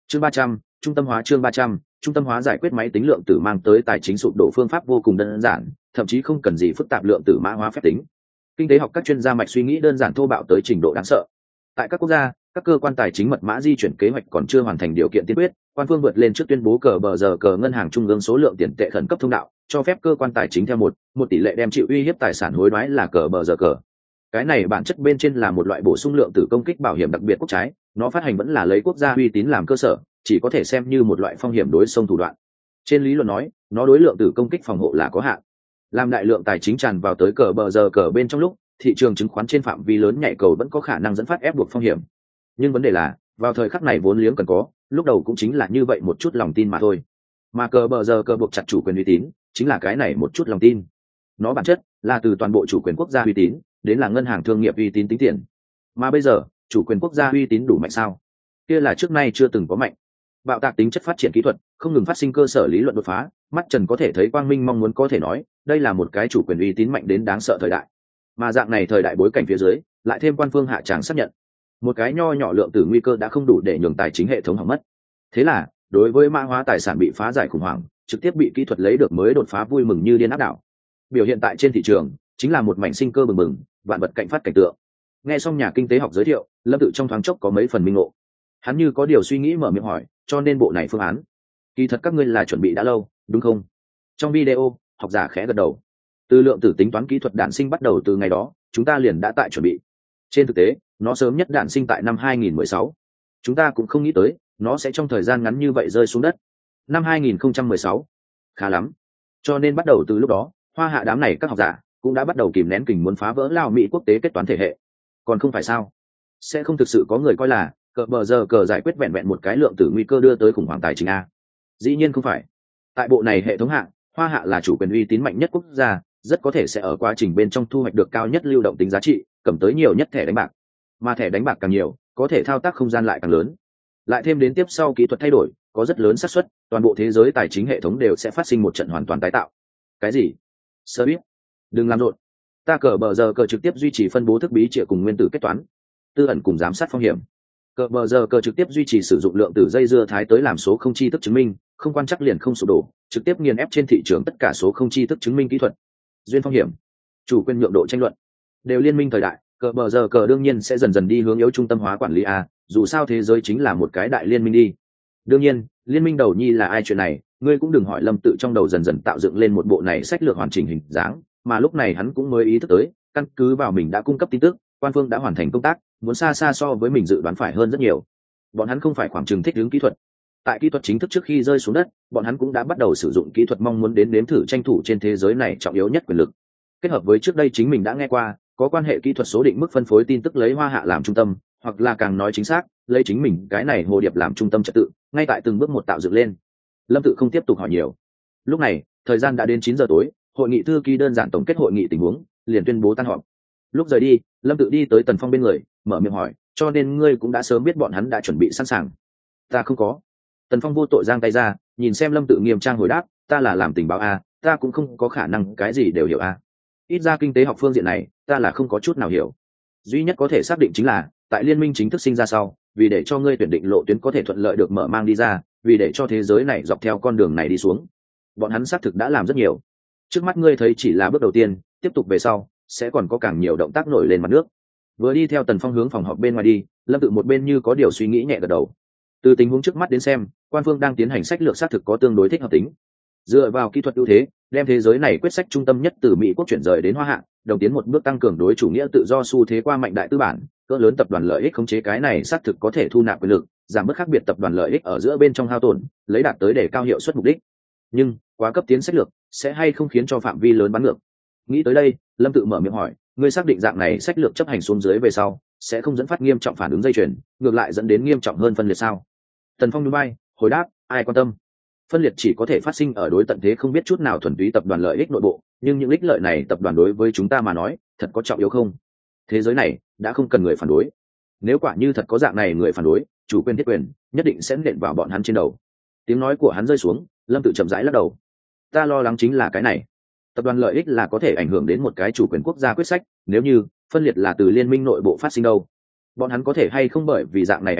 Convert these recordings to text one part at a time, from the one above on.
Chương 300, trung tâm hóa. Chương 300, trung tâm hóa giải quyết máy tính lượng tử mang tới tài chính sụp đổ phương pháp vô cùng đơn giản, thậm chí không cần gì phức tạp lượng tử mã hóa phép tính. Kinh tế học các chuyên gia mạch suy nghĩ đơn giản thô bạo tới trình độ đáng sợ. Tại các quốc gia, các cơ quan tài chính mật mã di chuyển kế hoạch còn chưa hoàn thành điều kiện tiên quyết, quan phương vượt lên trước tuyên bố cờ bờ giờ cờ ngân hàng trung ương số lượng tiền tệ khẩn cấp thông đạo, cho phép cơ quan tài chính theo một tỷ lệ đem chịu uy hiếp tài sản hối đoái là cờ bờ giờ cờ. Cái này bản chất bên trên là một loại bổ sung lượng tử công kích bảo hiểm đặc biệt quốc trái, nó phát hành vẫn là lấy quốc gia uy tín làm cơ sở, chỉ có thể xem như một loại phong hiểm đối xông thủ đoạn. Trên lý luận nói, nó đối lượng tử công kích phòng hộ là có hạn. Làm đại lượng tài chính tràn vào tới cờ bờ giờ cờ bên trong lúc, thị trường chứng khoán trên phạm vi lớn nhảy cầu vẫn có khả năng dẫn phát ép buộc phong hiểm. Nhưng vấn đề là, vào thời khắc này vốn liếng cần có, lúc đầu cũng chính là như vậy một chút lòng tin mà thôi. Mà cờ bờ giờ cờ buộc chặt chủ quyền uy tín, chính là cái này một chút lòng tin. Nó bản chất là từ toàn bộ chủ quyền quốc gia uy tín, đến là ngân hàng thương nghiệp uy tín tính tiền. Mà bây giờ, chủ quyền quốc gia uy tín đủ mạnh sao? Kia là trước nay chưa từng có mạnh. Bạo tạc tính chất phát triển kỹ thuật, không ngừng phát sinh cơ sở lý luận đột phá, mắt trần có thể thấy quang minh mong muốn có thể nói, đây là một cái chủ quyền uy tín mạnh đến đáng sợ thời đại. Mà dạng này thời đại bối cảnh phía dưới, lại thêm quan phương hạ tràng xác nhận, một cái nho nhỏ lượng tử nguy cơ đã không đủ để nhường tài chính hệ thống hỏng mất. Thế là, đối với mã hóa tài sản bị phá giải khủng hoảng, trực tiếp bị kỹ thuật lấy được mới đột phá vui mừng như điên áp đảo. Biểu hiện tại trên thị trường, chính là một mảnh sinh cơ bừng bừng, vạn vật cạnh phát cảnh tượng. Nghe xong nhà kinh tế học giới thiệu, Lâm Tự trong thoáng chốc có mấy phần minh ngộ. Hắn như có điều suy nghĩ mở miệng hỏi, cho nên bộ này phương án, kỳ thật các ngươi là chuẩn bị đã lâu, đúng không? Trong video, học giả khẽ gật đầu. Từ lượng tử tính toán kỹ thuật đản sinh bắt đầu từ ngày đó, chúng ta liền đã tại chuẩn bị. Trên thực tế, nó sớm nhất đản sinh tại năm 2016. Chúng ta cũng không nghĩ tới, nó sẽ trong thời gian ngắn như vậy rơi xuống đất. Năm 2016. Khá lắm. Cho nên bắt đầu từ lúc đó, Hoa Hạ đám này các học giả cũng đã bắt đầu kìm nén kình muốn phá vỡ lao Mỹ quốc tế kết toán thể hệ. Còn không phải sao? Sẽ không thực sự có người coi là cờ bờ giờ cờ giải quyết vẹn vẹn một cái lượng tử nguy cơ đưa tới khủng hoảng tài chính a? Dĩ nhiên không phải. Tại bộ này hệ thống hạng, Hoa Hạ là chủ quyền uy tín mạnh nhất quốc gia, rất có thể sẽ ở quá trình bên trong thu hoạch được cao nhất lưu động tính giá trị, cầm tới nhiều nhất thẻ đánh bạc. Mà thẻ đánh bạc càng nhiều, có thể thao tác không gian lại càng lớn. Lại thêm đến tiếp sau kỹ thuật thay đổi, có rất lớn xác suất toàn bộ thế giới tài chính hệ thống đều sẽ phát sinh một trận hoàn toàn tái tạo. Cái gì? Sơ biết. Đừng làm rộn. Ta cờ bờ giờ cờ trực tiếp duy trì phân bố thức bí trịa cùng nguyên tử kết toán, tư ẩn cùng giám sát phong hiểm. Cờ bờ giờ cờ trực tiếp duy trì sử dụng lượng tử dây dưa thái tới làm số không chi thức chứng minh, không quan chắc liền không sụp đổ, trực tiếp nghiền ép trên thị trường tất cả số không chi thức chứng minh kỹ thuật. Duyên phong hiểm, chủ quyền nhượng độ tranh luận, đều liên minh thời đại, cờ bờ giờ cờ đương nhiên sẽ dần dần đi hướng yếu trung tâm hóa quản lý a, dù sao thế giới chính là một cái đại liên minh đi. Đương nhiên, liên minh đầu nhi là ai chuyện này, ngươi cũng đừng hỏi. Lâm Tự trong đầu dần dần tạo dựng lên một bộ này sách lược hoàn chỉnh hình dáng, mà lúc này hắn cũng mới ý thức tới, căn cứ vào mình đã cung cấp tin tức, quan phương đã hoàn thành công tác, muốn xa xa so với mình dự đoán phải hơn rất nhiều. Bọn hắn không phải khoảng chừng thích ứng kỹ thuật. Tại kỹ thuật chính thức trước khi rơi xuống đất, bọn hắn cũng đã bắt đầu sử dụng kỹ thuật mong muốn đến nếm thử tranh thủ trên thế giới này trọng yếu nhất quyền lực. Kết hợp với trước đây chính mình đã nghe qua, có quan hệ kỹ thuật số định mức phân phối tin tức lấy Hoa Hạ làm trung tâm, hoặc là càng nói chính xác, lấy chính mình cái này hồ điệp làm trung tâm trật tự, ngay tại từng bước một tạo dựng lên. Lâm Tự không tiếp tục hỏi nhiều. Lúc này, thời gian đã đến 9 giờ tối, hội nghị thư ký đơn giản tổng kết hội nghị tình huống, liền tuyên bố tan họp. Lúc rời đi, Lâm Tự đi tới Tần Phong bên người, mở miệng hỏi, cho nên ngươi cũng đã sớm biết bọn hắn đã chuẩn bị sẵn sàng? Ta không có. Tần Phong vô tội giang tay ra, nhìn xem Lâm Tự nghiêm trang hồi đáp, ta là làm tình báo a, ta cũng không có khả năng cái gì đều hiểu a. Ít ra kinh tế học phương diện này, ta là không có chút nào hiểu. Duy nhất có thể xác định chính là, tại liên minh chính thức sinh ra sau, vì để cho ngươi tuyển định lộ tuyến có thể thuận lợi được mở mang đi ra, vì để cho thế giới này dọc theo con đường này đi xuống, bọn hắn xác thực đã làm rất nhiều. Trước mắt ngươi thấy chỉ là bước đầu tiên, tiếp tục về sau sẽ còn có càng nhiều động tác nổi lên mặt nước. Vừa đi theo Tần Phong hướng phòng họp bên ngoài đi, Lâm Tự một bên như có điều suy nghĩ nhẹ gật đầu. Từ tình huống trước mắt đến xem, quan phương đang tiến hành sách lược xác thực có tương đối thích hợp tính. Dựa vào kỹ thuật ưu thế, đem thế giới này quyết sách trung tâm nhất từ Mỹ quốc chuyển rời đến Hoa Hạ, đồng tiến một bước tăng cường đối chủ nghĩa tự do xu thế qua mạnh đại tư bản, cỡ lớn tập đoàn lợi ích khống chế cái này xác thực có thể thu nạp quyền lực, giảm bớt khác biệt tập đoàn lợi ích ở giữa bên trong hao tổn, lấy đạt tới để cao hiệu suất mục đích. Nhưng quá cấp tiến sách lược sẽ hay không khiến cho phạm vi lớn bắn ngược? Nghĩ tới đây, Lâm Tự mở miệng hỏi, ngươi xác định dạng này sách lược chấp hành xuống dưới về sau sẽ không dẫn phát nghiêm trọng phản ứng dây chuyền, ngược lại dẫn đến nghiêm trọng hơn phân liệt sao? Tần Phong nhún vai, hồi đáp, ai quan tâm. Phân liệt chỉ có thể phát sinh ở đối tận thế không biết chút nào thuần túy tập đoàn lợi ích nội bộ, nhưng những ích lợi này tập đoàn đối với chúng ta mà nói thật có trọng yếu không? Thế giới này đã không cần người phản đối. Nếu quả như thật có dạng này người phản đối, chủ quyền thiết quyền nhất định sẽ nện vào bọn hắn trên đầu. Tiếng nói của hắn rơi xuống, Lâm Tự chậm rãi lắc đầu. Ta lo lắng chính là cái này. Tập đoàn lợi ích là có thể ảnh hưởng đến một cái chủ quyền quốc gia quyết sách, nếu như phân liệt là từ liên minh nội bộ phát sinh đâu, bọn hắn có thể hay không bởi vì dạng này ảnh hưởng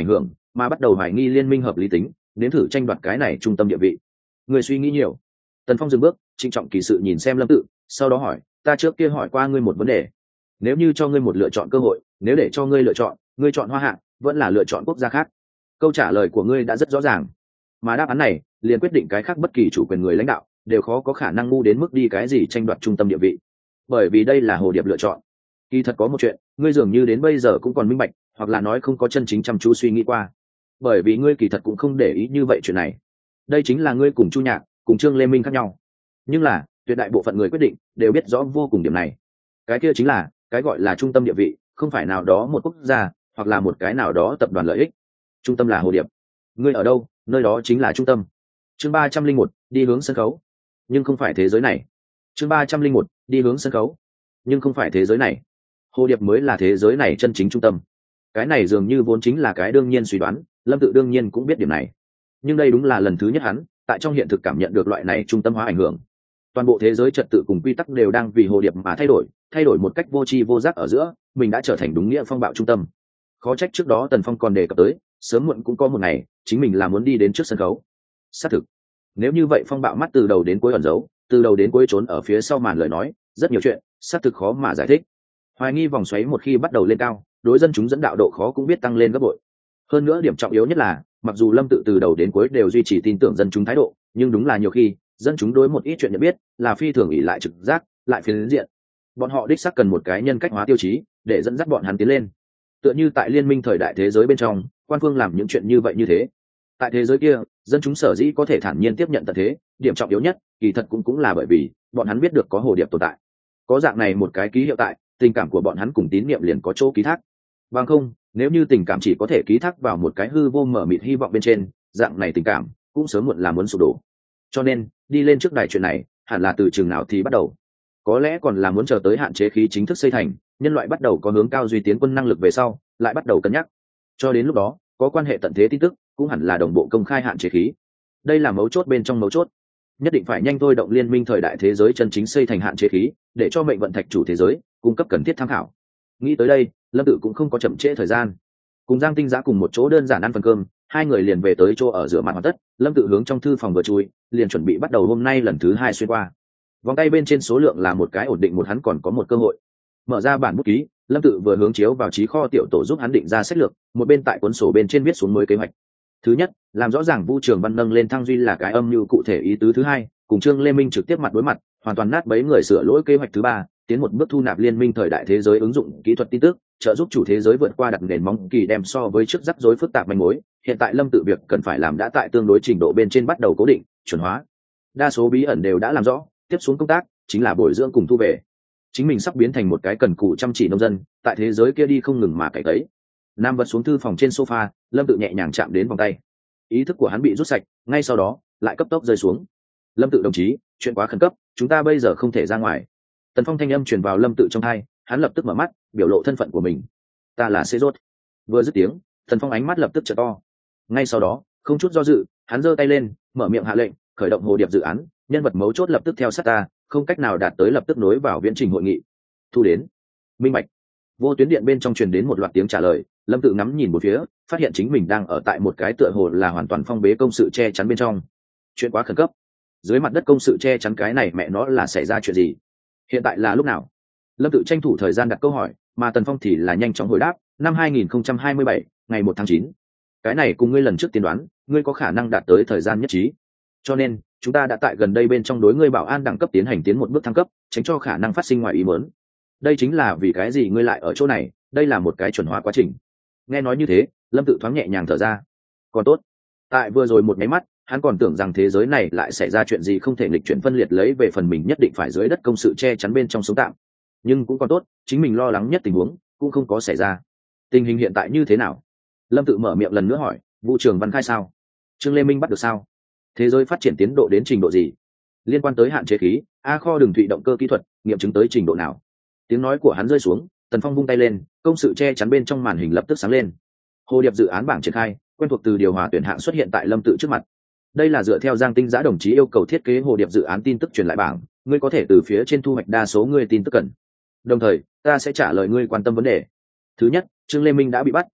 mà bắt đầu hoài nghi liên minh hợp lý tính, nếm thử tranh đoạt cái này trung tâm địa vị. Người suy nghĩ nhiều. Tần Phong dừng bước, trịnh trọng kỳ sự nhìn xem Lâm Tự, sau đó hỏi, ta trước kia hỏi qua ngươi một vấn đề, nếu như cho ngươi một lựa chọn cơ hội, nếu để cho ngươi lựa chọn, ngươi chọn Hoa Hạ vẫn là lựa chọn quốc gia khác? Câu trả lời của ngươi đã rất rõ ràng, mà đáp án này liền quyết định cái khác bất kỳ chủ quyền người lãnh đạo đều khó có khả năng ngu đến mức đi cái gì tranh đoạt trung tâm địa vị, bởi vì đây là Hồ Điệp lựa chọn. Kỳ thật có một chuyện, ngươi dường như đến bây giờ cũng còn minh bạch, hoặc là nói không có chân chính chăm chú suy nghĩ qua, bởi vì ngươi kỳ thật cũng không để ý như vậy chuyện này. Đây chính là ngươi cùng Chu Nhạc, cùng Trương Lê Minh khác nhau, nhưng là tuyệt đại bộ phận người quyết định đều biết rõ vô cùng điểm này. Cái kia chính là cái gọi là trung tâm địa vị, không phải nào đó một quốc gia hoặc là một cái nào đó tập đoàn lợi ích. Trung tâm là Hồ Điệp, ngươi ở đâu, nơi đó chính là trung tâm. Chương 301, đi hướng sân khấu, nhưng không phải thế giới này. Chương 301, đi hướng sân khấu, nhưng không phải thế giới này. Hồ Điệp mới là thế giới này chân chính trung tâm. Cái này dường như vốn chính là cái đương nhiên suy đoán, Lâm Tự đương nhiên cũng biết điểm này. Nhưng đây đúng là lần thứ nhất hắn tại trong hiện thực cảm nhận được loại này trung tâm hóa ảnh hưởng. Toàn bộ thế giới trật tự cùng quy tắc đều đang vì Hồ Điệp mà thay đổi một cách vô tri vô giác ở giữa, mình đã trở thành đúng nghĩa phong bạo trung tâm. Khó trách trước đó Tần Phong còn đề cập tới, sớm muộn cũng có một ngày, chính mình là muốn đi đến trước sân khấu. Xác thực, nếu như vậy phong bạo mắt từ đầu đến cuối ẩn giấu, từ đầu đến cuối trốn ở phía sau màn lời nói, rất nhiều chuyện, xác thực khó mà giải thích. Hoài nghi vòng xoáy một khi bắt đầu lên cao, đối dân chúng dẫn đạo độ khó cũng biết tăng lên gấp bội. Hơn nữa điểm trọng yếu nhất là, mặc dù Lâm Tự từ đầu đến cuối đều duy trì tin tưởng dân chúng thái độ, nhưng đúng là nhiều khi dân chúng đối một ít chuyện nhận biết là phi thường ỷ lại trực giác, lại phiến diện. Bọn họ đích xác cần một cái nhân cách hóa tiêu chí để dẫn dắt bọn hắn tiến lên. Tựa như tại liên minh thời đại thế giới bên trong, quan phương làm những chuyện như vậy như thế. Tại thế giới kia, dân chúng sở dĩ có thể thản nhiên tiếp nhận tận thế, điểm trọng yếu nhất kỳ thật cũng là bởi vì bọn hắn biết được có Hồ Điệp tồn tại. Có dạng này một cái ký hiệu tại, tình cảm của bọn hắn cùng tín niệm liền có chỗ ký thác. Bằng không, nếu như tình cảm chỉ có thể ký thác vào một cái hư vô mở mịt hy vọng bên trên, dạng này tình cảm cũng sớm muộn là muốn sụp đổ. Cho nên, đi lên trước đài chuyện này, hẳn là từ chừng nào thì bắt đầu. Có lẽ còn là muốn chờ tới hạn chế khí chính thức xây thành, nhân loại bắt đầu có hướng cao duy tiến quân năng lực về sau, lại bắt đầu cân nhắc. Cho đến lúc đó, có quan hệ tận thế tin tức, cũng hẳn là đồng bộ công khai hạn chế khí. Đây là mấu chốt bên trong mấu chốt. Nhất định phải nhanh thôi động liên minh thời đại thế giới chân chính xây thành hạn chế khí, để cho mệnh vận thạch chủ thế giới cung cấp cần thiết tham khảo. Nghĩ tới đây, Lâm Tự cũng không có chậm trễ thời gian, cùng Giang Tinh Giã cùng một chỗ đơn giản ăn phần cơm, hai người liền về tới chỗ ở rửa mặt hoàn tất. Lâm Tự hướng trong thư phòng vừa chui, liền chuẩn bị bắt đầu hôm nay lần thứ 2 xuyên qua. Vòng tay bên trên số lượng là một cái ổn định, một hắn còn có một cơ hội. Mở ra bản bút ký, Lâm Tự vừa hướng chiếu vào trí kho tiểu tổ giúp hắn định ra sách lược, một bên tại cuốn sổ bên trên viết xuống mới kế hoạch. Thứ nhất, làm rõ ràng Vu Trường Văn nâng lên Thăng Duy là cái âm mưu cụ thể ý tứ. Thứ hai, cùng Trương Lê Minh trực tiếp mặt đối mặt, hoàn toàn nát bấy người sửa lỗi kế hoạch. Thứ ba, tiến một bước thu nạp liên minh thời đại thế giới ứng dụng kỹ thuật tin tức, trợ giúp chủ thế giới vượt qua đặt nền móng kỳ đem so với trước rắc rối phức tạp manh mối. Hiện tại Lâm Tự việc cần phải làm đã tại tương đối trình độ bên trên bắt đầu cố định, chuẩn hóa. Đa số bí ẩn đều đã làm rõ, tiếp xuống công tác chính là bồi dưỡng cùng thu về. Chính mình sắp biến thành một cái cần cù chăm chỉ nông dân, tại thế giới kia đi không ngừng mà cày cấy. Nam vật xuống thư phòng trên sofa, Lâm Tự nhẹ nhàng chạm đến vòng tay. Ý thức của hắn bị rút sạch, ngay sau đó lại cấp tốc rơi xuống. Lâm Tự đồng chí, chuyện quá khẩn cấp, chúng ta bây giờ không thể ra ngoài. Tần Phong thanh âm truyền vào Lâm Tự trong tai, hắn lập tức mở mắt, biểu lộ thân phận của mình. Ta là Cê Rốt. Vừa dứt tiếng, Tần Phong ánh mắt lập tức trợ to. Ngay sau đó, không chút do dự, hắn giơ tay lên, mở miệng hạ lệnh, khởi động Hồ Điệp dự án, nhân vật mấu chốt lập tức theo sát ta, không cách nào đạt tới lập tức nối vào viễn trình hội nghị. Thu đến. Minh bạch. Vô tuyến điện bên trong truyền đến một loạt tiếng trả lời. Lâm Tự ngắm nhìn một phía, phát hiện chính mình đang ở tại một cái tựa hồ là hoàn toàn phong bế công sự che chắn bên trong. Chuyện quá khẩn cấp. Dưới mặt đất công sự che chắn, cái này mẹ nó là xảy ra chuyện gì? Hiện tại là lúc nào? Lâm Tự tranh thủ thời gian đặt câu hỏi, mà Tần Phong thì là nhanh chóng hồi đáp. Năm 2027, ngày 1 tháng 9. Cái này cùng ngươi lần trước tiên đoán, ngươi có khả năng đạt tới thời gian nhất trí. Cho nên, chúng ta đã tại gần đây bên trong đối ngươi bảo an đẳng cấp tiến một bước thăng cấp, tránh cho khả năng phát sinh ngoài ý muốn. Đây chính là vì cái gì ngươi lại ở chỗ này, đây là một cái chuẩn hóa quá trình. Nghe nói như thế, Lâm Tự thoáng nhẹ nhàng thở ra. Còn tốt. Tại vừa rồi một máy mắt, hắn còn tưởng rằng thế giới này lại xảy ra chuyện gì không thể nghịch chuyển phân liệt, lấy về phần mình nhất định phải dưới đất công sự che chắn bên trong sống tạm. Nhưng cũng còn tốt, chính mình lo lắng nhất tình huống cũng không có xảy ra. Tình hình hiện tại như thế nào? Lâm Tự mở miệng lần nữa hỏi. Vụ trưởng Văn khai sao? Trương Lê Minh bắt được sao? Thế giới phát triển tiến độ đến trình độ gì? Liên quan tới hạn chế khí, A kho đường thủy động cơ kỹ thuật nghiệm chứng tới trình độ nào? Tiếng nói của hắn rơi xuống, Tần Phong vung tay lên, công sự che chắn bên trong màn hình lập tức sáng lên. Hồ Điệp dự án bảng triển khai, quen thuộc từ điều hòa tuyển hạng xuất hiện tại Lâm Tự trước mặt. Đây là dựa theo Giang Tinh Giã đồng chí yêu cầu thiết kế Hồ Điệp dự án tin tức truyền lại bảng, ngươi có thể từ phía trên thu hoạch đa số ngươi tin tức cần. Đồng thời, ta sẽ trả lời ngươi quan tâm vấn đề. Thứ nhất, Trương Lê Minh đã bị bắt,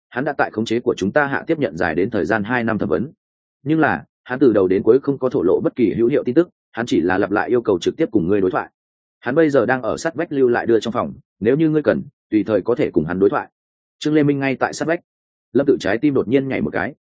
hắn đã tại khống chế của chúng ta hạ tiếp nhận dài đến thời gian 2 năm thẩm vấn. Nhưng là hắn từ đầu đến cuối không có thổ lộ bất kỳ hữu hiệu tin tức, hắn chỉ là lặp lại yêu cầu trực tiếp cùng ngươi đối thoại. Hắn bây giờ đang ở sát vách lưu lại đưa trong phòng, nếu như ngươi cần tùy thời có thể cùng hắn đối thoại. Trương Lê Minh ngay tại sát vách. Lâm Tự trái tim đột nhiên nhảy một cái.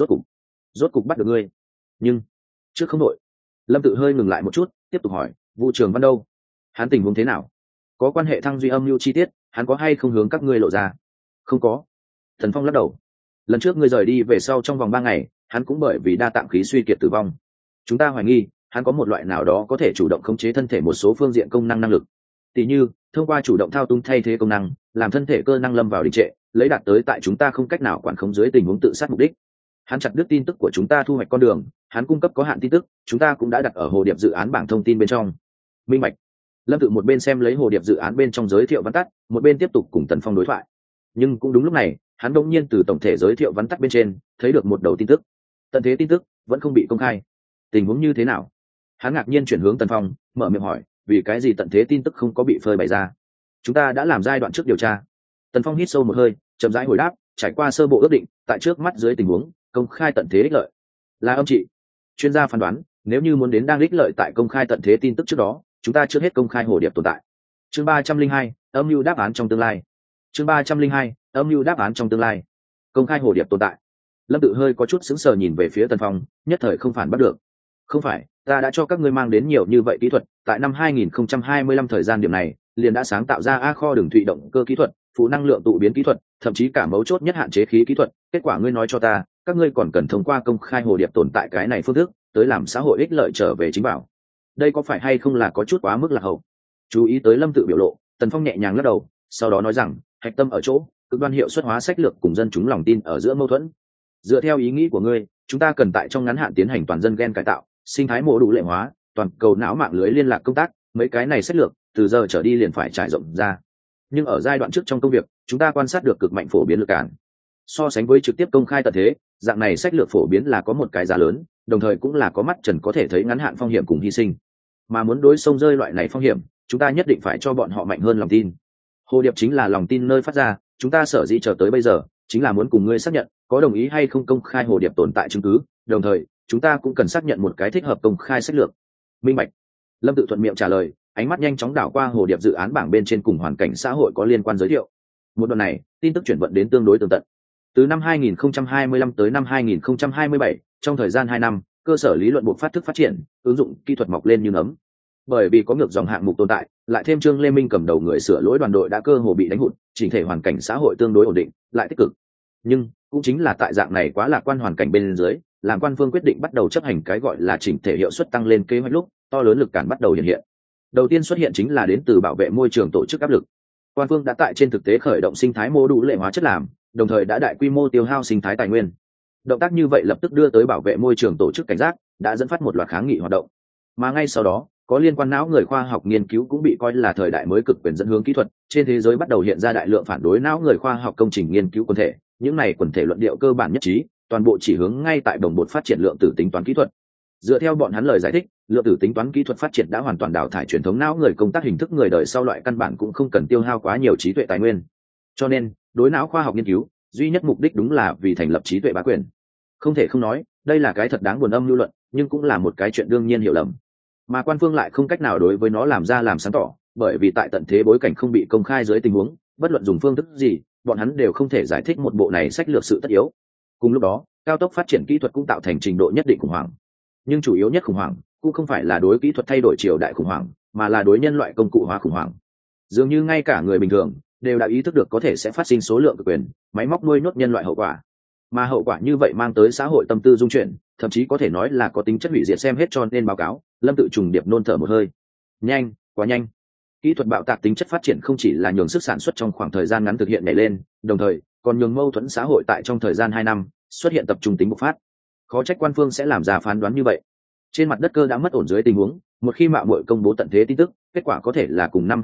Rốt cục bắt được ngươi. Nhưng trước không đội. Lâm Tự hơi ngừng lại một chút, tiếp tục hỏi, Vu Trường Văn đâu? Hắn tình huống thế nào? Có quan hệ thăng duy âm mưu chi tiết, hắn có hay không hướng các ngươi lộ ra? Không có. Thần Phong lắc đầu. Lần trước ngươi rời đi về sau trong vòng 3 ngày, hắn cũng bởi vì đa tạng khí suy kiệt tử vong. Chúng ta hoài nghi hắn có một loại nào đó có thể chủ động khống chế thân thể một số phương diện công năng năng lực, tỉ như thông qua chủ động thao túng thay thế công năng, làm thân thể cơ năng lâm vào đình trệ, lấy đạt tới tại chúng ta không cách nào quản khống dưới tình huống tự sát mục đích. Hắn chặt đứt tin tức của chúng ta thu hoạch con đường, hắn cung cấp có hạn tin tức, chúng ta cũng đã đặt ở hồ điệp dự án bảng thông tin bên trong. Minh bạch. Lâm Tự một bên xem lấy hồ điệp dự án bên trong giới thiệu vắn tắt, một bên tiếp tục cùng Tần Phong đối thoại. Nhưng cũng đúng lúc này, hắn đột nhiên từ tổng thể giới thiệu vắn tắt bên trên thấy được một đầu tin tức. Tận thế tin tức vẫn không bị công khai. Tình huống như thế nào? Hắn ngạc nhiên chuyển hướng Tần Phong, mở miệng hỏi, vì cái gì tận thế tin tức không có bị phơi bày ra? Chúng ta đã làm giai đoạn trước điều tra. Tần Phong hít sâu một hơi, chậm rãi hồi đáp, trải qua sơ bộ ước định, tại trước mắt dưới tình huống công khai tận thế ích lợi là âm trị. Chuyên gia phán đoán, nếu như muốn đến đang ích lợi tại công khai tận thế tin tức trước đó, chúng ta trước hết công khai hồ điệp tồn tại. Chương 302, âm mưu đáp án trong tương lai. Chương 302, âm mưu đáp án trong tương lai. Công khai hồ điệp tồn tại. Lâm Tự hơi có chút sững sờ nhìn về phía Tần Phong, nhất thời không phản bắt được. Không phải, ta đã cho các ngươi mang đến nhiều như vậy kỹ thuật, tại năm 2025 thời gian điểm này, liền đã sáng tạo ra A kho đường thủy động cơ kỹ thuật, phụ năng lượng tụ biến kỹ thuật, thậm chí cả mấu chốt nhất hạn chế khí kỹ thuật. Kết quả ngươi nói cho ta, các ngươi còn cần thông qua công khai hồ điệp tồn tại cái này phương thức, tới làm xã hội ích lợi trở về chính bảo. Đây có phải hay không là có chút quá mức lạc hậu? Chú ý tới Lâm Tự biểu lộ, Tần Phong nhẹ nhàng lắc đầu, sau đó nói rằng, hạch tâm ở chỗ cực đoan hiệu suất hóa sách lược cùng dân chúng lòng tin ở giữa mâu thuẫn. Dựa theo ý nghĩ của ngươi, chúng ta cần tại trong ngắn hạn tiến hành toàn dân gen cải tạo, sinh thái mô đủ lệ hóa, toàn cầu não mạng lưới liên lạc công tác, mấy cái này sách lược từ giờ trở đi liền phải trải rộng ra. Nhưng ở giai đoạn trước trong công việc, chúng ta quan sát được cực mạnh phổ biến lực cản. So sánh với trực tiếp công khai tận thế, dạng này sách lược phổ biến là có một cái giá lớn, đồng thời cũng là có mắt trần có thể thấy ngắn hạn phong hiểm cùng hy sinh. Mà muốn đối xông rơi loại này phong hiểm, chúng ta nhất định phải cho bọn họ mạnh hơn lòng tin. Hồ điệp chính là lòng tin nơi phát ra, chúng ta sở dĩ chờ tới bây giờ chính là muốn cùng ngươi xác nhận có đồng ý hay không công khai hồ điệp tồn tại chứng cứ, đồng thời chúng ta cũng cần xác nhận một cái thích hợp công khai sách lược. Minh bạch. Lâm Tự thuận miệng trả lời, ánh mắt nhanh chóng đảo qua hồ điệp dự án bảng bên trên cùng hoàn cảnh xã hội có liên quan giới thiệu. Một đoạn này tin tức chuyển vận đến tương đối tường tận. Từ năm 2025 tới năm 2027, trong thời gian 2 năm, cơ sở lý luận buộc phát thức phát triển, ứng dụng kỹ thuật mọc lên như nấm. Bởi vì có ngược dòng hạng mục tồn tại, lại thêm Trương Lê Minh cầm đầu người sửa lỗi đoàn đội đã cơ hồ bị đánh hụt, chỉnh thể hoàn cảnh xã hội tương đối ổn định, lại tích cực. Nhưng cũng chính là tại dạng này quá lạc quan hoàn cảnh bên dưới, làm quan phương quyết định bắt đầu chấp hành cái gọi là chỉnh thể hiệu suất tăng lên kế hoạch lúc, to lớn lực cản bắt đầu hiện hiện. Đầu tiên xuất hiện chính là đến từ bảo vệ môi trường tổ chức áp lực. Quan phương đã tại trên thực tế khởi động sinh thái mô đủ lệ hóa chất làm, đồng thời đã đại quy mô tiêu hao sinh thái tài nguyên. Động tác như vậy lập tức đưa tới bảo vệ môi trường tổ chức cảnh giác, đã dẫn phát một loạt kháng nghị hoạt động. Mà ngay sau đó, có liên quan não người khoa học nghiên cứu cũng bị coi là thời đại mới cực quyền dẫn hướng kỹ thuật, trên thế giới bắt đầu hiện ra đại lượng phản đối não người khoa học công trình nghiên cứu quần thể. Những này quần thể luận điệu cơ bản nhất trí, toàn bộ chỉ hướng ngay tại đồng bộ phát triển lượng tử tính toán kỹ thuật. Dựa theo bọn hắn lời giải thích, lượng tử tính toán kỹ thuật phát triển đã hoàn toàn đào thải truyền thống não người công tác hình thức người đời sau loại căn bản cũng không cần tiêu hao quá nhiều trí tuệ tài nguyên. Cho nên, đối não khoa học nghiên cứu, duy nhất mục đích đúng là vì thành lập trí tuệ bá quyền. Không thể không nói, đây là cái thật đáng buồn âm lưu luận, nhưng cũng là một cái chuyện đương nhiên hiểu lầm. Mà quan phương lại không cách nào đối với nó làm sáng tỏ, bởi vì tại tận thế bối cảnh không bị công khai dưới tình huống, bất luận dùng phương thức gì, bọn hắn đều không thể giải thích một bộ này sách lược sự tất yếu. Cùng lúc đó, cao tốc phát triển kỹ thuật cũng tạo thành trình độ nhất định khủng hoảng. Nhưng chủ yếu nhất khủng hoảng cũng không phải là đối kỹ thuật thay đổi triều đại khủng hoảng, mà là đối nhân loại công cụ hóa khủng hoảng. Dường như ngay cả người bình thường đều đã ý thức được có thể sẽ phát sinh số lượng cực quyền, máy móc nuôi nhốt nhân loại hậu quả. Mà hậu quả như vậy mang tới xã hội tâm tư dung chuyển, thậm chí có thể nói là có tính chất hủy diệt xem hết cho nên báo cáo. Lâm Tự trùng điệp nôn thở một hơi. Nhanh, quá nhanh. Kỹ thuật bạo tạc tính chất phát triển không chỉ là nhường sức sản xuất trong khoảng thời gian ngắn thực hiện nhảy lên, đồng thời còn nhường mâu thuẫn xã hội tại trong thời gian 2 năm xuất hiện tập trung tính bộc phát. Khó trách quan phương sẽ làm ra phán đoán như vậy. Trên mặt đất cơ đã mất ổn dưới tình huống, một khi mạo muội công bố tận thế tin tức, kết quả có thể là cùng năm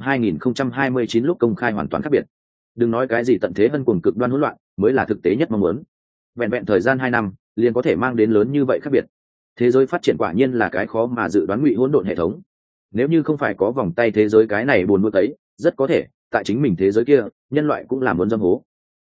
2029 lúc công khai hoàn toàn khác biệt. Đừng nói cái gì tận thế hân cuồng cực đoan hỗn loạn, mới là thực tế nhất mong muốn. Vẹn vẹn thời gian 2 năm, liền có thể mang đến lớn như vậy khác biệt. Thế giới phát triển quả nhiên là cái khó mà dự đoán ngụy hỗn độn hệ thống. Nếu như không phải có vòng tay thế giới cái này buồn nuôi tấy, rất có thể tại chính mình thế giới kia, nhân loại cũng là muốn dâm hố.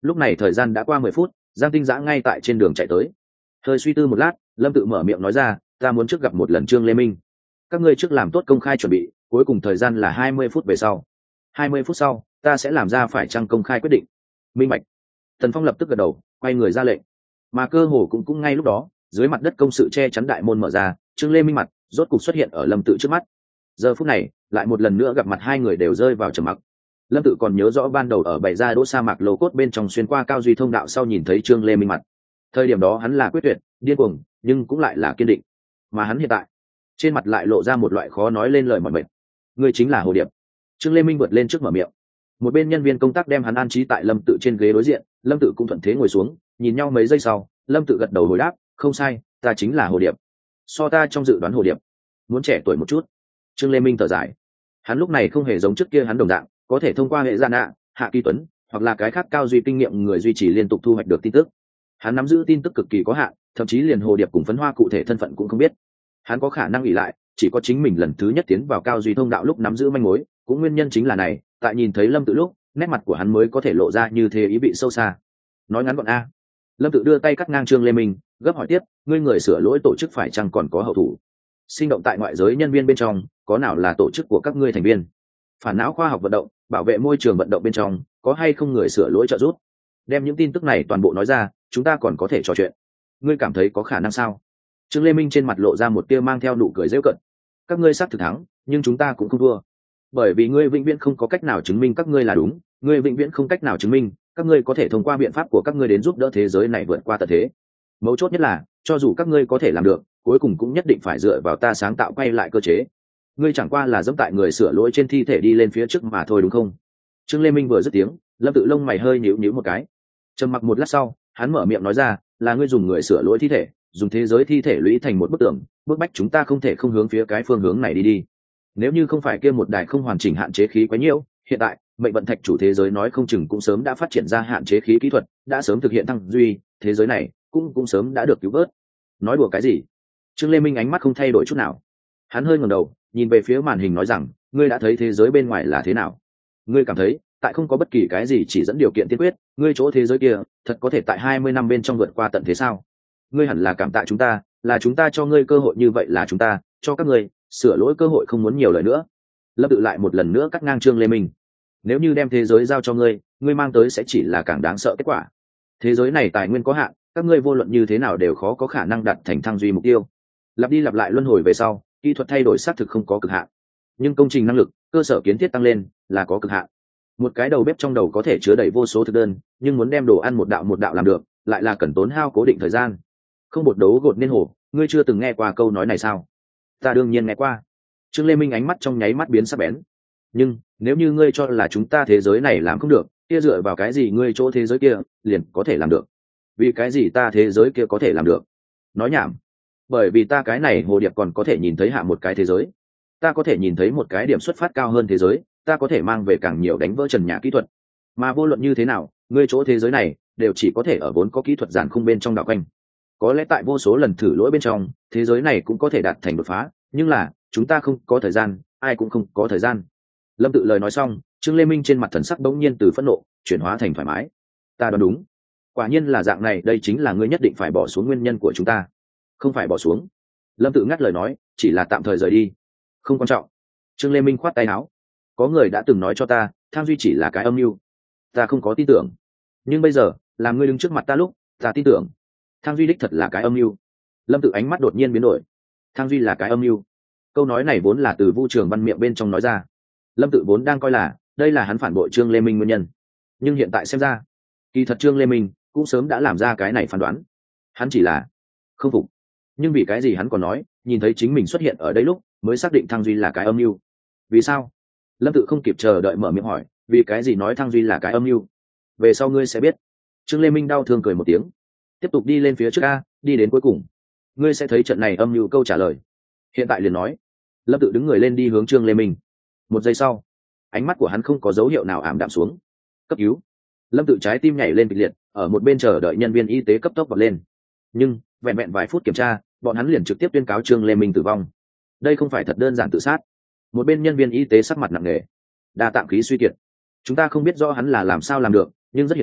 Lúc này thời gian đã qua 10 phút, Giang Tinh Dã ngay tại trên đường chạy tới. Hơi suy tư một lát, Lâm Tự mở miệng nói ra, ta muốn trước gặp một lần Trương Lê Minh. Các ngươi trước làm tốt công khai chuẩn bị, cuối cùng thời gian là 20 phút về sau. 20 phút sau, ta sẽ làm ra phải chăng công khai quyết định. Minh bạch. Tần Phong lập tức gật đầu, quay người ra lệnh. Mà cơ hồ cũng ngay lúc đó, dưới mặt đất công sự che chắn đại môn mở ra, Trương Lê Minh mặt rốt cục xuất hiện ở Lâm Tự trước mắt. Giờ phút này, lại một lần nữa gặp mặt hai người đều rơi vào trầm mặc. Lâm Tự còn nhớ rõ ban đầu ở bày ra đỗ sa mạc lô cốt bên trong xuyên qua cao duy thông đạo sau nhìn thấy Trương Lê Minh mặt. Thời điểm đó hắn là quyết tuyệt, điên cuồng, nhưng cũng lại là kiên định. Mà hắn hiện tại, trên mặt lại lộ ra một loại khó nói lên lời mỏi mệt. Người chính là Hồ Điệp. Trương Lê Minh vượt lên trước mở miệng. Một bên nhân viên công tác đem hắn an trí tại Lâm Tự trên ghế đối diện, Lâm Tự cũng thuận thế ngồi xuống, nhìn nhau mấy giây sau, Lâm Tự gật đầu hồi đáp, không sai, ta chính là Hồ Điệp. So ta trong dự đoán Hồ Điệp muốn trẻ tuổi một chút. Trương Lê Minh thở dài. Hắn lúc này không hề giống trước kia hắn đồng dạng, có thể thông qua hệ gia nạ, Hạ Kỳ Tuấn, hoặc là cái khác cao duy kinh nghiệm người duy trì liên tục thu hoạch được tin tức. Hắn nắm giữ tin tức cực kỳ có hạn, thậm chí liền Hồ Điệp cùng Phấn Hoa cụ thể thân phận cũng không biết. Hắn có khả năng ỷ lại, chỉ có chính mình lần thứ nhất tiến vào cao duy thông đạo lúc nắm giữ manh mối, cũng nguyên nhân chính là này, tại nhìn thấy Lâm Tự lúc, nét mặt của hắn mới có thể lộ ra như thế ý vị sâu xa. Nói ngắn gọn a. Lâm Tự đưa tay cắt ngang Trương Lê Minh, gấp hỏi tiếp, ngươi người sửa lỗi tổ chức phải chăng còn có hậu thủ? Sinh động tại ngoại giới nhân viên bên trong, có nào là tổ chức của các ngươi thành viên? Phản não khoa học vận động, bảo vệ môi trường vận động bên trong, có hay không người sửa lỗi trợ giúp? Đem những tin tức này toàn bộ nói ra, chúng ta còn có thể trò chuyện. Ngươi cảm thấy có khả năng sao? Trương Lê Minh trên mặt lộ ra một tia mang theo nụ cười giễu cợt. Các ngươi xác thực thắng, nhưng chúng ta cũng không thua. Bởi vì ngươi vĩnh viễn không có cách nào chứng minh các ngươi là đúng, ngươi vĩnh viễn không cách nào chứng minh các ngươi có thể thông qua biện pháp của các ngươi đến giúp đỡ thế giới này vượt qua tận thế. Mấu chốt nhất là, cho dù các ngươi có thể làm được, cuối cùng cũng nhất định phải dựa vào ta sáng tạo quay lại cơ chế. Ngươi chẳng qua là dẫm tại người sửa lỗi trên thi thể đi lên phía trước mà thôi đúng không? Trương Lê Minh vừa dứt tiếng, Lâm Tự lông mày hơi nhíu nhíu một cái. Trầm mặc một lát sau, hắn mở miệng nói ra, là ngươi dùng người sửa lỗi thi thể, dùng thế giới thi thể lũy thành một bức tường, bức bách chúng ta không thể không hướng phía cái phương hướng này đi. Nếu như không phải kia một đài không hoàn chỉnh hạn chế khí quá nhiễu, hiện tại mệnh vận thạch chủ thế giới nói không chừng cũng sớm đã phát triển ra hạn chế khí kỹ thuật, đã sớm thực hiện thăng duy, thế giới này cũng sớm đã được cứu vớt. Nói đùa cái gì? Trương Lê Minh ánh mắt không thay đổi chút nào. Hắn hơi ngẩng đầu, nhìn về phía màn hình nói rằng, ngươi đã thấy thế giới bên ngoài là thế nào? Ngươi cảm thấy, tại không có bất kỳ cái gì chỉ dẫn điều kiện tiên quyết, ngươi chỗ thế giới kia thật có thể tại 20 năm bên trong vượt qua tận thế sao? Ngươi hẳn là cảm tạ chúng ta, là chúng ta cho ngươi cơ hội như vậy, là chúng ta cho các ngươi sửa lỗi cơ hội, không muốn nhiều lời nữa. Lâm Tự lại một lần nữa cắt ngang Trương Lê Minh. Nếu như đem thế giới giao cho ngươi, ngươi mang tới sẽ chỉ là càng đáng sợ kết quả. Thế giới này tài nguyên có hạn, các ngươi vô luận như thế nào đều khó có khả năng đạt thành thăng duy mục tiêu. Lặp đi lặp lại luân hồi về sau, kỹ thuật thay đổi xác thực không có cực hạn, nhưng công trình năng lực, cơ sở kiến thiết tăng lên là có cực hạn. Một cái đầu bếp trong đầu có thể chứa đầy vô số thực đơn, nhưng muốn đem đồ ăn một đạo làm được, lại là cần tốn hao cố định thời gian. Không bột đấu gột nên hổ, ngươi chưa từng nghe qua câu nói này sao? Ta đương nhiên nghe qua. Trương Lê Minh ánh mắt trong nháy mắt biến sắc bén. Nhưng nếu như ngươi cho là chúng ta thế giới này làm không được, kia dựa vào cái gì ngươi chỗ thế giới kia liền có thể làm được? Vì cái gì ta thế giới kia có thể làm được? Nói nhảm. Bởi vì ta cái này Hồ Điệp còn có thể nhìn thấy hạ một cái thế giới, ta có thể nhìn thấy một cái điểm xuất phát cao hơn thế giới, ta có thể mang về càng nhiều đánh vỡ trần nhà kỹ thuật. Mà vô luận như thế nào, ngươi chỗ thế giới này đều chỉ có thể ở vốn có kỹ thuật giản khung bên trong đảo quanh. Có lẽ tại vô số lần thử lỗi bên trong, thế giới này cũng có thể đạt thành đột phá, nhưng là chúng ta không có thời gian, ai cũng không có thời gian. Lâm Tự lời nói xong, Trương Lê Minh trên mặt thần sắc bỗng nhiên từ phẫn nộ chuyển hóa thành thoải mái. Ta đoán đúng, quả nhiên là dạng này, đây chính là ngươi nhất định phải bỏ xuống nguyên nhân của chúng ta. Không phải bỏ xuống. Lâm Tự ngắt lời nói, chỉ là tạm thời rời đi, không quan trọng. Trương Lê Minh khoát tay áo. Có người đã từng nói cho ta, tham duy chỉ là cái âm mưu. Ta không có tin tưởng, nhưng bây giờ làm ngươi đứng trước mặt ta lúc, ta tin tưởng Thang duy đích thật là cái âm mưu. Lâm Tự ánh mắt đột nhiên biến đổi. Thang duy là cái âm mưu. Câu nói này vốn là từ Vu Trường Văn miệng bên trong nói ra. Lâm Tự vốn đang coi là đây là hắn phản bội Trương Lê Minh nguyên nhân, nhưng hiện tại xem ra, kỳ thật Trương Lê Minh cũng sớm đã làm ra cái này phán đoán. Hắn chỉ là không phục. Nhưng vì cái gì hắn còn nói, nhìn thấy chính mình xuất hiện ở đây lúc mới xác định Thang duy là cái âm mưu? Vì sao? Lâm Tự không kịp chờ đợi mở miệng hỏi, vì cái gì nói Thang duy là cái âm mưu? Về sau ngươi sẽ biết. Trương Lê Minh đau thương cười một tiếng. Tiếp tục đi lên phía trước a, đi đến cuối cùng ngươi sẽ thấy trận này âm mưu câu trả lời. Hiện tại liền nói. Lâm Tự đứng người lên đi hướng Trương Lê Minh. Một giây sau, ánh mắt của hắn không có dấu hiệu nào ảm đạm xuống. Cấp cứu. Lâm Tự trái tim nhảy lên kịch liệt, ở một bên chờ đợi nhân viên y tế cấp tốc vọt lên. Nhưng vẹn vẹn vài phút kiểm tra, bọn hắn liền trực tiếp tuyên cáo Trương Lê Minh tử vong. Đây không phải thật đơn giản tự sát. Một bên nhân viên y tế sắc mặt nặng nề. Đa tạng khí suy kiệt. Chúng ta không biết rõ hắn là làm sao làm được, nhưng rất hiển nhiên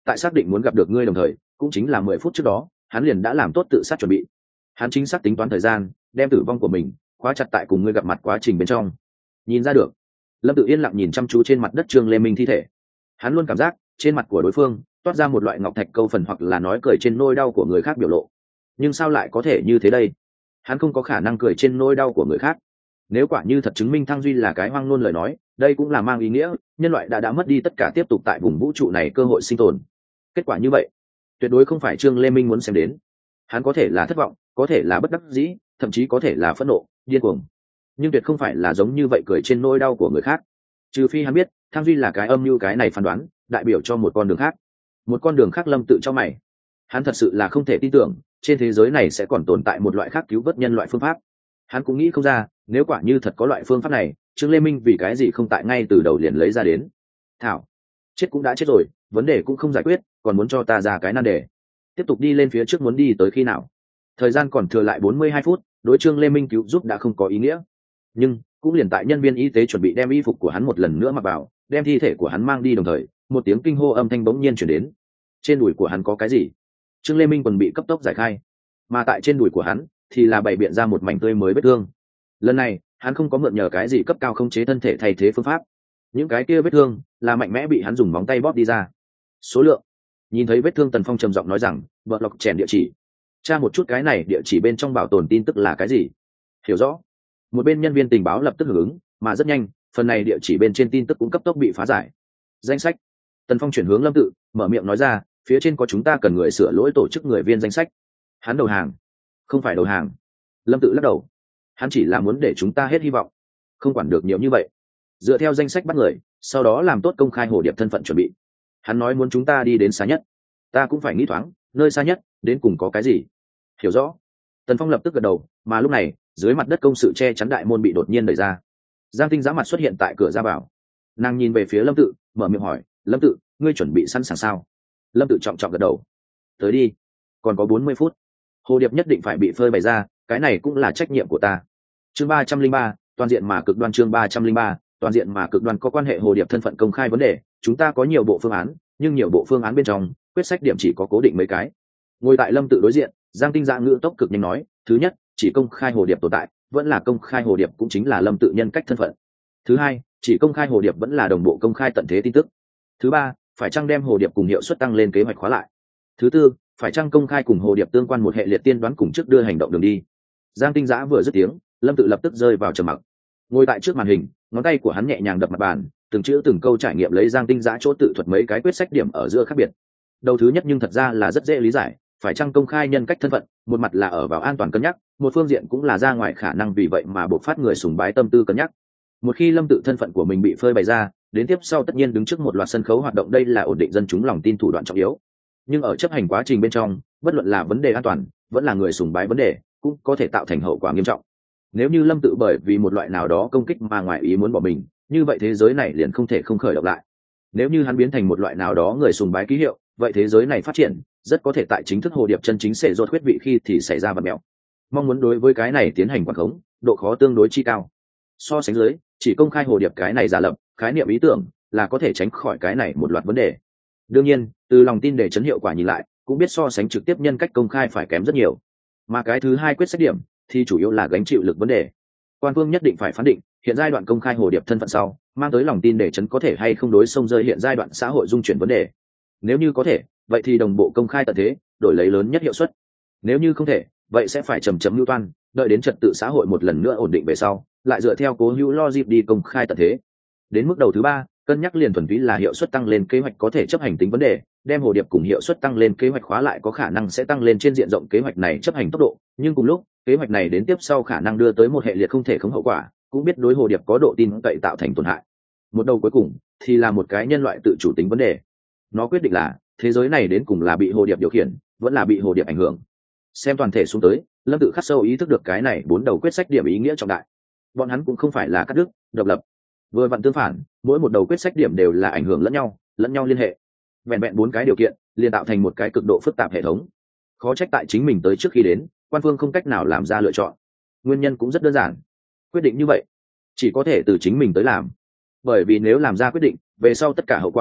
tại xác định muốn gặp được ngươi đồng thời cũng chính là 10 phút trước đó hắn liền đã làm tốt tự sát chuẩn bị. Hắn chính xác tính toán thời gian, đem tử vong của mình khóa chặt tại cùng ngươi gặp mặt quá trình bên trong. Nhìn ra được. Lâm Tự yên lặng nhìn chăm chú trên mặt đất Trương Lê Minh thi thể. Hắn luôn cảm giác trên mặt của đối phương toát ra một loại ngọc thạch câu phần hoặc là nói cười trên nỗi đau của người khác biểu lộ. Nhưng sao lại có thể như thế đây? Hắn không có khả năng cười trên nỗi đau của người khác. Nếu quả như thật chứng minh Thăng Duy là cái hoang ngôn lời nói, đây cũng là mang ý nghĩa nhân loại đã mất đi tất cả tiếp tục tại vùng vũ trụ này cơ hội sinh tồn. Kết quả như vậy tuyệt đối không phải Trương Lê Minh muốn xem đến. Hắn có thể là thất vọng, có thể là bất đắc dĩ, thậm chí có thể là phẫn nộ, điên cuồng, nhưng tuyệt không phải là giống như vậy cười trên nỗi đau của người khác. Trừ phi hắn biết Thăng Duy là cái âm mưu, cái này phán đoán đại biểu cho một con đường khác. Một con đường khác. Lâm Tự cho mày. Hắn thật sự là không thể tin tưởng trên thế giới này sẽ còn tồn tại một loại khác cứu vớt nhân loại phương pháp. Hắn cũng nghĩ không ra, nếu quả như thật có loại phương pháp này, Trương Lê Minh vì cái gì không tại ngay từ đầu liền lấy ra đến. Thảo, chết cũng đã chết rồi, vấn đề cũng không giải quyết, còn muốn cho ta ra cái nan đề. Tiếp tục đi lên phía trước muốn đi tới khi nào? Thời gian còn thừa lại 42 phút, đối Trương Lê Minh cứu giúp đã không có ý nghĩa. Nhưng cũng liền tại nhân viên y tế chuẩn bị đem y phục của hắn một lần nữa mặc vào, đem thi thể của hắn mang đi đồng thời, một tiếng kinh hô âm thanh bỗng nhiên chuyển đến. Trên đùi của hắn có cái gì? Trương Lê Minh còn bị cấp tốc giải khai, mà tại trên đùi của hắn thì là bày biện ra một mảnh tươi mới vết thương. Lần này hắn không có mượn nhờ cái gì cấp cao khống chế thân thể thay thế phương pháp, những cái kia vết thương là mạnh mẽ bị hắn dùng móng tay bóp đi ra. Số lượng. Nhìn thấy vết thương, Tần Phong trầm giọng nói rằng, vợ lọc chèn địa chỉ. Tra một chút cái này địa chỉ bên trong bảo tồn tin tức là cái gì. Hiểu rõ. Một bên nhân viên tình báo lập tức hưởng ứng, mà rất nhanh phần này địa chỉ bên trên tin tức cũng cấp tốc bị phá giải. Danh sách. Tần Phong chuyển hướng Lâm Tự, mở miệng nói ra, phía trên có chúng ta cần người sửa lỗi tổ chức người viên danh sách. Hắn đầu hàng? Không phải đầu hàng. Lâm Tự lắc đầu. Hắn chỉ là muốn để chúng ta hết hy vọng, không quản được nhiều như vậy. Dựa theo danh sách bắt người, sau đó làm tốt công khai hồ điệp thân phận chuẩn bị. Hắn nói muốn chúng ta đi đến xa nhất, ta cũng phải nghĩ thoáng, nơi xa nhất đến cùng có cái gì. Hiểu rõ. Tần Phong lập tức gật đầu, mà lúc này dưới mặt đất công sự che chắn đại môn bị đột nhiên đẩy ra. Giang Tinh Giã mặt xuất hiện tại cửa ra vào. Nàng nhìn về phía Lâm Tự, mở miệng hỏi, Lâm Tự, ngươi chuẩn bị sẵn sàng sao? Lâm Tự trọng trọng gật đầu. Tới đi. Còn có 40 phút. Hồ điệp nhất định phải bị phơi bày ra, cái này cũng là trách nhiệm của ta. Chương 303, toàn diện mà cực đoan. Chương 303, toàn diện mà cực đoan. Có quan hệ hồ điệp thân phận công khai vấn đề, chúng ta có nhiều bộ phương án, nhưng nhiều bộ phương án bên trong quyết sách điểm chỉ có cố định mấy cái. Ngồi tại Lâm Tự đối diện, Giang Tinh Giã ngữ tốc cực nhanh nói, thứ nhất, chỉ công khai hồ điệp tồn tại, vẫn là công khai hồ điệp cũng chính là Lâm Tự nhân cách thân phận. Thứ hai, chỉ công khai hồ điệp vẫn là đồng bộ công khai tận thế tin tức. Thứ ba, phải chăng đem hồ điệp cùng hiệu suất tăng lên kế hoạch khóa lại. Thứ tư, phải chăng công khai cùng hồ điệp tương quan một hệ liệt tiên đoán cùng trước đưa hành động đường đi. Giang Tinh Giã vừa dứt tiếng, Lâm Tự lập tức rơi vào trầm mặc. Ngồi tại trước màn hình, ngón tay của hắn nhẹ nhàng đập mặt bàn, từng chữ từng câu trải nghiệm lấy Giang Tinh Giã chỗ tự thuật mấy cái quyết sách điểm ở giữa khác biệt. Đầu thứ nhất nhưng thật ra là rất dễ lý giải, phải chăng công khai nhân cách thân phận, một mặt là ở vào an toàn cân nhắc, một phương diện cũng là ra ngoài khả năng vì vậy mà buộc phát người sùng bái tâm tư cân nhắc. Một khi Lâm Tự thân phận của mình bị phơi bày ra, đến tiếp sau tất nhiên đứng trước một loạt sân khấu hoạt động, đây là ổn định dân chúng lòng tin thủ đoạn trọng yếu. Nhưng ở chấp hành quá trình bên trong, bất luận là vấn đề an toàn, vẫn là người sùng bái vấn đề, cũng có thể tạo thành hậu quả nghiêm trọng. Nếu như Lâm Tự bởi vì một loại nào đó công kích mà ngoài ý muốn bỏ mình, như vậy thế giới này liền không thể không khởi động lại. Nếu như hắn biến thành một loại nào đó người sùng bái ký hiệu, vậy thế giới này phát triển rất có thể tại chính thức hồ điệp chân chính sẽ rốt khuyết vị khi thì xảy ra vật mèo. Mong muốn đối với cái này tiến hành quản khống, độ khó tương đối chi cao. So sánh dưới, chỉ công khai hồ điệp cái này giả lập khái niệm ý tưởng là có thể tránh khỏi cái này một loạt vấn đề. Đương nhiên, từ lòng tin để chấn hiệu quả nhìn lại, cũng biết so sánh trực tiếp nhân cách công khai phải kém rất nhiều. Mà cái thứ hai quyết sách điểm thì chủ yếu là gánh chịu lực vấn đề. Quan vương nhất định phải phán định hiện giai đoạn công khai hồ điệp thân phận sau mang tới lòng tin để chấn có thể hay không đối xông rơi hiện giai đoạn xã hội dung chuyển vấn đề. Nếu như có thể, vậy thì đồng bộ công khai tận thế, đổi lấy lớn nhất hiệu suất. Nếu như không thể, vậy sẽ phải chầm chậm lưu toan, đợi đến trật tự xã hội một lần nữa ổn định về sau, lại dựa theo cố hữu logic đi công khai tận thế. Đến mức đầu thứ ba, cân nhắc liền thuần túy là hiệu suất tăng lên kế hoạch có thể chấp hành tính vấn đề, đem hồ điệp cùng hiệu suất tăng lên kế hoạch khóa lại có khả năng sẽ tăng lên trên diện rộng kế hoạch này chấp hành tốc độ, nhưng cùng lúc kế hoạch này đến tiếp sau khả năng đưa tới một hệ liệt không thể không hậu quả, cũng biết đối hồ điệp có độ tin cậy tạo thành tổn hại. Một đầu cuối cùng thì là một cái nhân loại tự chủ tính vấn đề, nó quyết định là thế giới này đến cùng là bị hồ điệp điều khiển, vẫn là bị hồ điệp ảnh hưởng. Xem toàn thể xuống tới, Lâm Tự khắc sâu ý thức được cái này bốn đầu quyết sách điểm ý nghĩa trọng đại. Bọn hắn cũng không phải là cắt đứt, độc lập, vừa vặn tương phản, mỗi một đầu quyết sách điểm đều là ảnh hưởng lẫn nhau liên hệ. Vẹn vẹn bốn cái điều kiện liền tạo thành một cái cực độ phức tạp hệ thống. Khó trách tại chính mình tới trước khi đến, quan phương không cách nào làm ra lựa chọn. Nguyên nhân cũng rất đơn giản, quyết định như vậy chỉ có thể từ chính mình tới làm, bởi vì nếu làm ra quyết định về sau tất cả hậu quả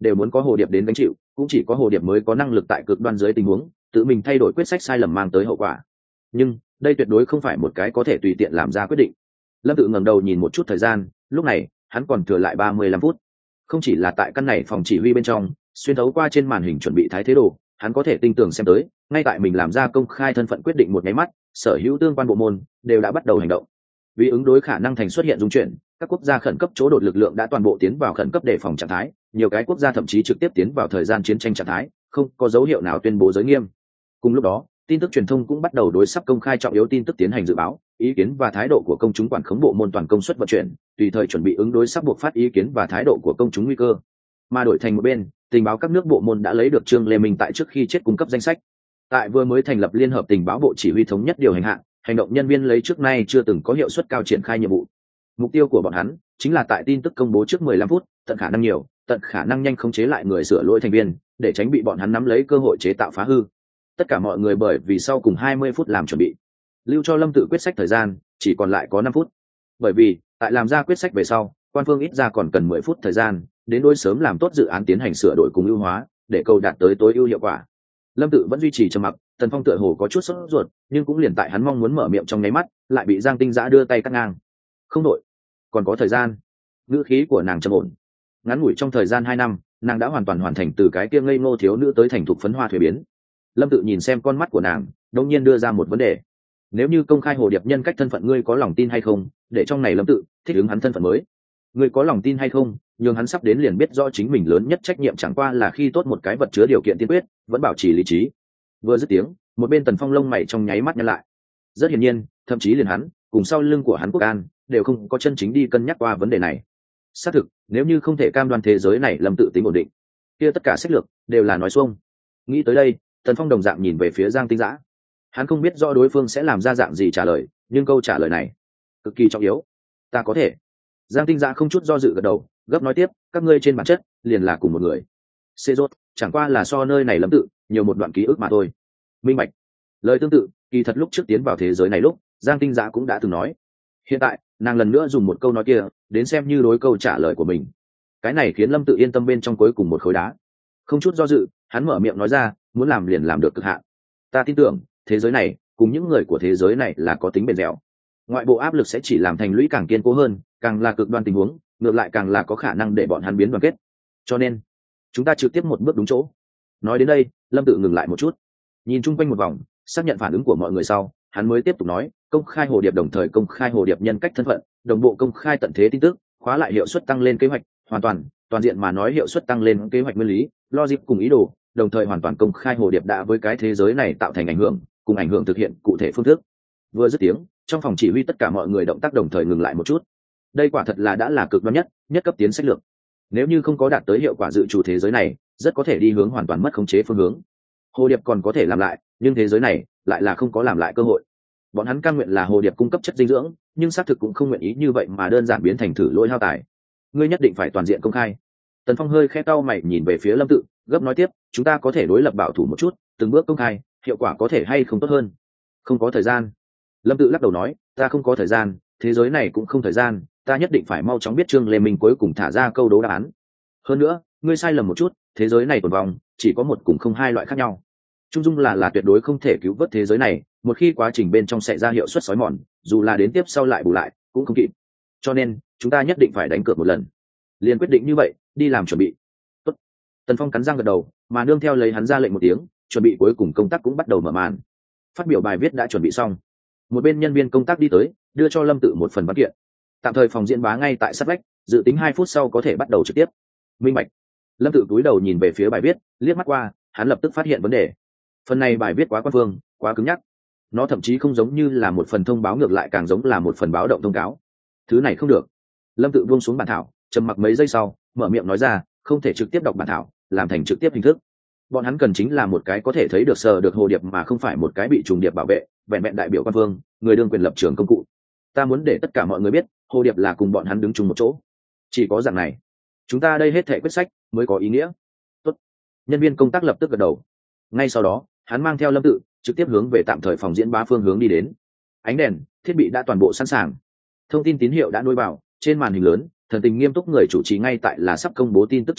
đều muốn có hồ điệp đến gánh chịu, cũng chỉ có hồ điệp mới có năng lực tại cực đoan dưới tình huống tự mình thay đổi quyết sách sai lầm mang tới hậu quả. Nhưng đây tuyệt đối không phải một cái có thể tùy tiện làm ra quyết định. Lâm Tự ngẩng đầu nhìn một chút thời gian, lúc này hắn còn thừa lại 35 phút. Không chỉ là tại căn này phòng chỉ huy bên trong, xuyên thấu qua trên màn hình chuẩn bị thái thế đồ, hắn có thể tin tưởng xem tới, ngay tại mình làm ra công khai thân phận quyết định một nháy mắt, sở hữu tương quan bộ môn đều đã bắt đầu hành động. Vì ứng đối khả năng thành xuất hiện dung chuyển, các quốc gia khẩn cấp chỗ đột lực lượng đã toàn bộ tiến vào khẩn cấp đề phòng trạng thái, nhiều cái quốc gia thậm chí trực tiếp tiến vào thời gian chiến tranh trạng thái, không có dấu hiệu nào tuyên bố giới nghiêm. Cùng lúc đó, tin tức truyền thông cũng bắt đầu đối sắp công khai trọng yếu tin tức tiến hành dự báo, ý kiến và thái độ của công chúng quản khống bộ môn toàn công suất vận chuyển, tùy thời chuẩn bị ứng đối sắp buộc phát ý kiến và thái độ của công chúng nguy cơ. Mà đổi thành một bên, tình báo các nước bộ môn đã lấy được Trương Lê Minh tại trước khi chết cung cấp danh sách. Tại vừa mới thành lập liên hợp tình báo bộ chỉ huy thống nhất điều hành hạng, hành động nhân viên lấy trước nay chưa từng có hiệu suất cao triển khai nhiệm vụ. Mục tiêu của bọn hắn chính là tại tin tức công bố trước 15 phút, tận khả năng nhiều, tận khả năng nhanh khống chế lại người sửa lỗi thành viên, để tránh bị bọn hắn nắm lấy cơ hội chế tạo phá hư. Tất cả mọi người bởi vì sau cùng 20 phút làm chuẩn bị, lưu cho Lâm Tự quyết sách thời gian chỉ còn lại có 5 phút. Bởi vì tại làm ra quyết sách về sau, quan phương ít ra còn cần 10 phút thời gian đến đối sớm làm tốt dự án tiến hành sửa đổi cùng ưu hóa, để cầu đạt tới tối ưu hiệu quả. Lâm Tự vẫn duy trì trầm mặc, Tần Phong tựa hồ có chút sốt ruột, nhưng cũng liền tại hắn mong muốn mở miệng trong nháy mắt, lại bị Giang Tinh Dã đưa tay cắt ngang. Không đội, còn có thời gian. Ngữ khí của nàng trầm ổn. Ngắn ngủi trong thời gian 2 năm, nàng đã hoàn toàn hoàn thành từ cái kia ngây ngô thiếu nữ tới thành thục phấn hoa thuế biến. Lâm Tự nhìn xem con mắt của nàng, đột nhiên đưa ra một vấn đề. Nếu như công khai hồ điệp nhân cách thân phận, ngươi có lòng tin hay không? Để trong này Lâm Tự thích ứng hắn thân phận mới. Ngươi có lòng tin hay không? Nhưng hắn sắp đến liền biết rõ chính mình lớn nhất trách nhiệm chẳng qua là khi tốt một cái vật chứa điều kiện tiên quyết, vẫn bảo trì lý trí. Vừa dứt tiếng, một bên Tần Phong lông mày trong nháy mắt nhăn lại. Rất hiển nhiên, thậm chí liền hắn cùng sau lưng của hắn Quốc An đều không có chân chính đi cân nhắc qua vấn đề này. Xác thực, nếu như không thể cam đoan thế giới này Lâm Tự tính ổn định, kia tất cả sách lược đều là nói xuông. Nghĩ tới đây, Tần Phong đồng dạng nhìn về phía Giang Tinh Dã. Hắn không biết rõ đối phương sẽ làm ra dạng gì trả lời, nhưng câu trả lời này cực kỳ trọng yếu. Ta có thể. Giang Tinh Dã không chút do dự gật đầu, gấp nói tiếp, các ngươi trên bản chất liền là cùng một người. Xê rốt, chẳng qua là so nơi này Lâm Tự nhiều một đoạn ký ức mà thôi. Minh bạch. Lời tương tự, kỳ thật lúc trước tiến vào thế giới này lúc, Giang Tinh Dã cũng đã từng nói. Hiện tại, nàng lần nữa dùng một câu nói kia, đến xem như đối câu trả lời của mình. Cái này khiến Lâm Tự yên tâm bên trong cuối cùng một khối đá. Không chút do dự, hắn mở miệng nói ra, muốn làm liền làm được cực hạn. Ta tin tưởng, thế giới này, cùng những người của thế giới này là có tính bền dẻo. Ngoại bộ áp lực sẽ chỉ làm thành lũy càng kiên cố hơn, càng là cực đoan tình huống, ngược lại càng là có khả năng để bọn hắn biến đoàn kết. Cho nên, chúng ta trực tiếp một bước đúng chỗ. Nói đến đây, Lâm Tự ngừng lại một chút, nhìn chung quanh một vòng, xác nhận phản ứng của mọi người sau, hắn mới tiếp tục nói, công khai hồ điệp đồng thời công khai hồ điệp nhân cách thân phận, đồng bộ công khai tận thế tin tức, khóa lại hiệu suất tăng lên kế hoạch, hoàn toàn diện mà nói hiệu suất tăng lên kế hoạch nguyên lý, logic cùng ý đồ, đồng thời hoàn toàn công khai hồ điệp đã với cái thế giới này tạo thành ảnh hưởng, cùng ảnh hưởng thực hiện cụ thể phương thức. Vừa dứt tiếng, trong phòng chỉ huy tất cả mọi người động tác đồng thời ngừng lại một chút. Đây quả thật là đã là cực đoan nhất cấp tiến sách lược. Nếu như không có đạt tới hiệu quả dự trù thế giới này, rất có thể đi hướng hoàn toàn mất khống chế phương hướng. Hồ điệp còn có thể làm lại, nhưng thế giới này lại là không có làm lại cơ hội. Bọn hắn cam nguyện là hồ điệp cung cấp chất dinh dưỡng, nhưng xác thực cũng không nguyện ý như vậy mà đơn giản biến thành thử lỗi hao tài. Ngươi nhất định phải toàn diện công khai. Tần Phong hơi khẽ cau mày nhìn về phía Lâm Tự, gấp nói tiếp, chúng ta có thể đối lập bảo thủ một chút, từng bước công khai, hiệu quả có thể hay không tốt hơn. Không có thời gian. Lâm Tự lắc đầu nói, ta không có thời gian, thế giới này cũng không thời gian, ta nhất định phải mau chóng biết Trương Lê Minh cuối cùng thả ra câu đố đáp án. Hơn nữa, ngươi sai lầm một chút, thế giới này tồn vong chỉ có một cùng không hai loại khác nhau. Trung dung là tuyệt đối không thể cứu vớt thế giới này, một khi quá trình bên trong xảy ra hiệu suất sói mòn, dù là đến tiếp sau lại bù lại cũng không kịp. Cho nên chúng ta nhất định phải đánh cược một lần. Liền quyết định như vậy, đi làm chuẩn bị. Tốt. Tần Phong cắn răng gật đầu, mà nương theo lấy hắn ra lệnh một tiếng, chuẩn bị cuối cùng công tác cũng bắt đầu mở màn. Phát biểu bài viết đã chuẩn bị xong, một bên nhân viên công tác đi tới, đưa cho Lâm Tự một phần văn kiện. Tạm thời phòng diễn bá ngay tại sát vách, dự tính 2 phút sau có thể bắt đầu trực tiếp. Minh bạch. Lâm Tự cúi đầu nhìn về phía bài viết, liếc mắt qua, hắn lập tức phát hiện vấn đề. Phần này bài viết quá quan phương, quá cứng nhắc. Nó thậm chí không giống như là một phần thông báo, ngược lại càng giống là một phần báo động thông cáo. Thứ này không được. Lâm Tự buông xuống bản thảo, trầm mặc mấy giây sau, mở miệng nói ra, không thể trực tiếp đọc bản thảo, làm thành trực tiếp hình thức. Bọn hắn cần chính là một cái có thể thấy được sờ được hồ điệp, mà không phải một cái bị trùng điệp bảo vệ, vẹn vẹn đại biểu quan phương, người đương quyền lập trường công cụ. Ta muốn để tất cả mọi người biết, hồ điệp là cùng bọn hắn đứng chung một chỗ. Chỉ có dạng này, chúng ta đây hết thảy quyết sách mới có ý nghĩa. Tốt. Nhân viên công tác lập tức gật đầu. Ngay sau đó, hắn mang theo Lâm Tự trực tiếp hướng về tạm thời phòng diễn bá phương hướng đi đến. Ánh đèn, thiết bị đã toàn bộ sẵn sàng. Thông tin tín hiệu đã nuôi vào, trên màn hình lớn, thần tình nghiêm túc người chủ trì ngay tại là sắp công bố tin tức trọng đại,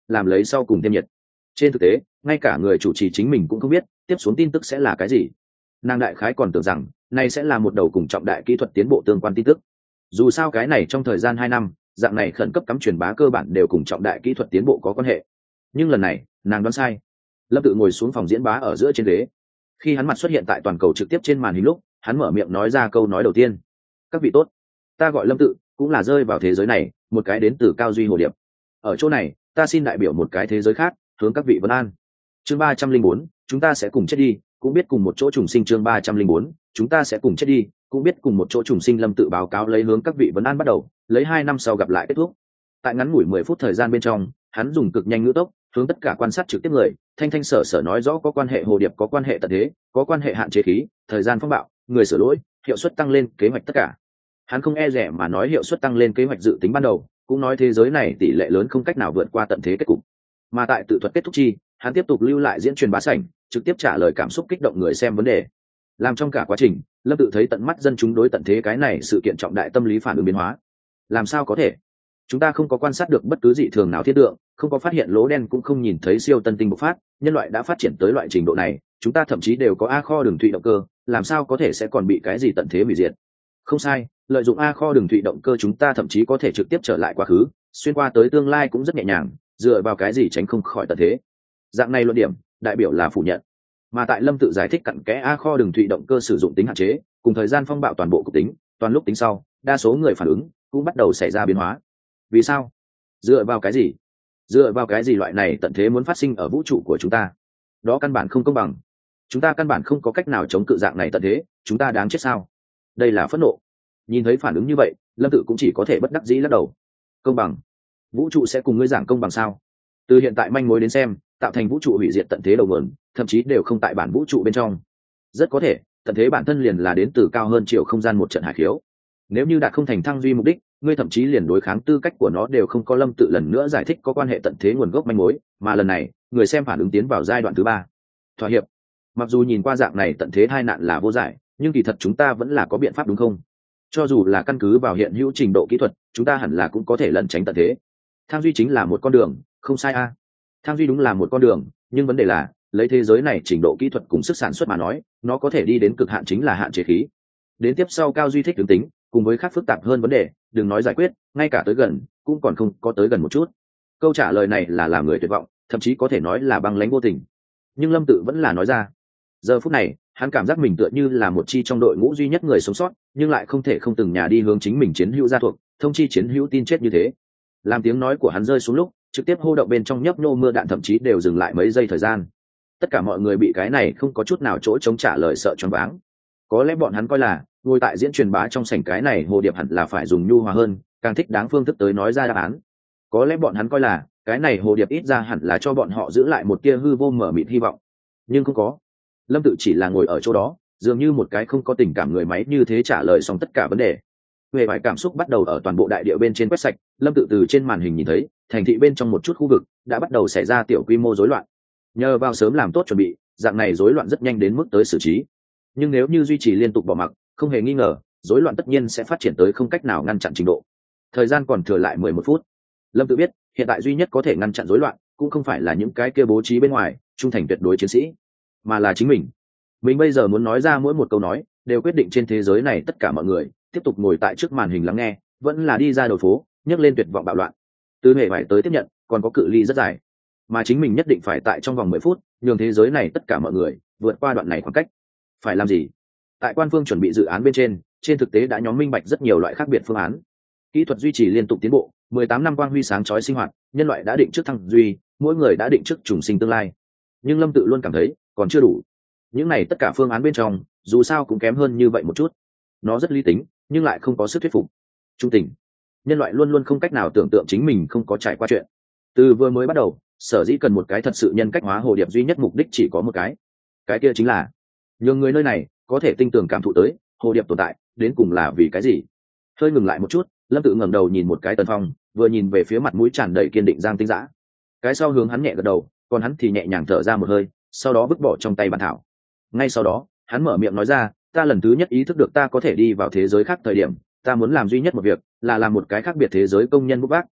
làm lấy sau cùng thêm nhiệt. Trên thực tế ngay cả người chủ trì chính mình cũng không biết tiếp xuống tin tức sẽ là cái gì. Nàng đại khái còn tưởng rằng này sẽ là một đầu cùng trọng đại kỹ thuật tiến bộ tương quan tin tức. Dù sao cái này trong thời gian 2 năm dạng này khẩn cấp cắm truyền bá cơ bản đều cùng trọng đại kỹ thuật tiến bộ có quan hệ. Nhưng lần này nàng đoán sai. Lâm Tự ngồi xuống phòng diễn bá ở giữa trên ghế. Khi hắn mặt xuất hiện tại toàn cầu trực tiếp trên màn hình lúc, hắn mở miệng nói ra câu nói đầu tiên: các vị tốt, ta gọi Lâm Tự, cũng là rơi vào thế giới này một cái đến từ Cao Duy Hồ Điệp. Ở chỗ này ta xin đại biểu một cái thế giới khác hướng các vị vấn an. Chương 304, chúng ta sẽ cùng chết đi cũng biết cùng một chỗ trùng sinh. Chương 304, chúng ta sẽ cùng chết đi cũng biết cùng một chỗ trùng sinh. Lâm Tự báo cáo lấy hướng các vị vấn an bắt đầu, lấy 2 năm sau gặp lại kết thúc. Tại ngắn ngủi 10 phút thời gian bên trong, hắn dùng cực nhanh ngữ tốc hướng tất cả quan sát trực tiếp người thanh thanh sở sở nói rõ có quan hệ hồ điệp, có quan hệ tận thế, có quan hệ hạn chế khí, thời gian phong bạo, người sửa lỗi, hiệu suất tăng lên, kế hoạch tất cả. Hắn không e dè mà nói hiệu suất tăng lên, kế hoạch dự tính ban đầu, cũng nói thế giới này tỷ lệ lớn không cách nào vượt qua tận thế kết cục. Mà tại tự thuật kết thúc chi, hắn tiếp tục lưu lại diễn truyền bá sảnh, trực tiếp trả lời cảm xúc kích động người xem vấn đề. Làm trong cả quá trình, Lâm Tự thấy tận mắt dân chúng đối tận thế cái này sự kiện trọng đại tâm lý phản ứng biến hóa. Làm sao có thể? Chúng ta không có quan sát được bất cứ dị thường nào thiên tượng, không có phát hiện lỗ đen, cũng không nhìn thấy siêu tân tinh bộc phát, nhân loại đã phát triển tới loại trình độ này, chúng ta thậm chí đều có A kho đường thủy động cơ, làm sao có thể sẽ còn bị cái gì tận thế hủy diệt? Không sai, lợi dụng A kho đường thủy động cơ chúng ta thậm chí có thể trực tiếp trở lại quá khứ, xuyên qua tới tương lai cũng rất nhẹ nhàng, dựa vào cái gì tránh không khỏi tận thế? Dạng này luận điểm, đại biểu là phủ nhận. Mà tại Lâm Tự giải thích cặn kẽ A kho đường thủy động cơ sử dụng tính hạn chế, cùng thời gian phong bạo toàn bộ cục tính, toàn lúc tính sau, đa số người phản ứng cũng bắt đầu xảy ra biến hóa. Vì sao? Dựa vào cái gì? Dựa vào cái gì loại này tận thế muốn phát sinh ở vũ trụ của chúng ta? Đó căn bản không công bằng. Chúng ta căn bản không có cách nào chống cự dạng này tận thế, chúng ta đáng chết sao? Đây là phẫn nộ. Nhìn thấy phản ứng như vậy, Lâm Tự cũng chỉ có thể bất đắc dĩ lắc đầu. Công bằng? Vũ trụ sẽ cùng ngươi giảng công bằng sao? Từ hiện tại manh mối đến xem, tạo thành vũ trụ hủy diệt tận thế đầu nguồn, thậm chí đều không tại bản vũ trụ bên trong. Rất có thể, tận thế bản thân liền là đến từ cao hơn chiều không gian một trận hải khiếu. Nếu như đạt không thành thăng duy mục đích, ngươi thậm chí liền đối kháng tư cách của nó đều không có. Lâm Tự lần nữa giải thích có quan hệ tận thế nguồn gốc manh mối, mà lần này người xem phản ứng tiến vào giai đoạn thứ 3. Thỏa hiệp. Mặc dù nhìn qua dạng này tận thế tai nạn là vô giải, nhưng kỳ thật chúng ta vẫn là có biện pháp, đúng không? Cho dù là căn cứ vào hiện hữu trình độ kỹ thuật, chúng ta hẳn là cũng có thể lẩn tránh tận thế. Thang duy chính là một con đường, không sai a. Thang duy đúng là một con đường, nhưng vấn đề là lấy thế giới này trình độ kỹ thuật cùng sức sản xuất mà nói, nó có thể đi đến cực hạn chính là hạn chế khí. Đến tiếp sau cao duy thích tướng tính, cùng với khác phức tạp hơn vấn đề, đừng nói giải quyết, ngay cả tới gần cũng còn không có tới gần một chút. Câu trả lời này là làm người tuyệt vọng, thậm chí có thể nói là băng lãnh vô tình. Nhưng Lâm Tự vẫn là nói ra. Giờ phút này hắn cảm giác mình tựa như là một chi trong đội ngũ duy nhất người sống sót, nhưng lại không thể không từng nhà đi hướng chính mình chiến hữu gia thuộc, thông chi chiến hữu tin chết như thế. Làm tiếng nói của hắn rơi xuống lúc, trực tiếp hô động bên trong nhấp nhô mưa đạn thậm chí đều dừng lại mấy giây thời gian. Tất cả mọi người bị cái này không có chút nào chỗ chống trả lời sợ choáng váng. Có lẽ bọn hắn coi là ngồi tại diễn truyền bá trong sảnh cái này hồ điệp hẳn là phải dùng nhu hòa hơn, càng thích đáng phương thức tới nói ra đáp án. Có lẽ bọn hắn coi là cái này hồ điệp ít ra hẳn là cho bọn họ giữ lại một tia hư vô mở mịt hy vọng, nhưng không có. Lâm Tự chỉ là ngồi ở chỗ đó, dường như một cái không có tình cảm người máy như thế trả lời xong tất cả vấn đề. Về vài cảm xúc bắt đầu ở toàn bộ đại địa bên trên quét sạch. Lâm Tự từ trên màn hình nhìn thấy thành thị bên trong một chút khu vực đã bắt đầu xảy ra tiểu quy mô rối loạn. Nhờ vào sớm làm tốt chuẩn bị, dạng này rối loạn rất nhanh đến mức tới xử trí. Nhưng nếu như duy trì liên tục bỏ mặc, không hề nghi ngờ rối loạn tất nhiên sẽ phát triển tới không cách nào ngăn chặn trình độ. Thời gian còn thừa lại 11 phút. Lâm Tự biết hiện tại duy nhất có thể ngăn chặn rối loạn cũng không phải là những cái kia bố trí bên ngoài trung thành tuyệt đối chiến sĩ, mà là chính mình. Mình bây giờ muốn nói ra mỗi một câu nói đều quyết định trên thế giới này tất cả mọi người tiếp tục ngồi tại trước màn hình lắng nghe, vẫn là đi ra đầu phố nhấc lên tuyệt vọng bạo loạn. Từ hệ phải tới tiếp nhận còn có cự ly rất dài, mà chính mình nhất định phải tại trong vòng 10 phút nhường thế giới này tất cả mọi người vượt qua đoạn này khoảng cách. Phải làm gì? Tại quan phương chuẩn bị dự án bên trên thực tế đã nhóm minh bạch rất nhiều loại khác biệt phương án. Kỹ thuật duy trì liên tục tiến bộ, 18 năm quang huy sáng chói sinh hoạt, nhân loại đã định trước thăng duy, mỗi người đã định trước trùng sinh tương lai. Nhưng Lâm Tự luôn cảm thấy còn chưa đủ. Những này tất cả phương án bên trong dù sao cũng kém hơn như vậy một chút. Nó rất lý tính nhưng lại không có sức thuyết phục. Trung tình. Nhân loại luôn luôn không cách nào tưởng tượng chính mình không có trải qua chuyện. Từ vừa mới bắt đầu, sở dĩ cần một cái thật sự nhân cách hóa hồ điệp duy nhất mục đích chỉ có một cái kia chính là nhường người nơi này có thể tinh tường cảm thụ tới hồ điệp tồn tại đến cùng là vì cái gì. Hơi ngừng lại một chút, Lâm Tự ngẩng đầu nhìn một cái Tần Phong, vừa nhìn về phía mặt mũi tràn đầy kiên định Giang Tinh Dã. Cái sau hướng hắn nhẹ gật đầu, còn hắn thì nhẹ nhàng thở ra một hơi, sau đó vứt bỏ trong tay bản thảo. Ngay sau đó hắn mở miệng nói ra, ta lần thứ nhất ý thức được ta có thể đi vào thế giới khác thời điểm, ta muốn làm duy nhất một việc là làm một cái khác biệt thế giới công nhân bút bác.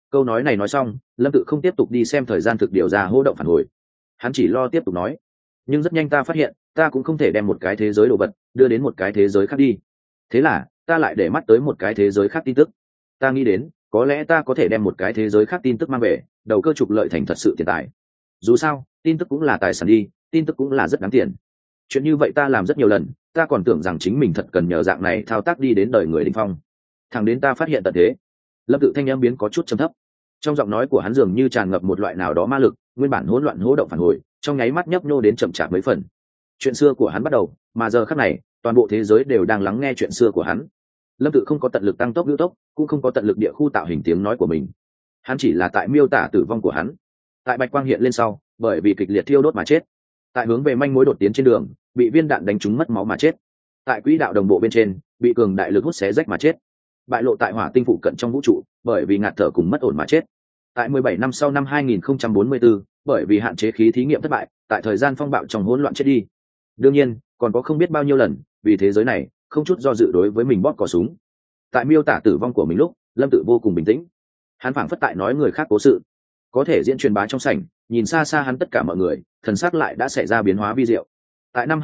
Câu nói này nói xong, Lâm Tự không tiếp tục đi xem thời gian thực điều ra hô động phản hồi, hắn chỉ lo tiếp tục nói. Nhưng rất nhanh ta phát hiện ta cũng không thể đem một cái thế giới đồ vật đưa đến một cái thế giới khác đi. Thế là ta lại để mắt tới một cái thế giới khác tin tức. Ta nghĩ đến có lẽ ta có thể đem một cái thế giới khác tin tức mang về, đầu cơ trục lợi thành thật sự tiền tài. Dù sao tin tức cũng là tài sản đi, tin tức cũng là rất đáng tiền. Chuyện như vậy ta làm rất nhiều lần, ta còn tưởng rằng chính mình thật cần nhờ dạng này thao tác đi đến đời người đỉnh phong. Thẳng đến ta phát hiện tận thế. Lâm Tự thanh em biến có chút trầm thấp, trong giọng nói của hắn dường như tràn ngập một loại nào đó ma lực, nguyên bản hỗn loạn hô động phản hồi trong nháy mắt nhấp nhô đến chậm chạp mấy phần. Chuyện xưa của hắn bắt đầu, mà giờ khắc này toàn bộ thế giới đều đang lắng nghe chuyện xưa của hắn. Lâm Tự không có tận lực tăng tốc lưu tốc, cũng không có tận lực địa khu tạo hình tiếng nói của mình, hắn chỉ là tại miêu tả tử vong của hắn. Tại bạch quang hiện lên sau, bởi vì kịch liệt thiêu đốt mà chết. Tại hướng về manh mối đột tiến trên đường, bị viên đạn đánh trúng mất máu mà chết. Tại quỹ đạo đồng bộ bên trên, bị cường đại lực hút xé rách mà chết. Bại lộ tại hỏa tinh phụ cận trong vũ trụ, bởi vì ngạt thở cùng mất ổn mà chết. Tại 17 năm sau năm 2044, bởi vì hạn chế khí thí nghiệm thất bại, tại thời gian phong bạo trong hỗn loạn chết đi. Đương nhiên, còn có không biết bao nhiêu lần, vì thế giới này, không chút do dự đối với mình bóp cò súng. Tại miêu tả tử vong của mình lúc, Lâm Tự vô cùng bình tĩnh. Hắn phảng phất tại nói người khác cố sự, có thể diễn truyền bá trong sảnh, nhìn xa xa hắn tất cả mọi người, thần sắc lại đã xảy ra biến hóa vi diệu. Tại năm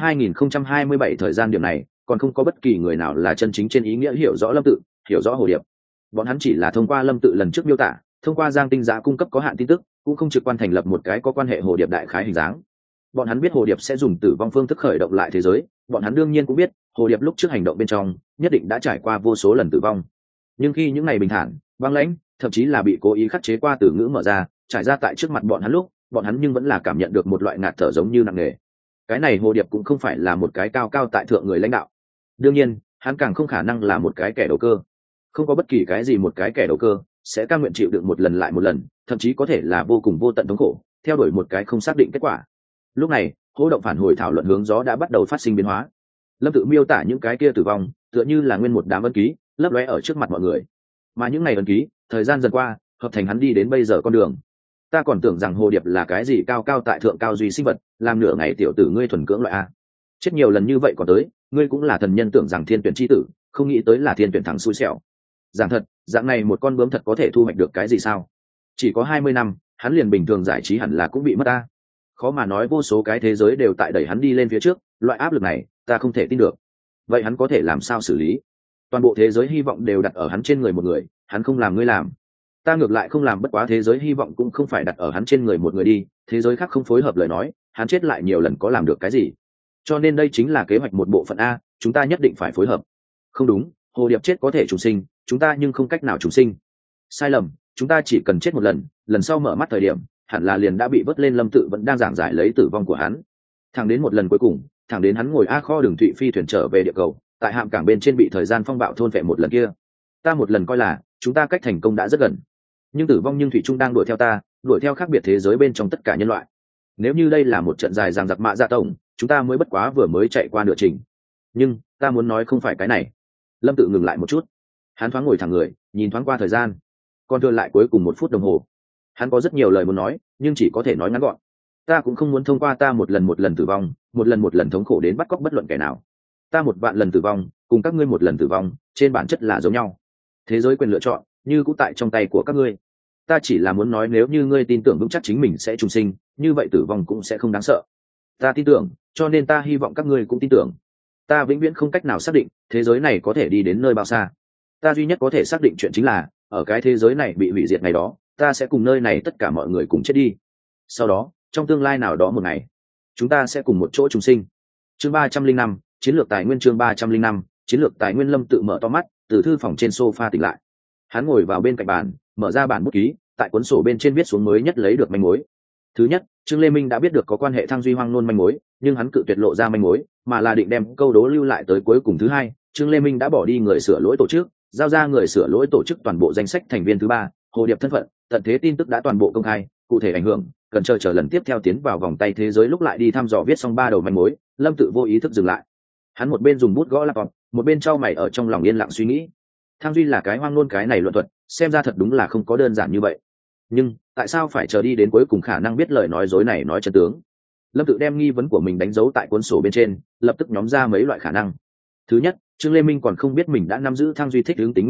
2027 thời gian điểm này, còn không có bất kỳ người nào là chân chính trên ý nghĩa hiểu rõ Lâm Tự, hiểu rõ Hồ Điệp. Bọn hắn chỉ là thông qua Lâm Tự lần trước miêu tả, thông qua Giang Tinh Giá cung cấp có hạn tin tức, cũng không trực quan thành lập một cái có quan hệ Hồ Điệp đại khái hình dáng. Bọn hắn biết Hồ Điệp sẽ dùng tử vong phương thức khởi động lại thế giới, bọn hắn đương nhiên cũng biết Hồ Điệp lúc trước hành động bên trong nhất định đã trải qua vô số lần tử vong. Nhưng khi những ngày bình thản, băng lãnh, thậm chí là bị cố ý khắc chế qua từ ngữ mở ra, trải ra tại trước mặt bọn hắn lúc, bọn hắn nhưng vẫn là cảm nhận được một loại ngạt thở giống như nặng nề. Cái này Hồ Điệp cũng không phải là một cái cao cao tại thượng người lãnh đạo. Đương nhiên, hắn càng không khả năng là một cái kẻ đầu cơ. Không có bất kỳ cái gì một cái kẻ đầu cơ sẽ cam nguyện chịu đựng một lần lại một lần, thậm chí có thể là vô cùng vô tận thống khổ, theo đuổi một cái không xác định kết quả. Lúc này, hô động phản hồi thảo luận hướng gió đã bắt đầu phát sinh biến hóa. Lâm Tự miêu tả những cái kia tử vong, tựa như là nguyên một đám ấn ký, lấp lóe ở trước mặt mọi người. Mà những ngày ấn ký, thời gian dần qua, hợp thành hắn đi đến bây giờ con đường. Ta còn tưởng rằng Hồ Điệp là cái gì cao cao tại thượng cao duy sinh vật, làm nửa ngày tiểu tử ngươi thuần cưỡng loại a. Chết nhiều lần như vậy còn tới, ngươi cũng là thần nhân tưởng rằng thiên tuyển chi tử, không nghĩ tới là thiên tuyển thẳng xui xẻo. Giảng thật, dạng này một con bướm thật có thể thu hoạch được cái gì sao? Chỉ có 20 năm, hắn liền bình thường giải trí hẳn là cũng bị mất ta. Khó mà nói vô số cái thế giới đều tại đẩy hắn đi lên phía trước, loại áp lực này, ta không thể tin được. Vậy hắn có thể làm sao xử lý? Toàn bộ thế giới hy vọng đều đặt ở hắn trên người một người, hắn không làm ngươi làm. Ta ngược lại không làm, bất quá thế giới hy vọng cũng không phải đặt ở hắn trên người một người đi, thế giới khác không phối hợp lời nói, hắn chết lại nhiều lần có làm được cái gì? Cho nên đây chính là kế hoạch một bộ phận A, chúng ta nhất định phải phối hợp. Không đúng, Hồ Điệp chết có thể trùng sinh, chúng ta nhưng không cách nào trùng sinh. Sai lầm, chúng ta chỉ cần chết một lần, lần sau mở mắt thời điểm, hẳn là liền đã bị vớt lên. Lâm Tự vẫn đang giảng giải lấy tử vong của hắn. Thẳng đến một lần cuối cùng, thẳng đến hắn ngồi A kho đường thụy phi thuyền trở về địa cầu, tại hạm cảng bên trên bị thời gian phong bạo thôn phệ một lần kia. Ta một lần coi là chúng ta cách thành công đã rất gần, nhưng tử vong nhưng thủy trung đang đuổi theo ta, đuổi theo khác biệt thế giới bên trong tất cả nhân loại. Nếu như đây là một trận dài dằng dặc mạ dạ tổng, chúng ta mới bất quá vừa mới chạy qua nửa trình. Nhưng ta muốn nói không phải cái này. Lâm Tự ngừng lại một chút, hắn thoáng ngồi thẳng người, nhìn thoáng qua thời gian, còn thừa lại cuối cùng 1 phút đồng hồ. Hắn có rất nhiều lời muốn nói, nhưng chỉ có thể nói ngắn gọn. Ta cũng không muốn thông qua ta một lần tử vong, một lần thống khổ đến bắt cóc bất luận kẻ nào. Ta 1 vạn lần tử vong, cùng các ngươi 1 lần tử vong, trên bản chất là giống nhau. Thế giới quyền lựa chọn, như cũng tại trong tay của các ngươi. Ta chỉ là muốn nói nếu như ngươi tin tưởng vững chắc chính mình sẽ trùng sinh, như vậy tử vong cũng sẽ không đáng sợ. Ta tin tưởng, cho nên ta hy vọng các ngươi cũng tin tưởng. Ta vĩnh viễn không cách nào xác định thế giới này có thể đi đến nơi bao xa. Ta duy nhất có thể xác định chuyện chính là, ở cái thế giới này bị hủy diệt ngày đó, ta sẽ cùng nơi này tất cả mọi người cùng chết đi. Sau đó, trong tương lai nào đó một ngày, chúng ta sẽ cùng một chỗ trùng sinh. Chương 305, chiến lược tài nguyên. Chương 305, chiến lược tài nguyên. Lâm Tự mở to mắt, từ thư phòng trên sofa tỉnh lại. Hắn ngồi vào bên cạnh bàn, mở ra bản bút ký, tại cuốn sổ bên trên viết xuống mới nhất lấy được manh mối. Thứ nhất, Trương Lê Minh đã biết được có quan hệ Thăng Duy Hoang Nôn manh mối, nhưng hắn cự tuyệt lộ ra manh mối, mà là định đem câu đố lưu lại tới cuối cùng. Thứ hai, Trương Lê Minh đã bỏ đi người sửa lỗi tổ chức, giao ra người sửa lỗi tổ chức toàn bộ danh sách thành viên. Thứ ba, Hồ Điệp thân phận, tận thế tin tức đã toàn bộ công khai, cụ thể ảnh hưởng cần chờ lần tiếp theo tiến vào vòng tay thế giới lúc lại đi thăm dò. Viết xong 3 đầu manh mối, Lâm Tự vô ý thức dừng lại. Hắn một bên dùng bút gõ laptop, một bên trao mày ở trong lòng yên lặng suy nghĩ. Thăng Duy là cái hoang nôn, cái này luận thuật xem ra thật đúng là không có đơn giản như vậy. Nhưng tại sao phải chờ đi đến cuối cùng khả năng biết lời nói dối này nói chân tướng? Lâm Tự đem nghi vấn của mình đánh dấu tại cuốn sổ bên trên, lập tức nhóm ra mấy loại khả năng. Thứ nhất, Trương Lê Minh còn không biết mình đã nắm giữ Thăng Duy thích ứng tính nguyên lý,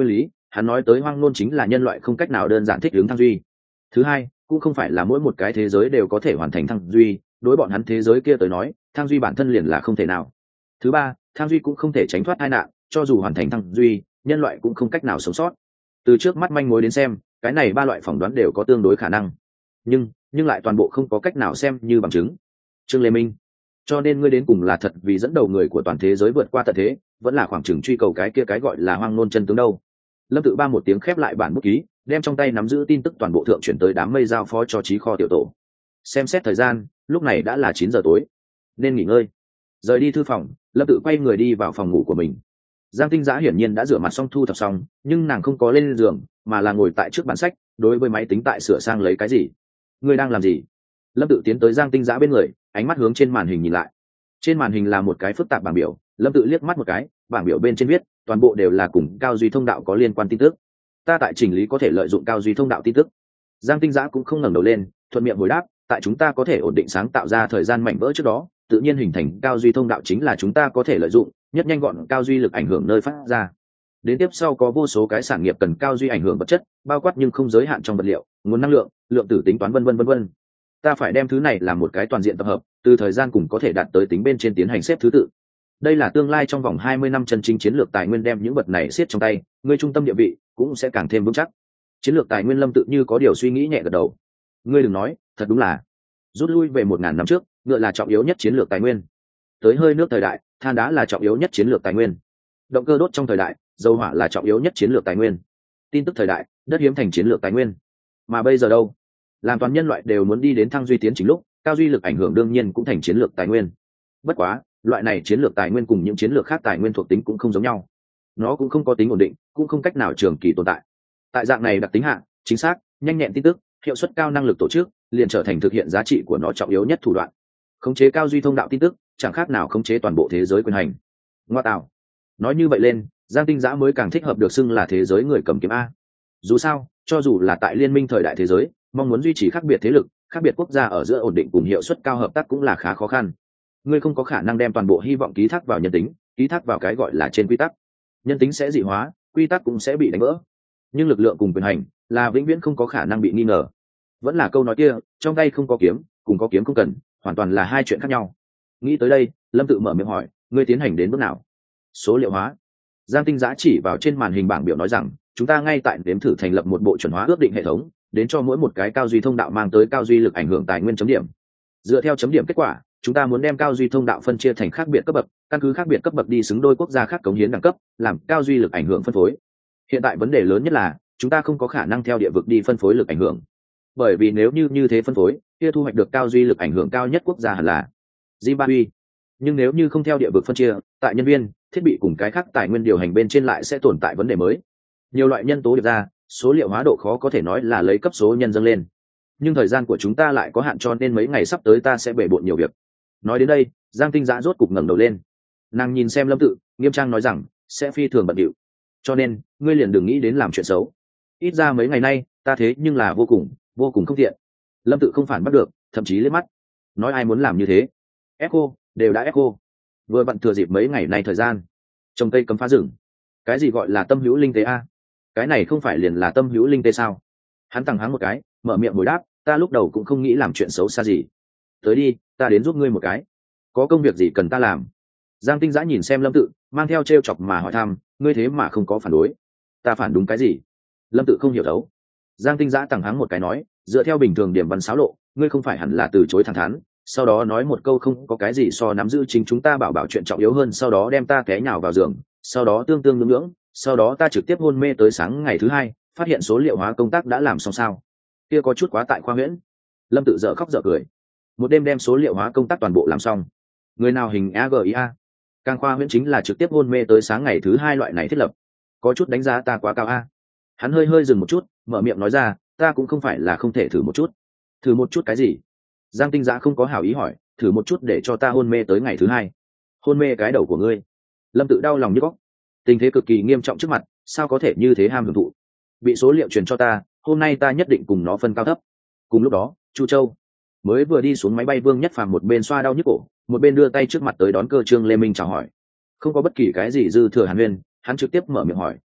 hắn nói tới hoang nôn chính là nhân loại không cách nào đơn giản thích ứng thăng duy. Thứ hai, cũng không phải là mỗi một cái thế giới đều có thể hoàn thành thăng duy, đối bọn hắn thế giới kia tới nói thăng duy bản thân liền là không thể nào. Thứ ba, thăng duy cũng không thể tránh thoát tai nạn, cho dù hoàn thành thăng duy, nhân loại cũng không cách nào sống sót. Từ trước mắt manh mối đến xem, cái này ba loại phỏng đoán đều có tương đối khả năng, nhưng lại toàn bộ không có cách nào xem như bằng chứng. Trương Lê Minh, cho nên ngươi đến cùng là thật vì dẫn đầu người của toàn thế giới vượt qua tận thế, vẫn là khoảng chừng truy cầu cái kia cái gọi là hoang nôn chân tướng đâu? Lâm Tự Ba một tiếng khép lại bản bút ký, đem trong tay nắm giữ tin tức toàn bộ thượng chuyển tới đám mây giao phó cho trí kho tiểu tổ. Xem xét thời gian, lúc này đã là 9 giờ tối, nên nghỉ ngơi. Rời đi thư phòng, Lâm Tự quay người đi vào phòng ngủ của mình. Giang Tinh Giã hiển nhiên đã rửa mặt xong thu thập xong, nhưng nàng không có lên giường, mà là ngồi tại trước bàn sách, đối với máy tính tại sửa sang lấy cái gì. Ngươi đang làm gì? Lâm Tự tiến tới Giang Tinh Giã bên người, ánh mắt hướng trên màn hình nhìn lại. Trên màn hình là một cái phức tạp bảng biểu, Lâm Tự liếc mắt một cái, bảng biểu bên trên viết toàn bộ đều là cùng cao duy thông đạo có liên quan tin tức. Ta tại chỉnh lý có thể lợi dụng cao duy thông đạo tin tức. Giang Tinh Giã cũng không ngẩng đầu lên, thuận miệng hồi đáp, tại chúng ta có thể ổn định sáng tạo ra thời gian mảnh vỡ trước đó, tự nhiên hình thành cao duy thông đạo chính là chúng ta có thể lợi dụng nhất nhanh gọn cao duy lực ảnh hưởng nơi phát ra. Đến tiếp sau có vô số cái sản nghiệp cần cao duy ảnh hưởng vật chất, bao quát nhưng không giới hạn trong vật liệu, nguồn năng lượng, lượng tử tính toán vân vân vân vân. Ta phải đem thứ này làm một cái toàn diện tập hợp, từ thời gian cùng có thể đạt tới tính bên trên tiến hành xếp thứ tự. Đây là tương lai trong vòng 20 năm chân chính chiến lược tài nguyên, đem những vật này siết trong tay, ngươi trung tâm địa vị cũng sẽ càng thêm vững chắc. Chiến lược tài nguyên. Lâm Tự như có điều suy nghĩ nhẹ gật đầu. Ngươi đừng nói, thật đúng là rút lui về 1000 năm trước, ngựa là trọng yếu nhất chiến lược tài nguyên. Tới hơi nước thời đại, than đá là trọng yếu nhất chiến lược tài nguyên. Động cơ đốt trong thời đại, dầu hỏa là trọng yếu nhất chiến lược tài nguyên. Tin tức thời đại, đất hiếm thành chiến lược tài nguyên. Mà bây giờ đâu? Làm toàn nhân loại đều muốn đi đến thăng duy tiến chính lúc, cao duy lực ảnh hưởng đương nhiên cũng thành chiến lược tài nguyên. Bất quá, loại này chiến lược tài nguyên cùng những chiến lược khác tài nguyên thuộc tính cũng không giống nhau. Nó cũng không có tính ổn định, cũng không cách nào trường kỳ tồn tại. Tại dạng này đặc tính hạ, chính xác, nhanh nhẹn tin tức, hiệu suất cao năng lực tổ chức, liền trở thành thực hiện giá trị của nó trọng yếu nhất thủ đoạn. Khống chế cao duy thông đạo tin tức, chẳng khác nào khống chế toàn bộ thế giới quyền hành. Ngoa tạo. Nói như vậy lên, Giang Tinh Giã mới càng thích hợp được xưng là thế giới người cầm kiếm a. Dù sao, cho dù là tại liên minh thời đại thế giới, mong muốn duy trì khác biệt thế lực, khác biệt quốc gia ở giữa ổn định cùng hiệu suất cao hợp tác cũng là khá khó khăn. Ngươi không có khả năng đem toàn bộ hy vọng ký thác vào nhân tính, ký thác vào cái gọi là trên quy tắc. Nhân tính sẽ dị hóa, quy tắc cũng sẽ bị đánh vỡ. Nhưng lực lượng cùng quyền hành là vĩnh viễn không có khả năng bị nghi ngờ. Vẫn là câu nói kia, trong tay không có kiếm, cùng có kiếm không cần, hoàn toàn là hai chuyện khác nhau. Nghĩ tới đây, Lâm Tự mở miệng hỏi, ngươi tiến hành đến bước nào? Số liệu hóa. Giang Tinh Giã chỉ vào trên màn hình bảng biểu nói rằng, chúng ta ngay tại đếm thử thành lập một bộ chuẩn hóa ước định hệ thống, đến cho mỗi một cái cao duy thông đạo mang tới cao duy lực ảnh hưởng tài nguyên chấm điểm. Dựa theo chấm điểm kết quả, chúng ta muốn đem cao duy thông đạo phân chia thành khác biệt cấp bậc, căn cứ khác biệt cấp bậc đi xứng đôi quốc gia khác cống hiến đẳng cấp, làm cao duy lực ảnh hưởng phân phối. Hiện tại vấn đề lớn nhất là chúng ta không có khả năng theo địa vực đi phân phối lực ảnh hưởng, bởi vì nếu như thế phân phối, kia thu hoạch được cao duy lực ảnh hưởng cao nhất quốc gia hẳn là Zimbabwe. Nhưng nếu như không theo địa vực phân chia, tại nhân viên, thiết bị cùng cái khác tài nguyên điều hành bên trên lại sẽ tồn tại vấn đề mới. Nhiều loại nhân tố được ra, số liệu hóa độ khó có thể nói là lấy cấp số nhân dâng lên. Nhưng thời gian của chúng ta lại có hạn, cho nên mấy ngày sắp tới ta sẽ bể bộn nhiều việc. Nói đến đây, Giang Tinh Giã rốt cục ngẩng đầu lên. Nàng nhìn xem Lâm Tự, nghiêm trang nói rằng, sẽ phi thường bận rộn. Cho nên, ngươi liền đừng nghĩ đến làm chuyện xấu. Ít ra mấy ngày nay, ta thế nhưng là vô cùng không tiện. Lâm Tự không phản bắt được, thậm chí liếc mắt. Nói ai muốn làm như thế? Echo, đều đã Echo. Vừa bận thừa dịp mấy ngày nay thời gian, trồng cây cấm phá rừng. Cái gì gọi là tâm hữu linh tế a? Cái này không phải liền là tâm hữu linh tế sao? Hắn tằng hắng một cái, mở miệng hồi đáp, ta lúc đầu cũng không nghĩ làm chuyện xấu xa gì. Tới đi, ta đến giúp ngươi một cái. Có công việc gì cần ta làm? Giang Tinh Giã nhìn xem Lâm Tự, mang theo trêu chọc mà hỏi thăm, ngươi thế mà không có phản đối. Ta phản đúng cái gì? Lâm Tự không hiểu đấu. Giang Tinh Giã tằng hắng một cái nói, dựa theo bình thường điểm văn xáo lộ, ngươi không phải hẳn là từ chối thẳng thắn, sau đó nói một câu không có cái gì so nắm giữ chính chúng ta bảo chuyện trọng yếu hơn, sau đó đem ta té nhào vào giường, sau đó tương ngưỡng, sau đó ta trực tiếp hôn mê tới sáng ngày thứ hai, phát hiện số liệu hóa công tác đã làm xong sao? Kia có chút quá tại khoa huyễn. Lâm Tự dở khóc dở cười. Một đêm đem số liệu hóa công tác toàn bộ làm xong. Người nào hình AGIA? Càng khoa huyễn chính là trực tiếp hôn mê tới sáng ngày thứ hai, loại này thiết lập có chút đánh giá ta quá cao a. Hắn hơi dừng một chút, mở miệng nói ra, ta cũng không phải là không thể thử một chút. Thử một chút cái gì? Giang Tinh Giã không có hảo ý hỏi, thử một chút để cho ta hôn mê tới ngày thứ hai. Hôn mê cái đầu của ngươi? Lâm Tự đau lòng như góc. Tình thế cực kỳ nghiêm trọng trước mặt, sao có thể như thế ham hưởng thụ? Bị số liệu truyền cho ta, hôm nay ta nhất định cùng nó phân cao thấp. Cùng lúc đó, Chu Châu mới vừa đi xuống máy bay, Vương Nhất Phàm một bên xoa đau nhức cổ, một bên đưa tay trước mặt tới đón cơ. Trương Lê Minh chào hỏi. Không có bất kỳ cái gì dư thừa hàn huyên, hắn trực tiếp mở miệng hỏi,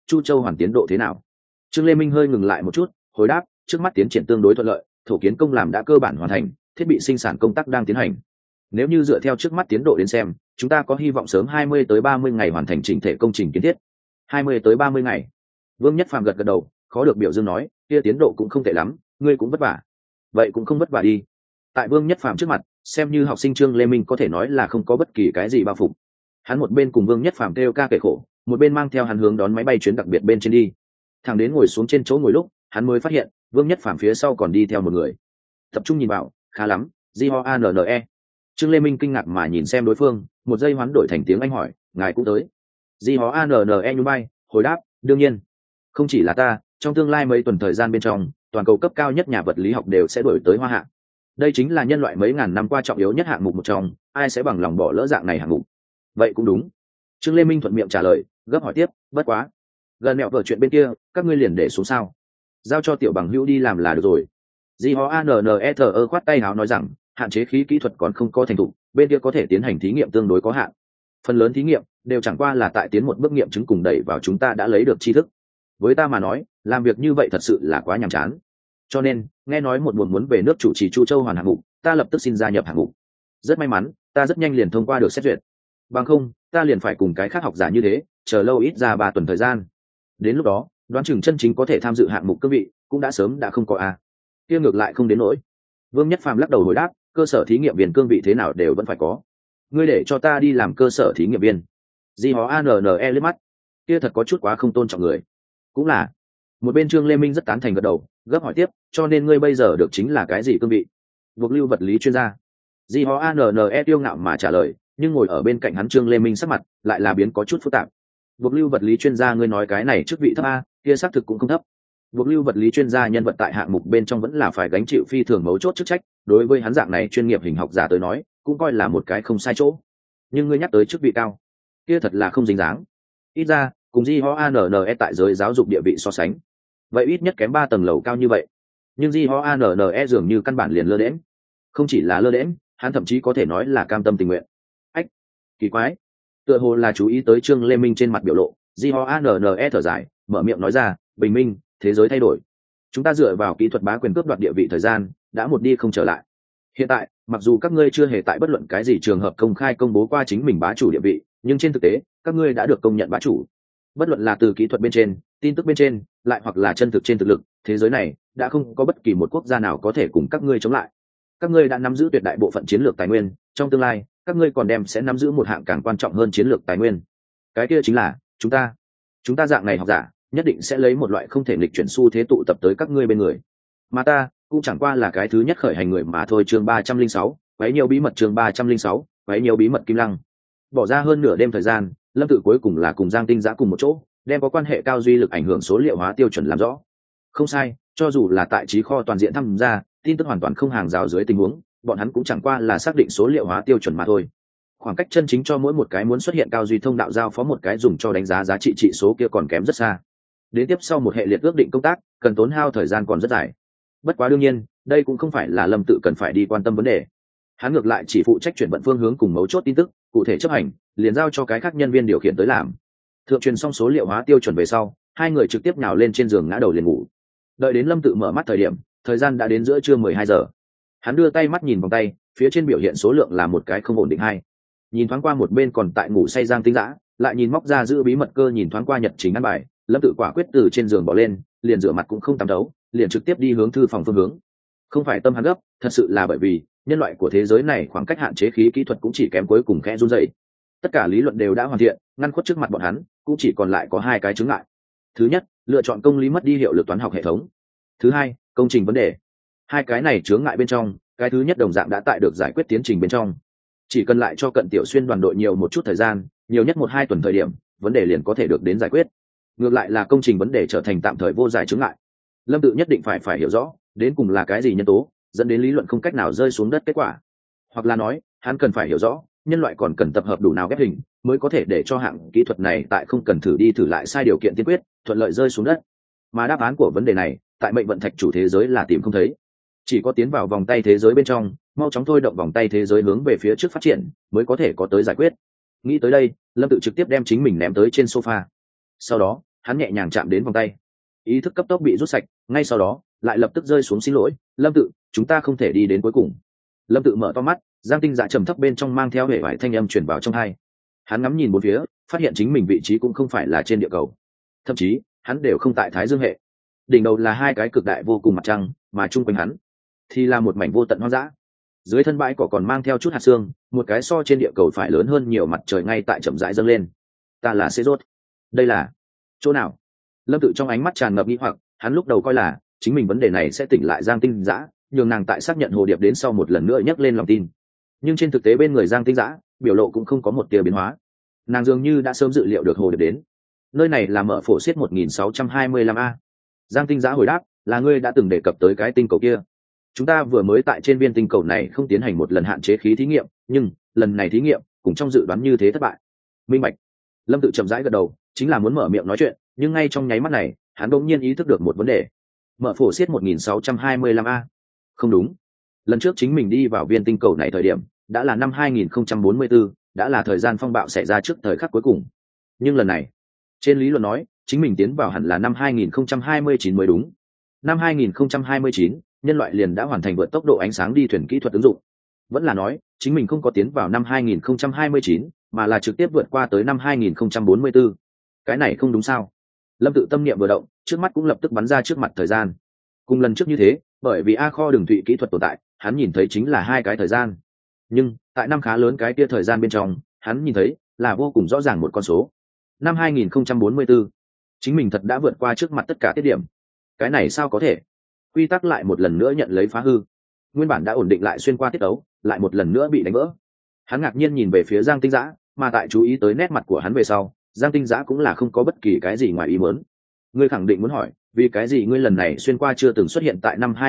Chu Châu hoàn tiến độ thế nào? Trương Lê Minh hơi ngừng lại một chút, hồi đáp, trước mắt tiến triển tương đối thuận lợi, thổ kiến công làm đã cơ bản hoàn thành, thiết bị sinh sản công tác đang tiến hành. Nếu như dựa theo trước mắt tiến độ đến xem, chúng ta có hy vọng sớm 20 tới 30 ngày hoàn thành chỉnh thể công trình kiến thiết. 20 tới 30 ngày. Vương Nhất Phàm gật gật đầu, khó được biểu dương nói, kia tiến độ cũng không tệ lắm, ngươi cũng vất vả. Vậy cũng không vất vả đi. Tại Vương Nhất Phàm trước mặt, xem như học sinh Trương Lê Minh có thể nói là không có bất kỳ cái gì bao phục. Hắn một bên cùng Vương Nhất Phàm kêu ca kể khổ, một bên mang theo hắn hướng đón máy bay chuyến đặc biệt bên trên đi. Thằng đến ngồi xuống trên chỗ ngồi lúc, hắn mới phát hiện, Vương Nhất Phàm phía sau còn đi theo một người. Tập trung nhìn vào, khá lắm, J-O-A-N-N-E. Trương Lê Minh kinh ngạc mà nhìn xem đối phương, một giây hoán đổi thành tiếng Anh hỏi, ngài cũng tới. J-O-A-N-N-E nhún vai, hồi đáp, đương nhiên. Không chỉ là ta, trong tương lai mấy tuần thời gian bên trong, toàn cầu cấp cao nhất nhà vật lý học đều sẽ đổi tới Hoa Hạ. Đây chính là nhân loại mấy ngàn năm qua trọng yếu nhất hạng mục một trong, ai sẽ bằng lòng bỏ lỡ dạng này hạng mục? Vậy cũng đúng. Trương Lê Minh thuận miệng trả lời, gấp hỏi tiếp, bất quá, gần mẹo vở chuyện bên kia, các ngươi liền để xuống sao? Giao cho tiểu bằng hữu đi làm là được rồi. J-O-A-N-N-E-T-E khoát tay áo nói rằng, hạn chế khí kỹ thuật còn không có thành thục, bên kia có thể tiến hành thí nghiệm tương đối có hạn. Phần lớn thí nghiệm đều chẳng qua là tại tiến một bước nghiệm chứng cùng đẩy vào chúng ta đã lấy được tri thức. Với ta mà nói, làm việc như vậy thật sự là quá nhàm chán. Cho nên, nghe nói một buồn muốn về nước chủ trì Chu Châu hoàn hạng mục, ta lập tức xin gia nhập hạng mục. Rất may mắn, ta rất nhanh liền thông qua được xét duyệt. Bằng không, ta liền phải cùng cái khác học giả như thế, chờ lâu ít ra 3 tuần thời gian. Đến lúc đó, đoán chừng chân chính có thể tham dự hạng mục cương vị, cũng đã sớm đã không có a. Kia ngược lại không đến nỗi. Vương Nhất Phàm lắc đầu hồi đáp, cơ sở thí nghiệm viên cương vị thế nào đều vẫn phải có. Ngươi để cho ta đi làm cơ sở thí nghiệm viên. J-O-A-N-N-E liếc mắt. Kia thật có chút quá không tôn trọng người. Cũng là. Một bên Trương Lê Minh rất tán thành gật đầu, gấp hỏi tiếp, cho nên ngươi bây giờ được chính là cái gì cương vị? Buộc lưu vật lý chuyên gia. J-O-A-N-N-E tiêu ngạo mà trả lời, nhưng ngồi ở bên cạnh hắn Trương Lê Minh sắc mặt lại là biến có chút phức tạp. Buộc lưu vật lý chuyên gia ngươi nói cái này chức vị thấp a, kia xác thực cũng không thấp. Buộc lưu vật lý chuyên gia nhân vật tại hạng mục bên trong vẫn là phải gánh chịu phi thường mấu chốt chức trách, đối với hắn dạng này chuyên nghiệp hình học giả tới nói, cũng coi là một cái không sai chỗ. Nhưng ngươi nhắc tới chức vị cao, kia thật là không dính dáng. Ít ra, cùng J-O-A-N-N-E tại giới giáo dục địa vị so sánh, vậy ít nhất kém 3 tầng lầu cao như vậy. Nhưng J-O-A-N-N-E dường như căn bản liền lơ đễnh. Không chỉ là lơ đễnh, hắn thậm chí có thể nói là cam tâm tình nguyện. Ách, kỳ quái. Tựa hồ là chú ý tới Trương Lê Minh trên mặt biểu lộ, J-O-A-N-N-E thở dài, mở miệng nói ra, bình minh, thế giới thay đổi. Chúng ta dựa vào kỹ thuật bá quyền cướp đoạt địa vị thời gian, đã một đi không trở lại. Hiện tại, mặc dù các ngươi chưa hề tại bất luận cái gì trường hợp công khai công bố qua chính mình bá chủ địa vị, nhưng trên thực tế, các ngươi đã được công nhận bá chủ. Bất luận là từ kỹ thuật bên trên, tin tức bên trên, lại hoặc là chân thực trên thực lực, thế giới này đã không có bất kỳ một quốc gia nào có thể cùng các ngươi chống lại. Các ngươi đã nắm giữ tuyệt đại bộ phận chiến lược tài nguyên, trong tương lai, các ngươi còn đem sẽ nắm giữ một hạng càng quan trọng hơn chiến lược tài nguyên. Cái kia chính là chúng ta. Chúng ta dạng này học giả, nhất định sẽ lấy một loại không thể nghịch chuyển xu thế tụ tập tới các ngươi bên người. Mà ta cũng chẳng qua là cái thứ nhất khởi hành người mà thôi. Chương 306, quấy nhiều bí mật. Chương 306, quấy nhiều bí mật Kim Lăng. Bỏ ra hơn nửa đêm thời gian, Lâm Tự cuối cùng là cùng Giang Tinh Giã cùng một chỗ, đem có quan hệ cao duy lực ảnh hưởng số liệu hóa tiêu chuẩn làm rõ. Không sai, cho dù là tại trí kho toàn diện tham gia, tin tức hoàn toàn không hàng rào dưới tình huống, bọn hắn cũng chẳng qua là xác định số liệu hóa tiêu chuẩn mà thôi. Khoảng cách chân chính cho mỗi một cái muốn xuất hiện cao duy thông đạo giao phó một cái dùng cho đánh giá giá trị trị số kia còn kém rất xa. Đến tiếp sau một hệ liệt ước định công tác, cần tốn hao thời gian còn rất dài. Bất quá đương nhiên, đây cũng không phải là Lâm Tự cần phải đi quan tâm vấn đề. Hắn ngược lại chỉ phụ trách chuyển vận phương hướng cùng mấu chốt tin tức, cụ thể chấp hành, liền giao cho cái khác nhân viên điều khiển tới làm. Thượng truyền xong số liệu hóa tiêu chuẩn về sau, hai người trực tiếp nhào lên trên giường ngã đầu liền ngủ. Đợi đến Lâm Tự mở mắt thời điểm, thời gian đã đến giữa trưa 12 giờ. Hắn đưa tay mắt nhìn vòng tay, phía trên biểu hiện số lượng là một cái không ổn định hai. Nhìn thoáng qua một bên còn tại ngủ say Giang Tinh Giã, lại nhìn móc ra giữ bí mật cơ nhìn thoáng qua nhật trình ăn bài, Lâm Tự quả quyết từ trên giường bỏ lên, liền rửa mặt cũng không tắm đấu, liền trực tiếp đi hướng thư phòng phương hướng. Không phải tâm hắn gấp, thật sự là bởi vì nhân loại của thế giới này khoảng cách hạn chế khí kỹ thuật cũng chỉ kém cuối cùng khẽ run rẩy. Tất cả lý luận đều đã hoàn thiện, ngăn khuất trước mặt bọn hắn, cũng chỉ còn lại có hai cái chướng ngại. Thứ nhất, lựa chọn công lý mất đi hiệu lực toán học hệ thống. Thứ hai, công trình vấn đề. Hai cái này chướng ngại bên trong, cái thứ nhất đồng dạng đã tại được giải quyết tiến trình bên trong. Chỉ cần lại cho Cận Tiểu Xuyên đoàn đội nhiều một chút thời gian, nhiều nhất 1-2 tuần thời điểm, vấn đề liền có thể được đến giải quyết. Ngược lại là công trình vấn đề trở thành tạm thời vô giải chướng ngại. Lâm Tự nhất định phải hiểu rõ, đến cùng là cái gì nhân tố dẫn đến lý luận không cách nào rơi xuống đất kết quả. Hoặc là nói, hắn cần phải hiểu rõ, nhân loại còn cần tập hợp đủ nào ghép hình, mới có thể để cho hạng kỹ thuật này tại không cần thử đi thử lại sai điều kiện tiên quyết, thuận lợi rơi xuống đất. Mà đáp án của vấn đề này, tại mệnh vận thạch chủ thế giới là tìm không thấy. Chỉ có tiến vào vòng tay thế giới bên trong, mau chóng thôi động vòng tay thế giới hướng về phía trước phát triển, mới có thể có tới giải quyết. Nghĩ tới đây, Lâm Tự trực tiếp đem chính mình ném tới trên sofa. Sau đó, hắn nhẹ nhàng chạm đến vòng tay, ý thức cấp tốc bị rút sạch, ngay sau đó lại lập tức rơi xuống. Xin lỗi Lâm Tự, chúng ta không thể đi đến cuối cùng. Lâm Tự mở to mắt, Giang Tinh Dã trầm thấp bên trong mang theo hệ vải thanh âm truyền vào trong tai. Hắn ngắm nhìn bốn phía, phát hiện chính mình vị trí cũng không phải là trên địa cầu, thậm chí hắn đều không tại Thái Dương hệ. Đỉnh đầu là hai cái cực đại vô cùng mặt trăng, mà chung quanh hắn thì là một mảnh vô tận hoang dã. Dưới thân bãi cỏ còn mang theo chút hạt sương, một cái so trên địa cầu phải lớn hơn nhiều mặt trời ngay tại chậm rãi dâng lên. Ta là Xê Rốt. Đây là chỗ nào? Lâm Tự trong ánh mắt tràn ngập nghi hoặc, hắn lúc đầu coi là chính mình vấn đề này sẽ tỉnh lại Giang Tinh Dã, nhường nàng tại xác nhận hồ điệp đến sau một lần nữa nhấc lên lòng tin. Nhưng trên thực tế bên người Giang Tinh Dã biểu lộ cũng không có một tia biến hóa. Nàng dường như đã sớm dự liệu được hồ điệp đến. Nơi này là Mở Phổ Xiết 1625 a. Giang Tinh Dã hồi đáp, là ngươi đã từng đề cập tới cái tinh cầu kia. Chúng ta vừa mới tại trên viên tinh cầu này không tiến hành một lần hạn chế khí thí nghiệm, nhưng lần này thí nghiệm cùng trong dự đoán như thế thất bại. Minh bạch. Lâm Tự chậm rãi gật đầu, chính là muốn mở miệng nói chuyện, nhưng ngay trong nháy mắt này hắn đột nhiên ý thức được một vấn đề. Mở Phổ Xiết 1625 a. Không đúng, lần trước chính mình đi vào viên tinh cầu này thời điểm đã là năm 2044, đã là thời gian phong bạo xảy ra trước thời khắc cuối cùng. Nhưng lần này trên lý luận nói chính mình tiến vào hẳn là năm 2029 mới đúng. Năm 2029 nhân loại liền đã hoàn thành vượt tốc độ ánh sáng đi thuyền kỹ thuật ứng dụng. Vẫn là nói chính mình không có tiến vào năm 2029 mà là trực tiếp vượt qua tới năm 2044. Cái này không đúng sao? Lâm Tự tâm niệm vừa động, trước mắt cũng lập tức bắn ra trước mặt thời gian. Cùng lần trước như thế, bởi vì A kho đường thụy kỹ thuật tồn tại, hắn nhìn thấy chính là hai cái thời gian. Nhưng tại năm khá lớn cái kia thời gian bên trong, hắn nhìn thấy là vô cùng rõ ràng một con số. Năm 2044, chính mình thật đã vượt qua trước mặt tất cả tiết điểm. Cái này sao có thể? Quy tắc lại một lần nữa nhận lấy phá hư. Nguyên bản đã ổn định lại xuyên qua tiết đấu, lại một lần nữa bị đánh vỡ. Hắn ngạc nhiên nhìn về phía Giang Tinh Dã, mà tại chú ý tới nét mặt của hắn về sau, Giang Tinh Dã cũng là không có bất kỳ cái gì ngoài ý muốn. Ngươi khẳng định muốn hỏi, vì cái gì ngươi lần này xuyên qua chưa từng xuất hiện tại năm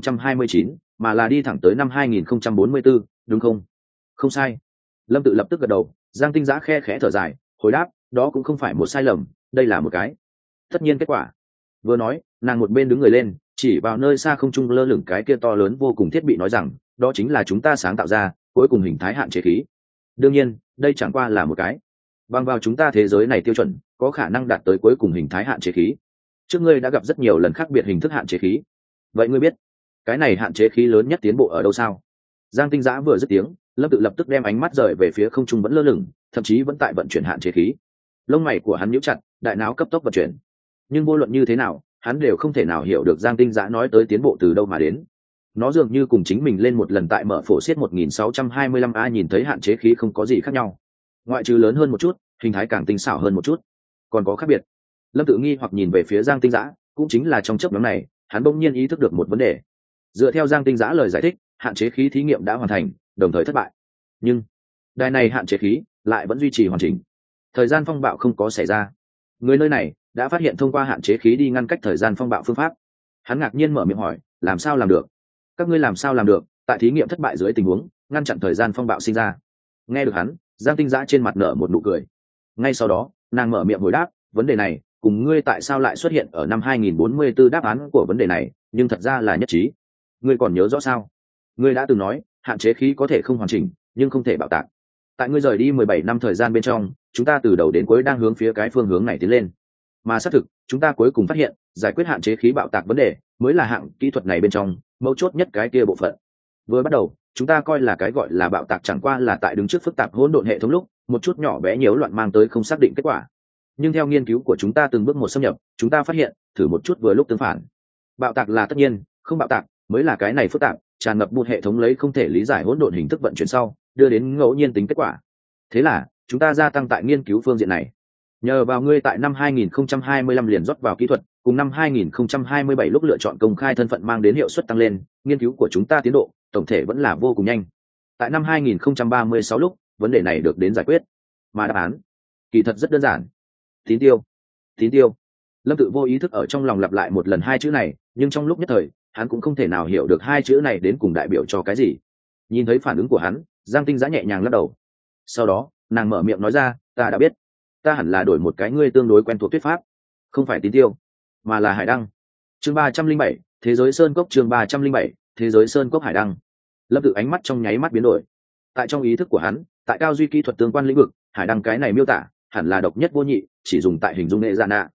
2029, mà là đi thẳng tới năm 2044, đúng không? Không sai. Lâm Tự lập tức gật đầu. Giang Tinh Dã khe khẽ thở dài, hồi đáp, đó cũng không phải một sai lầm, đây là một cái tất nhiên kết quả. Vừa nói, nàng một bên đứng người lên, chỉ vào nơi xa không trung lơ lửng cái kia to lớn vô cùng thiết bị nói rằng, đó chính là chúng ta sáng tạo ra cuối cùng hình thái hạn chế khí. Đương nhiên đây chẳng qua là một cái bằng vào chúng ta thế giới này tiêu chuẩn có khả năng đạt tới cuối cùng hình thái hạn chế khí. Trước ngươi đã gặp rất nhiều lần khác biệt hình thức hạn chế khí, vậy ngươi biết cái này hạn chế khí lớn nhất tiến bộ ở đâu sao? Giang Tinh Dã vừa dứt tiếng, Lâm Tự lập tức đem ánh mắt rời về phía không trung vẫn lơ lửng, thậm chí vẫn tại vận chuyển hạn chế khí. Lông mày của hắn nhíu chặt, đại não cấp tốc vận chuyển. Nhưng vô luận như thế nào, hắn đều không thể nào hiểu được Giang Tinh Dã nói tới tiến bộ từ đâu mà đến. Nó dường như cùng chính mình lên một lần tại Mở Phổ Xiết 1625 a nhìn thấy hạn chế khí không có gì khác nhau, ngoại trừ lớn hơn một chút, hình thái càng tinh xảo hơn một chút. Còn có khác biệt. Lâm Tự nghi hoặc nhìn về phía Giang Tinh Dã, cũng chính là trong chớp nhoáng này, hắn bỗng nhiên ý thức được một vấn đề. Dựa theo Giang Tinh Dã lời giải thích, hạn chế khí thí nghiệm đã hoàn thành, đồng thời thất bại. Nhưng đài này hạn chế khí lại vẫn duy trì hoàn chỉnh. Thời gian phong bạo không có xảy ra. Người nơi này đã phát hiện thông qua hạn chế khí đi ngăn cách thời gian phong bạo phương pháp. Hắn ngạc nhiên mở miệng hỏi, làm sao làm được? Các ngươi làm sao làm được, tại thí nghiệm thất bại dưới tình huống, ngăn chặn thời gian phong bạo sinh ra? Nghe được hắn, Giang Tinh Dã trên mặt nở một nụ cười. Ngay sau đó, nàng mở miệng hồi đáp, vấn đề này cùng ngươi tại sao lại xuất hiện ở năm 2044 đáp án của vấn đề này, nhưng thật ra là nhất trí. Ngươi còn nhớ rõ sao? Ngươi đã từng nói, hạn chế khí có thể không hoàn chỉnh, nhưng không thể bạo tạc. Tại ngươi rời đi 17 năm thời gian bên trong, chúng ta từ đầu đến cuối đang hướng phía cái phương hướng này tiến lên. Mà xác thực, chúng ta cuối cùng phát hiện, giải quyết hạn chế khí bạo tạc vấn đề, mới là hạng kỹ thuật này bên trong mấu chốt nhất cái kia bộ phận. Vừa bắt đầu, chúng ta coi là cái gọi là bạo tạc chẳng qua là tại đứng trước phức tạp hỗn độn hệ thống lúc, một chút nhỏ bé nhiễu loạn mang tới không xác định kết quả. Nhưng theo nghiên cứu của chúng ta từng bước một xâm nhập, chúng ta phát hiện, thử một chút vừa lúc tương phản. Bạo tạc là tất nhiên, không bạo tạc mới là cái này phức tạp, tràn ngập một hệ thống lấy không thể lý giải hỗn độn hình thức vận chuyển sau, đưa đến ngẫu nhiên tính kết quả. Thế là, chúng ta gia tăng tại nghiên cứu phương diện này. Nhờ vào ngươi tại năm 2025 liền rót vào kỹ thuật, cùng năm 2027 lúc lựa chọn công khai thân phận mang đến hiệu suất tăng lên, nghiên cứu của chúng ta tiến độ tổng thể vẫn là vô cùng nhanh. Tại năm 2036 lúc, vấn đề này được đến giải quyết. Mà đáp án kỳ thật rất đơn giản. Tín tiêu. Tín tiêu. Lâm Tự vô ý thức ở trong lòng lặp lại một lần hai chữ này, nhưng trong lúc nhất thời, hắn cũng không thể nào hiểu được hai chữ này đến cùng đại biểu cho cái gì. Nhìn thấy phản ứng của hắn, Giang Tinh Dã nhẹ nhàng lắc đầu. Sau đó, nàng mở miệng nói ra, ta đã biết. Ta hẳn là đổi một cái ngươi tương đối quen thuộc thuyết pháp, không phải tín tiêu, mà là hải đăng. Chương 307, thế giới sơn cốc. Chương 307, thế giới sơn cốc hải đăng. Lâm Tự ánh mắt trong nháy mắt biến đổi. Tại trong ý thức của hắn, tại cao duy kỹ thuật tương quan lĩnh vực, hải đăng cái này miêu tả hẳn là độc nhất vô nhị, chỉ dùng tại hình dung nghệ dạ nạ.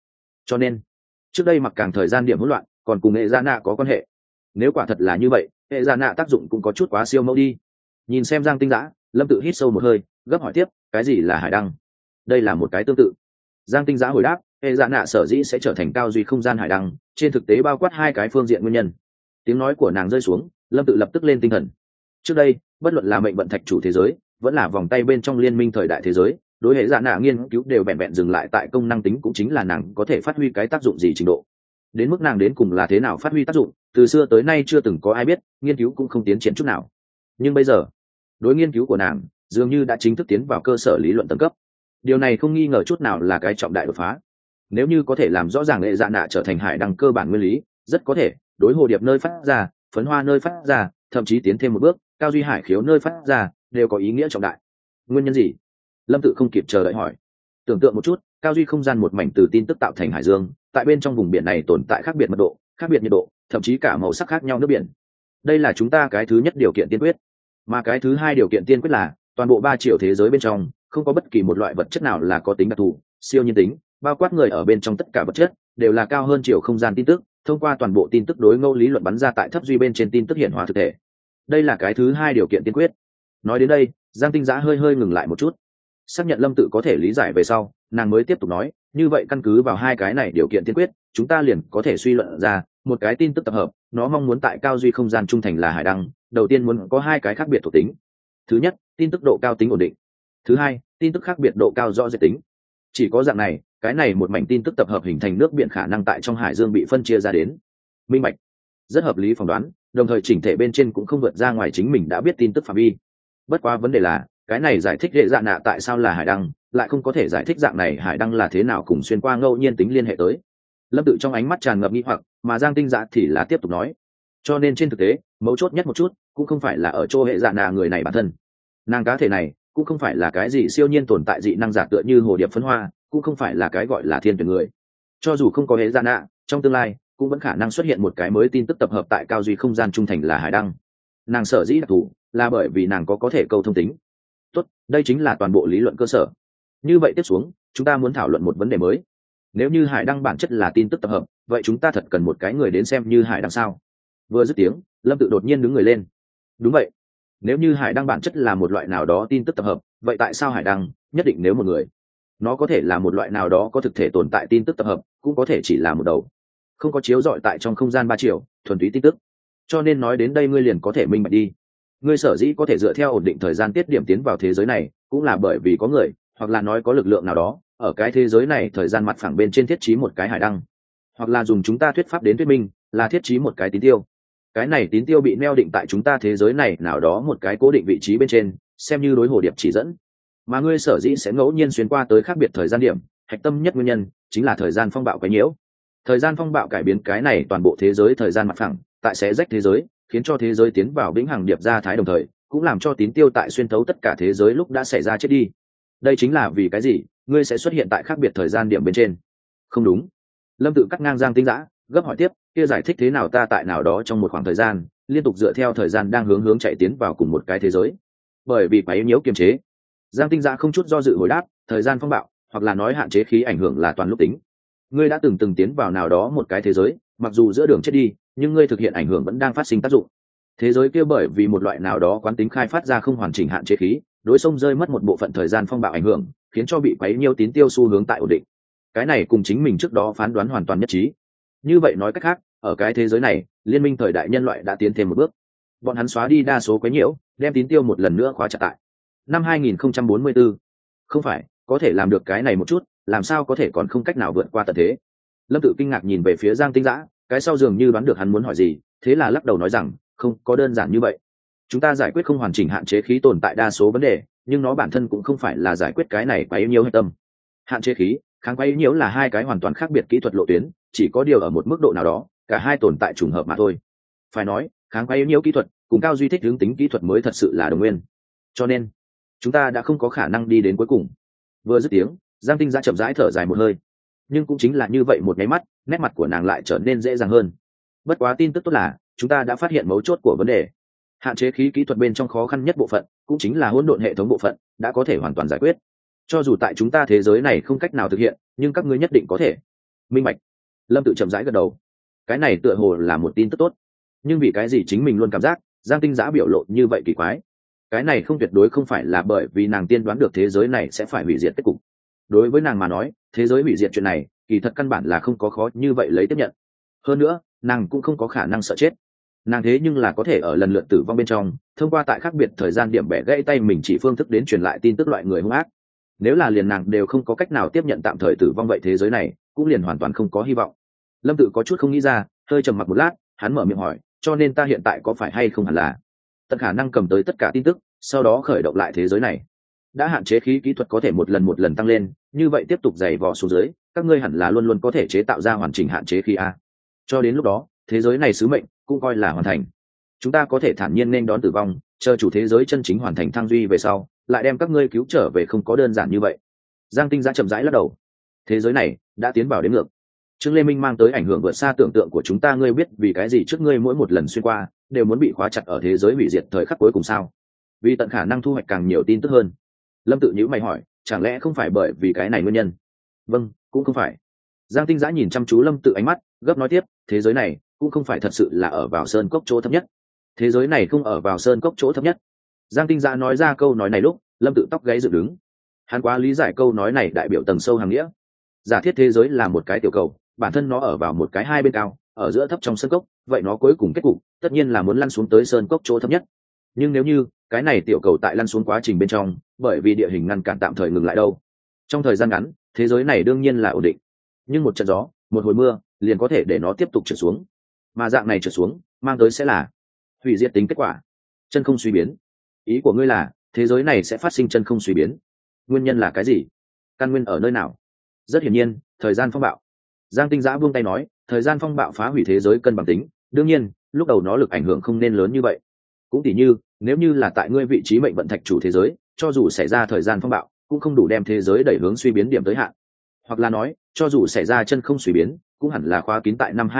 Cho nên trước đây mặc càng thời gian điểm hỗn loạn còn cùng hệ gia nạ có quan hệ. Nếu quả thật là như vậy, hệ gia nạ tác dụng cũng có chút quá siêu mẫu đi. Nhìn xem Giang Tinh Dã, Lâm Tự hít sâu một hơi, gấp hỏi tiếp, cái gì là hải đăng? Đây là một cái tương tự. Giang Tinh Dã hồi đáp, hệ gia nạ sở dĩ sẽ trở thành cao duy không gian hải đăng, trên thực tế bao quát hai cái phương diện nguyên nhân. Tiếng nói của nàng rơi xuống, Lâm Tự lập tức lên tinh thần. Trước đây, bất luận là mệnh vận thạch chủ thế giới, vẫn là vòng tay bên trong liên minh thời đại thế giới, đối hệ dạ nạ nghiên cứu đều vẹn vẹn dừng lại tại công năng tính, cũng chính là nàng có thể phát huy cái tác dụng gì trình độ. Đến mức nàng đến cùng là thế nào phát huy tác dụng, từ xưa tới nay chưa từng có ai biết, nghiên cứu cũng không tiến triển chút nào. Nhưng bây giờ, đối nghiên cứu của nàng dường như đã chính thức tiến vào cơ sở lý luận tầng cấp. Điều này không nghi ngờ chút nào là cái trọng đại đột phá. Nếu như có thể làm rõ ràng hệ dạ nạ trở thành hải đăng cơ bản nguyên lý, rất có thể đối hồ điệp nơi phát ra, phấn hoa nơi phát ra, thậm chí tiến thêm một bước, cao duy hải khiếu nơi phát ra, đều có ý nghĩa trọng đại. Nguyên nhân gì? Lâm Tự không kịp chờ đợi hỏi. Tưởng tượng một chút, cao duy không gian một mảnh từ tin tức tạo thành hải dương, tại bên trong vùng biển này tồn tại khác biệt mật độ, khác biệt nhiệt độ, thậm chí cả màu sắc khác nhau nước biển. Đây là chúng ta cái thứ nhất điều kiện tiên quyết. Mà cái thứ hai điều kiện tiên quyết là toàn bộ 3 triệu thế giới bên trong không có bất kỳ một loại vật chất nào là có tính đặc thù, siêu nhiên tính, bao quát người ở bên trong tất cả vật chất đều là cao hơn chiều không gian tin tức, thông qua toàn bộ tin tức đối ngẫu lý luận bắn ra tại thấp duy bên trên tin tức hiện hóa thực thể. Đây là cái thứ hai điều kiện tiên quyết. Nói đến đây, Giang Tinh Dã hơi ngừng lại một chút, xác nhận Lâm Tự có thể lý giải về sau, nàng mới tiếp tục nói, như vậy căn cứ vào hai cái này điều kiện tiên quyết, chúng ta liền có thể suy luận ra một cái tin tức tập hợp, nó mong muốn tại cao duy không gian trung thành là hải đăng, đầu tiên muốn có hai cái khác biệt thuộc tính. Thứ nhất, tin tức độ cao tính ổn định. Thứ hai, tin tức khác biệt độ cao rõ rệt tính. Chỉ có dạng này, cái này một mảnh tin tức tập hợp hình thành nước biển khả năng tại trong hải dương bị phân chia ra đến. Minh bạch. Rất hợp lý phỏng đoán, đồng thời chỉnh thể bên trên cũng không vượt ra ngoài chính mình đã biết tin tức phạm vi. Bất quá vấn đề là, cái này giải thích hệ dạ nạ tại sao là hải đăng, lại không có thể giải thích dạng này hải đăng là thế nào cùng xuyên qua ngẫu nhiên tính liên hệ tới. Lâm Tự trong ánh mắt tràn ngập nghi hoặc, mà Giang Tinh Dã thì là tiếp tục nói, cho nên trên thực tế, mấu chốt nhất một chút cũng không phải là ở chỗ hệ dạ nạ người này bản thân. Nàng cá thể này cũng không phải là cái gì siêu nhiên tồn tại dị năng giả tựa như hồ điệp phấn hoa, cũng không phải là cái gọi là thiên tuyển người. Cho dù không có hệ dạ nạ, trong tương lai cũng vẫn khả năng xuất hiện một cái mới tin tức tập hợp tại cao duy không gian trung thành là hải đăng. Nàng sở dĩ đặc thù là bởi vì nàng có thể câu thông tính. Tốt, đây chính là toàn bộ lý luận cơ sở. Như vậy tiếp xuống, chúng ta muốn thảo luận một vấn đề mới. Nếu như hải đăng bản chất là tin tức tập hợp, vậy chúng ta thật cần một cái người đến xem như hải đăng sao? Vừa dứt tiếng, Lâm Tự đột nhiên đứng người lên. Đúng vậy. Nếu như hải đăng bản chất là một loại nào đó tin tức tập hợp, vậy tại sao hải đăng nhất định nếu một người? Nó có thể là một loại nào đó có thực thể tồn tại tin tức tập hợp, cũng có thể chỉ là một đầu không có chiếu rọi tại trong không gian 3 chiều thuần túy tin tức. Cho nên nói đến đây ngươi liền có thể minh bạch đi. Ngươi sở dĩ có thể dựa theo ổn định thời gian tiết điểm tiến vào thế giới này, cũng là bởi vì có người, hoặc là nói có lực lượng nào đó, ở cái thế giới này thời gian mặt phẳng bên trên thiết trí một cái hải đăng, hoặc là dùng chúng ta thuyết pháp đến thuyết minh, là thiết trí một cái tín tiêu. Cái này tín tiêu bị neo định tại chúng ta thế giới này nào đó một cái cố định vị trí bên trên, xem như đối hồ điệp chỉ dẫn. Mà ngươi sở dĩ sẽ ngẫu nhiên xuyên qua tới khác biệt thời gian điểm, hạch tâm nhất nguyên nhân chính là thời gian phong bạo quấy nhiễu. Thời gian phong bạo cải biến cái này toàn bộ thế giới thời gian mặt phẳng, tại xé rách thế giới, khiến cho thế giới tiến vào vĩnh hằng điệp ra thái, đồng thời cũng làm cho tín tiêu tại xuyên thấu tất cả thế giới lúc đã xảy ra chết đi. Đây chính là vì cái gì ngươi sẽ xuất hiện tại khác biệt thời gian điểm bên trên. Không đúng. Lâm Tự cắt ngang Giang Tinh Dã, gấp hỏi tiếp, kia giải thích thế nào ta tại nào đó trong một khoảng thời gian liên tục dựa theo thời gian đang hướng chạy tiến vào cùng một cái thế giới? Bởi vì quá yếu nhiễu kiềm chế. Giang Tinh Dã không chút do dự hồi đáp, thời gian phong bạo, hoặc là nói hạn chế khí ảnh hưởng là toàn lúc tính. Ngươi đã từng tiến vào nào đó một cái thế giới, mặc dù giữa đường chết đi, nhưng ngươi thực hiện ảnh hưởng vẫn đang phát sinh tác dụng. Thế giới kia bởi vì một loại nào đó quán tính khai phát ra không hoàn chỉnh hạn chế khí, đối sông rơi mất một bộ phận thời gian phong bạo ảnh hưởng, khiến cho bị quấy nhiễu tín tiêu xu hướng tại ổn định. Cái này cùng chính mình trước đó phán đoán hoàn toàn nhất trí. Như vậy nói cách khác, ở cái thế giới này, liên minh thời đại nhân loại đã tiến thêm một bước. Bọn hắn xóa đi đa số quấy nhiễu, đem tín tiêu một lần nữa khóa chặt tại năm 2044. Không phải, có thể làm được cái này một chút, làm sao có thể còn không cách nào vượt qua tận thế? Lâm Tự kinh ngạc nhìn về phía Giang Tinh Dã, cái sau dường như đoán được hắn muốn hỏi gì, thế là lắc đầu nói rằng, không có đơn giản như vậy. Chúng ta giải quyết không hoàn chỉnh hạn chế khí tồn tại đa số vấn đề, nhưng nó bản thân cũng không phải là giải quyết cái này quá yếu nhiều hệ tâm. Hạn chế khí, kháng quá yếu nhiều là hai cái hoàn toàn khác biệt kỹ thuật lộ tuyến, chỉ có điều ở một mức độ nào đó, cả hai tồn tại trùng hợp mà thôi. Phải nói, kháng quá yếu nhiều kỹ thuật cùng cao duy thích hướng tính kỹ thuật mới thật sự là đồng nguyên. Cho nên, chúng ta đã không có khả năng đi đến cuối cùng. Vừa dứt tiếng, Giang Tinh Dã chậm rãi thở dài một hơi. Nhưng cũng chính là như vậy một nháy mắt, nét mặt của nàng lại trở nên dễ dàng hơn. Bất quá tin tức tốt là chúng ta đã phát hiện mấu chốt của vấn đề. Hạn chế khí kỹ thuật bên trong khó khăn nhất bộ phận cũng chính là hỗn độn hệ thống bộ phận đã có thể hoàn toàn giải quyết. Cho dù tại chúng ta thế giới này không cách nào thực hiện, nhưng các ngươi nhất định có thể. minh bạch. Lâm tự chậm rãi gật đầu. Cái này tựa hồ là một tin tức tốt, nhưng vì cái gì chính mình luôn cảm giác Giang Tinh Giã biểu lộ như vậy kỳ quái. Cái này không tuyệt đối không phải là bởi vì nàng tiên đoán được thế giới này sẽ phải hủy diệt kết cục. Đối với nàng mà nói, thế giới hủy diệt chuyện này kỳ thật căn bản là không có khó như vậy lấy tiếp nhận. Hơn nữa, nàng cũng không có khả năng sợ chết. Nàng thế nhưng là có thể ở lần lượt tử vong bên trong, thông qua tại khác biệt thời gian điểm bẻ gãy tay mình chỉ phương thức đến truyền lại tin tức loại người hung ác. Nếu là liền nàng đều không có cách nào tiếp nhận tạm thời tử vong, vậy thế giới này cũng liền hoàn toàn không có hy vọng. Lâm Tự có chút không nghĩ ra, hơi trầm mặc một lát, hắn mở miệng hỏi, cho nên ta hiện tại có phải hay không hẳn là tận khả năng cầm tới tất cả tin tức, sau đó khởi động lại thế giới này. Đã hạn chế khí kỹ thuật có thể một lần tăng lên, như vậy tiếp tục dày vò xuống dưới, các ngươi hẳn là luôn luôn có thể chế tạo ra hoàn chỉnh hạn chế khí a. Cho đến lúc đó, thế giới này sứ mệnh cũng coi là hoàn thành. Chúng ta có thể thản nhiên nên đón tử vong, chờ chủ thế giới chân chính hoàn thành thăng duy về sau, lại đem các ngươi cứu trở về. Không có đơn giản như vậy. Giang Tinh Giã chậm rãi lắc đầu. Thế giới này đã tiến vào đến ngược. Trương Lê Minh mang tới ảnh hưởng vượt xa tưởng tượng của chúng ta. Ngươi biết vì cái gì trước ngươi mỗi một lần xuyên qua đều muốn bị khóa chặt ở thế giới hủy diệt thời khắc cuối cùng sao? Vì tận khả năng thu hoạch càng nhiều tin tức hơn. Lâm Tự nhíu mày hỏi, chẳng lẽ không phải bởi vì cái này nguyên nhân? Vâng, cũng không phải. Giang Tinh Giã nhìn chăm chú Lâm Tự ánh mắt, gấp nói tiếp, thế giới này cũng không phải thật sự là ở vào sơn cốc chỗ thấp nhất. Thế giới này không ở vào sơn cốc chỗ thấp nhất. Giang Tinh Giã nói ra câu nói này lúc, Lâm Tự tóc gáy dựng đứng. Hắn quá lý giải câu nói này đại biểu tầng sâu hàng nghĩa. Giả thiết thế giới là một cái tiểu cầu, bản thân nó ở vào một cái hai bên cao, ở giữa thấp trong sơn cốc, vậy nó cuối cùng kết cục tất nhiên là muốn lăn xuống tới sơn cốc chỗ thấp nhất. Nhưng nếu như cái này tiểu cầu tại lăn xuống quá trình bên trong, bởi vì địa hình ngăn cản tạm thời ngừng lại đâu, trong thời gian ngắn thế giới này đương nhiên là ổn định, nhưng một trận gió, một hồi mưa liền có thể để nó tiếp tục trượt xuống, mà dạng này trượt xuống mang tới sẽ là hủy diệt tính kết quả, chân không suy biến. Ý của ngươi là thế giới này sẽ phát sinh chân không suy biến? Nguyên nhân là cái gì? Căn nguyên ở nơi nào? Rất hiển nhiên, thời gian phong bạo. Giang Tinh Giã buông tay nói, thời gian phong bạo phá hủy thế giới cân bằng tính, đương nhiên lúc đầu nó lực ảnh hưởng không nên lớn như vậy. Cũng tỉ như nếu như là tại ngươi vị trí mệnh vận thạch chủ thế giới, cho dù xảy ra thời gian phong bạo cũng không đủ đem thế giới đẩy hướng suy biến điểm tới hạn. Hoặc là nói, cho dù xảy ra chân không suy biến cũng hẳn là khóa kín tại năm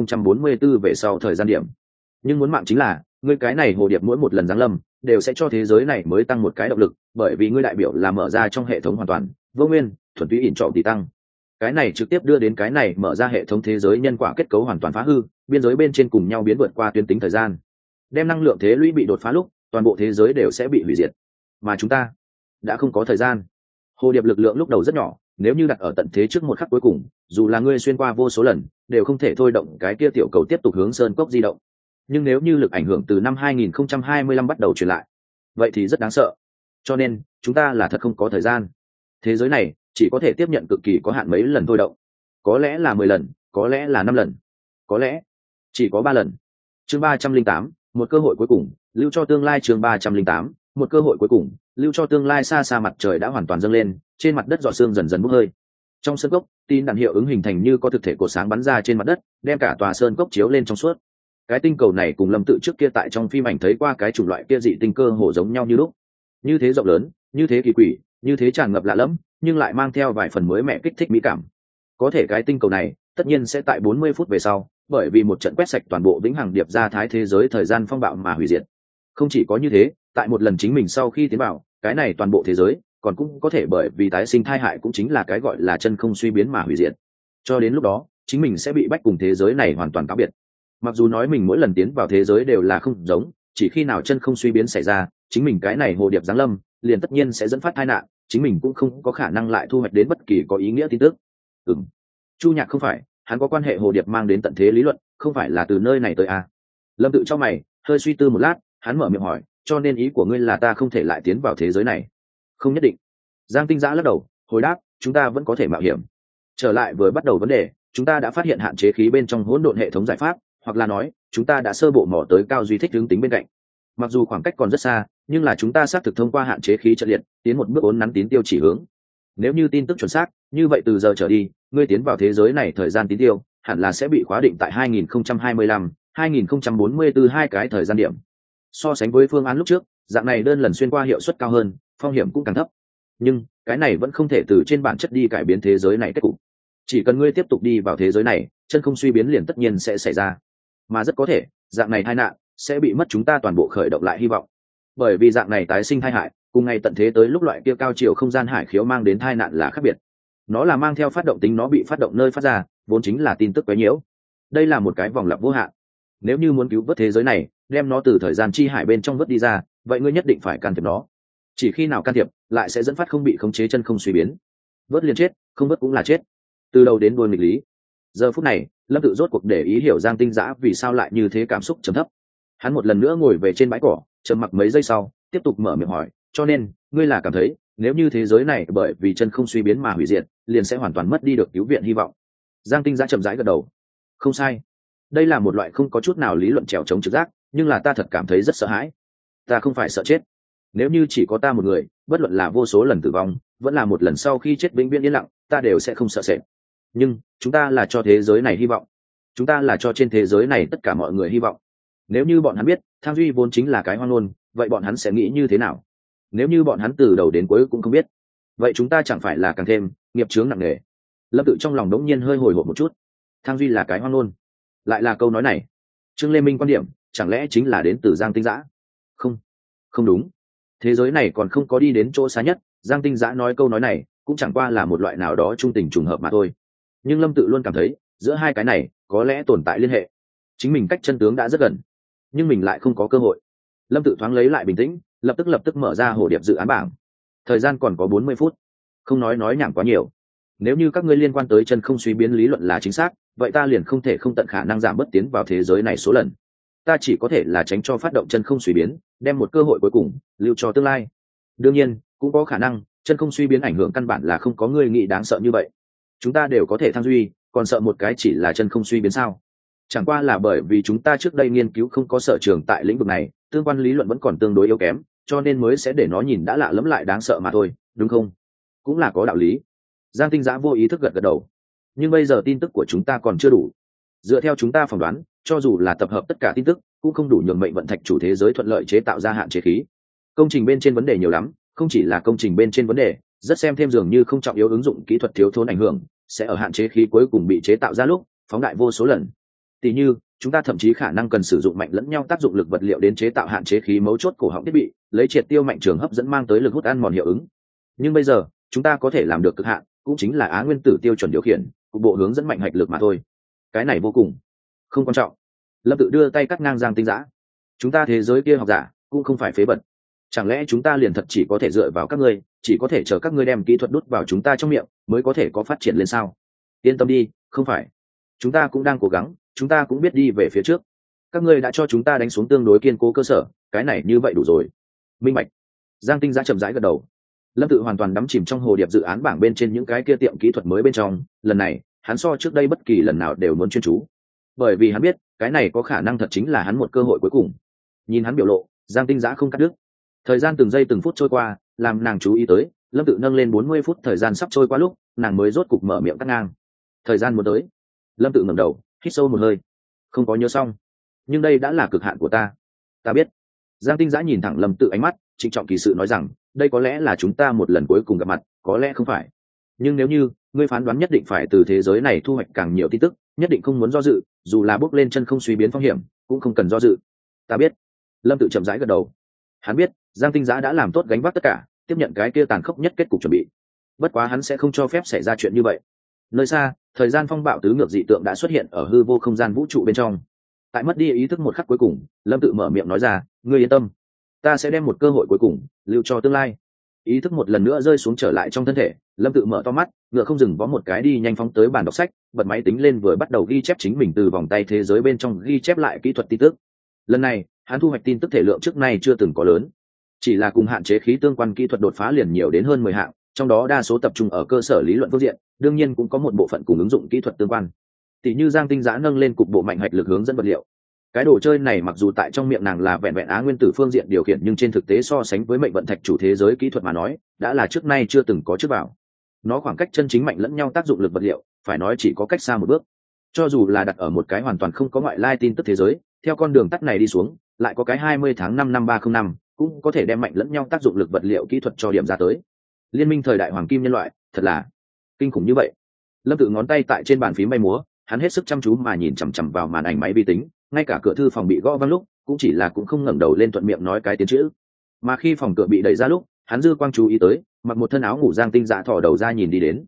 2044 về sau thời gian điểm. Nhưng muốn mạng chính là ngươi cái này hồ điệp mỗi một lần giáng lâm đều sẽ cho thế giới này mới tăng một cái động lực, bởi vì ngươi đại biểu là mở ra trong hệ thống hoàn toàn vô nguyên thuần túy ỉn trọng tỷ tăng. Cái này trực tiếp đưa đến cái này mở ra hệ thống thế giới nhân quả kết cấu hoàn toàn phá hư, biên giới bên trên cùng nhau biến vượt qua tuyến tính thời gian, đem năng lượng thế lũy bị đột phá lúc toàn bộ thế giới đều sẽ bị hủy diệt. Mà chúng ta đã không có thời gian. Hồ điệp lực lượng lúc đầu rất nhỏ, nếu như đặt ở tận thế trước một khắc cuối cùng, dù là ngươi xuyên qua vô số lần đều không thể thôi động cái kia tiểu cầu tiếp tục hướng sơn cốc di động. Nhưng nếu như lực ảnh hưởng từ năm 2025 bắt đầu truyền lại, vậy thì rất đáng sợ. Cho nên chúng ta là thật không có thời gian. Thế giới này chỉ có thể tiếp nhận cực kỳ có hạn mấy lần thôi động, có lẽ là 10 lần, có lẽ là 5 lần, có lẽ chỉ có 3 lần. Chương 308, một cơ hội cuối cùng, lưu cho tương lai. Chương 308, một cơ hội cuối cùng, lưu cho tương lai. Xa xa mặt trời đã hoàn toàn dâng lên, trên mặt đất giọt sương dần dần bốc hơi. Trong sơn cốc, tin đạn hiệu ứng hình thành như có thực thể cột sáng bắn ra trên mặt đất, đem cả tòa sơn cốc chiếu lên trong suốt. Cái tinh cầu này cùng Lâm Tự trước kia tại trong phim ảnh thấy qua cái chủng loại kia dị tinh cơ hồ giống nhau như lúc. Như thế rộng lớn, như thế kỳ quỷ, như thế tràn ngập lạ lẫm, nhưng lại mang theo vài phần mới mẻ kích thích mỹ cảm. Có thể cái tinh cầu này tất nhiên sẽ tại 40 phút về sau, bởi vì một trận quét sạch toàn bộ vĩnh hằng điệp ra thái thế giới thời gian phong bạo mà hủy diệt. Không chỉ có như thế, tại một lần chính mình sau khi tiến vào cái này toàn bộ thế giới còn cũng có thể bởi vì tái sinh thai hại, cũng chính là cái gọi là chân không suy biến mà hủy diệt. Cho đến lúc đó chính mình sẽ bị bách cùng thế giới này hoàn toàn cáo biệt. Mặc dù nói mình mỗi lần tiến vào thế giới đều là không giống, chỉ khi nào chân không suy biến xảy ra, chính mình cái này hồ điệp giáng lâm liền tất nhiên sẽ dẫn phát tai nạn, chính mình cũng không có khả năng lại thu hoạch đến bất kỳ có ý nghĩa tin tức. Chu Nhạc không phải, hắn có quan hệ hồ điệp mang đến tận thế lý luận, không phải là từ nơi này tới à? Lâm Tự cho mày, hơi suy tư một lát, hắn mở miệng hỏi, cho nên ý của ngươi là ta không thể lại tiến vào thế giới này? Không nhất định. Giang Tinh Giã lắc đầu, hồi đáp, chúng ta vẫn có thể mạo hiểm. Trở lại với bắt đầu vấn đề, chúng ta đã phát hiện hạn chế khí bên trong hỗn độn hệ thống giải pháp, hoặc là nói chúng ta đã sơ bộ mò tới cao duy thích hướng tính bên cạnh. Mặc dù khoảng cách còn rất xa, nhưng là chúng ta xác thực thông qua hạn chế khí trận liệt tiến một bước uốn nắn tín tiêu chỉ hướng. Nếu như tin tức chuẩn xác, như vậy từ giờ trở đi ngươi tiến vào thế giới này thời gian tín tiêu hẳn là sẽ bị khóa định tại 2025, 2044 hai cái thời gian điểm. So sánh với phương án lúc trước, dạng này đơn lần xuyên qua hiệu suất cao hơn, phong hiểm cũng càng thấp. Nhưng cái này vẫn không thể từ trên bản chất đi cải biến thế giới này kết cục. Chỉ cần ngươi tiếp tục đi vào thế giới này, chân không suy biến liền tất nhiên sẽ xảy ra, mà rất có thể dạng này tai nạn sẽ bị mất chúng ta toàn bộ khởi động lại hy vọng. Bởi vì dạng này tái sinh tai hại cùng ngày tận thế tới lúc loại kia cao chiều không gian hải khiếu mang đến tai nạn là khác biệt. Nó là mang theo phát động tính, nó bị phát động nơi phát ra vốn chính là tin tức quấy nhiễu. Đây là một cái vòng lặp vô hạn. Nếu như muốn cứu vớt thế giới này, đem nó từ thời gian chi hải bên trong vớt đi ra, vậy ngươi nhất định phải can thiệp nó. Chỉ khi nào can thiệp, lại sẽ dẫn phát không bị khống chế chân không suy biến. Vớt liền chết, không vớt cũng là chết. Từ đầu đến đuôi nghịch lý. Giờ phút này, Lâm Tự rốt cuộc để ý hiểu Giang Tinh Dã vì sao lại như thế, cảm xúc trầm thấp. Hắn một lần nữa ngồi về trên bãi cỏ, trầm mặc mấy giây sau, tiếp tục mở miệng hỏi, cho nên, ngươi là cảm thấy, nếu như thế giới này bởi vì chân không suy biến mà hủy diệt, liền sẽ hoàn toàn mất đi được cứu viện hy vọng. Giang Tinh Dã chậm rãi gật đầu. Không sai. Đây là một loại không có chút nào lý luận trèo chống trực giác, nhưng là ta thật cảm thấy rất sợ hãi. Ta không phải sợ chết. Nếu như chỉ có ta một người, bất luận là vô số lần tử vong, vẫn là một lần sau khi chết vĩnh viễn yên lặng, ta đều sẽ không sợ sệt. Nhưng chúng ta là cho thế giới này hy vọng. Chúng ta là cho trên thế giới này tất cả mọi người hy vọng. Nếu như bọn hắn biết Thang Duy vốn chính là cái hoang ngôn, vậy bọn hắn sẽ nghĩ như thế nào? Nếu như bọn hắn từ đầu đến cuối cũng không biết, vậy chúng ta chẳng phải là càng thêm nghiệp chướng nặng nề? Lâm Tự trong lòng đống nhiên hơi hồi hộp một chút. Thang Duy là cái hoang ngôn, lại là câu nói này. Trương Lê Minh quan điểm chẳng lẽ chính là đến từ Giang Tinh Dã? Không, không đúng. Thế giới này còn không có đi đến chỗ xa nhất, Giang Tinh Dã nói câu nói này cũng chẳng qua là một loại nào đó trung tình trùng hợp mà thôi. Nhưng Lâm Tự luôn cảm thấy giữa hai cái này có lẽ tồn tại liên hệ. Chính mình cách chân tướng đã rất gần, nhưng mình lại không có cơ hội. Lâm Tự thoáng lấy lại bình tĩnh, lập tức mở ra hồ điệp dự án bảng. Thời gian còn có 40 phút. Không nói nhảm quá nhiều. Nếu như các ngươi liên quan tới chân không suy biến lý luận là chính xác, vậy ta liền không thể không tận khả năng giảm bớt tiến vào thế giới này số lần. Ta chỉ có thể là tránh cho phát động chân không suy biến, đem một cơ hội cuối cùng lưu cho tương lai. Đương nhiên, cũng có khả năng chân không suy biến ảnh hưởng căn bản là không có người nghĩ đáng sợ như vậy. Chúng ta đều có thể thăng duy, còn sợ một cái chỉ là chân không suy biến sao? Chẳng qua là bởi vì chúng ta trước đây nghiên cứu không có sở trường tại lĩnh vực này, tương quan lý luận vẫn còn tương đối yếu kém, cho nên mới sẽ để nó nhìn đã lạ lẫm lại đáng sợ mà thôi, đúng không? Cũng là có đạo lý. Giang Tinh Dã vô ý thức gật đầu. Nhưng bây giờ tin tức của chúng ta còn chưa đủ. Dựa theo chúng ta phỏng đoán, cho dù là tập hợp tất cả tin tức, cũng không đủ nhường mệnh vận thạch chủ thế giới thuận lợi chế tạo ra hạn chế khí. Công trình bên trên vấn đề nhiều lắm, không chỉ là công trình bên trên vấn đề, rất xem thêm dường như không trọng yếu ứng dụng kỹ thuật thiếu thốn ảnh hưởng, sẽ ở hạn chế khí cuối cùng bị chế tạo ra lúc phóng đại vô số lần. Tỷ như, chúng ta thậm chí khả năng cần sử dụng mạnh lẫn nhau tác dụng lực vật liệu đến chế tạo hạn chế khí mấu chốt cổ họng thiết bị, lấy triệt tiêu mạnh trường hấp dẫn mang tới lực hút ăn mòn hiệu ứng. Nhưng bây giờ, chúng ta có thể làm được cực hạn, cũng chính là Á nguyên tử tiêu chuẩn điều khiển, cục bộ hướng dẫn mạnh hạch lực mà thôi. Cái này vô cùng không quan trọng. Lâm Tự đưa tay cắt ngang Giang Tinh Dã. Chúng ta thế giới kia học giả cũng không phải phế vật. Chẳng lẽ chúng ta liền thật chỉ có thể dựa vào các ngươi, chỉ có thể chờ các ngươi đem kỹ thuật đút vào chúng ta trong miệng mới có thể có phát triển lên sao? Yên tâm đi, không phải. Chúng ta cũng đang cố gắng, chúng ta cũng biết đi về phía trước. Các ngươi đã cho chúng ta đánh xuống tương đối kiên cố cơ sở, cái này như vậy đủ rồi. Minh bạch. Giang Tinh Dã chậm rãi gật đầu. Lâm Tự hoàn toàn đắm chìm trong hồ điệp dự án bảng bên trên những cái kia tiệm kỹ thuật mới bên trong, lần này hắn so trước đây bất kỳ lần nào đều muốn chuyên chú, bởi vì hắn biết cái này có khả năng thật chính là hắn một cơ hội cuối cùng. Nhìn hắn biểu lộ, Giang Tinh Dã không cắt đứt. Thời gian từng giây từng phút trôi qua, làm nàng chú ý tới Lâm Tự nâng lên 40 phút thời gian sắp trôi qua lúc nàng mới rốt cục mở miệng cắt ngang. Thời gian muốn tới. Lâm Tự ngẩng đầu hít sâu một hơi. Không có nhớ xong, nhưng đây đã là cực hạn của ta. Ta biết. Giang Tinh Dã nhìn thẳng Lâm Tự ánh mắt, trịnh trọng kỳ sự nói rằng, đây có lẽ là chúng ta một lần cuối cùng gặp mặt, có lẽ không phải. Nhưng nếu như ngươi phán đoán nhất định phải từ thế giới này thu hoạch càng nhiều tin tức, nhất định không muốn do dự, dù là bước lên chân không suy biến phong hiểm cũng không cần do dự. Ta biết. Lâm Tự chậm rãi gật đầu. Hắn biết Giang Tinh Dã đã làm tốt gánh vác tất cả, tiếp nhận cái kia tàn khốc nhất kết cục chuẩn bị. Bất quá hắn sẽ không cho phép xảy ra chuyện như vậy. Nơi xa, thời gian phong bạo tứ ngược dị tượng đã xuất hiện ở hư vô không gian vũ trụ bên trong. Tại mất đi ý thức một khắc cuối cùng, Lâm Tự mở miệng nói ra, ngươi yên tâm, ta sẽ đem một cơ hội cuối cùng lưu cho tương lai. Ý thức một lần nữa rơi xuống trở lại trong thân thể, Lâm Tự mở to mắt, ngựa không dừng vó một cái đi nhanh phóng tới bàn đọc sách, bật máy tính lên vừa bắt đầu ghi chép chính mình từ vòng tay thế giới bên trong ghi chép lại kỹ thuật tin tức. Lần này hắn thu hoạch tin tức thể lượng trước nay chưa từng có lớn, chỉ là cùng hạn chế khí tương quan kỹ thuật đột phá liền nhiều đến hơn 10 hạng, trong đó đa số tập trung ở cơ sở lý luận phương diện, đương nhiên cũng có một bộ phận cùng ứng dụng kỹ thuật tương quan. Tỷ như Giang Tinh Dã nâng lên cục bộ mạnh hạch lực hướng dẫn vật liệu. Cái đồ chơi này mặc dù tại trong miệng nàng là vẹn vẹn Á nguyên tử phương diện điều khiển, nhưng trên thực tế so sánh với mệnh vận thạch chủ thế giới kỹ thuật mà nói, đã là trước nay chưa từng có trước vào. Nó khoảng cách chân chính mạnh lẫn nhau tác dụng lực vật liệu, phải nói chỉ có cách xa một bước. Cho dù là đặt ở một cái hoàn toàn không có ngoại lai tin tức thế giới, theo con đường tắt này đi xuống, lại có cái 20 tháng 5 năm 305, cũng có thể đem mạnh lẫn nhau tác dụng lực vật liệu kỹ thuật cho điểm ra tới. Liên minh thời đại hoàng kim nhân loại, thật là kinh khủng như vậy. Lâm Tự ngón tay tại trên bàn phím bay múa, hắn hết sức chăm chú mà nhìn chằm chằm vào màn ảnh máy vi tính, ngay cả cửa thư phòng bị gõ vang lúc, cũng chỉ là cũng không ngẩng đầu lên thuận miệng nói cái tiếng chữ. Mà khi phòng cửa bị đẩy ra lúc, hắn dư quang chú ý tới, mặc một thân áo ngủ Giang Tinh Dã thò đầu ra nhìn đi đến.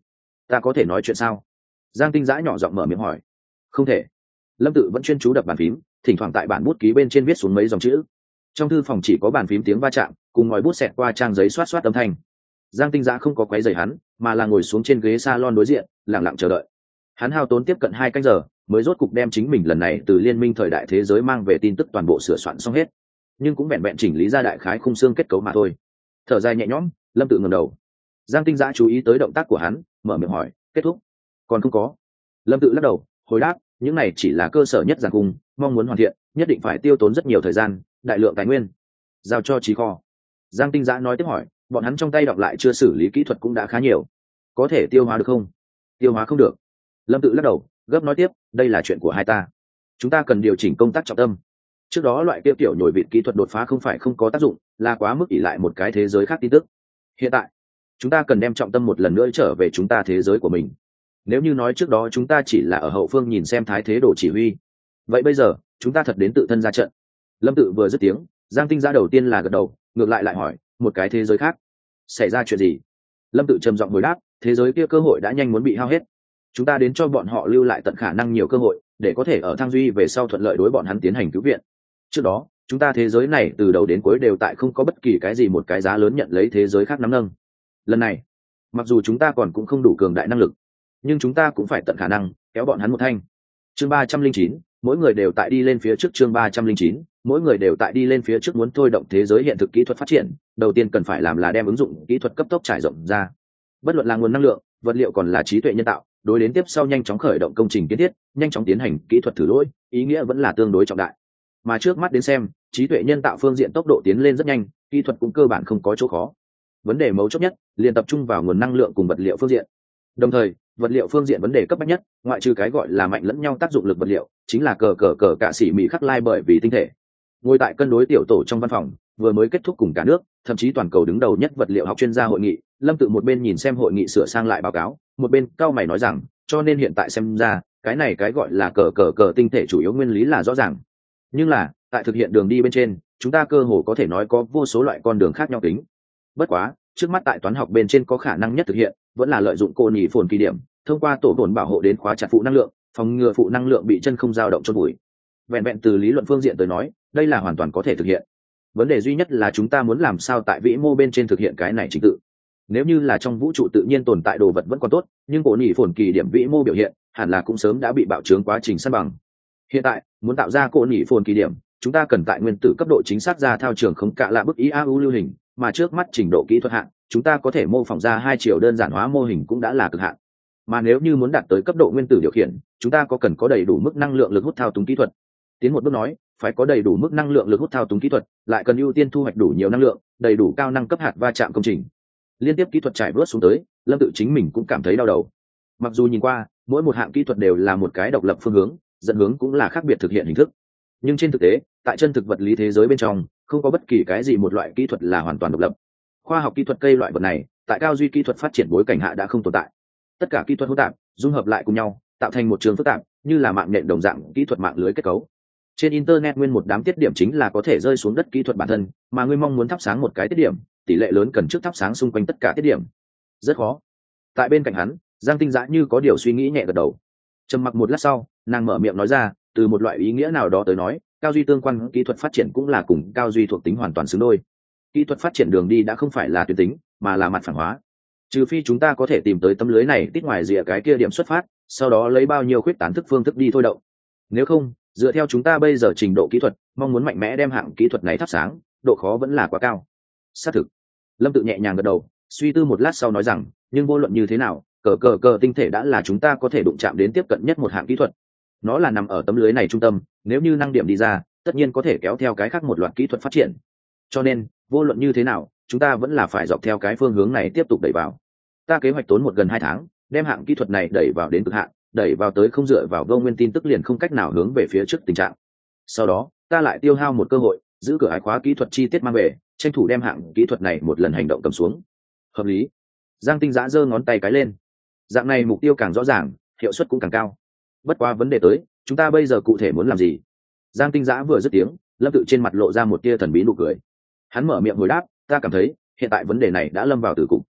Ta có thể nói chuyện sao? Giang Tinh Giã nhỏ giọng mở miệng hỏi. Không thể. Lâm Tự vẫn chuyên chú đập bàn phím, thỉnh thoảng tại bản bút ký bên trên viết xuống mấy dòng chữ. Trong thư phòng chỉ có bàn phím tiếng va chạm cùng ngòi bút xẹt qua trang giấy xoát xoát âm thanh. Giang Tinh Giã không có quấy rầy hắn, mà là ngồi xuống trên ghế salon đối diện, lặng lặng chờ đợi. Hắn hao tốn tiếp cận 2 canh giờ mới rốt cục đem chính mình lần này từ liên minh thời đại thế giới mang về tin tức toàn bộ sửa soạn xong hết, nhưng cũng vẹn vẹn chỉnh lý ra đại khái khung xương kết cấu mà thôi. Thở dài nhẹ nhõm, Lâm Tự ngẩng đầu. Giang Tinh Giã chú ý tới động tác của hắn, mở miệng hỏi, kết thúc? Còn không có. Lâm Tự lắc đầu, hồi đáp, những này chỉ là cơ sở nhất giản cung, mong muốn hoàn thiện nhất định phải tiêu tốn rất nhiều thời gian, đại lượng tài nguyên. Giao cho trí kho. Giang Tinh Giã nói tiếp hỏi, bọn hắn trong tay đọc lại chưa xử lý kỹ thuật cũng đã khá nhiều, có thể tiêu hóa được không? Tiêu hóa không được. Lâm Tự lắc đầu, gấp nói tiếp, đây là chuyện của hai ta, chúng ta cần điều chỉnh công tác trọng tâm. Trước đó loại kia kiểu nhồi vịt kỹ thuật đột phá không phải không có tác dụng, là quá mức ỷ lại một cái thế giới khác tin tức. Hiện tại chúng ta cần đem trọng tâm một lần nữa trở về chúng ta thế giới của mình. Nếu như nói trước đó chúng ta chỉ là ở hậu phương nhìn xem thái thế đồ chỉ huy, vậy bây giờ chúng ta thật đến tự thân ra trận. Lâm Tự vừa dứt tiếng, Giang Tinh Giã đầu tiên là gật đầu, ngược lại hỏi, một cái thế giới khác xảy ra chuyện gì? Lâm Tự trầm giọng hồi đáp, thế giới kia cơ hội đã nhanh muốn bị hao hết, chúng ta đến cho bọn họ lưu lại tận khả năng nhiều cơ hội để có thể ở thăng duy về sau thuận lợi đối bọn hắn tiến hành cứu viện. Trước đó chúng ta thế giới này từ đầu đến cuối đều tại không có bất kỳ cái gì một cái giá lớn nhận lấy thế giới khác nắm nâng. Lần này mặc dù chúng ta còn cũng không đủ cường đại năng lực, nhưng chúng ta cũng phải tận khả năng kéo bọn hắn một thanh. Chương 309, mỗi người đều tại đi lên phía trước. Chương 309, mỗi người đều tại đi lên phía trước. Muốn thôi động thế giới hiện thực kỹ thuật phát triển, đầu tiên cần phải làm là đem ứng dụng kỹ thuật cấp tốc trải rộng ra. Bất luận là nguồn năng lượng, vật liệu còn là trí tuệ nhân tạo, đối đến tiếp sau nhanh chóng khởi động công trình kiến thiết, nhanh chóng tiến hành kỹ thuật thử lỗi, ý nghĩa vẫn là tương đối trọng đại. Mà trước mắt đến xem, trí tuệ nhân tạo phương diện tốc độ tiến lên rất nhanh, kỹ thuật cũng cơ bản không có chỗ khó. Vấn đề mấu chốt nhất liền tập trung vào nguồn năng lượng cùng vật liệu phương diện. Đồng thời, vật liệu phương diện vấn đề cấp bách nhất, ngoại trừ cái gọi là mạnh lẫn nhau tác dụng lực vật liệu, chính là cờ cả sĩ mỹ khắc lai bởi vì tinh thể. Ngồi tại cân đối tiểu tổ trong văn phòng, vừa mới kết thúc cùng cả nước, thậm chí toàn cầu đứng đầu nhất vật liệu học chuyên gia hội nghị, Lâm Tự một bên nhìn xem hội nghị sửa sang lại báo cáo, một bên cao mày nói rằng, cho nên hiện tại xem ra, cái này cái gọi là cờ tinh thể chủ yếu nguyên lý là rõ ràng. Nhưng là, tại thực hiện đường đi bên trên, chúng ta cơ hồ có thể nói có vô số loại con đường khác nhau tính. Bất quá, trước mắt tại toán học bên trên có khả năng nhất thực hiện, vẫn là lợi dụng cô nhị phồn kỳ điểm, thông qua tổ tồn bảo hộ đến khóa chặt phụ năng lượng, phòng ngừa phụ năng lượng bị chân không dao động chôn bụi. Vẹn vẹn từ lý luận phương diện tới nói, đây là hoàn toàn có thể thực hiện. Vấn đề duy nhất là chúng ta muốn làm sao tại vĩ mô bên trên thực hiện cái này trình tự. Nếu như là trong vũ trụ tự nhiên tồn tại đồ vật vẫn còn tốt, nhưng cổ nhị phồn kỳ điểm vĩ mô biểu hiện hẳn là cũng sớm đã bị bạo trướng quá trình san bằng. Hiện tại muốn tạo ra cổ nhị phồn kỳ điểm, chúng ta cần tại nguyên tử cấp độ chính xác ra thao trường không cạ lạ bức IAU lưu hình, mà trước mắt trình độ kỹ thuật hạn, chúng ta có thể mô phỏng ra 2 chiều đơn giản hóa mô hình cũng đã là cực hạn. Mà nếu như muốn đạt tới cấp độ nguyên tử điều khiển, chúng ta cần có đầy đủ mức năng lượng lực hút thao túng kỹ thuật. Tiến một bước nói, phải có đầy đủ mức năng lượng lực hút thao túng kỹ thuật, lại cần ưu tiên thu hoạch đủ nhiều năng lượng, đầy đủ cao năng cấp hạt va chạm công trình. Liên tiếp kỹ thuật trải vớt xuống tới, Lâm Tự chính mình cũng cảm thấy đau đầu. Mặc dù nhìn qua, mỗi một hạng kỹ thuật đều là một cái độc lập phương hướng, dẫn hướng cũng là khác biệt thực hiện hình thức. Nhưng trên thực tế, tại chân thực vật lý thế giới bên trong, không có bất kỳ cái gì một loại kỹ thuật là hoàn toàn độc lập. Khoa học kỹ thuật cây loại vật này, tại cao duy kỹ thuật phát triển bối cảnh hạ đã không tồn tại. Tất cả kỹ thuật hỗn tạp, dung hợp lại cùng nhau, tạo thành một trường phức tạp, như là mạng nhện đồng dạng kỹ thuật mạng lưới kết cấu. Trên internet nguyên một đám tiết điểm chính là có thể rơi xuống đất kỹ thuật bản thân, mà ngươi mong muốn thắp sáng một cái tiết điểm, tỷ lệ lớn cần trước thắp sáng xung quanh tất cả tiết điểm. Rất khó. Tại bên cạnh hắn, Giang Tinh Giã như có điều suy nghĩ nhẹ gật đầu. Trầm mặc một lát sau, nàng mở miệng nói ra, từ một loại ý nghĩa nào đó tới nói, cao duy tương quan kỹ thuật phát triển cũng là cùng cao duy thuộc tính hoàn toàn xứng đôi. Kỹ thuật phát triển đường đi đã không phải là tuyến tính, mà là mặt phản hóa. Trừ phi chúng ta có thể tìm tới tấm lưới này tít ngoài rìa cái kia điểm xuất phát, sau đó lấy bao nhiêu khuyết tán thức phương thức đi thôi động. Nếu không, dựa theo chúng ta bây giờ trình độ kỹ thuật, mong muốn mạnh mẽ đem hạng kỹ thuật này thắp sáng, độ khó vẫn là quá cao. Xác thực. Lâm Tự nhẹ nhàng gật đầu, suy tư một lát sau nói rằng, nhưng vô luận như thế nào, cờ tinh thể đã là chúng ta có thể đụng chạm đến tiếp cận nhất một hạng kỹ thuật. Nó là nằm ở tấm lưới này trung tâm, nếu như năng điểm đi ra, tất nhiên có thể kéo theo cái khác một loạt kỹ thuật phát triển. Cho nên, vô luận như thế nào, chúng ta vẫn là phải dọc theo cái phương hướng này tiếp tục đẩy vào. Ta kế hoạch tốn gần 2 tháng, đem hạng kỹ thuật này đẩy vào đến cực hạn, đẩy vào tới không dựa vào vô nguyên tin tức liền không cách nào hướng về phía trước tình trạng. Sau đó, ta lại tiêu hao một cơ hội, giữ cửa ái khóa kỹ thuật chi tiết mang về, tranh thủ đem hạng kỹ thuật này một lần hành động cầm xuống. Hợp lý. Giang Tinh Giã giơ ngón tay cái lên. Dạng này mục tiêu càng rõ ràng, hiệu suất cũng càng cao. Bất quá vấn đề tới, chúng ta bây giờ cụ thể muốn làm gì? Giang Tinh Giã vừa dứt tiếng, Lâm Tự trên mặt lộ ra một tia thần bí nụ cười. Hắn mở miệng hồi đáp, ta cảm thấy hiện tại vấn đề này đã lâm vào tử cục.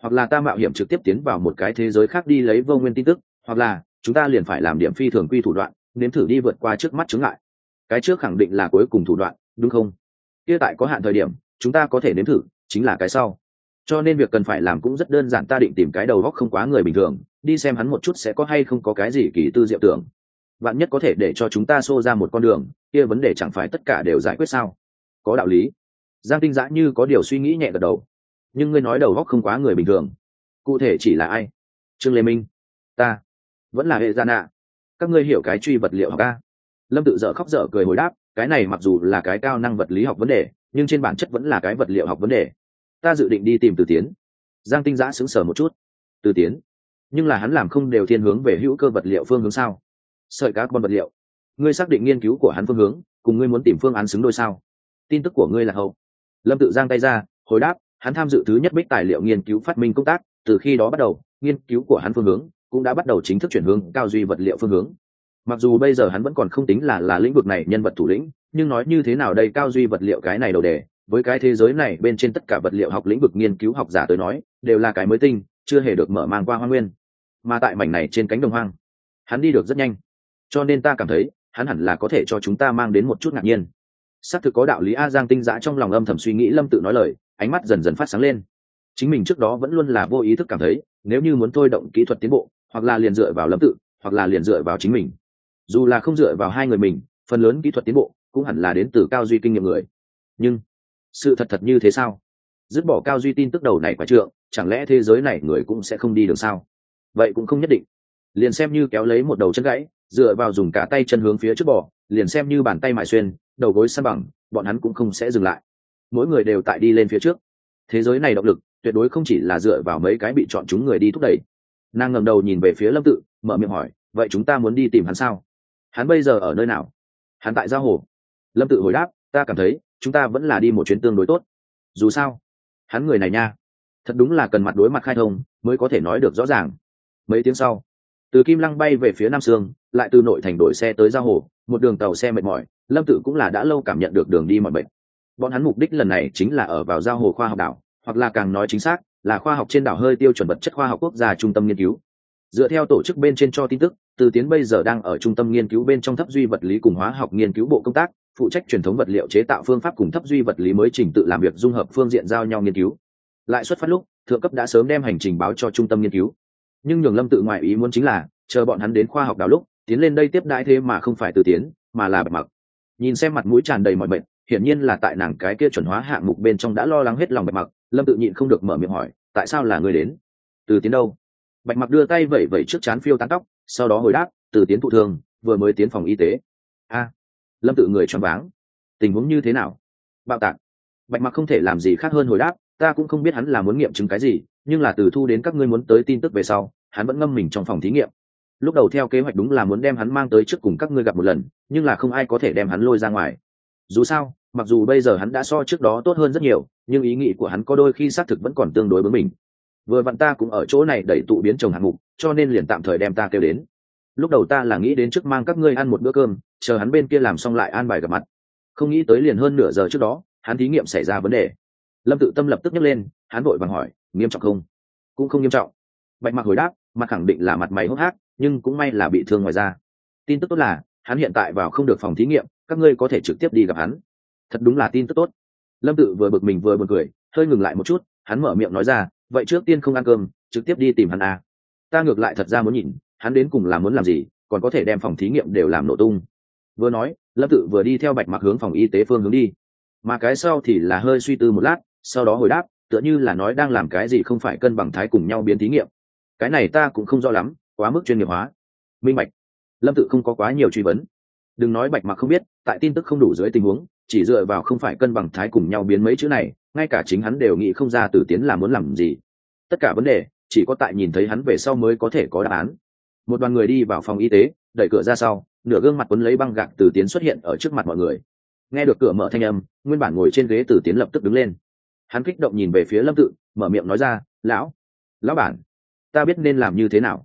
hoặc là ta mạo hiểm trực tiếp tiến vào một cái thế giới khác đi lấy vô nguyên tin tức, hoặc là chúng ta liền phải làm điểm phi thường quy thủ đoạn, nếm thử đi vượt qua trước mắt chướng ngại. Cái trước khẳng định là cuối cùng thủ đoạn, đúng không? Kia tại có hạn thời điểm chúng ta có thể nếm thử chính là cái sau. Cho nên việc cần phải làm cũng rất đơn giản, ta định tìm cái đầu óc không quá người bình thường đi xem hắn một chút sẽ có hay không có cái gì kỳ tư diệu tưởng, vạn nhất có thể để cho chúng ta xô ra một con đường, kia vấn đề chẳng phải tất cả đều giải quyết sao? Có đạo lý. Giang Tinh Dã như có điều suy nghĩ nhẹ gật đầu. Nhưng ngươi nói đầu óc không quá người bình thường, cụ thể chỉ là ai? Trương Lê Minh, ta, vẫn là hệ gia nạ. Các ngươi hiểu cái truy vật liệu học a? Lâm Tự dở khóc dở cười hồi đáp, cái này mặc dù là cái cao năng vật lý học vấn đề, nhưng trên bản chất vẫn là cái vật liệu học vấn đề. Ta dự định đi tìm Từ Tiến. Giang Tinh Dã sững sờ một chút. Từ Tiến? Nhưng là hắn làm không đều thiên hướng về hữu cơ vật liệu phương hướng sao? Sợi carbon vật liệu. Ngươi xác định nghiên cứu của hắn phương hướng cùng ngươi muốn tìm phương án xứng đôi sao? Tin tức của ngươi là hậu. Lâm Tự giang tay ra hồi đáp, hắn tham dự thứ nhất bích tài liệu nghiên cứu phát minh công tác, từ khi đó bắt đầu nghiên cứu của hắn phương hướng cũng đã bắt đầu chính thức chuyển hướng cao duy vật liệu phương hướng. Mặc dù bây giờ hắn vẫn còn không tính là lĩnh vực này nhân vật thủ lĩnh, nhưng nói như thế nào đây, cao duy vật liệu cái này đầu đề với cái thế giới này bên trên tất cả vật liệu học lĩnh vực nghiên cứu học giả tới nói đều là cái mới tinh, chưa hề được mở mang qua hoang nguyên. Mà tại mảnh này trên cánh đồng hoang hắn đi được rất nhanh, cho nên ta cảm thấy hắn hẳn là có thể cho chúng ta mang đến một chút ngạc nhiên. Xác thực có đạo lý a. Giang Tinh Dã trong lòng âm thầm suy nghĩ. Lâm Tự nói lời, ánh mắt dần dần phát sáng lên. Chính mình trước đó vẫn luôn là vô ý thức cảm thấy, nếu như muốn thôi động kỹ thuật tiến bộ, hoặc là liền dựa vào Lâm Tự, hoặc là liền dựa vào chính mình. Dù là không dựa vào hai người mình, phần lớn kỹ thuật tiến bộ cũng hẳn là đến từ cao duy kinh nghiệm người. Nhưng sự thật như thế sao? Dứt bỏ cao duy tin tức đầu này quả trượng, chẳng lẽ thế giới này người cũng sẽ không đi đường sao? Vậy cũng không nhất định. Liền xem như kéo lấy một đầu chân gãy, dựa vào dùng cả tay chân hướng phía trước bỏ, liền xem như bàn tay mài xuyên, đầu gối san bằng, bọn hắn cũng không sẽ dừng lại. Mỗi người đều tại đi lên phía trước. Thế giới này động lực tuyệt đối không chỉ là dựa vào mấy cái bị chọn chúng người đi thúc đẩy. Nàng ngẩng đầu nhìn về phía Lâm Tự, mở miệng hỏi, vậy chúng ta muốn đi tìm hắn sao? Hắn bây giờ ở nơi nào? Hắn tại Giao Hồ. Lâm Tự hồi đáp, ta cảm thấy chúng ta vẫn là đi một chuyến tương đối tốt. Dù sao hắn người này nha, thật đúng là cần mặt đối mặt khai thông mới có thể nói được rõ ràng. Mấy tiếng sau, từ Kim Lăng bay về phía Nam Sương, lại từ nội thành đổi xe tới Giao Hồ, một đường tàu xe mệt mỏi. Lâm Tự cũng là đã lâu cảm nhận được đường đi mỏi mệt. Bọn hắn mục đích lần này chính là ở vào Giao Hồ khoa học đảo, hoặc là càng nói chính xác là khoa học trên đảo hơi tiêu chuẩn vật chất khoa học quốc gia trung tâm nghiên cứu. Dựa theo tổ chức bên trên cho tin tức, Từ Tiến bây giờ đang ở trung tâm nghiên cứu bên trong thấp duy vật lý cùng hóa học nghiên cứu bộ công tác, phụ trách truyền thống vật liệu chế tạo phương pháp cùng thấp duy vật lý mới trình tự làm việc dung hợp phương diện giao nhau nghiên cứu. Lại xuất phát lúc, thượng cấp đã sớm đem hành trình báo cho trung tâm nghiên cứu. Nhưng nhường Lâm Tự ngoại ý muốn chính là, chờ bọn hắn đến khoa học đảo lúc, tiến lên đây tiếp đãi thế mà không phải Từ Tiến, mà là Bạch Mặc. Nhìn xem mặt mũi tràn đầy mọi bệnh, hiển nhiên là tại nàng cái kia chuẩn hóa hạng mục bên trong đã lo lắng hết lòng Bạch Mặc. Lâm Tự nhịn không được mở miệng hỏi, tại sao là người đến? Từ Tiến đâu? Bạch Mặc đưa tay vẩy vẩy trước trán phiêu tán tóc, sau đó hồi đáp, Từ Tiến thụ thương, vừa mới tiến phòng y tế. A. Lâm Tự người choáng váng. Tình huống như thế nào? Bạo tạc. Bạch Mặc không thể làm gì khác hơn hồi đáp, ta cũng không biết hắn là muốn nghiệm chứng cái gì, nhưng là từ thu đến các ngươi muốn tới tin tức về sau, hắn vẫn ngâm mình trong phòng thí nghiệm. Lúc đầu theo kế hoạch đúng là muốn đem hắn mang tới trước cùng các ngươi gặp một lần, nhưng là không ai có thể đem hắn lôi ra ngoài. Dù sao, mặc dù bây giờ hắn đã so trước đó tốt hơn rất nhiều, nhưng ý nghĩ của hắn có đôi khi xác thực vẫn còn tương đối bướng mình. Vừa vặn ta cũng ở chỗ này đẩy tụ biến trồng hạng mục, cho nên liền tạm thời đem ta kêu đến. Lúc đầu ta là nghĩ đến trước mang các ngươi ăn một bữa cơm, chờ hắn bên kia làm xong lại an bài gặp mặt. Không nghĩ tới liền hơn nửa giờ trước đó, hắn thí nghiệm xảy ra vấn đề. Lâm Tự tâm lập tức nhấc lên, hắn vội vàng hỏi, nghiêm trọng không? Cũng không nghiêm trọng. Bạch Mặc hồi đáp, mặt khẳng định là mặt mày hốc hác, nhưng cũng may là bị thương ngoài da. Tin tức tốt là hắn hiện tại vào không được phòng thí nghiệm, các ngươi có thể trực tiếp đi gặp hắn. Thật đúng là tin tức tốt. Lâm Tự vừa bực mình vừa buồn cười, hơi ngừng lại một chút, hắn mở miệng nói ra, vậy trước tiên không ăn cơm, trực tiếp đi tìm hắn à? Ta ngược lại thật ra muốn nhìn hắn đến cùng là muốn làm gì, còn có thể đem phòng thí nghiệm đều làm nổ tung. Vừa nói, Lâm Tự vừa đi theo Bạch Mặc hướng phòng y tế phương hướng đi, mà cái sau thì là hơi suy tư một lát, sau đó hồi đáp, tựa như là nói đang làm cái gì không phải cân bằng thái cùng nhau biến thí nghiệm. Cái này ta cũng không rõ lắm, quá mức chuyên nghiệp hóa. Minh bạch. Lâm Tự không có quá nhiều truy vấn. Đừng nói Bạch Mặc không biết, tại tin tức không đủ dưới tình huống, chỉ dựa vào không phải cân bằng thái cùng nhau biến mấy chữ này, ngay cả chính hắn đều nghĩ không ra Từ Tiến là muốn làm gì. Tất cả vấn đề chỉ có tại nhìn thấy hắn về sau mới có thể có đáp án. Một đoàn người đi vào phòng y tế, đẩy cửa ra sau, nửa gương mặt quấn lấy băng gạc Từ Tiến xuất hiện ở trước mặt mọi người. Nghe được cửa mở thanh âm, nguyên bản ngồi trên ghế Từ Tiến lập tức đứng lên. Hắn kích động nhìn về phía Lâm Tự, mở miệng nói ra, lão bản, ta biết nên làm như thế nào.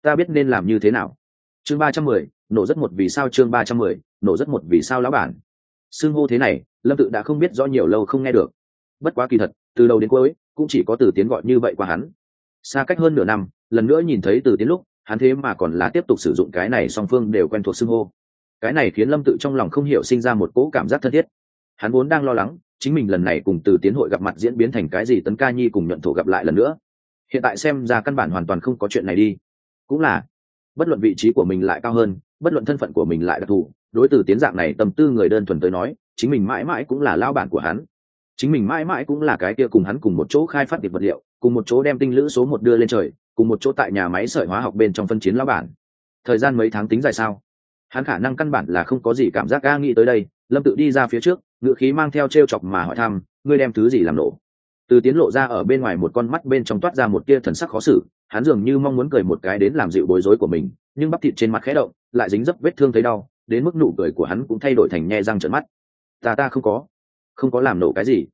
Chương 310, nổ rất một vì sao. Chương 310, nổ rất một vì sao. Lão bản. Xưng hô thế này, Lâm Tự đã không biết rõ nhiều lâu không nghe được. Bất quá kỳ thật, từ đầu đến cuối cũng chỉ có Từ Tiến gọi như vậy qua hắn, Xa cách hơn nửa năm, lần nữa nhìn thấy Từ Tiến lúc, hắn thế mà còn là tiếp tục sử dụng cái này, song phương đều quen thuộc xưng hô. Cái này khiến Lâm Tự trong lòng không hiểu sinh ra một cỗ cảm giác thân thiết. Hắn vốn đang lo lắng chính mình lần này cùng Từ Tiến hội gặp mặt diễn biến thành cái gì Tấn Ca Nhi cùng Nhuận Thổ gặp lại lần nữa. Hiện tại xem ra căn bản hoàn toàn không có chuyện này đi. Cũng là, bất luận vị trí của mình lại cao hơn, bất luận thân phận của mình lại đặc thù, đối Từ Tiến dạng này tâm tư người đơn thuần tới nói, chính mình mãi mãi cũng là lao bản của hắn. Chính mình mãi mãi cũng là cái kia cùng hắn cùng một chỗ khai phát điệp vật liệu, cùng một chỗ đem tinh lữ số 1 đưa lên trời, cùng một chỗ tại nhà máy sợi hóa học bên trong phân chiến lao bản. Thời gian mấy tháng tính dài sao? Hắn khả năng căn bản là không có gì cảm giác. Nghĩ tới đây, Lâm Tự đi ra phía trước, ngữ khí mang theo trêu chọc mà hỏi thăm, ngươi đem thứ gì làm nổ? Từ Tiến lộ ra ở bên ngoài một con mắt bên trong toát ra một tia thần sắc khó xử, hắn dường như mong muốn cười một cái đến làm dịu bối rối của mình, nhưng bắp thịt trên mặt khẽ động, lại dính dấp vết thương thấy đau, đến mức nụ cười của hắn cũng thay đổi thành nhe răng trợn mắt. Ta không có làm nổ cái gì.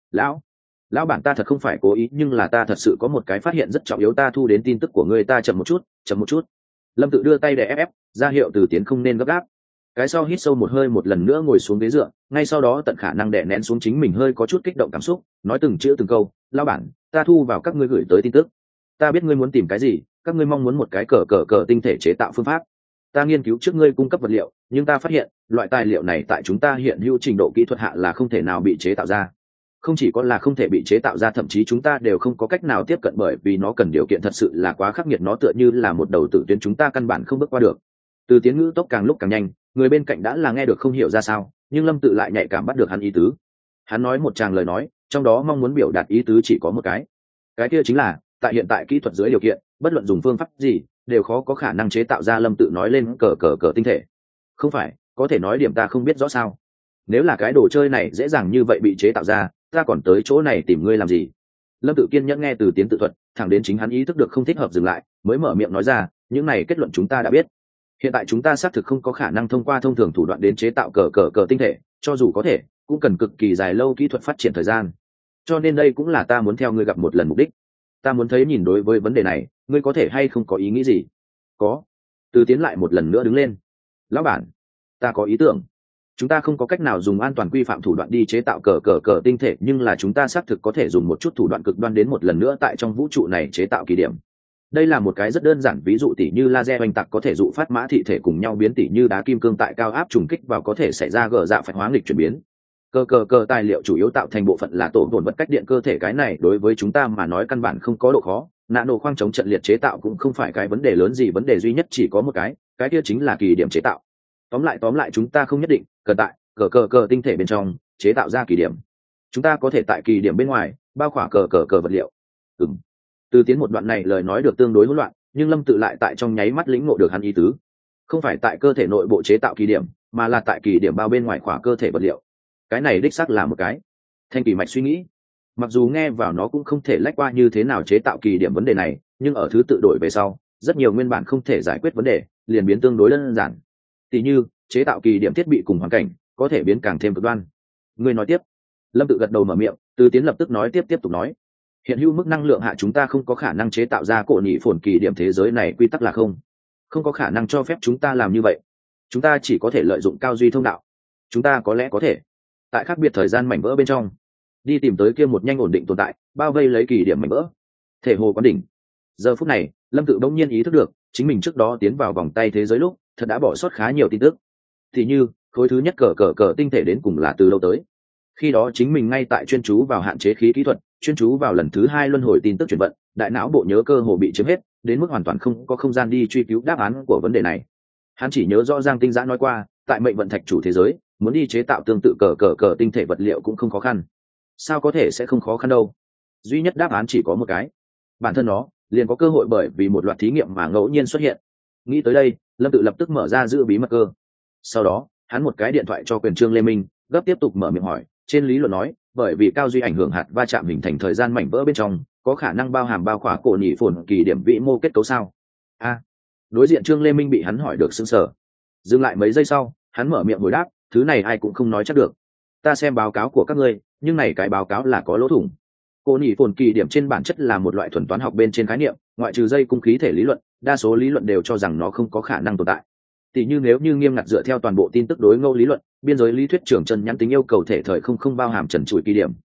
Lão bản, ta thật không phải cố ý, nhưng là ta thật sự có một cái phát hiện rất trọng yếu. Ta thu đến tin tức của ngươi, ta chậm một chút. Lâm Tự đưa tay để ép ra hiệu Từ Tiến không nên gấp gáp. Cái sau hít sâu một hơi, một lần nữa ngồi xuống ghế dựa, ngay sau đó tận khả năng đè nén xuống chính mình hơi có chút kích động cảm xúc, nói từng chữ từng câu, lão bản, ta thu vào các ngươi gửi tới tin tức. Ta biết ngươi muốn tìm cái gì, các ngươi mong muốn một cái cờ tinh thể chế tạo phương pháp. Ta nghiên cứu trước ngươi cung cấp vật liệu, nhưng ta phát hiện loại tài liệu này tại chúng ta hiện hữu trình độ kỹ thuật hạ là không thể nào bị chế tạo ra. Không chỉ có là không thể bị chế tạo ra, thậm chí chúng ta đều không có cách nào tiếp cận, bởi vì nó cần điều kiện thật sự là quá khắc nghiệt, nó tựa như là một đầu tử tuyến, chúng ta căn bản không bước qua được. Từ Tiến ngữ tốc càng lúc càng nhanh, người bên cạnh đã là nghe được không hiểu ra sao, nhưng Lâm Tự lại nhạy cảm bắt được hắn ý tứ. Hắn nói một tràng lời nói, trong đó mong muốn biểu đạt ý tứ chỉ có một cái kia chính là tại hiện tại kỹ thuật dưới điều kiện, bất luận dùng phương pháp gì đều khó có khả năng chế tạo ra. Lâm Tự nói lên cờ tinh thể. Không phải, có thể nói điểm ta không biết rõ sao? Nếu là cái đồ chơi này dễ dàng như vậy bị chế tạo ra, ta còn tới chỗ này tìm ngươi làm gì? Lâm Tự kiên nhẫn nghe Từ Tiến tự thuật, thẳng đến chính hắn ý thức được không thích hợp dừng lại, mới mở miệng nói ra, những này kết luận chúng ta đã biết. Hiện tại chúng ta xác thực không có khả năng thông qua thông thường thủ đoạn đến chế tạo cờ tinh thể, cho dù có thể, cũng cần cực kỳ dài lâu kỹ thuật phát triển thời gian. Cho nên đây cũng là ta muốn theo ngươi gặp một lần mục đích. Ta muốn thấy nhìn đối với vấn đề này, ngươi có thể hay không có ý nghĩ gì? Có. Từ Tiến lại một lần nữa đứng lên. Lão bản, ta có ý tưởng. Chúng ta không có cách nào dùng an toàn quy phạm thủ đoạn đi chế tạo cờ tinh thể, nhưng là chúng ta xác thực có thể dùng một chút thủ đoạn cực đoan đến một lần nữa tại trong vũ trụ này chế tạo kỳ điểm. Đây là một cái rất đơn giản ví dụ, tỉ như laser oanh tạc có thể dụ phát mã thị thể cùng nhau biến, tỉ như đá kim cương tại cao áp trùng kích vào có thể xảy ra gờ dạ phạch hóa nghịch chuyển biến. Cờ tài liệu chủ yếu tạo thành bộ phận là tổ tồn vật cách điện cơ thể, cái này đối với chúng ta mà nói căn bản không có độ khó. Nano khoang chống trận liệt chế tạo cũng không phải cái vấn đề lớn gì, vấn đề duy nhất chỉ có một cái kia chính là kỳ điểm chế tạo. Tóm lại chúng ta không nhất định cần tại cờ tinh thể bên trong chế tạo ra kỳ điểm, chúng ta có thể tại kỳ điểm bên ngoài bao khỏa cờ vật liệu. Từ Tiến một đoạn này lời nói được tương đối hỗn loạn, nhưng Lâm Tự lại tại trong nháy mắt lĩnh ngộ được hắn ý tứ. Không phải tại cơ thể nội bộ chế tạo kỳ điểm, mà là tại kỳ điểm bao bên ngoài khỏa cơ thể vật liệu. Cái này đích xác là một cái thanh kỳ mạch suy nghĩ. Mặc dù nghe vào nó cũng không thể lách qua như thế nào chế tạo kỳ điểm vấn đề này, nhưng ở thứ tự đổi về sau, rất nhiều nguyên bản không thể giải quyết vấn đề liền biến tương đối đơn giản. Tỷ như chế tạo kỳ điểm thiết bị cùng hoàn cảnh có thể biến càng thêm cực đoan. Người nói tiếp. Lâm Tự gật đầu mở miệng, Từ Tiến lập tức nói tiếp tục nói. Hiện hữu mức năng lượng hạ chúng ta không có khả năng chế tạo ra cổ nhị phồn kỳ điểm, thế giới này quy tắc là không có khả năng cho phép chúng ta làm như vậy. Chúng ta chỉ có thể lợi dụng cao duy thông đạo. Chúng ta có lẽ có thể tại khác biệt thời gian mảnh vỡ bên trong đi tìm tới kia một nhanh ổn định tồn tại, bao vây lấy kỳ điểm mảnh vỡ, thể hồ quán đỉnh. Giờ phút này Lâm Tự bỗng nhiên ý thức được chính mình trước đó tiến vào vòng tay thế giới lúc thật đã bỏ sót khá nhiều tin tức. Thì như khối thứ nhất cờ tinh thể đến cùng là từ lâu tới. Khi đó chính mình ngay tại chuyên chú vào hạn chế khí kỹ thuật, chuyên chú vào lần thứ 2 luân hồi tin tức chuyển vận, đại não bộ nhớ cơ hồ bị chiếm hết, đến mức hoàn toàn không có không gian đi truy cứu đáp án của vấn đề này. Hắn chỉ nhớ rõ Giang Tinh Giã nói qua, tại mệnh vận thạch chủ thế giới, muốn đi chế tạo tương tự cờ tinh thể vật liệu cũng không khó khăn. Sao có thể sẽ không khó khăn đâu? Duy nhất đáp án chỉ có một cái. Bản thân nó liền có cơ hội bởi vì một loạt thí nghiệm mà ngẫu nhiên xuất hiện. Nghĩ tới đây, Lâm Tự lập tức mở ra giữ bí mật cơ. Sau đó, hắn một cái điện thoại cho Quyền Trương Lê Minh, gấp tiếp tục mở miệng hỏi, trên lý luận nói, bởi vì cao duy ảnh hưởng hạt va chạm hình thành thời gian mảnh vỡ bên trong, có khả năng bao hàm bao khỏa cổ nhị phồn kỳ điểm vĩ mô kết cấu sao? Đối diện Trương Lê Minh bị hắn hỏi được sững sờ. Dừng lại mấy giây sau, hắn mở miệng hồi đáp, thứ này ai cũng không nói chắc được. Ta xem báo cáo của các ngươi, nhưng này cái báo cáo là có lỗ thủng. Cổ nhị phồn kỳ điểm trên bản chất là một loại thuần toán học bên trên khái niệm, ngoại trừ dây cung khí thể lý luận, đa số lý luận đều cho rằng nó không có khả năng tồn tại. Tỷ như nếu như nghiêm ngặt dựa theo toàn bộ tin tức đối ngẫu lý luận, biên giới lý thuyết trưởng chân nhắn tính yêu cầu thể thời không bao hàm trần trụi kỳ điểm,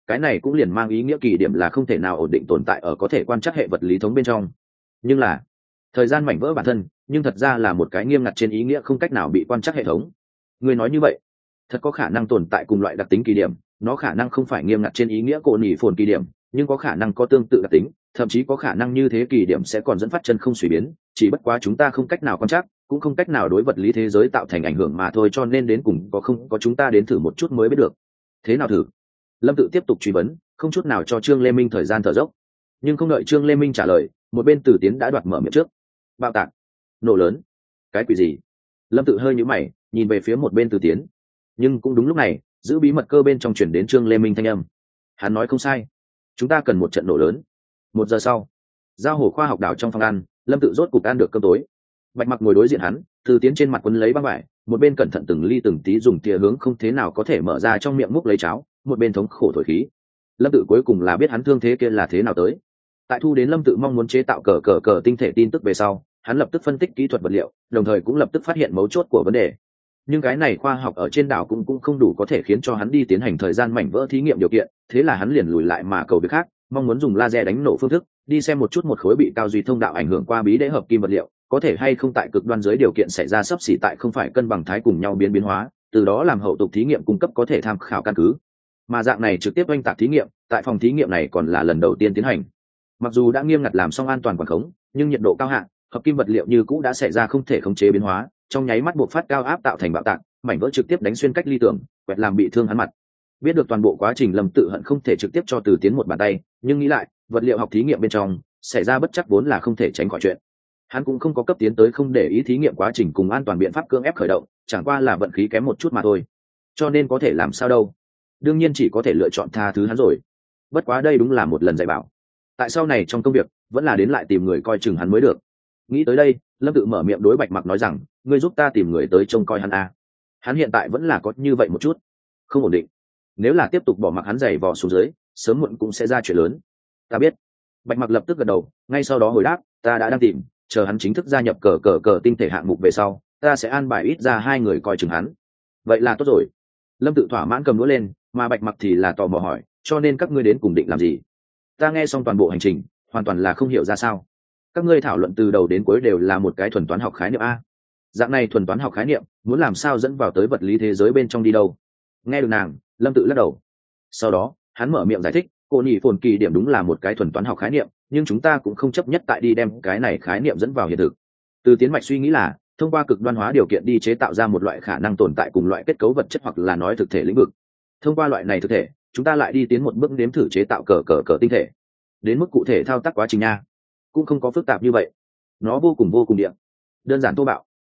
cái này cũng liền mang ý nghĩa kỳ điểm là không thể nào ổn định tồn tại ở có thể quan trắc hệ vật lý thống bên trong. Nhưng là thời gian mảnh vỡ bản thân nhưng thật ra là một cái nghiêm ngặt trên ý nghĩa không cách nào bị quan trắc hệ thống. Người nói như vậy thật có khả năng tồn tại cùng loại đặc tính kỳ điểm, nó khả năng không phải nghiêm ngặt trên ý nghĩa cổ nỉ phồn kỳ điểm, nhưng có khả năng có tương tự đặc tính, thậm chí có khả năng như thế kỳ điểm sẽ còn dẫn phát chân không suy biến, chỉ bất quá chúng ta không cách nào quan trắc, cũng không cách nào đối vật lý thế giới tạo thành ảnh hưởng mà thôi, cho nên đến cùng có không có chúng ta đến thử một chút mới biết được. Thế nào thử? Lâm Tự tiếp tục truy vấn, không chút nào cho Trương Lê Minh thời gian thở dốc. Nhưng không đợi Trương Lê Minh trả lời, một bên Từ Tiến đã đoạt mở miệng trước. Bạo tạc, nổ lớn, cái quỷ gì? Lâm Tự hơi nhíu mày, nhìn về phía một bên Từ Tiến. Nhưng cũng đúng lúc này, giữ bí mật cơ bên trong chuyển đến Trương Lê Minh thanh âm. Hắn nói không sai, chúng ta cần một trận nổ lớn. 1 giờ sau, giao hồ khoa học đảo trong phòng ăn, Lâm Tự rốt cục ăn được cơm tối. Bạch Mặc ngồi đối diện hắn, Từ Tiến trên mặt quấn lấy băng vải, một bên cẩn thận từng ly từng tí dùng tia hướng không thế nào có thể mở ra trong miệng múc lấy cháo, một bên thống khổ thổi khí. Lâm Tự cuối cùng là biết hắn thương thế kia là thế nào tới. Tại thu đến Lâm Tự mong muốn chế tạo cờ tinh thể tin tức về sau, hắn lập tức phân tích kỹ thuật vật liệu, đồng thời cũng lập tức phát hiện mấu chốt của vấn đề. Nhưng cái này khoa học ở trên đảo cũng không đủ có thể khiến cho hắn đi tiến hành thời gian mảnh vỡ thí nghiệm điều kiện, thế là hắn liền lùi lại mà cầu việc khác, mong muốn dùng laser đánh nổ phương thức, đi xem một chút một khối bị cao duy thông đạo ảnh hưởng qua bí đế hợp kim vật liệu, có thể hay không tại cực đoan dưới điều kiện xảy ra xấp xỉ tại không phải cân bằng thái cùng nhau biến hóa, từ đó làm hậu tục thí nghiệm cung cấp có thể tham khảo căn cứ. Mà dạng này trực tiếp oanh tạc thí nghiệm, tại phòng thí nghiệm này còn là lần đầu tiên tiến hành. Mặc dù đã nghiêm ngặt làm xong an toàn quản khống, nhưng nhiệt độ cao hạn, hợp kim vật liệu như cũ đã xảy ra không thể khống chế biến hóa, trong nháy mắt buộc phát cao áp tạo thành bạo tạc, mảnh vỡ trực tiếp đánh xuyên cách ly tường, quẹt làm bị thương hắn mặt. Biết được toàn bộ quá trình, Lâm Tự hận không thể trực tiếp cho Từ Tiến một bàn tay, nhưng nghĩ lại, vật liệu học thí nghiệm bên trong xảy ra bất chắc vốn là không thể tránh khỏi chuyện. Hắn cũng không có cấp tiến tới không để ý thí nghiệm quá trình cùng an toàn biện pháp cưỡng ép khởi động, chẳng qua là vận khí kém một chút mà thôi. Cho nên có thể làm sao đâu? Đương nhiên chỉ có thể lựa chọn tha thứ hắn rồi. Bất quá đây đúng là một lần dạy bảo. Tại sau này trong công việc, vẫn là đến lại tìm người coi chừng hắn mới được. Nghĩ tới đây, Lâm Tự mở miệng đối Bạch Mặc nói rằng, ngươi giúp ta tìm người tới trông coi hắn a. Hắn hiện tại vẫn là có như vậy một chút không ổn định, nếu là tiếp tục bỏ mặc hắn giày vò xuống dưới, sớm muộn cũng sẽ ra chuyện lớn. Ta biết. Bạch Mặc lập tức gật đầu, ngay sau đó hồi đáp, ta đã đang tìm, chờ hắn chính thức gia nhập cờ tinh thể hạng mục về sau, ta sẽ an bài ít ra 2 người coi chừng hắn. Vậy là tốt rồi. Lâm Tự thỏa mãn cầm đũa lên, mà Bạch Mặc thì là tò mò hỏi, cho nên các ngươi đến cùng định làm gì? Ta nghe xong toàn bộ hành trình, hoàn toàn là không hiểu ra sao. Các ngươi thảo luận từ đầu đến cuối đều là một cái thuần toán học khái niệm a. Dạng này thuần toán học khái niệm, muốn làm sao dẫn vào tới vật lý thế giới bên trong đi đâu? Nghe được nàng, Lâm Tự lắc đầu. Sau đó, hắn mở miệng giải thích, cô nhị phồn kỳ điểm đúng là một cái thuần toán học khái niệm, nhưng chúng ta cũng không chấp nhất tại đi đem cái này khái niệm dẫn vào hiện thực. Từ Tiến mạch suy nghĩ là thông qua cực đoan hóa điều kiện đi chế tạo ra một loại khả năng tồn tại cùng loại kết cấu vật chất hoặc là nói thực thể lĩnh vực. Thông qua loại này thực thể, chúng ta lại đi tiến một bước nếm thử chế tạo cờ tinh thể. Đến mức cụ thể thao tác quá trình nha, cũng không có phức tạp như vậy. Nó vô cùng điện, đơn giản thô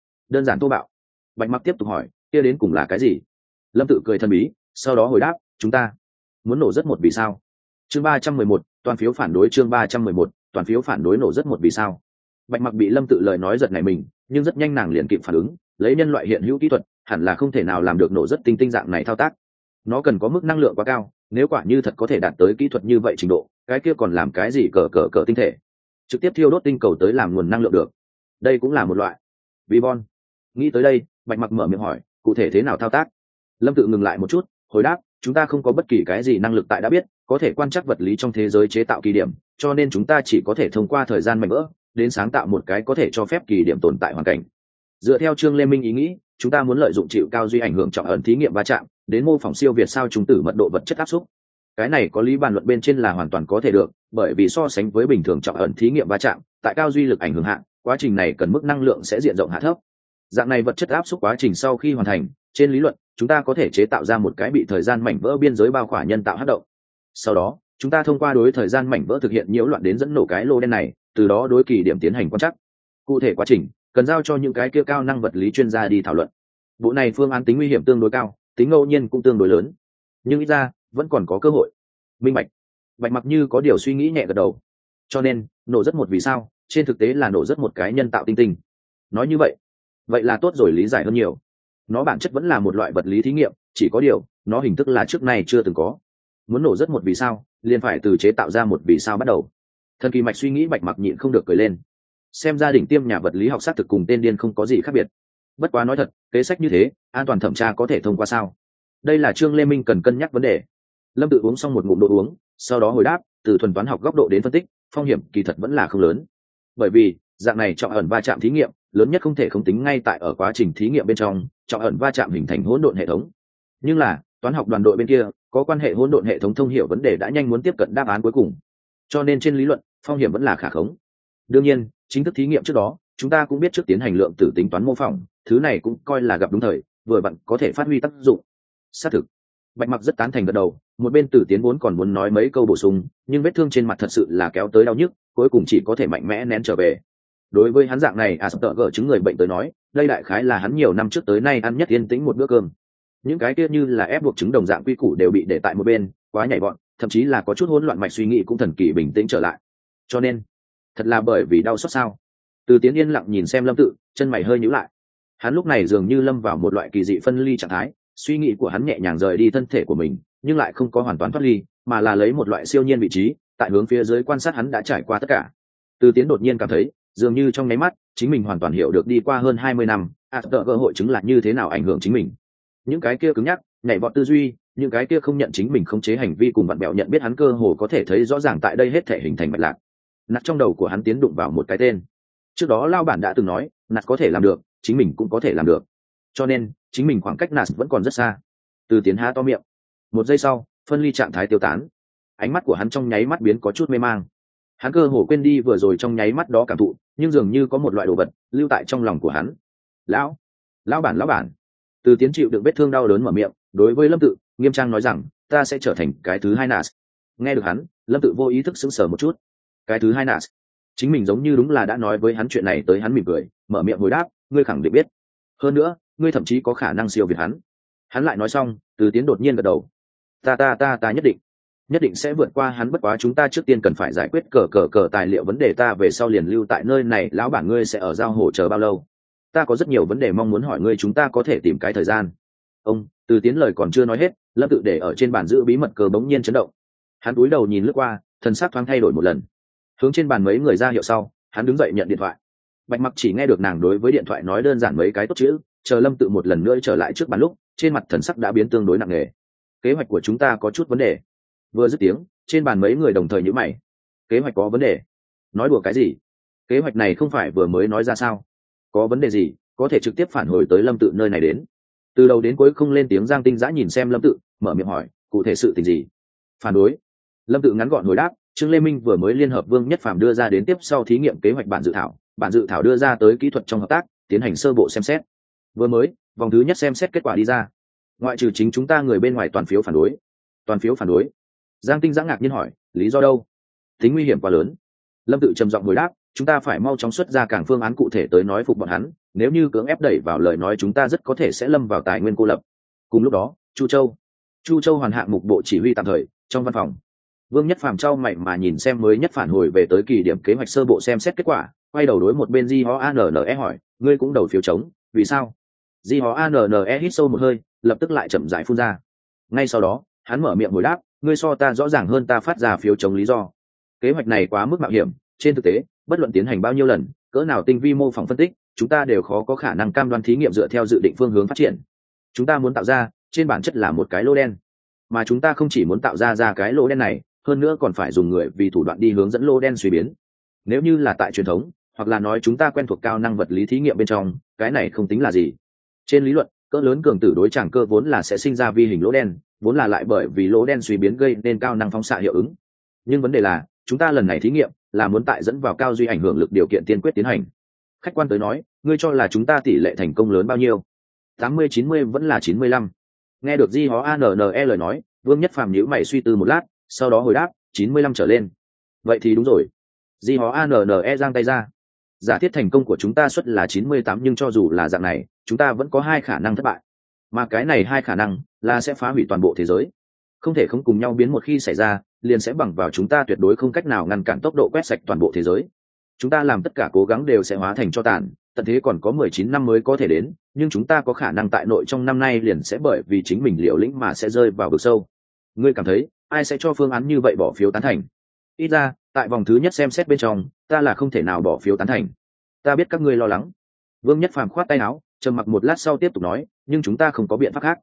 bạo. Bạch Mặc tiếp tục hỏi, kia đến cùng là cái gì? Lâm Tự cười thần bí, sau đó hồi đáp, chúng ta muốn nổ rất một vì sao. Chương 311, toàn phiếu phản đối. Chương 311, toàn phiếu phản đối nổ rất một vì sao. Bạch Mặc bị Lâm Tự lời nói giật nảy mình, nhưng rất nhanh nàng liền kịp phản ứng, lấy nhân loại hiện hữu kỹ thuật, hẳn là không thể nào làm được nổ rất tinh dạng này thao tác. Nó cần có mức năng lượng quá cao, nếu quả như thật có thể đạt tới kỹ thuật như vậy trình độ, cái kia còn làm cái gì cờ tinh thể? Trực tiếp thiêu đốt tinh cầu tới làm nguồn năng lượng được. Đây cũng là một loại vi bon. Nghĩ tới đây, Bạch Mặc mở miệng hỏi, cụ thể thế nào thao tác? Lâm Tự ngừng lại một chút, hồi đáp, chúng ta không có bất kỳ cái gì năng lực tại đã biết có thể quan trắc vật lý trong thế giới chế tạo kỳ điểm, cho nên chúng ta chỉ có thể thông qua thời gian mảnh vỡ đến sáng tạo một cái có thể cho phép kỳ điểm tồn tại hoàn cảnh. Dựa theo Trương Lê Minh ý nghĩ, chúng ta muốn lợi dụng chịu cao duy ảnh hưởng trọng ẩn thí nghiệm va chạm đến mô phỏng siêu việt sao chúng tử mật độ vật chất áp suất. Cái này có lý bàn luận bên trên là hoàn toàn có thể được, bởi vì so sánh với bình thường trọng ẩn thí nghiệm va chạm, tại cao duy lực ảnh hưởng hạ, quá trình này cần mức năng lượng sẽ diện rộng hạ thấp. Dạng này vật chất áp suất quá trình sau khi hoàn thành, trên lý luận chúng ta có thể chế tạo ra một cái bị thời gian mảnh vỡ biên giới bao khỏa nhân tạo hấp động. Sau đó chúng ta thông qua đối thời gian mảnh vỡ thực hiện nhiễu loạn đến dẫn nổ cái lô đen này, từ đó đối kỳ điểm tiến hành quan trắc. Cụ thể quá trình cần giao cho những cái kia cao năng vật lý chuyên gia đi thảo luận. Bộ này phương án tính nguy hiểm tương đối cao, tính ngẫu nhiên cũng tương đối lớn, nhưng ít ra vẫn còn có cơ hội. Minh bạch. Bạch Mặc như có điều suy nghĩ nhẹ gật đầu. Cho nên nổ rất một vì sao trên thực tế là nổ rất một cái nhân tạo tinh tinh. Nói như vậy là tốt rồi, lý giải hơn nhiều. Nó bản chất vẫn là một loại vật lý thí nghiệm, chỉ có điều nó hình thức là trước nay chưa từng có. Muốn nổ rất một vì sao liền phải từ chế tạo ra một vì sao bắt đầu. Thần kỳ mạch suy nghĩ, Bạch Mặc nhịn không được cười lên. Xem gia đình tiêm nhà vật lý học xác thực cùng tên điên không có gì khác biệt. Bất quá nói thật, kế sách như thế an toàn thẩm tra có thể thông qua sao? Đây là Trương Lê Minh cần cân nhắc vấn đề. Lâm Tự uống xong một ngụm đồ uống, sau đó hồi đáp, từ thuần toán học góc độ đến phân tích, phong hiểm kỳ thật vẫn là không lớn. Bởi vì dạng này trọng ẩn va chạm thí nghiệm lớn nhất không thể không tính ngay tại ở quá trình thí nghiệm bên trong trọng ẩn va chạm hình thành hỗn độn hệ thống. Nhưng là toán học đoàn đội bên kia có quan hệ hỗn độn hệ thống thông hiểu vấn đề đã nhanh muốn tiếp cận đáp án cuối cùng, cho nên trên lý luận phong hiểm vẫn là khả khống. Đương nhiên chính thức thí nghiệm trước đó chúng ta cũng biết trước tiến hành lượng tử tính toán mô phỏng, thứ này cũng coi là gặp đúng thời, vừa vặn có thể phát huy tác dụng. Xác thực. Bạch Mặc rất tán thành gật đầu, một bên Tử Tiến vốn còn muốn nói mấy câu bổ sung, nhưng vết thương trên mặt thật sự là kéo tới đau nhức, cuối cùng chỉ có thể mạnh mẽ nén trở về. Đối với hắn dạng này Asperger chứng người bệnh tới nói, đây đại khái là hắn nhiều năm trước tới nay ăn nhất yên tĩnh một bữa cơm. Những cái kia như là ép buộc chứng đồng dạng quy củ đều bị để tại một bên, quá nhảy vọt, thậm chí là có chút hỗn loạn mạch suy nghĩ cũng thần kỳ bình tĩnh trở lại. Cho nên, thật là bởi vì đau xót sao? Từ Tiến yên lặng nhìn xem Lâm Tự, chân mày hơi nhíu lại. Hắn lúc này dường như lâm vào một loại kỳ dị phân ly trạng thái, suy nghĩ của hắn nhẹ nhàng rời đi thân thể của mình, nhưng lại không có hoàn toàn thoát ly, mà là lấy một loại siêu nhiên vị trí, tại hướng phía dưới quan sát hắn đã trải qua tất cả. Từ Tiến đột nhiên cảm thấy, dường như trong nháy mắt, chính mình hoàn toàn hiểu được đi qua hơn 20 năm, Asperger hội chứng là như thế nào ảnh hưởng chính mình. Những cái kia cứng nhắc, nhảy vọt tư duy, những cái kia không nhận chính mình khống chế hành vi cùng bạn bèo nhận biết hắn cơ hồ có thể thấy rõ ràng tại đây hết thể hình thành mạch lạc. Nạt trong đầu của hắn tiến đụng vào một cái tên. Trước đó lao bản đã từng nói, Nạt có thể làm được, chính mình cũng có thể làm được. Cho nên, chính mình khoảng cách Nạt vẫn còn rất xa. Từ Tiến há to miệng. Một giây sau, phân ly trạng thái tiêu tán. Ánh mắt của hắn trong nháy mắt biến có chút mê mang. Hắn cơ hồ quên đi vừa rồi trong nháy mắt đó cảm thụ, nhưng dường như có một loại đồ vật lưu tại trong lòng của hắn. Lão bản. Từ Tiến chịu đựng vết thương đau đớn mở miệng, đối với Lâm Tự nghiêm trang nói rằng, ta sẽ trở thành cái thứ hai Nạt. Nghe được hắn, Lâm Tự vô ý thức sững sờ một chút. Cái thứ hai Nạt? Chính mình giống như đúng là đã nói với hắn chuyện này tới, hắn mỉm cười, mở miệng hồi đáp, ngươi khẳng định biết. Hơn nữa, ngươi thậm chí có khả năng siêu việt hắn. Hắn lại nói xong, Từ Tiến đột nhiên gật đầu. Ta nhất định sẽ vượt qua hắn, bất quá chúng ta trước tiên cần phải giải quyết cờ tài liệu vấn đề, ta về sau liền lưu tại nơi này, lão bản ngươi sẽ ở giao hổ chờ bao lâu? Ta có rất nhiều vấn đề mong muốn hỏi ngươi, chúng ta có thể tìm cái thời gian. Ông, Từ Tiến lời còn chưa nói hết, Lâm Tự để ở trên bàn giữ bí mật cờ bỗng nhiên chấn động. Hắn cúi đầu nhìn lướt qua, thần sắc thoáng thay đổi một lần. Hướng trên bàn mấy người ra hiệu sau, hắn đứng dậy nhận điện thoại. Bạch Mặc chỉ nghe được nàng đối với điện thoại nói đơn giản mấy cái tốt chữ, chờ Lâm Tự một lần nữa trở lại trước bàn lúc, trên mặt thần sắc đã biến tương đối nặng nề. Kế hoạch của chúng ta có chút vấn đề. Vừa dứt tiếng, trên bàn mấy người đồng thời nhíu mày. Kế hoạch có vấn đề? Nói đùa cái gì? Kế hoạch này không phải vừa mới nói ra sao? Có vấn đề gì, có thể trực tiếp phản hồi tới Lâm Tự nơi này đến. Từ đầu đến cuối không lên tiếng Giang Tinh Giã nhìn xem Lâm Tự, mở miệng hỏi, cụ thể sự tình gì? Phản đối. Lâm Tự ngắn gọn hồi đáp, Trương Lê Minh vừa mới liên hợp Vương Nhất Phàm đưa ra đến tiếp sau thí nghiệm kế hoạch bản dự thảo đưa ra tới kỹ thuật trong hợp tác, tiến hành sơ bộ xem xét. Vừa mới, vòng thứ nhất xem xét kết quả đi ra. Ngoại trừ chính chúng ta người bên ngoài toàn phiếu phản đối. Toàn phiếu phản đối? Giang Tinh Giã ngạc nhiên hỏi, lý do đâu? Tính nguy hiểm quá lớn. Lâm Tự trầm giọng hồi đáp, chúng ta phải mau chóng xuất ra càng phương án cụ thể tới nói phục bọn hắn, nếu như cưỡng ép đẩy vào lời nói chúng ta rất có thể sẽ lâm vào tài nguyên cô lập. Cùng lúc đó, Chu Châu hoàn hạng mục bộ chỉ huy tạm thời, trong văn phòng. Vương Nhất Phàm trao mày mà nhìn xem mới nhất phản hồi về tới kỳ điểm kế hoạch sơ bộ xem xét kết quả, quay đầu đối một bên Jihoanne hỏi, ngươi cũng đầu phiếu chống, vì sao? Jihoanne hít sâu một hơi, lập tức lại chậm rãi phun ra. Ngay sau đó, hắn mở miệng hồi đáp, ngươi so ta rõ ràng hơn ta phát ra phiếu chống lý do. Kế hoạch này quá mức mạo hiểm, trên thực tế, bất luận tiến hành bao nhiêu lần, cỡ nào tinh vi mô phỏng phân tích, chúng ta đều khó có khả năng cam đoan thí nghiệm dựa theo dự định phương hướng phát triển. Chúng ta muốn tạo ra, trên bản chất là một cái lỗ đen. Mà chúng ta không chỉ muốn tạo ra cái lỗ đen này, hơn nữa còn phải dùng người vì thủ đoạn đi hướng dẫn lỗ đen suy biến. Nếu như là tại truyền thống, hoặc là nói chúng ta quen thuộc cao năng vật lý thí nghiệm bên trong, cái này không tính là gì. Trên lý luận, cỡ lớn cường tử đối tràng cơ vốn là sẽ sinh ra vi hình lỗ đen, vốn là lại bởi vì lỗ đen suy biến gây nên cao năng phóng xạ hiệu ứng. Nhưng vấn đề là, chúng ta lần này thí nghiệm là muốn tại dẫn vào cao duy ảnh hưởng lực điều kiện tiên quyết tiến hành. Khách quan tới nói, ngươi cho là chúng ta tỷ lệ thành công lớn bao nhiêu? 80-90 vẫn là 95. Nghe được Jihoanne lời nói, Vương Nhất Phàm nhíu mày suy tư một lát, sau đó hồi đáp, 95 trở lên. Vậy thì đúng rồi. Jihoanne giang tay ra. Giả thiết thành công của chúng ta suất là 98, nhưng cho dù là dạng này, chúng ta vẫn có hai khả năng thất bại. Mà cái này hai khả năng là sẽ phá hủy toàn bộ thế giới. Không thể không cùng nhau biến, một khi xảy ra, liền sẽ bằng vào chúng ta tuyệt đối không cách nào ngăn cản tốc độ quét sạch toàn bộ thế giới. Chúng ta làm tất cả cố gắng đều sẽ hóa thành tro tàn, tận thế còn có 19 năm mới có thể đến, nhưng chúng ta có khả năng tại nội trong năm nay liền sẽ bởi vì chính mình liều lĩnh mà sẽ rơi vào vực sâu. Ngươi cảm thấy, ai sẽ cho phương án như vậy bỏ phiếu tán thành? Ít ra, tại vòng thứ nhất xem xét bên trong, ta là không thể nào bỏ phiếu tán thành. Ta biết các ngươi lo lắng. Vương Nhất Phàm khoát tay áo, trầm mặc một lát sau tiếp tục nói, nhưng chúng ta không có biện pháp khác.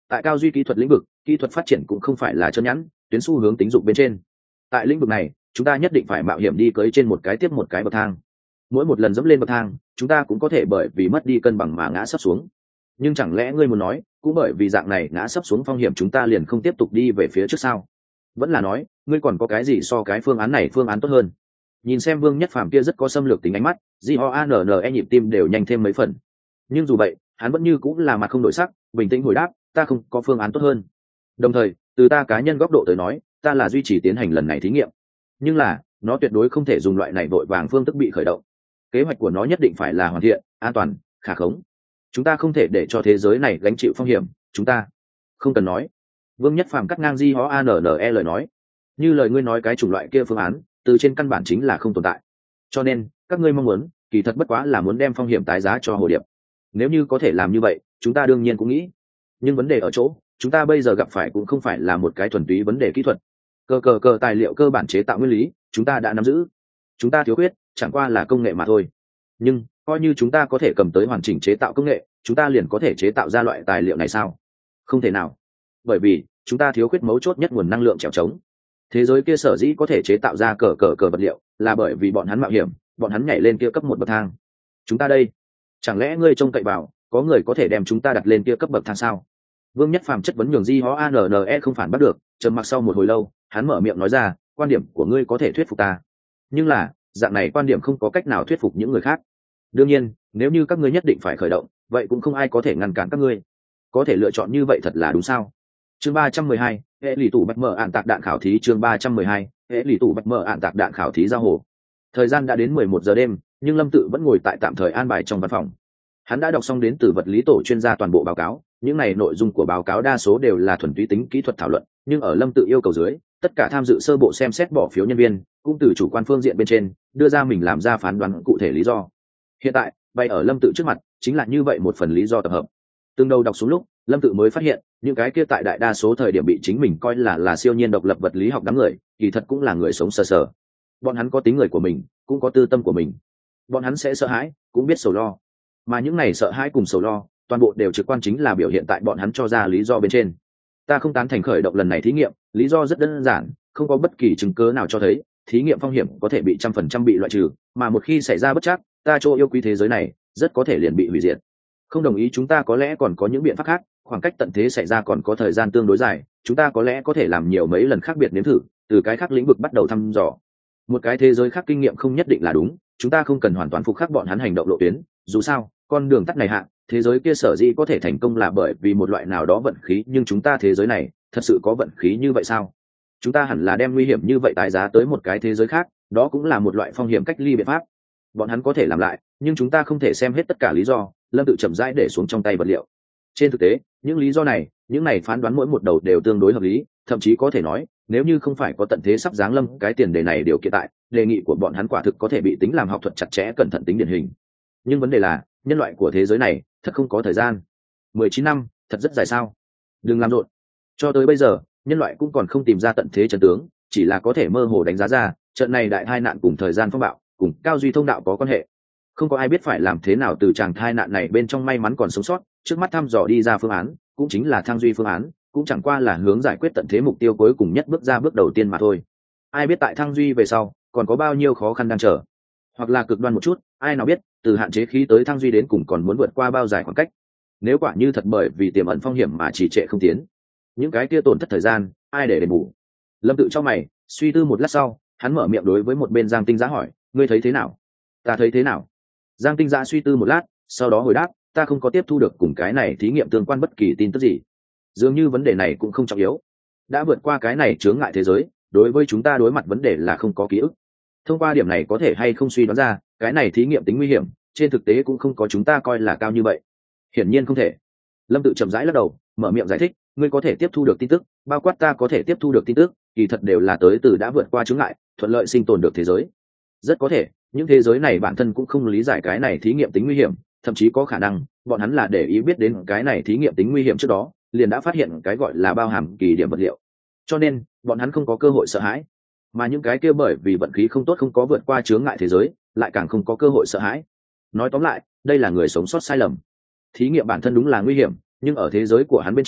Tại cao duy kỹ thuật lĩnh vực, kỹ thuật phát triển cũng không phải là chân nhẵn, tuyến xu hướng tính dụng bên trên. Tại lĩnh vực này, chúng ta nhất định phải mạo hiểm đi cưỡi trên một cái tiếp một cái bậc thang. Mỗi một lần dẫm lên bậc thang, chúng ta cũng có thể bởi vì mất đi cân bằng mà ngã sấp xuống. Nhưng chẳng lẽ ngươi muốn nói, cũng bởi vì dạng này ngã sấp xuống phong hiểm chúng ta liền không tiếp tục đi về phía trước sao? Vẫn là nói, ngươi còn có cái gì so cái phương án này phương án tốt hơn? Nhìn xem Vương Nhất Phàm kia rất có xâm lược tính ánh mắt, Jihoanne nhịp tim đều nhanh thêm mấy phần. Nhưng dù vậy, hắn vẫn như cũng là mặt không đổi sắc, bình tĩnh hồi đáp, ta không có phương án tốt hơn. Đồng thời, từ ta cá nhân góc độ tới nói, ta là duy trì tiến hành lần này thí nghiệm. Nhưng là, nó tuyệt đối không thể dùng loại này vội vàng phương thức bị khởi động. Kế hoạch của nó nhất định phải là hoàn thiện, an toàn, khả khống. Chúng ta không thể để cho thế giới này gánh chịu phong hiểm, chúng ta không cần nói. Vương Nhất Phàm cắt ngang Jihoanne lời nói. Như lời ngươi nói cái chủng loại kia phương án, từ trên căn bản chính là không tồn tại. Cho nên, các ngươi mong muốn, kỳ thật bất quá là muốn đem phong hiểm tái giá cho Hồ Điệp. Nếu như có thể làm như vậy, chúng ta đương nhiên cũng nghĩ. Nhưng vấn đề ở chỗ, chúng ta bây giờ gặp phải cũng không phải là một cái thuần túy vấn đề kỹ thuật. Cờ tài liệu cơ bản chế tạo nguyên lý, chúng ta đã nắm giữ. Chúng ta thiếu khuyết, chẳng qua là công nghệ mà thôi. Nhưng, coi như chúng ta có thể cầm tới hoàn chỉnh chế tạo công nghệ, chúng ta liền có thể chế tạo ra loại tài liệu này sao? Không thể nào. Bởi vì, chúng ta thiếu khuyết mấu chốt nhất nguồn năng lượng trèo trống. Thế giới kia sở dĩ có thể chế tạo ra cờ vật liệu, là bởi vì bọn hắn mạo hiểm, bọn hắn nhảy lên kia cấp một bậc thang. Chúng ta đây, chẳng lẽ ngươi trông cậy vào, có người có thể đem chúng ta đặt lên kia cấp bậc thang sao? Vương Nhất Phàm chất vấn nhường Jihoanne không phản bắt được, trầm mặc sau một hồi lâu, hắn mở miệng nói ra, quan điểm của ngươi có thể thuyết phục ta. Nhưng là, dạng này quan điểm không có cách nào thuyết phục những người khác. Đương nhiên, nếu như các ngươi nhất định phải khởi động, vậy cũng không ai có thể ngăn cản các ngươi. Có thể lựa chọn như vậy thật là đúng sao? Chương 312, hệ lì tủ bạch mở ạn tạc đạn khảo thí. Chương 312, hệ lì tủ bạch mở ạn tạc đạn khảo thí giao hồ. Thời gian đã đến 11 giờ đêm, nhưng Lâm Tự vẫn ngồi tại tạm thời an bài trong văn phòng. Hắn đã đọc xong đến từ vật lý tổ chuyên gia toàn bộ báo cáo, những này nội dung của báo cáo đa số đều là thuần túy tính kỹ thuật thảo luận, nhưng ở Lâm Tự yêu cầu dưới, tất cả tham dự sơ bộ xem xét bỏ phiếu nhân viên cũng từ chủ quan phương diện bên trên đưa ra mình làm ra phán đoán cụ thể lý do. Hiện tại, bày ở Lâm Tự trước mặt chính là như vậy một phần lý do tập hợp. Từng đầu đọc xuống lúc, Lâm Tự mới phát hiện, những cái kia tại đại đa số thời điểm bị chính mình coi là siêu nhiên độc lập vật lý học đám người, kỳ thật cũng là người sống sờ sờ. Bọn hắn có tính người của mình, cũng có tư tâm của mình. Bọn hắn sẽ sợ hãi, cũng biết sầu lo. Mà những này sợ hãi cùng sầu lo, toàn bộ đều trực quan chính là biểu hiện tại bọn hắn cho ra lý do bên trên. Ta không tán thành khởi động lần này thí nghiệm, lý do rất đơn giản, không có bất kỳ chứng cứ nào cho thấy thí nghiệm phong hiểm có thể bị 100% bị loại trừ, mà một khi xảy ra bất trắc, ta chỗ yêu quý thế giới này rất có thể liền bị hủy diệt. Không đồng ý chúng ta có lẽ còn có những biện pháp khác, khoảng cách tận thế xảy ra còn có thời gian tương đối dài, chúng ta có lẽ có thể làm nhiều mấy lần khác biệt nếm thử, từ cái khác lĩnh vực bắt đầu thăm dò. Một cái thế giới khác kinh nghiệm không nhất định là đúng, chúng ta không cần hoàn toàn phục khắc bọn hắn hành động lộ tuyến, dù sao, con đường tắt này hạ, thế giới kia sở dĩ có thể thành công là bởi vì một loại nào đó vận khí, nhưng chúng ta thế giới này, thật sự có vận khí như vậy sao? Chúng ta hẳn là đem nguy hiểm như vậy tái giá tới một cái thế giới khác, đó cũng là một loại phong hiểm cách ly biện pháp. Bọn hắn có thể làm lại, nhưng chúng ta không thể xem hết tất cả lý do. Lâm Tự chậm rãi để xuống trong tay vật liệu. Trên thực tế, những lý do này, những này phán đoán mỗi một đầu đều tương đối hợp lý, thậm chí có thể nói, nếu như không phải có tận thế sắp giáng lâm cái tiền đề này điều kiện tại, đề nghị của bọn hắn quả thực có thể bị tính làm học thuật chặt chẽ cẩn thận tính điển hình. Nhưng vấn đề là, nhân loại của thế giới này, thật không có thời gian. 19 năm, thật rất dài sao? Đừng làm rộn. Cho tới bây giờ, nhân loại cũng còn không tìm ra tận thế chân tướng, chỉ là có thể mơ hồ đánh giá ra, trận này đại tai nạn cùng thời gian phong bạo, cùng cao duy thông đạo có quan hệ. Không có ai biết phải làm thế nào từ tràng tai nạn này bên trong may mắn còn sống sót, trước mắt thăm dò đi ra phương án, cũng chính là thang duy phương án, cũng chẳng qua là hướng giải quyết tận thế mục tiêu cuối cùng nhất bước ra bước đầu tiên mà thôi. Ai biết tại thang duy về sau, còn có bao nhiêu khó khăn đang chờ. Hoặc là cực đoan một chút, ai nào biết, từ hạn chế khí tới thang duy đến cùng còn muốn vượt qua bao dài khoảng cách. Nếu quả như thật bởi vì tiềm ẩn phong hiểm mà trì trệ không tiến, những cái kia tổn thất thời gian, ai để đền bù? Lâm Tự cho mày, suy tư một lát sau, hắn mở miệng đối với một bên Giang Tinh Giã hỏi, ngươi thấy thế nào? Ta thấy thế nào? Giang Tinh Giã suy tư một lát, sau đó hồi đáp, ta không có tiếp thu được cùng cái này thí nghiệm tương quan bất kỳ tin tức gì. Dường như vấn đề này cũng không trọng yếu. Đã vượt qua cái này chướng ngại thế giới, đối với chúng ta đối mặt vấn đề là không có ký ức. Thông qua điểm này có thể hay không suy đoán ra, cái này thí nghiệm tính nguy hiểm, trên thực tế cũng không có chúng ta coi là cao như vậy. Hiển nhiên không thể. Lâm Tự chậm rãi lắc đầu, mở miệng giải thích, ngươi có thể tiếp thu được tin tức, bao quát ta có thể tiếp thu được tin tức, kỳ thật đều là tới từ đã vượt qua chướng ngại, thuận lợi sinh tồn được thế giới. Rất có thể, những thế giới này bản thân cũng không lý giải cái này thí nghiệm tính nguy hiểm, thậm chí có khả năng, bọn hắn là để ý biết đến cái này thí nghiệm tính nguy hiểm trước đó, liền đã phát hiện cái gọi là bao hàm kỳ điểm vật liệu. Cho nên, bọn hắn không có cơ hội sợ hãi. Mà những cái kia bởi vì vận khí không tốt không có vượt qua chướng ngại thế giới, lại càng không có cơ hội sợ hãi. Nói tóm lại, đây là người sống sót sai lầm. Thí nghiệm bản thân đúng là nguy hiểm, nhưng ở thế giới của hắn bên trong,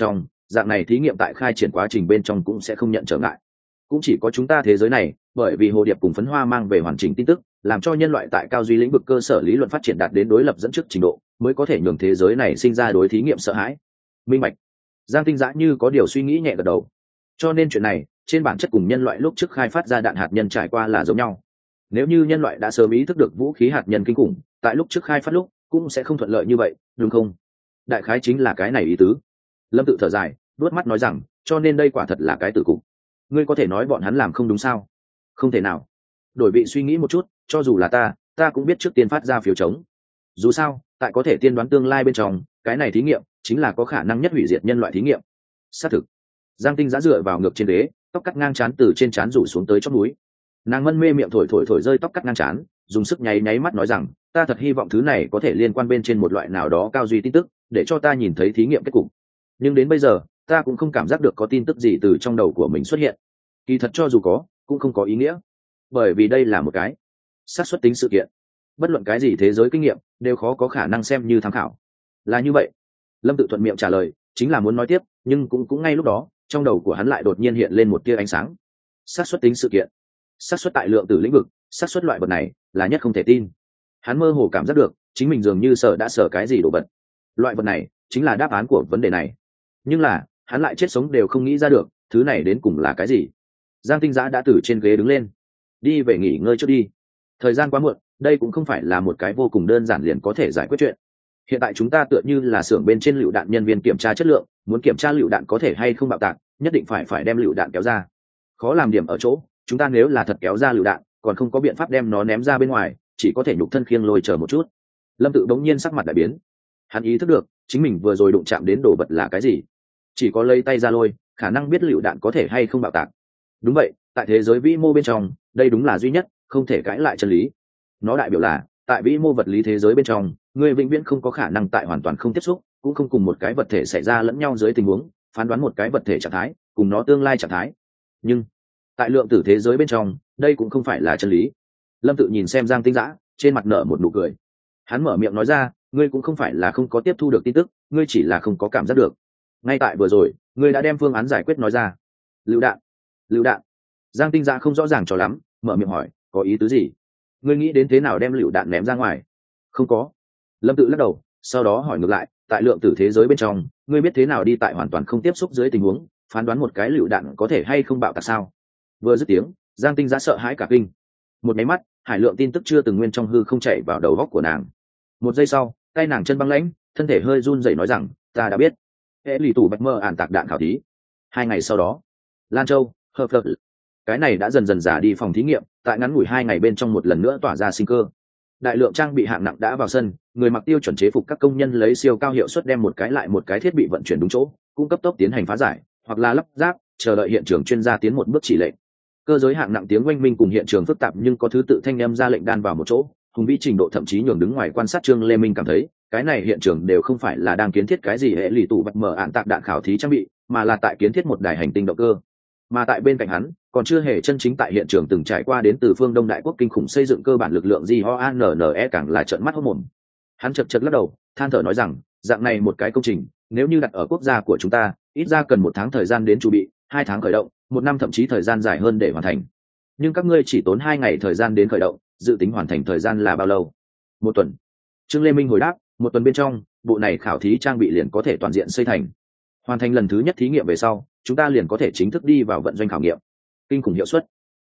dạng này thí nghiệm tại khai triển quá trình bên trong cũng sẽ không nhận trở ngại. Cũng chỉ có chúng ta thế giới này, bởi vì hồ điệp cùng phấn hoa mang về hoàn chỉnh tin tức, làm cho nhân loại tại cao duy lĩnh vực cơ sở lý luận phát triển đạt đến đối lập dẫn trước trình độ, mới có thể nhường thế giới này sinh ra đối thí nghiệm sợ hãi. Minh bạch. Giang Tinh Dã như có điều suy nghĩ nhẹ gật đầu. Cho nên chuyện này trên bản chất cùng nhân loại lúc trước khai phát ra đạn hạt nhân trải qua là giống nhau. Nếu như nhân loại đã sớm ý thức được vũ khí hạt nhân kinh khủng, tại lúc trước khai phát lúc cũng sẽ không thuận lợi như vậy, đúng không? Đại khái chính là cái này ý tứ. Lâm Tự thở dài, đuốt mắt nói rằng, cho nên đây quả thật là cái tử cục. Ngươi có thể nói bọn hắn làm không đúng sao? Không thể nào. Đổi vị suy nghĩ một chút, cho dù là ta cũng biết trước tiên phát ra phiếu chống. Dù sao, tại có thể tiên đoán tương lai bên trong, cái này thí nghiệm chính là có khả năng nhất hủy diệt nhân loại thí nghiệm. Xác thực. Giang Tinh Dã dựa vào ngược trên ghế, tóc cắt ngang trán từ trên trán rủ xuống tới chóp núi. Nàng mân mê miệng thổi rơi tóc cắt ngang trán, dùng sức nháy mắt nói rằng, ta thật hy vọng thứ này có thể liên quan bên trên một loại nào đó cao duy tin tức, để cho ta nhìn thấy thí nghiệm kết cục. Nhưng đến bây giờ, ta cũng không cảm giác được có tin tức gì từ trong đầu của mình xuất hiện. Kỳ thật cho dù có, cũng không có ý nghĩa, bởi vì đây là một cái xác suất tính sự kiện. Bất luận cái gì thế giới kinh nghiệm đều khó có khả năng xem như tham khảo. Là như vậy. Lâm Tự thuận miệng trả lời, chính là muốn nói tiếp, nhưng cũng ngay lúc đó, trong đầu của hắn lại đột nhiên hiện lên một tia ánh sáng. Xác suất tính sự kiện, xác suất tại lượng tử lĩnh vực, xác suất loại vật này là nhất không thể tin. Hắn mơ hồ cảm giác được chính mình dường như đã sợ cái gì đồ vật. Loại vật này chính là đáp án của vấn đề này, nhưng là hắn lại chết sống đều không nghĩ ra được thứ này đến cùng là cái gì. Giang Tinh Dã đã từ trên ghế đứng lên, đi về nghỉ ngơi trước đi, thời gian quá muộn, đây cũng không phải là một cái vô cùng đơn giản liền có thể giải quyết chuyện. Hiện tại chúng ta tựa như là xưởng bên trên lựu đạn nhân viên kiểm tra chất lượng, muốn kiểm tra lựu đạn có thể hay không bạo tạc, nhất định phải đem lựu đạn kéo ra. Khó làm điểm ở chỗ, chúng ta nếu là thật kéo ra lựu đạn, còn không có biện pháp đem nó ném ra bên ngoài, chỉ có thể nhục thân khiêng lôi chờ một chút. Lâm Tự bỗng nhiên sắc mặt đại biến. Hắn ý thức được chính mình vừa rồi đụng chạm đến đồ vật là cái gì, chỉ có lấy tay ra lôi khả năng biết lựu đạn có thể hay không bạo tạc. Đúng vậy, tại thế giới vĩ mô bên trong, đây đúng là duy nhất không thể cãi lại chân lý. Nó đại biểu là tại vĩ mô vật lý thế giới bên trong, người vĩnh viễn không có khả năng tại hoàn toàn không tiếp xúc, cũng không cùng một cái vật thể xảy ra lẫn nhau dưới tình huống phán đoán một cái vật thể trạng thái cùng nó tương lai trạng thái. Nhưng tại lượng tử thế giới bên trong, đây cũng không phải là chân lý. Lâm Tự nhìn xem Giang Tinh Dã, trên mặt nở một nụ cười. Hắn mở miệng nói ra, ngươi cũng không phải là không có tiếp thu được tin tức, ngươi chỉ là không có cảm giác được. Ngay tại vừa rồi, ngươi đã đem phương án giải quyết nói ra. Lựu đạn. Giang Tinh Dã không rõ ràng cho lắm, mở miệng hỏi, có ý tứ gì? Ngươi nghĩ đến thế nào đem lựu đạn ném ra ngoài? Không có. Lâm Tự lắc đầu, sau đó hỏi ngược lại, tại lượng tử thế giới bên trong, ngươi biết thế nào đi tại hoàn toàn không tiếp xúc dưới tình huống phán đoán một cái lựu đạn có thể hay không bạo tạc sao? Vừa dứt tiếng, Giang Tinh Dã sợ hãi cả kinh. Một máy mắt, hải lượng tin tức chưa từng nguyên trong hư không chạy vào đầu góc của nàng. Một giây sau, tay nàng chân băng lãnh, thân thể hơi run rẩy nói rằng, ta đã biết. Hệ lì tủ bạch mơ ản tạc đạn khảo thí. 2 ngày sau đó, Lan Châu, hợp hợp. Cái này đã dần dần giả đi phòng thí nghiệm, tại ngắn ngủi 2 ngày bên trong một lần nữa tỏa ra sinh cơ. Đại lượng trang bị hạng nặng đã vào sân, người mặc tiêu chuẩn chế phục các công nhân lấy siêu cao hiệu suất đem một cái lại một cái thiết bị vận chuyển đúng chỗ, cung cấp tốc tiến hành phá giải, hoặc là lắp ráp, chờ đợi hiện trường chuyên gia tiến một bước chỉ lệnh. Cơ giới hạng nặng tiếng oanh minh cùng hiện trường phức tạp nhưng có thứ tự thanh âm ra lệnh đan vào một chỗ, hùng vĩ trình độ thậm chí nhường đứng ngoài quan sát Trương Lê Minh cảm thấy, cái này hiện trường đều không phải là đang kiến thiết cái gì hệ lì tủ bạch mở ạn tạc đạn khảo thí trang bị, mà là tại kiến thiết một đài hành tinh động cơ. Mà tại bên cạnh hắn, còn chưa hề chân chính tại hiện trường từng trải qua đến từ phương Đông Đại Quốc kinh khủng xây dựng cơ bản lực lượng JOANNE càng là trợn mắt hốt mồm. Hắn chật lắc đầu, than thở nói rằng, dạng này một cái công trình, nếu như đặt ở quốc gia của chúng ta, ít ra cần 1 tháng thời gian đến chuẩn bị, 2 tháng khởi động, 1 năm thậm chí thời gian dài hơn để hoàn thành. Nhưng các ngươi chỉ tốn 2 ngày thời gian đến khởi động, dự tính hoàn thành thời gian là bao lâu? 1 tuần. Trương Lê Minh hồi đáp, 1 tuần bên trong, bộ này khảo thí trang bị liền có thể toàn diện xây thành. Hoàn thành lần thứ nhất thí nghiệm về sau, chúng ta liền có thể chính thức đi vào vận doanh khảo nghiệm. Kinh khủng hiệu suất.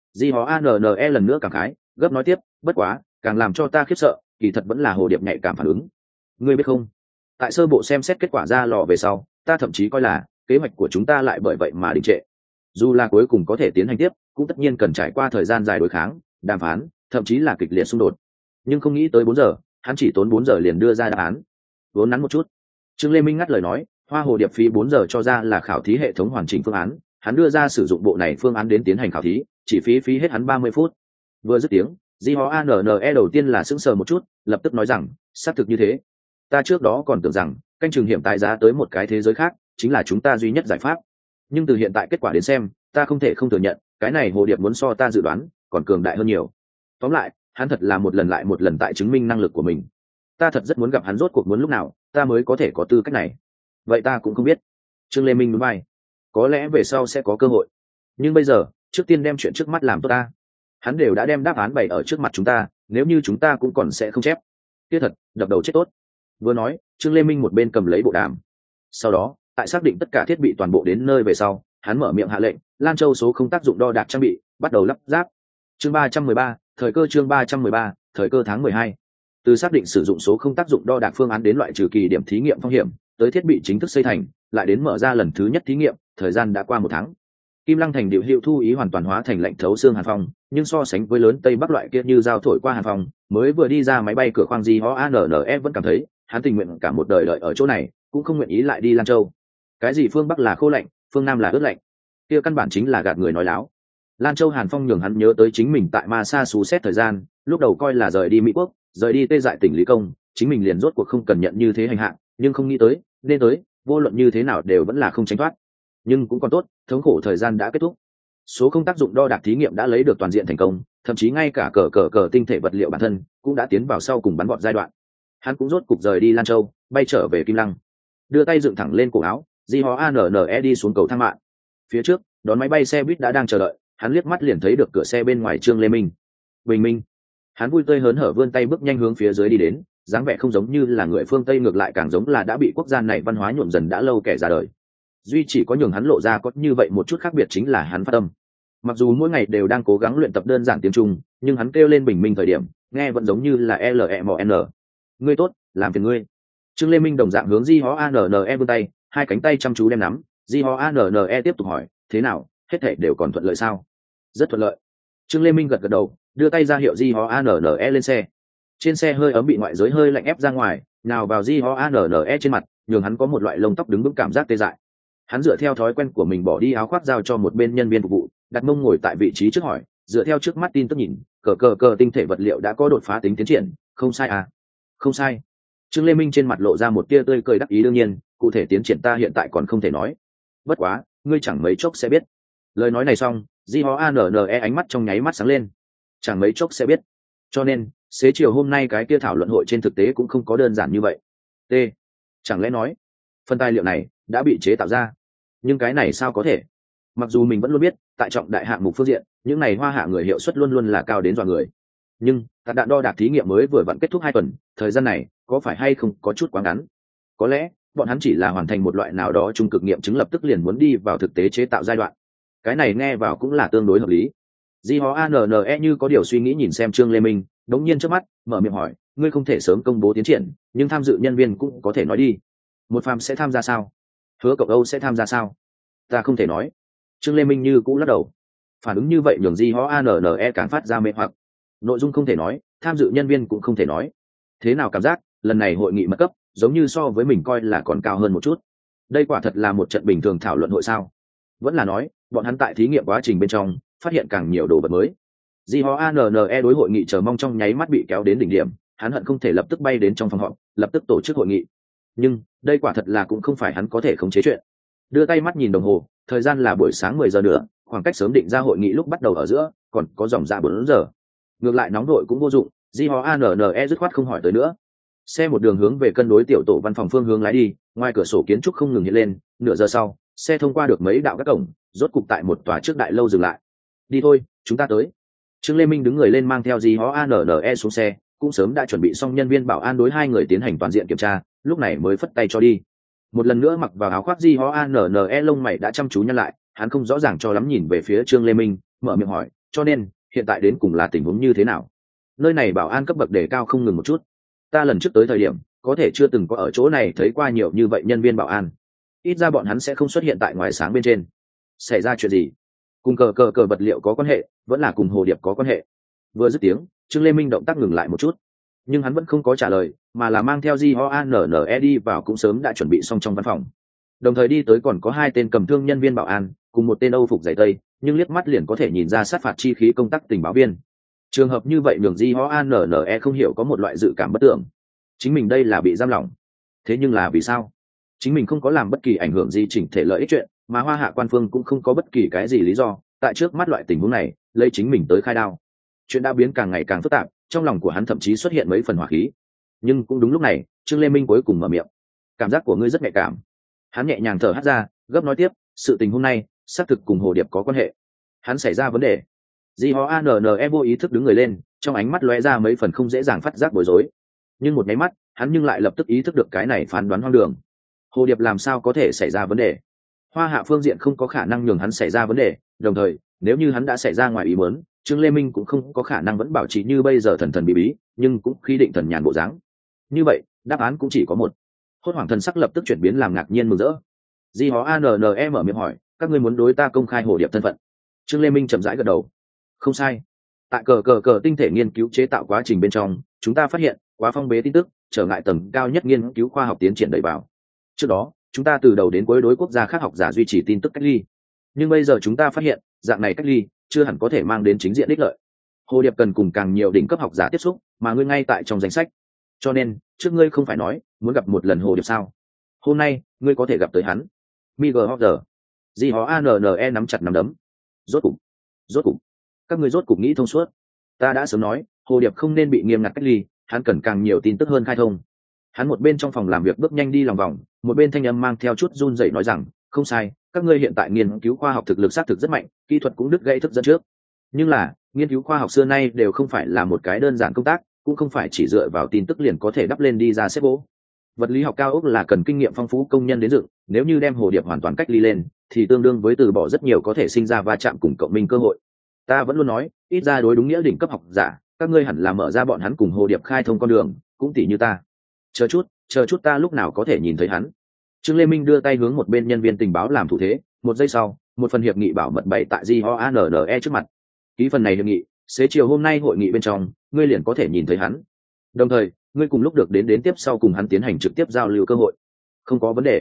JOANNE lần nữa cảm khái, gấp nói tiếp, bất quá, càng làm cho ta khiếp sợ, kỳ thật vẫn là hồ điệp nhạy cảm phản ứng. Ngươi biết không? Tại sơ bộ xem xét kết quả ra lò về sau, ta thậm chí coi là kế hoạch của chúng ta lại bởi vậy mà đình trệ. Dù là cuối cùng có thể tiến hành tiếp, cũng tất nhiên cần trải qua thời gian dài đối kháng, đàm phán, thậm chí là kịch liệt xung đột. Nhưng không nghĩ tới 4 giờ, hắn chỉ tốn 4 giờ liền đưa ra đáp án. Vốn nắn một chút. Trương Lê Minh ngắt lời nói, Hoa Hồ Điệp phí 4 giờ cho ra là khảo thí hệ thống hoàn chỉnh phương án, hắn đưa ra sử dụng bộ này phương án đến tiến hành khảo thí, chỉ phí hết hắn 30 phút. Vừa dứt tiếng, JOANNE đầu tiên là sững sờ một chút, lập tức nói rằng, xác thực như thế. Ta trước đó còn tưởng rằng, canh chừng hiểm tái giá tới một cái thế giới khác, chính là chúng ta duy nhất giải pháp. Nhưng từ hiện tại kết quả đến xem, ta không thể không thừa nhận, cái này Hồ Điệp muốn so ta dự đoán, còn cường đại hơn nhiều. Tóm lại, hắn thật là một lần lại một lần tại chứng minh năng lực của mình. Ta thật rất muốn gặp hắn rốt cuộc muốn lúc nào, ta mới có thể có tư cách này. Vậy ta cũng không biết. Trương Lê Minh núi bay, có lẽ về sau sẽ có cơ hội, nhưng bây giờ trước tiên đem chuyện trước mắt làm tốt ta. Hắn đều đã đem đáp án bày ở trước mặt chúng ta, nếu như chúng ta cũng còn sẽ không chép kia thật đập đầu chết tốt. Vừa nói Trương Lê Minh một bên cầm lấy bộ đàm, sau đó tại xác định tất cả thiết bị toàn bộ đến nơi về sau, hắn mở miệng hạ lệnh Lan Châu số không tác dụng đo đạc trang bị bắt đầu lắp ráp. Chương 313, thời cơ. Chương 313, thời cơ. Tháng 12. Từ xác định sử dụng số không tác dụng đo đạc phương án đến loại trừ kỳ điểm thí nghiệm phong hiểm, tới thiết bị chính thức xây thành, lại đến mở ra lần thứ nhất thí nghiệm, thời gian đã qua 1 tháng. Kim Lăng thành điệu hiệu thu ý hoàn toàn hóa thành lạnh thấu xương hàn phong, nhưng so sánh với lớn tây bắc loại kia như dao thổi qua hàn phong, mới vừa đi ra máy bay cửa khoang gì ho anne vẫn cảm thấy hắn tình nguyện cả một đời đợi ở chỗ này, cũng không nguyện ý lại đi Lan Châu. Cái gì phương bắc là khô lạnh, phương nam là ướt lạnh, kia căn bản chính là gạt người nói láo. Lan Châu hàn phong nhường hắn nhớ tới chính mình tại Ma Sa xú xét thời gian, lúc đầu coi là rời đi Mỹ quốc, rời đi tê dại tỉnh Lý Công, chính mình liền rốt cuộc không cần nhận như thế hành hạ, nhưng không nghĩ tới nên tới, vô luận như thế nào đều vẫn là không tránh thoát. Nhưng cũng còn tốt, thống khổ thời gian đã kết thúc, số không tác dụng đo đạc thí nghiệm đã lấy được toàn diện thành công, thậm chí ngay cả cờ tinh thể vật liệu bản thân cũng đã tiến vào sau cùng bắn gọn giai đoạn. Hắn cũng rốt cục rời đi Lan Châu, bay trở về Kim Lăng, đưa tay dựng thẳng lên cổ áo, di ho anne đi xuống cầu thang mạng. Phía trước đón máy bay xe buýt đã đang chờ đợi, hắn liếc mắt liền thấy được cửa xe bên ngoài Trương Lê Minh. Bình minh. Hắn vui tươi hớn hở vươn tay bước nhanh hướng phía dưới đi đến, dáng vẻ không giống như là người phương Tây, ngược lại càng giống là đã bị quốc gia này văn hóa nhuộm dần đã lâu kẻ ra đời. Duy chỉ có nhường hắn lộ ra có như vậy một chút khác biệt chính là hắn phát âm. Mặc dù mỗi ngày đều đang cố gắng luyện tập đơn giản tiếng Trung, nhưng hắn kêu lên bình minh thời điểm, nghe vẫn giống như là LEMON. Ngươi tốt, làm phiền ngươi. Trương Lê Minh đồng dạng hướng Di Ho Anne vươn tay, hai cánh tay chăm chú đem nắm. Di Ho Anne tiếp tục hỏi, thế nào, hết thảy đều còn thuận lợi sao? Rất thuận lợi. Trương Lê Minh gật gật đầu, đưa tay ra hiệu Di Ho Anne lên xe. Trên xe hơi ấm bị ngoại giới hơi lạnh ép ra ngoài, nào vào Di Ho Anne trên mặt, nhường hắn có một loại lông tóc đứng vững cảm giác tê dại. Hắn dựa theo thói quen của mình bỏ đi áo khoác giao cho một bên nhân viên phục vụ, đặt mông ngồi tại vị trí trước hỏi, dựa theo trước mắt tin tức nhìn, cờ tinh thể vật liệu đã có đột phá tính tiến triển, không sai à? Không sai. Trương Lê Minh trên mặt lộ ra một tia tươi cười đắc ý, đương nhiên cụ thể tiến triển ta hiện tại còn không thể nói, bất quá ngươi chẳng mấy chốc sẽ biết. Lời nói này xong, Di Ho Anne ánh mắt trong nháy mắt sáng lên. Chẳng mấy chốc sẽ biết, cho nên xế chiều hôm nay cái kia thảo luận hội trên thực tế cũng không có đơn giản như vậy. T. Chẳng lẽ nói phần tài liệu này đã bị chế tạo ra? Nhưng cái này sao có thể? Mặc dù mình vẫn luôn biết tại trọng đại hạng mục phương diện, những này hoa hạ người hiệu suất luôn luôn là cao đến dọa người, nhưng hạt đạn đo đạc thí nghiệm mới vừa vặn kết thúc 2 tuần, thời gian này có phải hay không có chút quá ngắn? Có lẽ bọn hắn chỉ là hoàn thành một loại nào đó trung cực nghiệm chứng, lập tức liền muốn đi vào thực tế chế tạo giai đoạn. Cái này nghe vào cũng là tương đối hợp lý. Di Ho Anne như có điều suy nghĩ nhìn xem Trương Lê Minh, đống nhiên trước mắt mở miệng hỏi, ngươi không thể sớm công bố tiến triển, nhưng tham dự nhân viên cũng có thể nói đi. Một Phàm sẽ tham gia sao? Hứa Cậu Âu sẽ tham gia sao? Ta không thể nói. Trương Lê Minh như cũng lắc đầu. Phản ứng như vậy nhường Di Ho Anne càng phát ra mê hoặc. Nội dung không thể nói, tham dự nhân viên cũng không thể nói. Thế nào cảm giác lần này hội nghị mật cấp giống như so với mình coi là còn cao hơn một chút. Đây quả thật là một trận bình thường thảo luận hội sao? Vẫn là nói bọn hắn tại thí nghiệm quá trình bên trong phát hiện càng nhiều đồ vật mới? Di Ho Anne đối hội nghị chờ mong trong nháy mắt bị kéo đến đỉnh điểm, hắn hận không thể lập tức bay đến trong phòng họp, lập tức tổ chức hội nghị. Nhưng đây quả thật là cũng không phải hắn có thể khống chế chuyện. Đưa tay mắt nhìn đồng hồ, thời gian là buổi sáng 10 giờ nữa, khoảng cách sớm định ra hội nghị lúc bắt đầu ở giữa còn có dòng ra 4 giờ. Ngược lại nóng đội cũng vô dụng, Di Ho Anne dứt khoát không hỏi tới nữa. Xe một đường hướng về cân đối tiểu tổ văn phòng phương hướng lái đi, ngoài cửa sổ kiến trúc không ngừng hiện lên. Nửa giờ sau, xe thông qua được mấy đạo các cổng, rốt cục tại một tòa trước đại lâu dừng lại. Đi thôi, chúng ta tới. Trương Lê Minh đứng người lên mang theo Di Ho Anne xuống xe, cũng sớm đã chuẩn bị xong nhân viên bảo an đối 2 người tiến hành toàn diện kiểm tra, lúc này mới phất tay cho đi. Một lần nữa mặc vào áo khoác Di Ho Anne lông mày đã chăm chú nhăn lại, hắn không rõ ràng cho lắm nhìn về phía Trương Lê Minh, mở miệng hỏi, cho nên hiện tại đến cùng là tình huống như thế nào? Nơi này bảo an cấp bậc đề cao không ngừng một chút. Ta lần trước tới thời điểm có thể chưa từng có ở chỗ này thấy qua nhiều như vậy nhân viên bảo an, ít ra bọn hắn sẽ không xuất hiện tại ngoài sáng bên trên. Xảy ra chuyện gì? Cùng cờ vật liệu có quan hệ, vẫn là cùng hồ điệp có quan hệ? Vừa dứt tiếng, Trương Lê Minh động tác ngừng lại một chút, nhưng hắn vẫn không có trả lời, mà là mang theo Di Ho Anne đi vào cũng sớm đã chuẩn bị xong trong văn phòng. Đồng thời đi tới còn có 2 tên cầm thương nhân viên bảo an, cùng một tên Âu phục giày tây, nhưng liếc mắt liền có thể nhìn ra sát phạt chi khí công tác tình báo viên. Trường hợp như vậy nhường Di Ho Anne không hiểu có một loại dự cảm bất tưởng. Chính mình đây là bị giam lỏng. Thế nhưng là vì sao? Chính mình không có làm bất kỳ ảnh hưởng gì chỉnh thể lợi ích chuyện, mà Hoa Hạ quan phương cũng không có bất kỳ cái gì lý do, tại trước mắt loại tình huống này, lấy chính mình tới khai đao. Chuyện đã biến càng ngày càng phức tạp, trong lòng của hắn thậm chí xuất hiện mấy phần hỏa khí. Nhưng cũng đúng lúc này, Trương Lê Minh cuối cùng mở miệng. Cảm giác của ngươi rất nhạy cảm. Hắn nhẹ nhàng thở hắt ra, gấp nói tiếp, sự tình hôm nay xác thực cùng hồ điệp có quan hệ. Hắn xảy ra vấn đề. Jihoanne vô ý thức đứng người lên, trong ánh mắt lóe ra mấy phần không dễ dàng phát giác bối rối. Nhưng một máy mắt, hắn nhưng lại lập tức ý thức được cái này phán đoán hoang đường. Hồ điệp làm sao có thể xảy ra vấn đề? Hoa Hạ phương diện không có khả năng nhường hắn xảy ra vấn đề, đồng thời nếu như hắn đã xảy ra ngoài ý muốn, Trương Lê Minh cũng không có khả năng vẫn bảo trì như bây giờ thần thần bí bí, nhưng cũng khi định thần nhàn bộ dáng. Như vậy, đáp án cũng chỉ có một. Hốt hoảng thần sắc lập tức chuyển biến làm ngạc nhiên mừng rỡ. Jihoanne mở miệng hỏi, các ngươi muốn đối ta công khai hồ điệp thân phận? Trương Lê Minh chậm rãi gật đầu. Không sai. Tại cờ tinh thể nghiên cứu chế tạo quá trình bên trong, chúng ta phát hiện quá phong bế tin tức trở ngại tầng cao nhất nghiên cứu khoa học tiến triển đẩy vào. Trước đó chúng ta từ đầu đến cuối đối quốc gia khác học giả duy trì tin tức cách ly, nhưng bây giờ chúng ta phát hiện dạng này cách ly chưa hẳn có thể mang đến chính diện ích lợi. Hồ điệp cần cùng càng nhiều đỉnh cấp học giả tiếp xúc, mà ngươi ngay tại trong danh sách, cho nên trước ngươi không phải nói muốn gặp một lần hồ điệp sao? Hôm nay ngươi có thể gặp tới hắn. Miguel Hopper. Jihoanne nắm chặt nắm đấm. Rốt cục các ngươi rốt cục nghĩ thông suốt. Ta đã sớm nói hồ điệp không nên bị nghiêm ngặt cách ly, hắn cần càng nhiều tin tức hơn khai thông. Hắn một bên trong phòng làm việc bước nhanh đi lòng vòng, một bên thanh âm mang theo chút run rẩy nói rằng, không sai, các ngươi hiện tại nghiên cứu khoa học thực lực xác thực rất mạnh, kỹ thuật cũng đứt gãy thức dẫn trước, nhưng là nghiên cứu khoa học xưa nay đều không phải là một cái đơn giản công tác, cũng không phải chỉ dựa vào tin tức liền có thể đắp lên đi ra xếp gỗ. Vật lý học cao ốc là cần kinh nghiệm phong phú công nhân đến dựng, nếu như đem hồ điệp hoàn toàn cách ly lên thì tương đương với từ bỏ rất nhiều có thể sinh ra va chạm cùng cộng minh cơ hội. Ta vẫn luôn nói, ít ra đối đúng nghĩa đỉnh cấp học giả, các ngươi hẳn là mở ra bọn hắn cùng hồ điệp khai thông con đường, cũng tỷ như ta. Chờ chút ta lúc nào có thể nhìn thấy hắn? Trương Lê Minh đưa tay hướng một bên nhân viên tình báo làm thủ thế, một giây sau, một phần hiệp nghị bảo mật bày tại Jihoanne trước mặt. Ký phần này hiệp nghị, xế chiều hôm nay hội nghị bên trong, ngươi liền có thể nhìn thấy hắn. Đồng thời, ngươi cùng lúc được đến tiếp sau cùng hắn tiến hành trực tiếp giao lưu cơ hội. Không có vấn đề.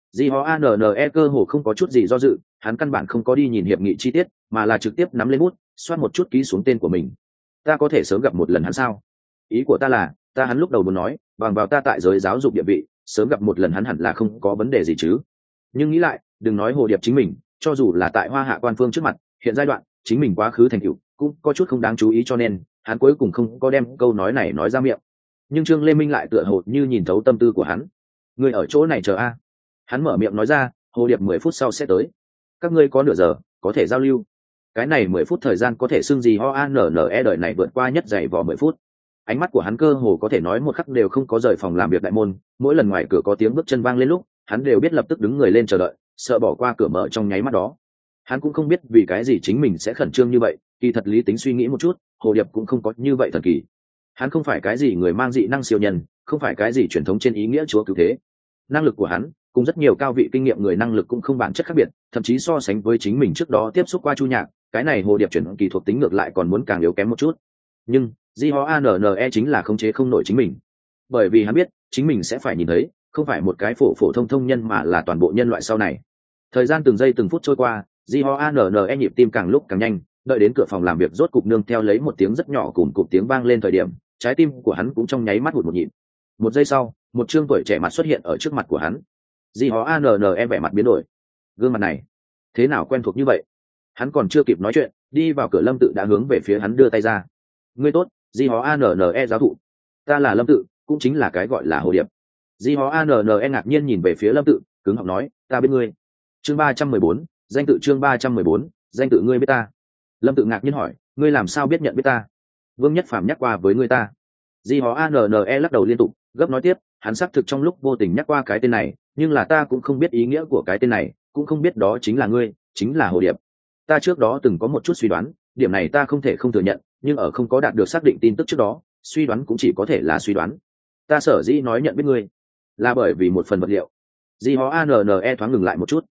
Jihoanne cơ hồ không có chút gì do dự, hắn căn bản không có đi nhìn hiệp nghị chi tiết, mà là trực tiếp nắm lên bút, xoát một chút ký xuống tên của mình. Ta có thể sớm gặp một lần hắn sao? Ý của ta là, hắn lúc đầu muốn nói, bằng vào ta tại giới giáo dục địa vị, sớm gặp một lần hắn hẳn là không có vấn đề gì chứ. Nhưng nghĩ lại, đừng nói hồ điệp chính mình, cho dù là tại Hoa Hạ quan phương trước mặt, hiện giai đoạn chính mình quá khứ thành tựu cũng có chút không đáng chú ý, cho nên hắn cuối cùng không có đem câu nói này nói ra miệng. Nhưng Trương Lê Minh lại tựa hồ như nhìn thấu tâm tư của hắn. Ngươi ở chỗ này chờ a. Hắn mở miệng nói ra, hồ điệp 10 phút sau sẽ tới. Các ngươi có nửa giờ có thể giao lưu. Cái này 10 phút thời gian có thể xưng gì Jihoanne đời này vượt qua nhất dày vò 10 phút. Ánh mắt của hắn cơ hồ có thể nói một khắc đều không có rời phòng làm việc đại môn, mỗi lần ngoài cửa có tiếng bước chân vang lên lúc, hắn đều biết lập tức đứng người lên chờ đợi, sợ bỏ qua cửa mở trong nháy mắt đó. Hắn cũng không biết vì cái gì chính mình sẽ khẩn trương như vậy, kỳ thật lý tính suy nghĩ một chút, hồ điệp cũng không có như vậy thần kỳ. Hắn không phải cái gì người mang dị năng siêu nhân, không phải cái gì truyền thống trên ý nghĩa chúa cứu thế. Năng lực của hắn cùng rất nhiều cao vị kinh nghiệm người năng lực cũng không bản chất khác biệt, thậm chí so sánh với chính mình trước đó tiếp xúc qua Chu Nhạc, cái này hồ điệp chuyển kỳ thuộc tính ngược lại còn muốn càng yếu kém một chút. Nhưng Jihoanne chính là khống chế không nổi chính mình, bởi vì hắn biết chính mình sẽ phải nhìn thấy không phải một cái phổ thông nhân mà là toàn bộ nhân loại sau này. Thời gian từng giây từng phút trôi qua, Jihoanne nhịp tim càng lúc càng nhanh, đợi đến cửa phòng làm việc rốt cục nương theo lấy một tiếng rất nhỏ cùng cụm tiếng vang lên thời điểm, trái tim của hắn cũng trong nháy mắt hụt một nhịp. Một giây sau, một trương tuổi trẻ mặt xuất hiện ở trước mặt của hắn. Jihoanne vẻ mặt biến đổi. Gương mặt này thế nào quen thuộc như vậy? Hắn còn chưa kịp nói chuyện, đi vào cửa Lâm Tự đã hướng về phía hắn đưa tay ra. Ngươi tốt, Jihoanne giáo thụ. Ta là Lâm Tự, cũng chính là cái gọi là hồ điệp. Jihoanne ngạc nhiên nhìn về phía Lâm Tự, cứng họng nói, ta biết ngươi. Chương 314, danh tự chương 314, danh tự ngươi biết ta. Lâm Tự ngạc nhiên hỏi, ngươi làm sao biết nhận biết ta? Vương Nhất Phàm nhắc qua với ngươi ta. Jihoanne lắc đầu liên tục, gấp nói tiếp, hắn xác thực trong lúc vô tình nhắc qua cái tên này, nhưng là ta cũng không biết ý nghĩa của cái tên này, cũng không biết đó chính là ngươi, chính là hồ điệp. Ta trước đó từng có một chút suy đoán, điểm này ta không thể không thừa nhận, nhưng ở không có đạt được xác định tin tức trước đó, suy đoán cũng chỉ có thể là suy đoán. Ta sở dĩ nói nhận biết ngươi, là bởi vì một phần vật liệu. Jihoanne thoáng ngừng lại một chút.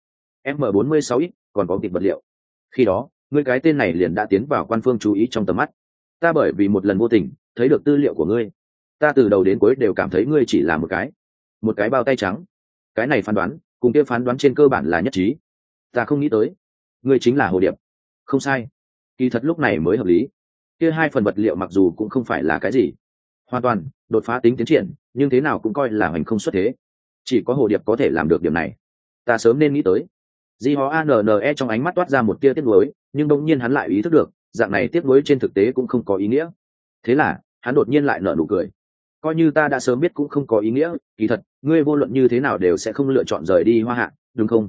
M46X còn có kịp vật liệu. Khi đó, ngươi cái tên này liền đã tiến vào quan phương chú ý trong tầm mắt. Ta bởi vì một lần vô tình thấy được tư liệu của ngươi, ta từ đầu đến cuối đều cảm thấy ngươi chỉ là một cái bao tay trắng. Cái này phán đoán cùng kia phán đoán trên cơ bản là nhất trí. Ta không nghĩ tới ngươi chính là hồ điệp. Không sai, kỳ thật lúc này mới hợp lý. Kia hai phần vật liệu mặc dù cũng không phải là cái gì hoàn toàn đột phá tính tiến triển, nhưng thế nào cũng coi là hoành không xuất thế. Chỉ có hồ điệp có thể làm được điểm này. Ta sớm nên nghĩ tới. Jihoanne trong ánh mắt toát ra một tia tiếc nuối, nhưng đột nhiên hắn lại ý thức được, dạng này tiếc nuối trên thực tế cũng không có ý nghĩa. Thế là, hắn đột nhiên lại nở nụ cười. Coi như ta đã sớm biết cũng không có ý nghĩa, kỳ thật, ngươi vô luận như thế nào đều sẽ không lựa chọn rời đi Hoa Hạ, đúng không?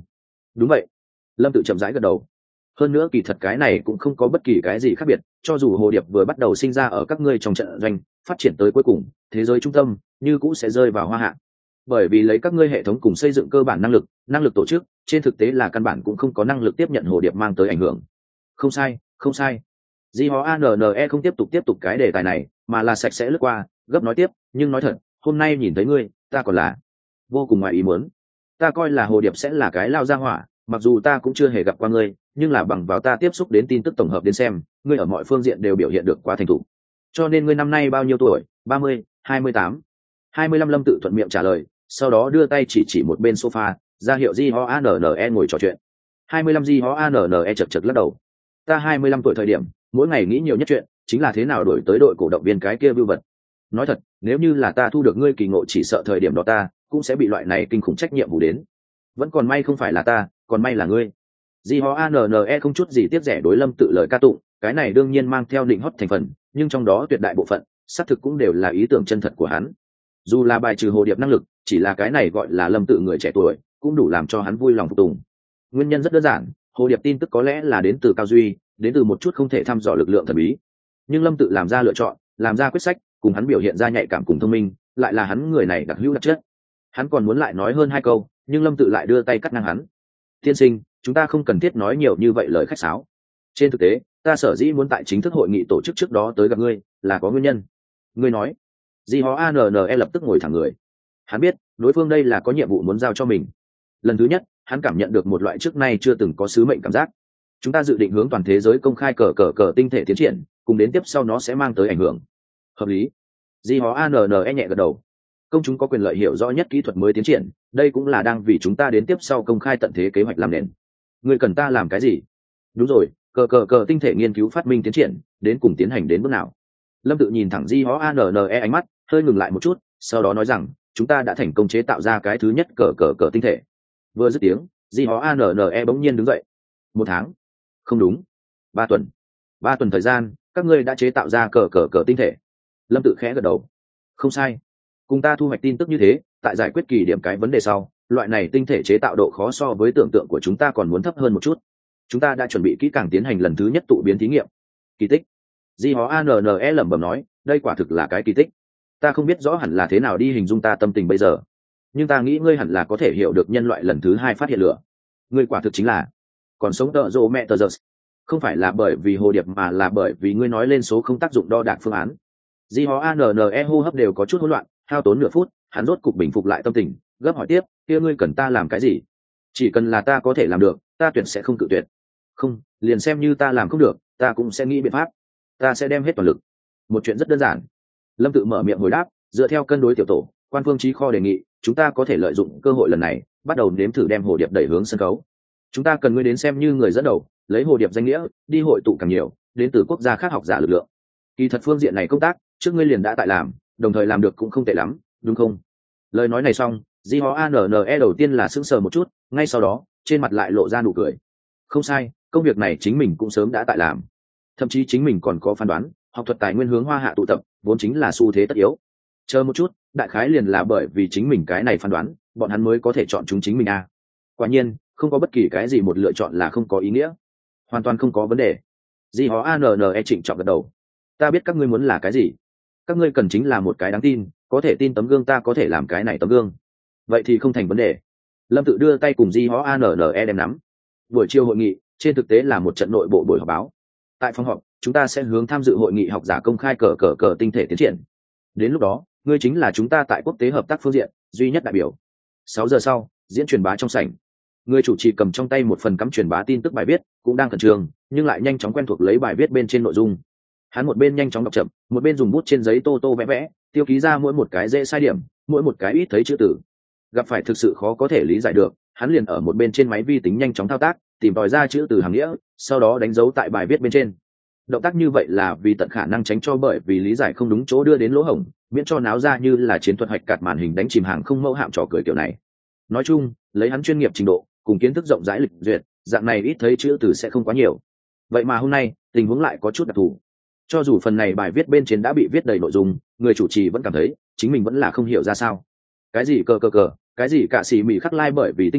Đúng vậy. Lâm Tự chậm rãi gật đầu. Hơn nữa kỳ thật cái này cũng không có bất kỳ cái gì khác biệt, cho dù hồ điệp vừa bắt đầu sinh ra ở các ngươi trong trận doanh, phát triển tới cuối cùng thế giới trung tâm như cũng sẽ rơi vào hoa hạ, bởi vì lấy các ngươi hệ thống cùng xây dựng cơ bản năng lực tổ chức trên thực tế là căn bản cũng không có năng lực tiếp nhận hồ điệp mang tới ảnh hưởng. Không sai, không sai. Di Hó Anne không tiếp tục cái đề tài này, mà là sạch sẽ lướt qua, gấp nói tiếp, nhưng nói thật, hôm nay nhìn thấy ngươi, ta còn là vô cùng ngoài ý muốn. Ta coi là hồ điệp sẽ là cái lao ra hỏa, mặc dù ta cũng chưa hề gặp qua ngươi, nhưng là bằng vào ta tiếp xúc đến tin tức tổng hợp đến xem, ngươi ở mọi phương diện đều biểu hiện được quá thành thục. Cho nên ngươi năm nay bao nhiêu tuổi? 30, 28, 25. Lâm Tự thuận miệng trả lời, sau đó đưa tay chỉ một bên sofa, ra hiệu Di Ho Anne ngồi trò chuyện. 25. Di Ho Anne chật lắc đầu. Ta 25 tuổi thời điểm, mỗi ngày nghĩ nhiều nhất chuyện chính là thế nào đổi tới đội cổ động viên cái kia vưu vật. Nói thật, nếu như là ta thu được ngươi kỳ ngộ, chỉ sợ thời điểm đó ta cũng sẽ bị loại này kinh khủng trách nhiệm vụ đến. Vẫn còn may không phải là ta, còn may là ngươi. Di Ho Anne không chút gì tiếc rẻ đối Lâm Tự lời ca tụng, cái này đương nhiên mang theo định hót thành phần, nhưng trong đó tuyệt đại bộ phận xác thực cũng đều là ý tưởng chân thật của hắn. Dù là bài trừ hồ điệp năng lực, chỉ là cái này gọi là Lâm Tự người trẻ tuổi cũng đủ làm cho hắn vui lòng phục tùng. Nguyên nhân rất đơn giản, hồ điệp tin tức có lẽ là đến từ Cao Duy, đến từ một chút không thể thăm dò lực lượng thần bí, nhưng Lâm Tự làm ra lựa chọn, làm ra quyết sách, cùng hắn biểu hiện ra nhạy cảm cùng thông minh, lại là hắn người này đặc hữu đặc chất. Hắn còn muốn lại nói hơn hai câu, nhưng Lâm Tự lại đưa tay cắt ngang hắn. Tiên sinh, chúng ta không cần thiết nói nhiều như vậy lời khách sáo. Trên thực tế, ta sở dĩ muốn tại chính thức hội nghị tổ chức trước đó tới gặp ngươi, là có nguyên nhân. Ngươi nói. Di Hó Anne lập tức ngồi thẳng người. Hắn biết, đối phương đây là có nhiệm vụ muốn giao cho mình. Lần thứ nhất, hắn cảm nhận được một loại trước nay chưa từng có sứ mệnh cảm giác. Chúng ta dự định hướng toàn thế giới công khai cờ tinh thể tiến triển, cùng đến tiếp sau nó sẽ mang tới ảnh hưởng. Hợp lý. Di Hó Anne nhẹ gật đầu. Công chúng có quyền lợi hiểu rõ nhất kỹ thuật mới tiến triển, đây cũng là đang vì chúng ta đến tiếp sau công khai tận thế kế hoạch làm nền. Ngươi cần ta làm cái gì? Đúng rồi, cờ tinh thể nghiên cứu phát minh tiến triển đến cùng tiến hành đến bước nào? Lâm Tự nhìn thẳng Di Hó Anne ánh mắt hơi ngừng lại một chút, sau đó nói rằng, chúng ta đã thành công chế tạo ra cái thứ nhất cờ tinh thể. Vừa dứt tiếng, Di Hó Anne bỗng nhiên đứng dậy. 1 tháng? Không đúng, 3 tuần. 3 tuần thời gian, các ngươi đã chế tạo ra cờ tinh thể. Lâm Tự khẽ gật đầu. Không sai. Cùng ta thu hoạch tin tức như thế, tại giải quyết kỳ điểm cái vấn đề sau, loại này tinh thể chế tạo độ khó so với tưởng tượng của chúng ta còn muốn thấp hơn một chút. Chúng ta đã chuẩn bị kỹ càng tiến hành lần thứ nhất tụ biến thí nghiệm. Kỳ tích. Di Hó Anne lẩm bẩm nói, đây quả thực là cái kỳ tích. Ta không biết rõ hẳn là thế nào đi hình dung ta tâm tình bây giờ, nhưng ta nghĩ ngươi hẳn là có thể hiểu được nhân loại lần thứ 2 phát hiện lửa. Ngươi quả thực chính là còn sống tợ rộ mẹ tờ giờ. Không phải là bởi vì hồ điệp, mà là bởi vì ngươi nói lên số không tác dụng đo đạc phương án. Di Hó Anne hô hấp đều có chút hỗn loạn, hao tốn nửa phút, hắn rốt cục bình phục lại tâm tình, gấp hỏi tiếp, kia ngươi cần ta làm cái gì? Chỉ cần là ta có thể làm được, ta tuyệt sẽ không cự tuyệt. Không, liền xem như ta làm không được, ta cũng sẽ nghĩ biện pháp. Ta sẽ đem hết toàn lực. Một chuyện rất đơn giản. Lâm Tự mở miệng hồi đáp, dựa theo cân đối tiểu tổ, quan phương chí kho đề nghị, chúng ta có thể lợi dụng cơ hội lần này, bắt đầu nếm thử đem hồ điệp đẩy hướng sân khấu. Chúng ta cần ngươi đến xem như người dẫn đầu, lấy hồ điệp danh nghĩa, đi hội tụ càng nhiều, đến từ quốc gia khác học giả lực lượng. Kỳ thật phương diện này công tác, trước ngươi liền đã tại làm, đồng thời làm được cũng không tệ lắm, đúng không? Lời nói này xong, Di Hó Anne đầu tiên là sững sờ một chút, ngay sau đó trên mặt lại lộ ra nụ cười. Không sai, công việc này chính mình cũng sớm đã tại làm, thậm chí chính mình còn có phán đoán, học thuật tài nguyên hướng hoa hạ tụ tập vốn chính là xu thế tất yếu. Chờ một chút, đại khái liền là bởi vì chính mình cái này phán đoán, bọn hắn mới có thể chọn chúng chính mình a. Quả nhiên, không có bất kỳ cái gì một lựa chọn là không có ý nghĩa, hoàn toàn không có vấn đề. Di Hó Anne trịnh trọng gật đầu. Ta biết các ngươi muốn là cái gì. Các ngươi cần chính là một cái đáng tin, có thể tin tấm gương, ta có thể làm cái này tấm gương. Vậy thì không thành vấn đề. Lâm Tự đưa tay cùng Di Hó Anne đem nắm. Buổi chiều hội nghị trên thực tế là một trận nội bộ buổi họp báo. Tại phòng họp, chúng ta sẽ hướng tham dự hội nghị học giả công khai cờ tinh thể tiến triển. Đến lúc đó, ngươi chính là chúng ta tại quốc tế hợp tác phương diện duy nhất đại biểu. 6 giờ sau, diễn truyền bá trong sảnh. Người chủ trì cầm trong tay một phần cắm truyền bá tin tức bài viết, cũng đang khẩn trương, nhưng lại nhanh chóng quen thuộc lấy bài viết bên trên nội dung. Hắn một bên nhanh chóng đọc chậm, một bên dùng bút trên giấy tô vẽ vẽ, tiêu ký ra mỗi một cái dễ sai điểm, mỗi một cái ít thấy chữ tử. Gặp phải thực sự khó có thể lý giải được, hắn liền ở một bên trên máy vi tính nhanh chóng thao tác, tìm tòi ra chữ từ hàng nghĩa, sau đó đánh dấu tại bài viết bên trên. Động tác như vậy là vì tận khả năng tránh cho bởi vì lý giải không đúng chỗ đưa đến lỗ hổng, miễn cho náo ra như là chiến thuật hoạch cạt màn hình đánh chìm hàng không mẫu hạm trò cười kiểu này. Nói chung, lấy hắn chuyên nghiệp trình độ cùng kiến thức rộng rãi lịch duyệt, dạng này ít thấy chữ từ sẽ không quá nhiều. Vậy mà hôm nay tình huống lại có chút đặc thù. Cho dù phần này bài viết bên trên đã bị viết đầy nội dung, người chủ trì vẫn cảm thấy chính mình vẫn là không hiểu ra sao. Cái gì cờ, cái gì cả xì mị khắc lai bởi vì tinh thể,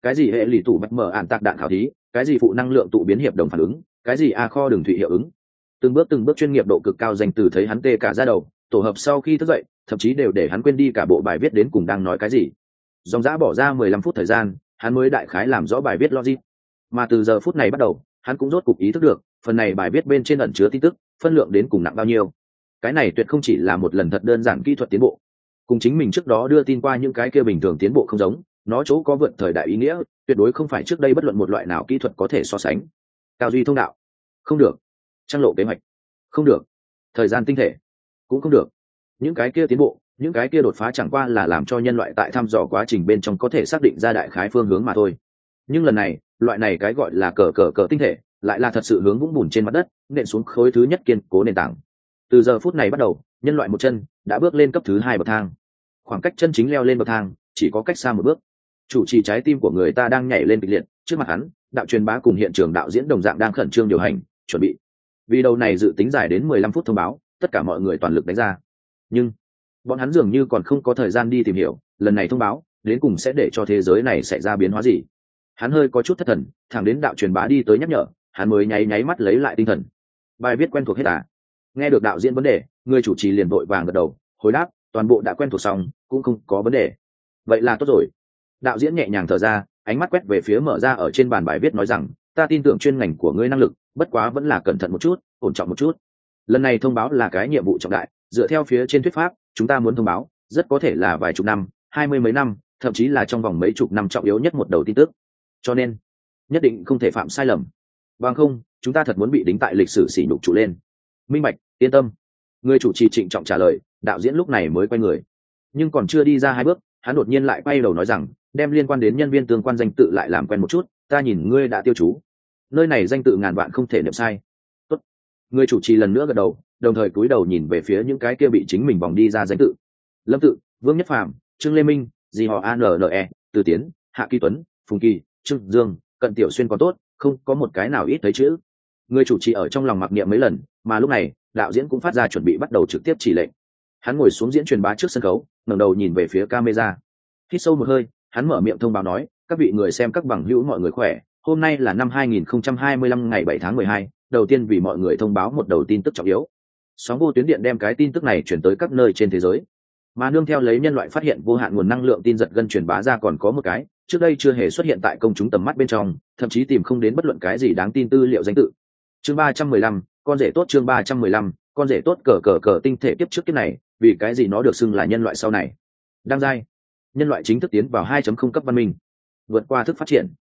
cái gì hệ lụy tủ bạch mở ạn tạc đạn khảo thí, cái gì phụ năng lượng tụ biến hiệp đồng phản ứng, cái gì a kho đường thủy hiệu ứng. Từng bước chuyên nghiệp độ cực cao, danh từ thấy hắn tê cả da đầu, tổ hợp sau khi thức dậy thậm chí đều để hắn quên đi cả bộ bài viết đến cùng đang nói cái gì. Dòng dã bỏ ra 15 phút thời gian, hắn mới đại khái làm rõ bài viết logic. Mà từ giờ phút này bắt đầu, hắn cũng rốt cục ý thức được, phần này bài viết bên trên ẩn chứa tin tức, phân lượng đến cùng nặng bao nhiêu. Cái này tuyệt không chỉ là một lần thật đơn giản kỹ thuật tiến bộ, cùng chính mình trước đó đưa tin qua những cái kia bình thường tiến bộ không giống, nó chỗ có vượt thời đại ý nghĩa, tuyệt đối không phải trước đây bất luận một loại nào kỹ thuật có thể so sánh. Cao duy thông đạo, không được. Trang lộ kế hoạch, không được. Thời gian tinh thể, cũng không được. Những cái kia tiến bộ, những cái kia đột phá chẳng qua là làm cho nhân loại tại thăm dò quá trình bên trong có thể xác định ra đại khái phương hướng mà thôi. Nhưng lần này, loại này cái gọi là cờ tinh thể, lại là thật sự hướng vũng bùn trên mặt đất, nện xuống khối thứ nhất kiên cố nền tảng. Từ giờ phút này bắt đầu, nhân loại một chân đã bước lên cấp thứ 2 bậc thang. Khoảng cách chân chính leo lên bậc thang chỉ có cách xa một bước. Chủ trì trái tim của người ta đang nhảy lên kịch liệt, trước mặt hắn, đạo truyền bá cùng hiện trường đạo diễn đồng dạng đang khẩn trương điều hành, chuẩn bị. Vì đầu này dự tính dài đến 15 phút thông báo, tất cả mọi người toàn lực đánh ra. Nhưng bọn hắn dường như còn không có thời gian đi tìm hiểu, lần này thông báo đến cùng sẽ để cho thế giới này xảy ra biến hóa gì. Hắn hơi có chút thất thần, thẳng đến đạo truyền bá đi tới nhắc nhở, hắn mới nháy mắt lấy lại tinh thần. Bài viết quen thuộc hết à? Nghe được đạo diễn vấn đề, người chủ trì liền vội vàng gật đầu, hồi đáp, toàn bộ đã quen thuộc xong, cũng không có vấn đề. Vậy là tốt rồi. Đạo diễn nhẹ nhàng thở ra, ánh mắt quét về phía mở ra ở trên bàn bài viết, nói rằng, ta tin tưởng chuyên ngành của ngươi năng lực, bất quá vẫn là cẩn thận một chút, ổn trọng một chút. Lần này thông báo là cái nhiệm vụ trọng đại, dựa theo phía trên thuyết pháp, chúng ta muốn thông báo, rất có thể là vài chục năm, 20 mấy năm, thậm chí là trong vòng mấy chục năm trọng yếu nhất một đầu tin tức. Cho nên, nhất định không thể phạm sai lầm. Bằng không, chúng ta thật muốn bị đính tại lịch sử sỉ nhục trụ lên. Minh bạch, yên tâm. Người chủ trì trịnh trọng trả lời, đạo diễn lúc này mới quay người. Nhưng còn chưa đi ra 2 bước, hắn đột nhiên lại quay đầu nói rằng, đem liên quan đến nhân viên tương quan danh tự lại làm quen một chút, ta nhìn ngươi đã tiêu chú. Nơi này danh tự ngàn vạn không thể niệm sai. Tốt. Người chủ trì lần nữa gật đầu, đồng thời cúi đầu nhìn về phía những cái kia bị chính mình vòng đi ra danh tự. Lâm Tự, Vương Nhất Phàm, Trương Lê Minh, dì họ ANNE, Từ Tiến, Hạ Kỳ Tuấn, Phùng Kỳ, Trương Dương, Cận Tiểu Xuyên còn tốt, không có một cái nào ít thấy chữ. Người chủ trì ở trong lòng mặc niệm mấy lần, mà lúc này, đạo diễn cũng phát ra chuẩn bị bắt đầu trực tiếp chỉ lệnh. Hắn ngồi xuống diễn truyền bá trước sân khấu, ngẩng đầu nhìn về phía camera. Hít sâu một hơi, hắn mở miệng thông báo nói, các vị người xem các bằng hữu mọi người khỏe, hôm nay là năm 2025 ngày 7 tháng 12, đầu tiên vì mọi người thông báo một đầu tin tức trọng yếu. Sóng vô tuyến điện đem cái tin tức này chuyển tới các nơi trên thế giới. Mà nương theo lấy nhân loại phát hiện vô hạn nguồn năng lượng tin giật gân truyền bá ra, còn có một cái, trước đây chưa hề xuất hiện tại công chúng tầm mắt bên trong, thậm chí tìm không đến bất luận cái gì đáng tin tư liệu danh tự. Chương 315, con rể tốt. Chương 315, con rể tốt. Cờ tinh thể kiếp trước kiếp này, vì cái gì nó được xưng là nhân loại sau này. Đăng giai, nhân loại chính thức tiến vào 2.0 cấp văn minh, vượt qua thức phát triển.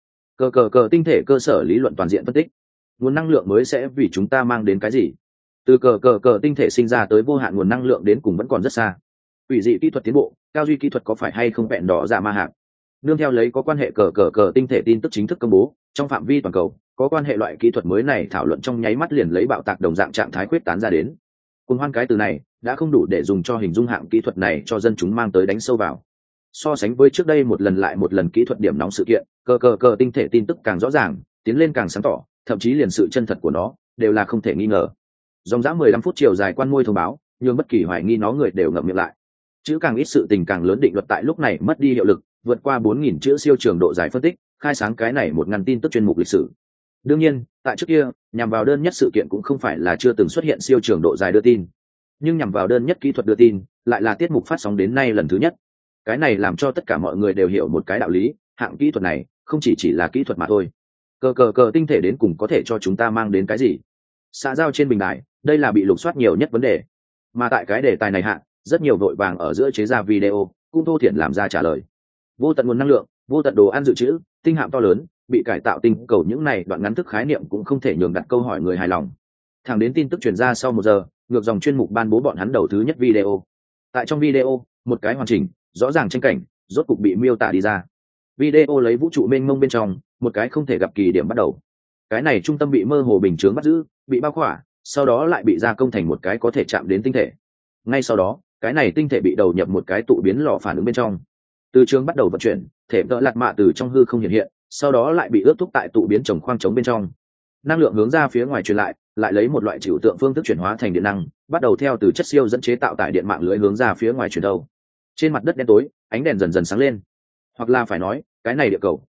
Cờ tinh thể cơ sở lý luận toàn diện phân tích, nguồn năng lượng mới sẽ vì chúng ta mang đến cái gì. Từ cờ tinh thể sinh ra tới vô hạn nguồn năng lượng đến cùng vẫn còn rất xa. Ủy dị kỹ thuật tiến bộ, cao duy kỹ thuật có phải hay không vẹn đỏ dạ ma hạt. Nương theo lấy có quan hệ cờ tinh thể tin tức chính thức công bố trong phạm vi toàn cầu, có quan hệ loại kỹ thuật mới này thảo luận trong nháy mắt liền lấy bạo tạc đồng dạng trạng thái quyết tán ra đến. Cùng hoan cái từ này đã không đủ để dùng cho hình dung hạng kỹ thuật này cho dân chúng mang tới đánh sâu vào. So sánh với trước đây một lần lại một lần kỹ thuật điểm nóng sự kiện, cờ tinh thể tin tức càng rõ ràng, tiến lên càng sáng tỏ, thậm chí liền sự chân thật của nó đều là không thể nghi ngờ. Dòng dã 15 phút chiều dài quan môi thông báo, nhưng bất kỳ hoài nghi nó người đều ngậm miệng lại. Chữ càng ít sự tình càng lớn định luật tại lúc này mất đi hiệu lực, vượt qua 4.000 chữ siêu trường độ dài phân tích, khai sáng cái này một ngàn tin tức chuyên mục lịch sử. Đương nhiên, tại trước kia, nhằm vào đơn nhất sự kiện cũng không phải là chưa từng xuất hiện siêu trường độ dài đưa tin, nhưng nhằm vào đơn nhất kỹ thuật đưa tin, lại là tiết mục phát sóng đến nay lần thứ nhất. Cái này làm cho tất cả mọi người đều hiểu một cái đạo lý, hạng kỹ thuật này không chỉ là kỹ thuật mà thôi. Cờ tinh thể đến cùng có thể cho chúng ta mang đến cái gì? Xã giao trên bình đài, đây là bị lục soát nhiều nhất vấn đề. Mà tại cái đề tài này hạ, rất nhiều vội vàng ở giữa chế ra video, cũng thô thiển làm ra trả lời. Vô tận nguồn năng lượng, vô tận đồ ăn dự trữ, tinh hạm to lớn, bị cải tạo tinh cầu, những này đoạn ngắn thức khái niệm cũng không thể nhường đặt câu hỏi người hài lòng. Thẳng đến tin tức truyền ra sau 1 giờ, ngược dòng chuyên mục ban bố bọn hắn đầu thứ nhất video. Tại trong video, một cái hoàn chỉnh, rõ ràng tranh cảnh, rốt cục bị miêu tả đi ra. Video lấy vũ trụ mênh mông bên trong, một cái không thể gặp kỳ điểm bắt đầu. Cái này trung tâm bị mơ hồ bình chướng bắt giữ, bị bao khỏa, sau đó lại bị gia công thành một cái có thể chạm đến tinh thể. Ngay sau đó, cái này tinh thể bị đầu nhập một cái tụ biến lò phản ứng bên trong. Từ trường bắt đầu vận chuyển, thể đỡ lạt mạ từ trong hư không hiện, sau đó lại bị ướt thúc tại tụ biến trồng khoang trống bên trong. Năng lượng hướng ra phía ngoài truyền lại lấy một loại trừu tượng phương thức chuyển hóa thành điện năng, bắt đầu theo từ chất siêu dẫn chế tạo tải điện mạng lưới hướng ra phía ngoài truyền đâu. Trên mặt đất đen tối, ánh đèn dần dần sáng lên. Hoặc là phải nói, cái này địa cầu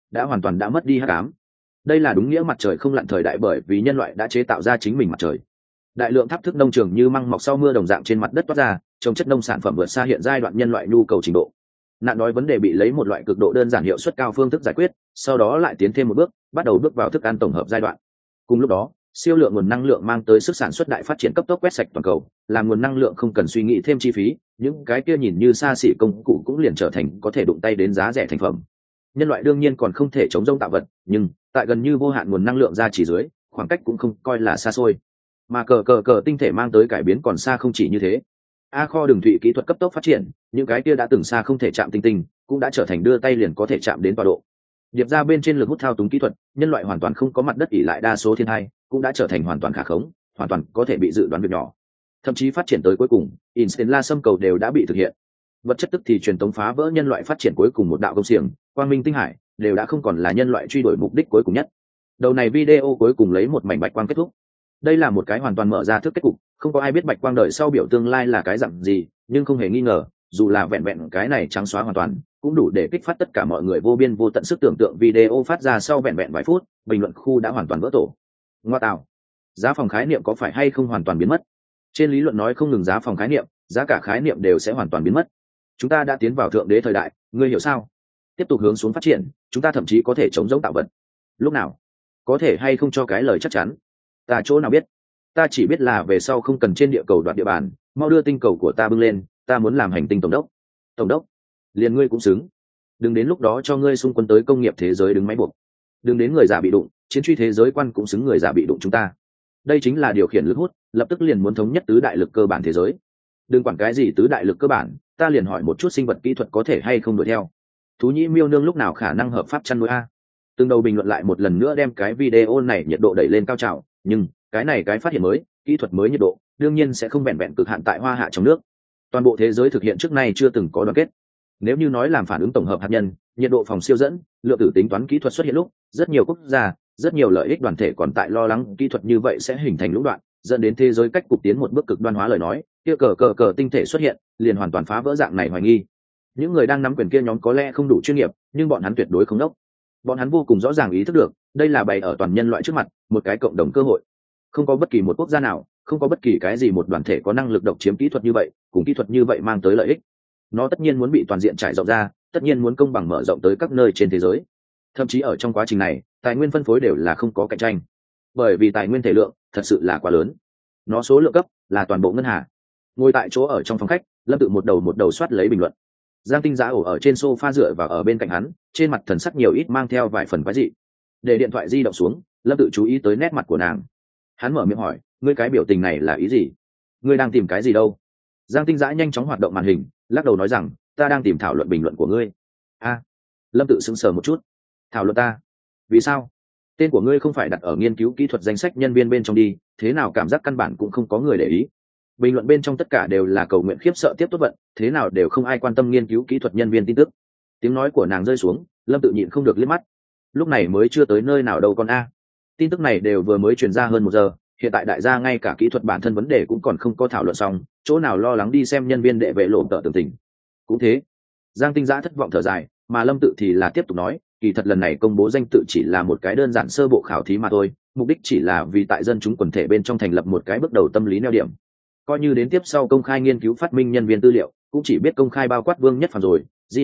đã hoàn toàn đã mất đi hắc ám. Đây là đúng nghĩa mặt trời không lặn thời đại, bởi vì nhân loại đã chế tạo ra chính mình mặt trời. Đại lượng tháp thức nông trường như măng mọc sau mưa đồng dạng trên mặt đất toát ra, trồng chất nông sản phẩm vượt xa hiện giai đoạn nhân loại nhu cầu trình độ. Nạn đói vấn đề bị lấy một loại cực độ đơn giản hiệu suất cao phương thức giải quyết, sau đó lại tiến thêm một bước, bắt đầu bước vào thức ăn tổng hợp giai đoạn. Cùng lúc đó, siêu lượng nguồn năng lượng mang tới sức sản xuất đại phát triển cấp tốc quét sạch toàn cầu, làm nguồn năng lượng không cần suy nghĩ thêm chi phí, những cái kia nhìn như xa xỉ công cụ cũng liền trở thành có thể đụng tay đến giá rẻ thành phẩm. Nhân loại đương nhiên còn không thể chống rông tạo vật, nhưng tại gần như vô hạn nguồn năng lượng ra chỉ dưới, khoảng cách cũng không coi là xa xôi. Mà cờ tinh thể mang tới cải biến còn xa không chỉ như thế. A kho đường thủy kỹ thuật cấp tốc phát triển, những cái kia đã từng xa không thể chạm tinh tinh cũng đã trở thành đưa tay liền có thể chạm đến tọa độ. Điệp ra bên trên lực hút thao túng kỹ thuật, nhân loại hoàn toàn không có mặt đất ỉ lại đa số thiên hai, cũng đã trở thành hoàn toàn khả khống, hoàn toàn có thể bị dự đoán việc nhỏ. Thậm chí phát triển tới cuối cùng, Einstein la xâm cầu đều đã bị thực hiện. Vật chất tức thì truyền tống phá vỡ nhân loại phát triển cuối cùng một đạo công xiềng, quang minh tinh hải đều đã không còn là nhân loại truy đuổi mục đích cuối cùng nhất. Đầu này video cuối cùng lấy một mảnh bạch quang kết thúc. Đây là một cái hoàn toàn mở ra thức kết cục, không có ai biết bạch quang đời sau biểu tương lai là cái dạng gì, nhưng không hề nghi ngờ, dù là vẹn vẹn cái này trắng xóa hoàn toàn, cũng đủ để kích phát tất cả mọi người vô biên vô tận sức tưởng tượng. Video phát ra sau vẹn vẹn vài phút, bình luận khu đã hoàn toàn vỡ tổ. Ngoa tạo, giá phòng khái niệm có phải hay không hoàn toàn biến mất? Trên lý luận nói không ngừng giá phòng khái niệm, giá cả khái niệm đều sẽ hoàn toàn biến mất. Chúng ta đã tiến vào thượng đế thời đại, ngươi hiểu sao? Tiếp tục hướng xuống phát triển, chúng ta thậm chí có thể chống giống tạo vật. Lúc nào? Có thể hay không cho cái lời chắc chắn? Ta chỗ nào biết? Ta chỉ biết là về sau không cần trên địa cầu đoạt địa bàn, mau đưa tinh cầu của ta bưng lên, ta muốn làm hành tinh tổng đốc. Tổng đốc? Liền ngươi cũng xứng. Đừng đến lúc đó cho ngươi xung quân tới công nghiệp thế giới đứng máy buộc. Đừng đến người già bị đụng, chiến truy thế giới quan cũng xứng người già bị đụng chúng ta. Đây chính là điều khiển lực hút, lập tức liền muốn thống nhất tứ đại lực cơ bản thế giới. Đừng quản cái gì tứ đại lực cơ bản, ta liền hỏi một chút sinh vật kỹ thuật có thể hay không đuổi theo. Thú nhĩ miêu nương lúc nào khả năng hợp pháp chăn nuôi a? Từng đầu bình luận lại một lần nữa đem cái video này nhiệt độ đẩy lên cao trào, nhưng cái này cái phát hiện mới, kỹ thuật mới nhiệt độ đương nhiên sẽ không vẹn vẹn cực hạn tại hoa hạ trong nước. Toàn bộ thế giới thực hiện trước nay chưa từng có đoàn kết. Nếu như nói làm phản ứng tổng hợp hạt nhân, nhiệt độ phòng siêu dẫn, lượng tử tính toán kỹ thuật xuất hiện lúc, rất nhiều quốc gia, rất nhiều lợi ích đoàn thể còn tại lo lắng kỹ thuật như vậy sẽ hình thành lũng đoạn, dẫn đến thế giới cách cục tiến một bước cực đoan hóa lời nói, kia cờ tinh thể xuất hiện, liền hoàn toàn phá vỡ dạng này hoài nghi. Những người đang nắm quyền kia nhóm có lẽ không đủ chuyên nghiệp, nhưng bọn hắn tuyệt đối không đốc. Bọn hắn vô cùng rõ ràng ý thức được, đây là bày ở toàn nhân loại trước mặt, một cái cộng đồng cơ hội. Không có bất kỳ một quốc gia nào, không có bất kỳ cái gì một đoàn thể có năng lực độc chiếm kỹ thuật như vậy, cùng kỹ thuật như vậy mang tới lợi ích. Nó tất nhiên muốn bị toàn diện trải rộng ra, tất nhiên muốn công bằng mở rộng tới các nơi trên thế giới. Thậm chí ở trong quá trình này, tài nguyên phân phối đều là không có cạnh tranh, bởi vì tài nguyên thể lượng thật sự là quá lớn. Nó số lượng cấp là toàn bộ ngân hà. Ngồi tại chỗ ở trong phòng khách, Lâm Tự một đầu soát lấy bình luận. Giang Tinh Giá ổ ở trên sofa dựa vào ở bên cạnh hắn, trên mặt thần sắc nhiều ít mang theo vài phần quái dị. Để điện thoại di động xuống, Lâm Tự chú ý tới nét mặt của nàng. Hắn mở miệng hỏi, ngươi cái biểu tình này là ý gì? Ngươi đang tìm cái gì đâu? Giang Tinh Giã nhanh chóng hoạt động màn hình, lắc đầu nói rằng, ta đang tìm thảo luận bình luận của ngươi. A. Lâm Tự sững sờ một chút. Thảo luận ta? Vì sao? Tên của ngươi không phải đặt ở nghiên cứu kỹ thuật danh sách nhân viên bên trong đi, thế nào cảm giác căn bản cũng không có người để ý. Bình luận bên trong tất cả đều là cầu nguyện khiếp sợ tiếp tốt vận, thế nào đều không ai quan tâm nghiên cứu kỹ thuật nhân viên tin tức. Tiếng nói của nàng rơi xuống, Lâm Tự nhịn không được liếc mắt. Lúc này mới chưa tới nơi nào đâu con a. Tin tức này đều vừa mới truyền ra hơn 1 giờ, hiện tại đại gia ngay cả kỹ thuật bản thân vấn đề cũng còn không có thảo luận xong, chỗ nào lo lắng đi xem nhân viên đệ vệ lộ tợ tường tình. Cũng thế. Giang Tinh Giã thất vọng thở dài, mà Lâm Tự thì là tiếp tục nói, kỳ thật lần này công bố danh tự chỉ là một cái đơn giản sơ bộ khảo thí mà thôi, mục đích chỉ là vì tại dân chúng quần thể bên trong thành lập một cái bước đầu tâm lý neo điểm. Coi như đến tiếp sau công khai nghiên cứu phát minh nhân viên tư liệu, cũng chỉ biết công khai bao quát Vương Nhất Phàm rồi,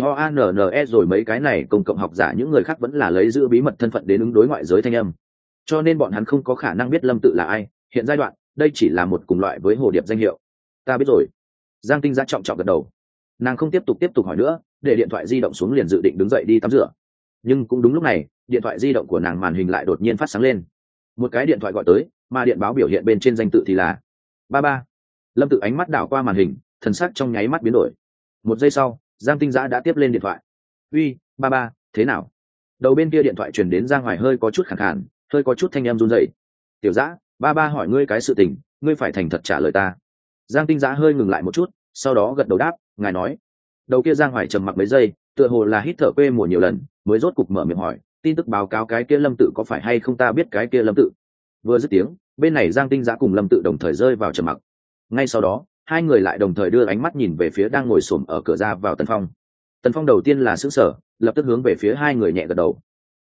JOANNE rồi mấy cái này công cộng học giả những người khác vẫn là lấy giữ bí mật thân phận đến ứng đối ngoại giới thanh âm. Cho nên bọn hắn không có khả năng biết Lâm Tự là ai, hiện giai đoạn, đây chỉ là một cùng loại với hồ điệp danh hiệu. Ta biết rồi. Giang Tinh Giã trọng trọng gật đầu. Nàng không tiếp tục hỏi nữa, để điện thoại di động xuống liền dự định đứng dậy đi tắm rửa. Nhưng cũng đúng lúc này, điện thoại di động của nàng màn hình lại đột nhiên phát sáng lên. Một cái điện thoại gọi tới, mà điện báo biểu hiện bên trên danh tự thì là ba. Lâm Tự ánh mắt đảo qua màn hình, thần sắc trong nháy mắt biến đổi. Một giây sau, Giang Tinh Giã đã tiếp lên điện thoại. Uy, ba, thế nào? Đầu bên kia điện thoại truyền đến Giang Hoài hơi có chút khàn khàn, hơi có chút thanh âm run rẩy. Tiểu Giã, ba hỏi ngươi cái sự tình, ngươi phải thành thật trả lời ta. Giang Tinh Giã hơi ngừng lại một chút, sau đó gật đầu đáp, ngài nói. Đầu kia Giang Hoài trầm mặc mấy giây, tựa hồ là hít thở quê mùa nhiều lần, mới rốt cục mở miệng hỏi, tin tức báo cáo cái kia Lâm Tự có phải hay không, ta biết cái kia Lâm Tự. Vừa dứt tiếng, bên này Giang Tinh Giã cùng Lâm Tự đồng thời rơi vào trầm mặc. Ngay sau đó, hai người lại đồng thời đưa ánh mắt nhìn về phía đang ngồi xổm ở cửa ra vào Tần Phong. Tần Phong đầu tiên là sững sờ, lập tức hướng về phía hai người nhẹ gật đầu.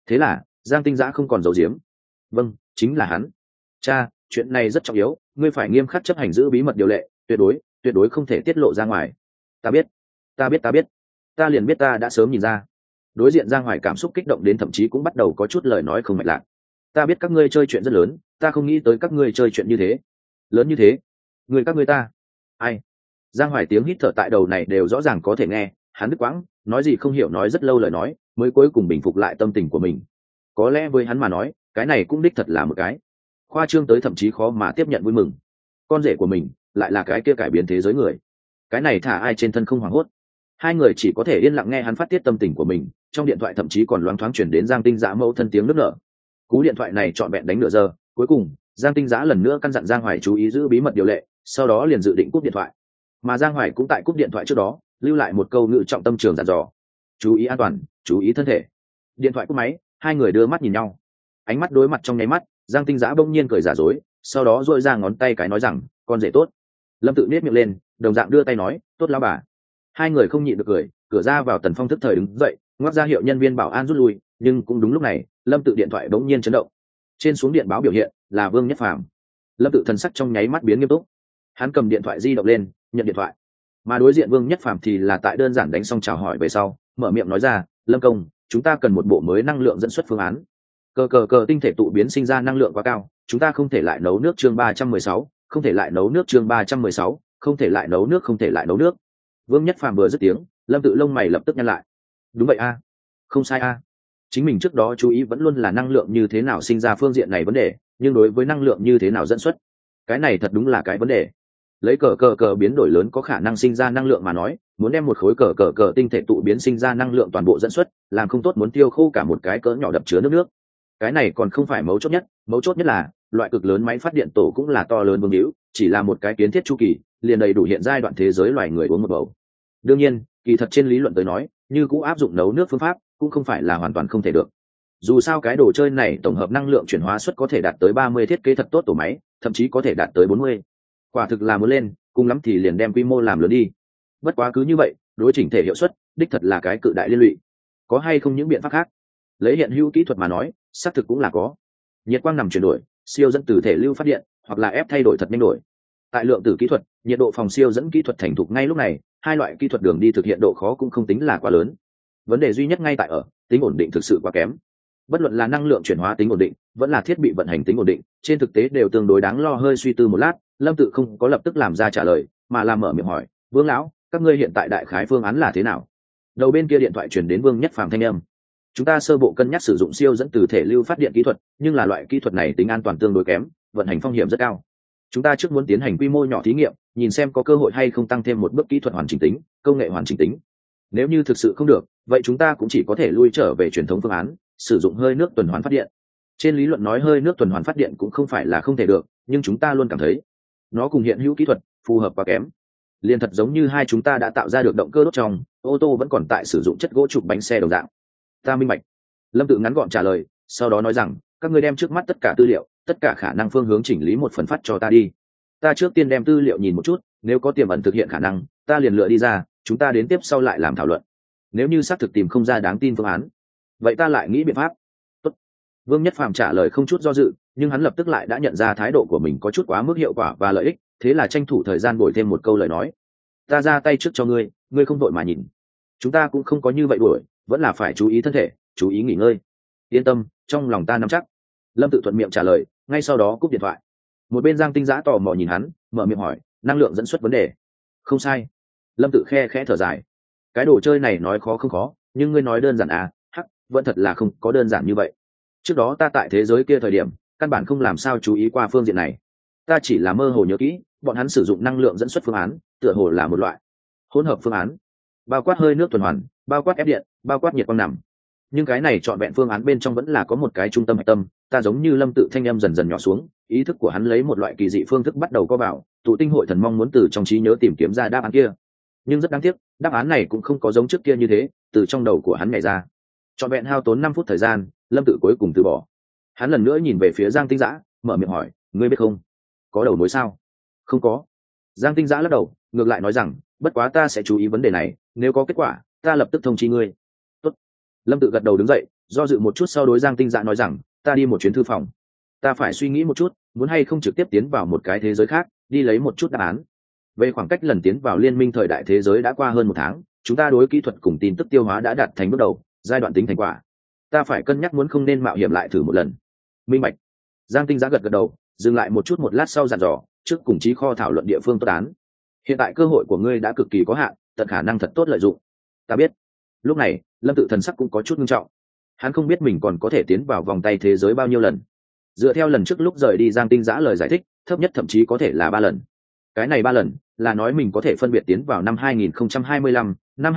Thế là Giang Tinh Giã không còn giấu giếm. Vâng, chính là hắn. Cha, chuyện này rất trọng yếu, ngươi phải nghiêm khắc chấp hành giữ bí mật điều lệ, tuyệt đối không thể tiết lộ ra ngoài. Ta biết, ta biết, ta liền biết, ta đã sớm nhìn ra. Đối diện Giang Hoài cảm xúc kích động đến thậm chí cũng bắt đầu có chút lời nói không mạch lạc. Ta biết các ngươi chơi chuyện rất lớn, ta không nghĩ tới các ngươi chơi chuyện như thế. Lớn như thế? Người các ngươi ta? Ai? Giang Hoài tiếng hít thở tại đầu này đều rõ ràng có thể nghe, hắn đứt quãng, nói gì không hiểu, nói rất lâu lời nói, mới cuối cùng bình phục lại tâm tình của mình. Có lẽ với hắn mà nói, cái này cũng đích thật là một cái khoa trương tới thậm chí khó mà tiếp nhận vui mừng. Con rể của mình lại là cái kia cải biến thế giới người. Cái này thả ai trên thân không hoảng hốt. Hai người chỉ có thể yên lặng nghe hắn phát tiết tâm tình của mình. Trong điện thoại thậm chí còn loáng thoáng chuyển đến Giang Tinh Giã mẫu thân tiếng nức nở. Cú điện thoại này trọn vẹn đánh nửa giờ, cuối cùng Giang Tinh Giã lần nữa căn dặn Giang Hoài chú ý giữ bí mật điều lệ, sau đó liền dự định cúp điện thoại. Mà Giang Hoài cũng tại cúp điện thoại trước đó lưu lại một câu ngữ trọng tâm trường dặn dò: chú ý an toàn, chú ý thân thể. Điện thoại cúp máy, hai người đưa mắt nhìn nhau, ánh mắt đối mặt trong nháy mắt. Giang Tinh Giã bỗng nhiên cười giả dối, sau đó duỗi ra ngón tay cái nói rằng: con rể tốt. Lâm Tự nết miệng lên, đồng dạng đưa tay nói: tốt lão bà. Hai người không nhịn được cười. Cửa ra vào Tần Phong thức thời đứng dậy, ngoắc ra hiệu nhân viên bảo an rút lui, nhưng cũng đúng lúc này Lâm Tự điện thoại bỗng nhiên chấn động. Trên xuống điện báo biểu hiện là Vương Nhất Phàm. Lâm Tự thần sắc trong nháy mắt biến nghiêm túc. Hắn cầm điện thoại di động lên, nhận điện thoại. Mà đối diện Vương Nhất Phàm thì là tại đơn giản đánh xong chào hỏi về sau, mở miệng nói ra: Lâm công, chúng ta cần một bộ mới năng lượng dẫn xuất phương án. Cờ tinh thể tụ biến sinh ra năng lượng quá cao, chúng ta không thể lại nấu nước. Chương 316, không thể lại nấu nước. Chương 316, không thể lại nấu nước, không thể lại nấu nước. Vương Nhất Phàm vừa dứt tiếng, Lâm Tự lông mày lập tức nhăn lại. Đúng vậy a, không sai a. Chính mình trước đó chú ý vẫn luôn là năng lượng như thế nào sinh ra phương diện này vấn đề, nhưng đối với năng lượng như thế nào dẫn xuất, cái này thật đúng là cái vấn đề. Lấy cờ biến đổi lớn có khả năng sinh ra năng lượng mà nói, muốn đem một khối cờ tinh thể tụ biến sinh ra năng lượng toàn bộ dẫn xuất, làm không tốt muốn tiêu khô cả một cái cỡ nhỏ đập chứa nước. Cái này còn không phải mấu chốt nhất là loại cực lớn máy phát điện tổ cũng là to lớn vương hữu, chỉ là một cái kiến thiết chu kỳ liền đầy đủ hiện giai đoạn thế giới loài người uống một bầu. Đương nhiên, kỳ thật trên lý luận tới nói, như cũng áp dụng nấu nước phương pháp cũng không phải là hoàn toàn không thể được. Dù sao cái đồ chơi này tổng hợp năng lượng chuyển hóa suất có thể đạt tới 30, thiết kế thật tốt tổ máy thậm chí có thể đạt tới 40. Quả thực là muốn lên, cùng lắm thì liền đem quy mô làm lớn đi. Bất quá cứ như vậy, đối chỉnh thể hiệu suất đích thật là cái cự đại liên lụy. Có hay không những biện pháp khác? Lấy hiện hữu kỹ thuật mà nói, xác thực cũng là có. Nhiệt quang nằm chuyển đổi, siêu dẫn từ thể lưu phát điện, hoặc là ép thay đổi thật nhanh đổi. Tại lượng tử kỹ thuật, nhiệt độ phòng siêu dẫn kỹ thuật thành thục ngay lúc này, hai loại kỹ thuật đường đi thực hiện độ khó cũng không tính là quá lớn. Vấn đề duy nhất ngay tại ở tính ổn định thực sự quá kém. Bất luận là năng lượng chuyển hóa tính ổn định, vẫn là thiết bị vận hành tính ổn định, trên thực tế đều tương đối đáng lo. Hơi suy tư một lát, Lâm Tự không có lập tức làm ra trả lời, mà là mở miệng hỏi: Vương lão, các ngươi hiện tại đại khái phương án là thế nào? Đầu bên kia điện thoại truyền đến Vương Nhất Phàm thanh âm: chúng ta sơ bộ cân nhắc sử dụng siêu dẫn từ thể lưu phát điện kỹ thuật, nhưng là loại kỹ thuật này tính an toàn tương đối kém, vận hành phong hiểm rất cao. Chúng ta trước muốn tiến hành quy mô nhỏ thí nghiệm, nhìn xem có cơ hội hay không tăng thêm một bước kỹ thuật hoàn chỉnh tính, công nghệ hoàn chỉnh tính. Nếu như thực sự không được, vậy chúng ta cũng chỉ có thể lui trở về truyền thống phương án, sử dụng hơi nước tuần hoàn phát điện. Trên lý luận nói hơi nước tuần hoàn phát điện cũng không phải là không thể được, nhưng chúng ta luôn cảm thấy nó cùng hiện hữu kỹ thuật phù hợp quá kém. Liên thật giống như hai chúng ta đã tạo ra được động cơ đốt trong ô tô vẫn còn tại sử dụng chất gỗ trục bánh xe đồng dạng. Ta minh bạch. Lâm Tự ngắn gọn trả lời, sau đó nói rằng: các ngươi đem trước mắt tất cả tư liệu, tất cả khả năng phương hướng chỉnh lý một phần phát cho ta đi. Ta trước tiên đem tư liệu nhìn một chút, nếu có tiềm ẩn thực hiện khả năng, ta liền lựa đi ra, chúng ta đến tiếp sau lại làm thảo luận. Nếu như xác thực tìm không ra đáng tin phương án, vậy ta lại nghĩ biện pháp. Tốt. Vương Nhất Phàm trả lời không chút do dự, nhưng hắn lập tức lại đã nhận ra thái độ của mình có chút quá mức hiệu quả và lợi ích, thế là tranh thủ thời gian bồi thêm một câu lời nói: ta ra tay trước cho ngươi, ngươi không vội mà nhìn. Chúng ta cũng không có như vậy đuổi, vẫn là phải chú ý thân thể, chú ý nghỉ ngơi. Yên tâm, trong lòng ta nắm chắc. Lâm Tự thuận miệng trả lời, ngay sau đó cúp điện thoại. Một bên Giang Tinh Giã tò mò nhìn hắn, mở miệng hỏi: năng lượng dẫn xuất vấn đề? Không sai. Lâm Tự khe khẽ thở dài. Cái đồ chơi này nói khó không khó, nhưng ngươi nói đơn giản à? Hắc, vẫn thật là không có đơn giản như vậy. Trước đó ta tại thế giới kia thời điểm, căn bản không làm sao chú ý qua phương diện này. Ta chỉ là mơ hồ nhớ kỹ, bọn hắn sử dụng năng lượng dẫn xuất phương án, tựa hồ là một loại hỗn hợp phương án, bao quát hơi nước tuần hoàn, bao quát ép điện, bao quát nhiệt quang nằm. Nhưng cái này trọn vẹn phương án bên trong vẫn là có một cái trung tâm hạch tâm. Ta giống như Lâm Tự thanh em dần dần nhỏ xuống, ý thức của hắn lấy một loại kỳ dị phương thức bắt đầu có vào tụ tinh hội thần, mong muốn từ trong trí nhớ tìm kiếm ra đáp án kia. Nhưng rất đáng tiếc, đáp án này cũng không có giống trước kia như thế từ trong đầu của hắn nhảy ra. Trọn vẹn hao tốn 5 phút thời gian, Lâm Tự cuối cùng từ bỏ. Hắn lần nữa nhìn về phía Giang Tinh Giã, mở miệng hỏi: ngươi biết không, có đầu mối sao? Không có. Giang Tinh Giã lắc đầu, ngược lại nói rằng: bất quá ta sẽ chú ý vấn đề này, nếu có kết quả ta lập tức thông chi ngươi. Tốt. Lâm Tự gật đầu đứng dậy, do dự một chút sau đối Giang Tinh Dã nói rằng, ta đi một chuyến thư phòng, ta phải suy nghĩ một chút, muốn hay không trực tiếp tiến vào một cái thế giới khác đi lấy một chút đáp án. Về khoảng cách lần tiến vào liên minh thời đại thế giới đã qua hơn 1 tháng, chúng ta đối kỹ thuật cùng tin tức tiêu hóa đã đạt thành bước đầu, giai đoạn tính thành quả, ta phải cân nhắc muốn không nên mạo hiểm lại thử một lần. Minh bạch. Giang Tinh Dã gật gật đầu, dừng lại một chút một lát sau dặn dò, trước cùng chí kho thảo luận địa phương tốt án. Hiện tại cơ hội của ngươi đã cực kỳ có hạn, tận khả năng thật tốt lợi dụng. Ta biết. Lúc này Lâm Tự thần sắc cũng có chút nghiêm trọng, hắn không biết mình còn có thể tiến vào vòng tay thế giới bao nhiêu lần. Dựa theo lần trước lúc rời đi Giang Tinh Dã lời giải thích, thấp nhất thậm chí có thể là 3 lần. Cái này 3 lần là nói mình có thể phân biệt tiến vào năm 2025, năm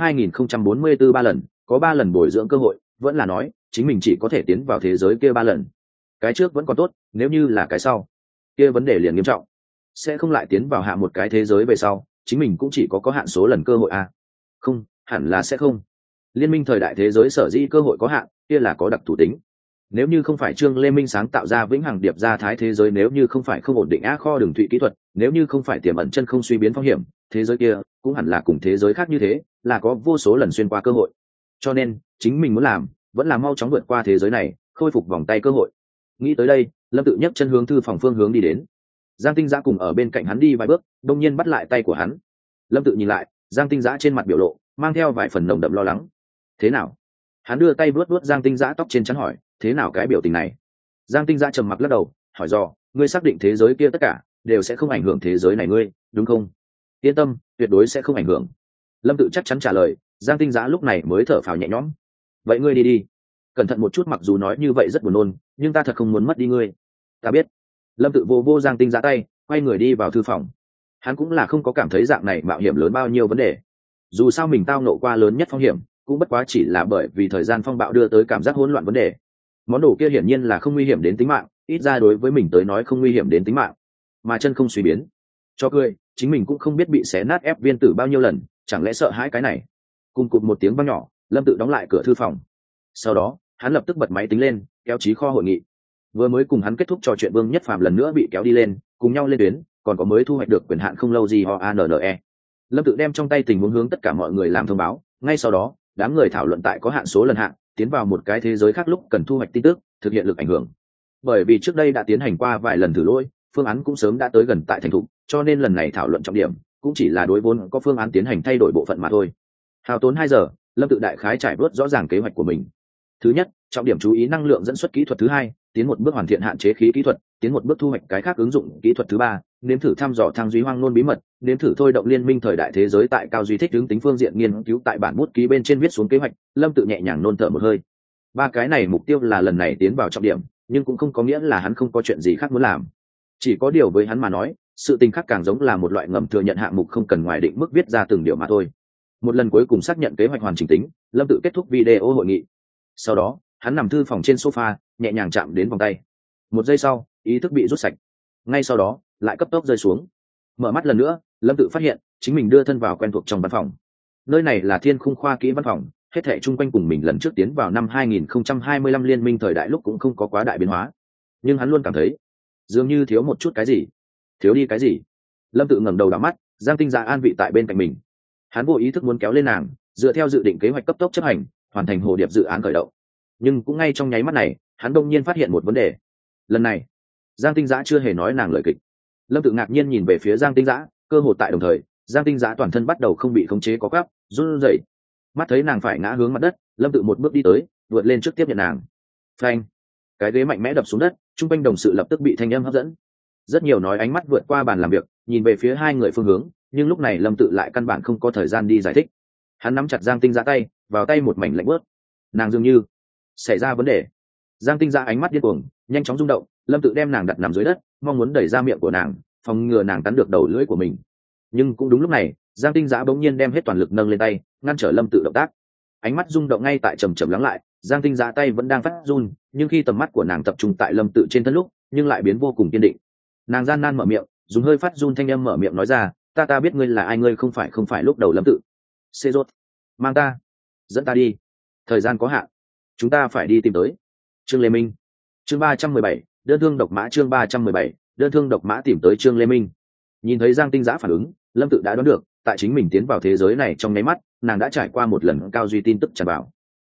2044 3 lần, có 3 lần bồi dưỡng cơ hội, vẫn là nói chính mình chỉ có thể tiến vào thế giới kia 3 lần. Cái trước vẫn còn tốt, nếu như là cái sau, kia vấn đề liền nghiêm trọng, sẽ không lại tiến vào hạ một cái thế giới về sau, chính mình cũng chỉ có hạn số lần cơ hội à? Không, hẳn là sẽ không. Liên minh thời đại thế giới sở dĩ cơ hội có hạn, kia là có đặc thù tính. Nếu như không phải Trương Lê Minh sáng tạo ra vĩnh hằng điệp gia thái thế giới, nếu như không phải không ổn định á kho đường thụy kỹ thuật, nếu như không phải tiềm ẩn chân không suy biến phong hiểm, thế giới kia cũng hẳn là cùng thế giới khác như thế, là có vô số lần xuyên qua cơ hội. Cho nên chính mình muốn làm vẫn là mau chóng vượt qua thế giới này, khôi phục vòng tay cơ hội. Nghĩ tới đây, Lâm Tự nhấc chân hướng thư phòng phương hướng đi đến. Giang Tinh Dã cùng ở bên cạnh hắn đi vài bước, đông nhiên bắt lại tay của hắn. Lâm Tự nhìn lại, Giang Tinh Dã trên mặt biểu lộ mang theo vài phần nồng đậm lo lắng. Thế nào? Hắn đưa tay vuốt vuốt Giang Tinh Dã tóc trên trán hỏi, thế nào cái biểu tình này? Giang Tinh Dã trầm mặc lắc đầu, hỏi dò, ngươi xác định thế giới kia tất cả đều sẽ không ảnh hưởng thế giới này ngươi, đúng không? Yên tâm, tuyệt đối sẽ không ảnh hưởng. Lâm Tự chắc chắn trả lời. Giang Tinh Dã lúc này mới thở phào nhẹ nhõm. Vậy ngươi đi đi, cẩn thận một chút, mặc dù nói như vậy rất buồn nôn, nhưng ta thật không muốn mất đi ngươi. Ta biết. Lâm Tự vô Giang Tinh Dã tay, quay người đi vào thư phòng. Hắn cũng là không có cảm thấy dạng này mạo hiểm lớn bao nhiêu vấn đề. Dù sao mình tao nộ qua lớn nhất phong hiểm, cũng bất quá chỉ là bởi vì thời gian phong bạo đưa tới cảm giác hỗn loạn vấn đề. Món đồ kia hiển nhiên là không nguy hiểm đến tính mạng, ít ra đối với mình tới nói không nguy hiểm đến tính mạng. Mà chân không suy biến, cho cười, chính mình cũng không biết bị xé nát ép viên tử bao nhiêu lần, chẳng lẽ sợ hãi cái này? Cùng cụt một tiếng vang nhỏ, Lâm Tự đóng lại cửa thư phòng. Sau đó hắn lập tức bật máy tính lên, kéo chí kho hội nghị. Vừa mới cùng hắn kết thúc trò chuyện, Vương Nhất Phàm lần nữa bị kéo đi lên, cùng nhau lên tuyến, còn có mới thu hoạch được quyền hạn không lâu gì họ ANNE. Lâm Tự đem trong tay tình huống hướng tất cả mọi người làm thông báo, ngay sau đó đám người thảo luận tại có hạn số lần hạn tiến vào một cái thế giới khác lúc cần thu hoạch tin tức, thực hiện lực ảnh hưởng. Bởi vì trước đây đã tiến hành qua vài lần thử lỗi, phương án cũng sớm đã tới gần tại thành thục, cho nên lần này thảo luận trọng điểm cũng chỉ là đối vốn có phương án tiến hành thay đổi bộ phận mà thôi. Hao tốn 2 giờ, Lâm Tự đại khái trải bớt rõ ràng kế hoạch của mình. Thứ nhất, trọng điểm chú ý năng lượng dẫn xuất kỹ thuật. Thứ hai, tiến một bước hoàn thiện hạn chế khí kỹ thuật. Tiến một bước thu hoạch cái khác ứng dụng kỹ thuật. Thứ ba, nếm thử thăm dò thang duy hoang nôn bí mật, nếm thử thôi động liên minh thời đại thế giới tại cao duy thích ứng tính phương diện nghiên cứu. Tại bản bút ký bên trên viết xuống kế hoạch, Lâm Tự nhẹ nhàng nôn thở một hơi. 3 cái này mục tiêu là lần này tiến vào trọng điểm, nhưng cũng không có nghĩa là hắn không có chuyện gì khác muốn làm. Chỉ có điều với hắn mà nói, sự tình khác càng giống là một loại ngầm thừa nhận hạng mục, không cần ngoài định mức viết ra từng điều mà thôi. Một lần cuối cùng xác nhận kế hoạch hoàn chỉnh tính, Lâm Tự kết thúc video hội nghị. Sau đó hắn nằm thư phòng trên sofa, nhẹ nhàng chạm đến vòng tay. 1 giây sau, ý thức bị rút sạch, ngay sau đó lại cấp tốc rơi xuống. Mở mắt lần nữa, Lâm Tự phát hiện chính mình đưa thân vào quen thuộc trong văn phòng. Nơi này là Thiên Khung khoa kỹ văn phòng, hết thảy chung quanh cùng mình lần trước tiến vào năm 2025 liên minh thời đại lúc cũng không có quá đại biến hóa, nhưng hắn luôn cảm thấy dường như thiếu một chút cái gì. Thiếu đi cái gì? Lâm Tự ngẩng đầu đảo mắt, Giang Tinh Dã an vị tại bên cạnh mình. Hắn vô ý thức muốn kéo lên nàng, dựa theo dự định kế hoạch cấp tốc chấp hành, hoàn thành hồ điệp dự án khởi động. Nhưng cũng ngay trong nháy mắt này, hắn đông nhiên phát hiện một vấn đề. Lần này Giang Tinh Dã chưa hề nói nàng lời kịch. Lâm Tự ngạc nhiên nhìn về phía Giang Tinh Dã, cơ hội tại đồng thời, Giang Tinh Dã toàn thân bắt đầu không bị khống chế có gáp, run rẩy. Mắt thấy nàng phải ngã hướng mặt đất, Lâm Tự một bước đi tới, vượt lên trước tiếp nhận nàng. Phanh! Cái ghế mạnh mẽ đập xuống đất, trung quanh đồng sự lập tức bị thanh âm hấp dẫn. Rất nhiều nói ánh mắt vượt qua bàn làm việc, nhìn về phía hai người phương hướng, nhưng lúc này Lâm Tự lại căn bản không có thời gian đi giải thích. Hắn nắm chặt Giang Tinh Dã tay, vào tay một mảnh lạnh bớt. Nàng dường như xảy ra vấn đề. Giang Tinh Dã ánh mắt điên cuồng, nhanh chóng rung động. Lâm Tự đem nàng đặt nằm dưới đất, mong muốn đẩy ra miệng của nàng, phòng ngừa nàng cắn được đầu lưỡi của mình. Nhưng cũng đúng lúc này, Giang Tinh Dã bỗng nhiên đem hết toàn lực nâng lên tay, ngăn trở Lâm Tự động tác. Ánh mắt rung động ngay tại chầm chậm lắng lại, Giang Tinh Dã tay vẫn đang phát run, nhưng khi tầm mắt của nàng tập trung tại Lâm Tự trên thân lúc, nhưng lại biến vô cùng kiên định. Nàng gian nan mở miệng, dùng hơi phát run thanh âm mở miệng nói ra, ta biết ngươi là ai, ngươi không phải lúc đầu Lâm Tự. Xê rốt, mang ta, dẫn ta đi, thời gian có hạn, chúng ta phải đi tìm tới Trương Lê Minh. Chương 317, đơn thương độc mã. Chương 317, đơn thương độc mã tìm tới Trương Lê Minh. Nhìn thấy Giang Tinh Dã phản ứng, Lâm Tự đã đoán được, tại chính mình tiến vào thế giới này trong nháy mắt, nàng đã trải qua một lần cao duy tin tức tràn vào.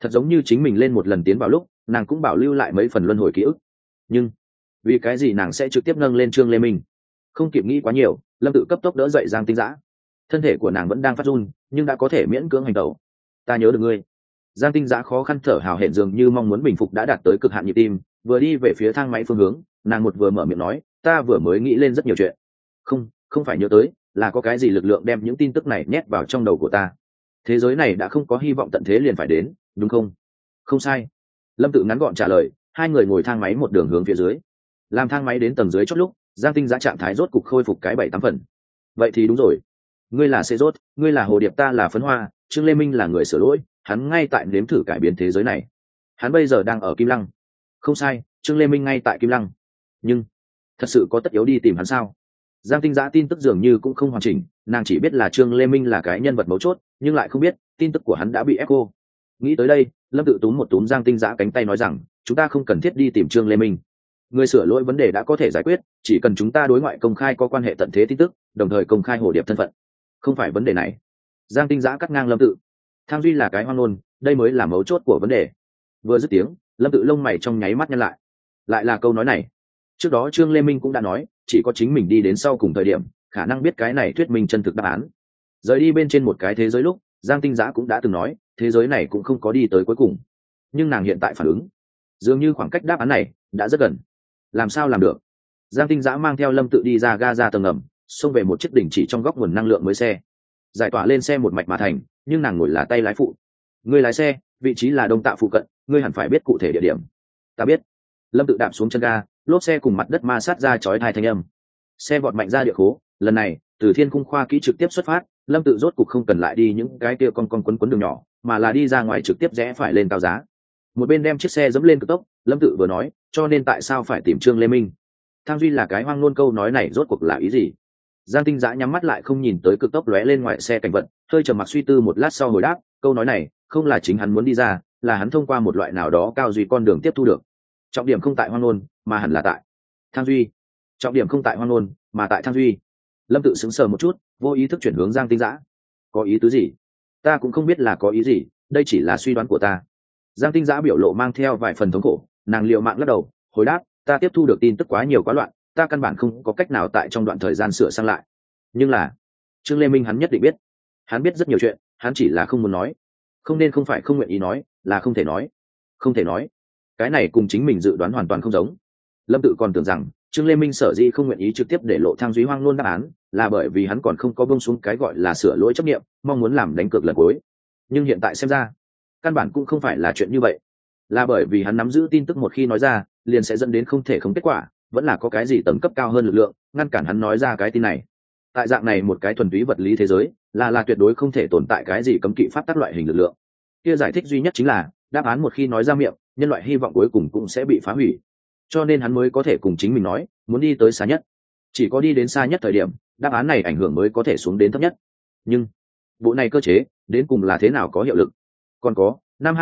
thật giống như chính mình lên một lần tiến vào lúc nàng cũng bảo lưu lại mấy phần luân hồi ký ức. Nhưng vì cái gì nàng sẽ trực tiếp nâng lên Trương Lê Minh? Không kịp nghĩ quá nhiều, Lâm Tự cấp tốc đỡ dậy Giang Tinh Dã. Thân thể của nàng vẫn đang phát run nhưng đã có thể miễn cưỡng hành động. Ta nhớ được ngươi. Giang Tinh Dã khó khăn thở hào hẹn, dường như mong muốn bình phục đã đạt tới cực hạn nhịp tim, vừa đi về phía thang máy phương hướng, nàng một vừa mở miệng nói, ta vừa mới nghĩ lên rất nhiều chuyện. Không phải nhớ tới, là có cái gì lực lượng đem những tin tức này nhét vào trong đầu của ta. Thế giới này đã không có hy vọng tận thế liền phải đến, đúng không? Không sai. Lâm Tự ngắn gọn trả lời. Hai người ngồi thang máy một đường hướng phía dưới. Làm thang máy đến tầng dưới chót lúc, Giang Tinh Dã trạng thái rốt cục khôi phục cái 7-8 phần. Vậy thì đúng rồi, ngươi là Xê Rốt, ngươi là Hồ Điệp, ta là Phấn Hoa, Trương Lê Minh là người sửa lỗi, hắn ngay tại nếm thử cải biến thế giới này. Hắn bây giờ đang ở Kim Lăng. Không sai, Trương Lê Minh ngay tại Kim Lăng. Nhưng thật sự có tất yếu đi tìm hắn sao? Giang Tinh Dã tin tức dường như cũng không hoàn chỉnh, nàng chỉ biết là Trương Lê Minh là cái nhân vật mấu chốt, nhưng lại không biết tin tức của hắn đã bị ép cô. Nghĩ tới đây, Lâm Tự túm một túm Giang Tinh Dã cánh tay nói rằng, chúng ta không cần thiết đi tìm Trương Lê Minh. Người sửa lỗi vấn đề đã có thể giải quyết, chỉ cần chúng ta đối ngoại công khai có quan hệ tận thế tin tức, đồng thời công khai Hồ Điệp thân phận. Không phải vấn đề này. Giang Tinh Dã cắt ngang Lâm Tự. Thang Duy là cái hoang ngôn, đây mới là mấu chốt của vấn đề. Vừa dứt tiếng, Lâm Tự lông mày trong nháy mắt nhăn lại. Lại là câu nói này. Trước đó Trương Lê Minh cũng đã nói, chỉ có chính mình đi đến sau cùng thời điểm, khả năng biết cái này thuyết minh chân thực đáp án. Rời đi bên trên một cái thế giới lúc, Giang Tinh Dã cũng đã từng nói, thế giới này cũng không có đi tới cuối cùng. Nhưng nàng hiện tại phản ứng, dường như khoảng cách đáp án này đã rất gần. Làm sao làm được? Giang Tinh Dã mang theo Lâm Tự đi ra ga ra tầng ngầm, xông về một chiếc đỉnh chỉ trong góc nguồn năng lượng mới xe. Giải tỏa lên xe một mạch mà thành, nhưng nàng ngồi là tay lái phụ. Ngươi lái xe, vị trí là Đông Tạo phụ cận, ngươi hẳn phải biết cụ thể địa điểm. Ta biết. Lâm Tự đạp xuống chân ga, lốp xe cùng mặt đất ma sát ra chói tai thanh âm. Xe vọt mạnh ra địa khố, lần này từ Thiên Cung khoa kỹ trực tiếp xuất phát, Lâm Tự rốt cục không cần lại đi những cái kia con quấn đường nhỏ, mà là đi ra ngoài trực tiếp rẽ phải lên cao giá. Một bên đem chiếc xe dẫm lên cực tốc, Lâm Tự vừa nói, cho nên tại sao phải tìm Trương Lê Minh? Thang Duy là cái hoang ngôn, câu nói này rốt cuộc là ý gì? Giang Tinh Dã nhắm mắt lại không nhìn tới cực tốc lóe lên ngoài xe cảnh vật, hơi trầm mặc suy tư một lát sau hồi đáp, câu nói này không là chính hắn muốn đi ra, là hắn thông qua một loại nào đó cao duy con đường tiếp thu được. Trọng điểm không tại hoang ngôn, mà hẳn là tại Thang Duy. Trọng điểm không tại hoang ngôn, mà tại Thang Duy. Lâm Tự sững sờ một chút, vô ý thức chuyển hướng Giang Tinh Dã. Có ý tứ gì? Ta cũng không biết là có ý gì, đây chỉ là suy đoán của ta. Giang Tinh Dã biểu lộ mang theo vài phần thống khổ, nàng liều mạng lắc đầu, hồi đáp, ta tiếp thu được tin tức quá nhiều quá loạn, ta căn bản không có cách nào tại trong đoạn thời gian sửa sang lại. Nhưng là Trương Lê Minh hắn nhất định biết, hắn biết rất nhiều chuyện, hắn chỉ là không muốn nói. Không phải không nguyện ý nói, là không thể nói. Không thể nói. Cái này cùng chính mình dự đoán hoàn toàn không giống. Lâm Tự còn tưởng rằng Trương Lê Minh sở dĩ không nguyện ý trực tiếp để lộ Thang Duy hoang luôn đáp án, là bởi vì hắn còn không có buông xuống cái gọi là sửa lỗi chấp niệm, mong muốn làm đánh cược lần cuối. Nhưng hiện tại xem ra, căn bản cũng không phải là chuyện như vậy, là bởi vì hắn nắm giữ tin tức một khi nói ra, liền sẽ dẫn đến không thể không kết quả, vẫn là có cái gì tầng cấp cao hơn lực lượng ngăn cản hắn nói ra cái tin này. Tại dạng này một cái thuần túy vật lý thế giới, là tuyệt đối không thể tồn tại cái gì cấm kỵ pháp tắc loại hình lực lượng. Kia giải thích duy nhất chính là, đáp án một khi nói ra miệng, nhân loại hy vọng cuối cùng cũng sẽ bị phá hủy. Cho nên hắn mới có thể cùng chính mình nói, muốn đi tới xa nhất. Chỉ có đi đến xa nhất thời điểm, đáp án này ảnh hưởng mới có thể xuống đến thấp nhất. Nhưng bộ này cơ chế đến cùng là thế nào có hiệu lực? Còn có, năm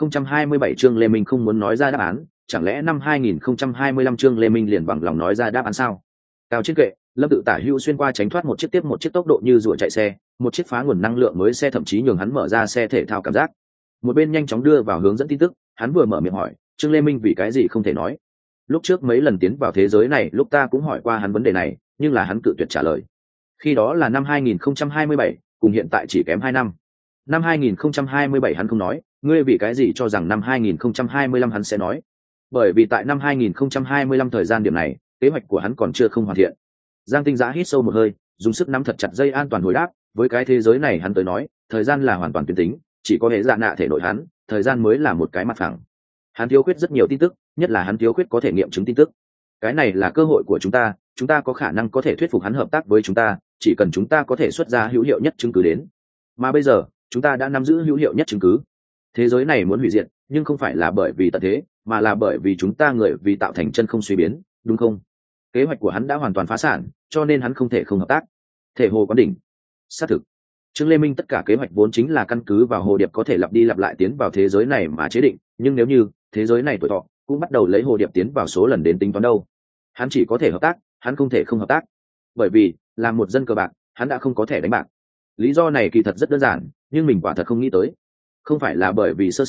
2027 Trương Lê Minh không muốn nói ra đáp án, chẳng lẽ năm 2025 Trương Lê Minh liền bằng lòng nói ra đáp án sao? Cao trên kệ, Lâm Tự tả hữu xuyên qua tránh thoát một chiếc tiếp một chiếc tốc độ như rùa chạy xe, một chiếc phá nguồn năng lượng mới xe thậm chí nhường hắn mở ra xe thể thao cảm giác. Một bên nhanh chóng đưa vào hướng dẫn tin tức, hắn vừa mở miệng hỏi, Trương Lê Minh vì cái gì không thể nói? Lúc trước mấy lần tiến vào thế giới này, lúc ta cũng hỏi qua hắn vấn đề này, nhưng là hắn cự tuyệt trả lời. Khi đó là năm 2027, cùng hiện tại chỉ kém 2 năm. Năm 2027 hắn không nói, ngươi vì cái gì cho rằng năm 2025 hắn sẽ nói? Bởi vì tại năm 2025 thời gian điểm này, kế hoạch của hắn còn chưa không hoàn thiện. Giang Tinh Dã hít sâu một hơi, dùng sức nắm thật chặt dây an toàn hồi đáp, với cái thế giới này hắn tới nói, thời gian là hoàn toàn tuyến tính, chỉ có hệ dạ nạ thể nội hắn, thời gian mới là một cái mặt phẳng. Hắn thiếu khuyết rất nhiều tin tức, nhất là hắn thiếu khuyết có thể nghiệm chứng tin tức. Cái này là cơ hội của chúng ta có khả năng có thể thuyết phục hắn hợp tác với chúng ta, chỉ cần chúng ta có thể xuất ra hữu hiệu nhất chứng cứ đến. Mà bây giờ, chúng ta đã nắm giữ hữu hiệu nhất chứng cứ. Thế giới này muốn hủy diệt, nhưng không phải là bởi vì tận thế, mà là bởi vì chúng ta người vì tạo thành chân không suy biến, đúng không? Kế hoạch của hắn đã hoàn toàn phá sản, cho nên hắn không thể không hợp tác. Thể hồ quán đỉnh. Xác thực, Trương Lê Minh tất cả kế hoạch vốn chính là căn cứ vào hồ điệp có thể lặp đi lặp lại tiến vào thế giới này mà chế định, nhưng nếu như thế giới này tuổi thọ cũng bắt đầu lấy hồ điệp tiến vào số lần đến tính toán đâu, hắn chỉ có thể hợp tác, hắn không thể không hợp tác. Bởi vì là một dân cờ bạc, hắn đã không có thẻ đánh bạc. Lý do này kỳ thật rất đơn giản, nhưng mình quả thật không nghĩ tới. Không phải là bởi vì sơ sẩy,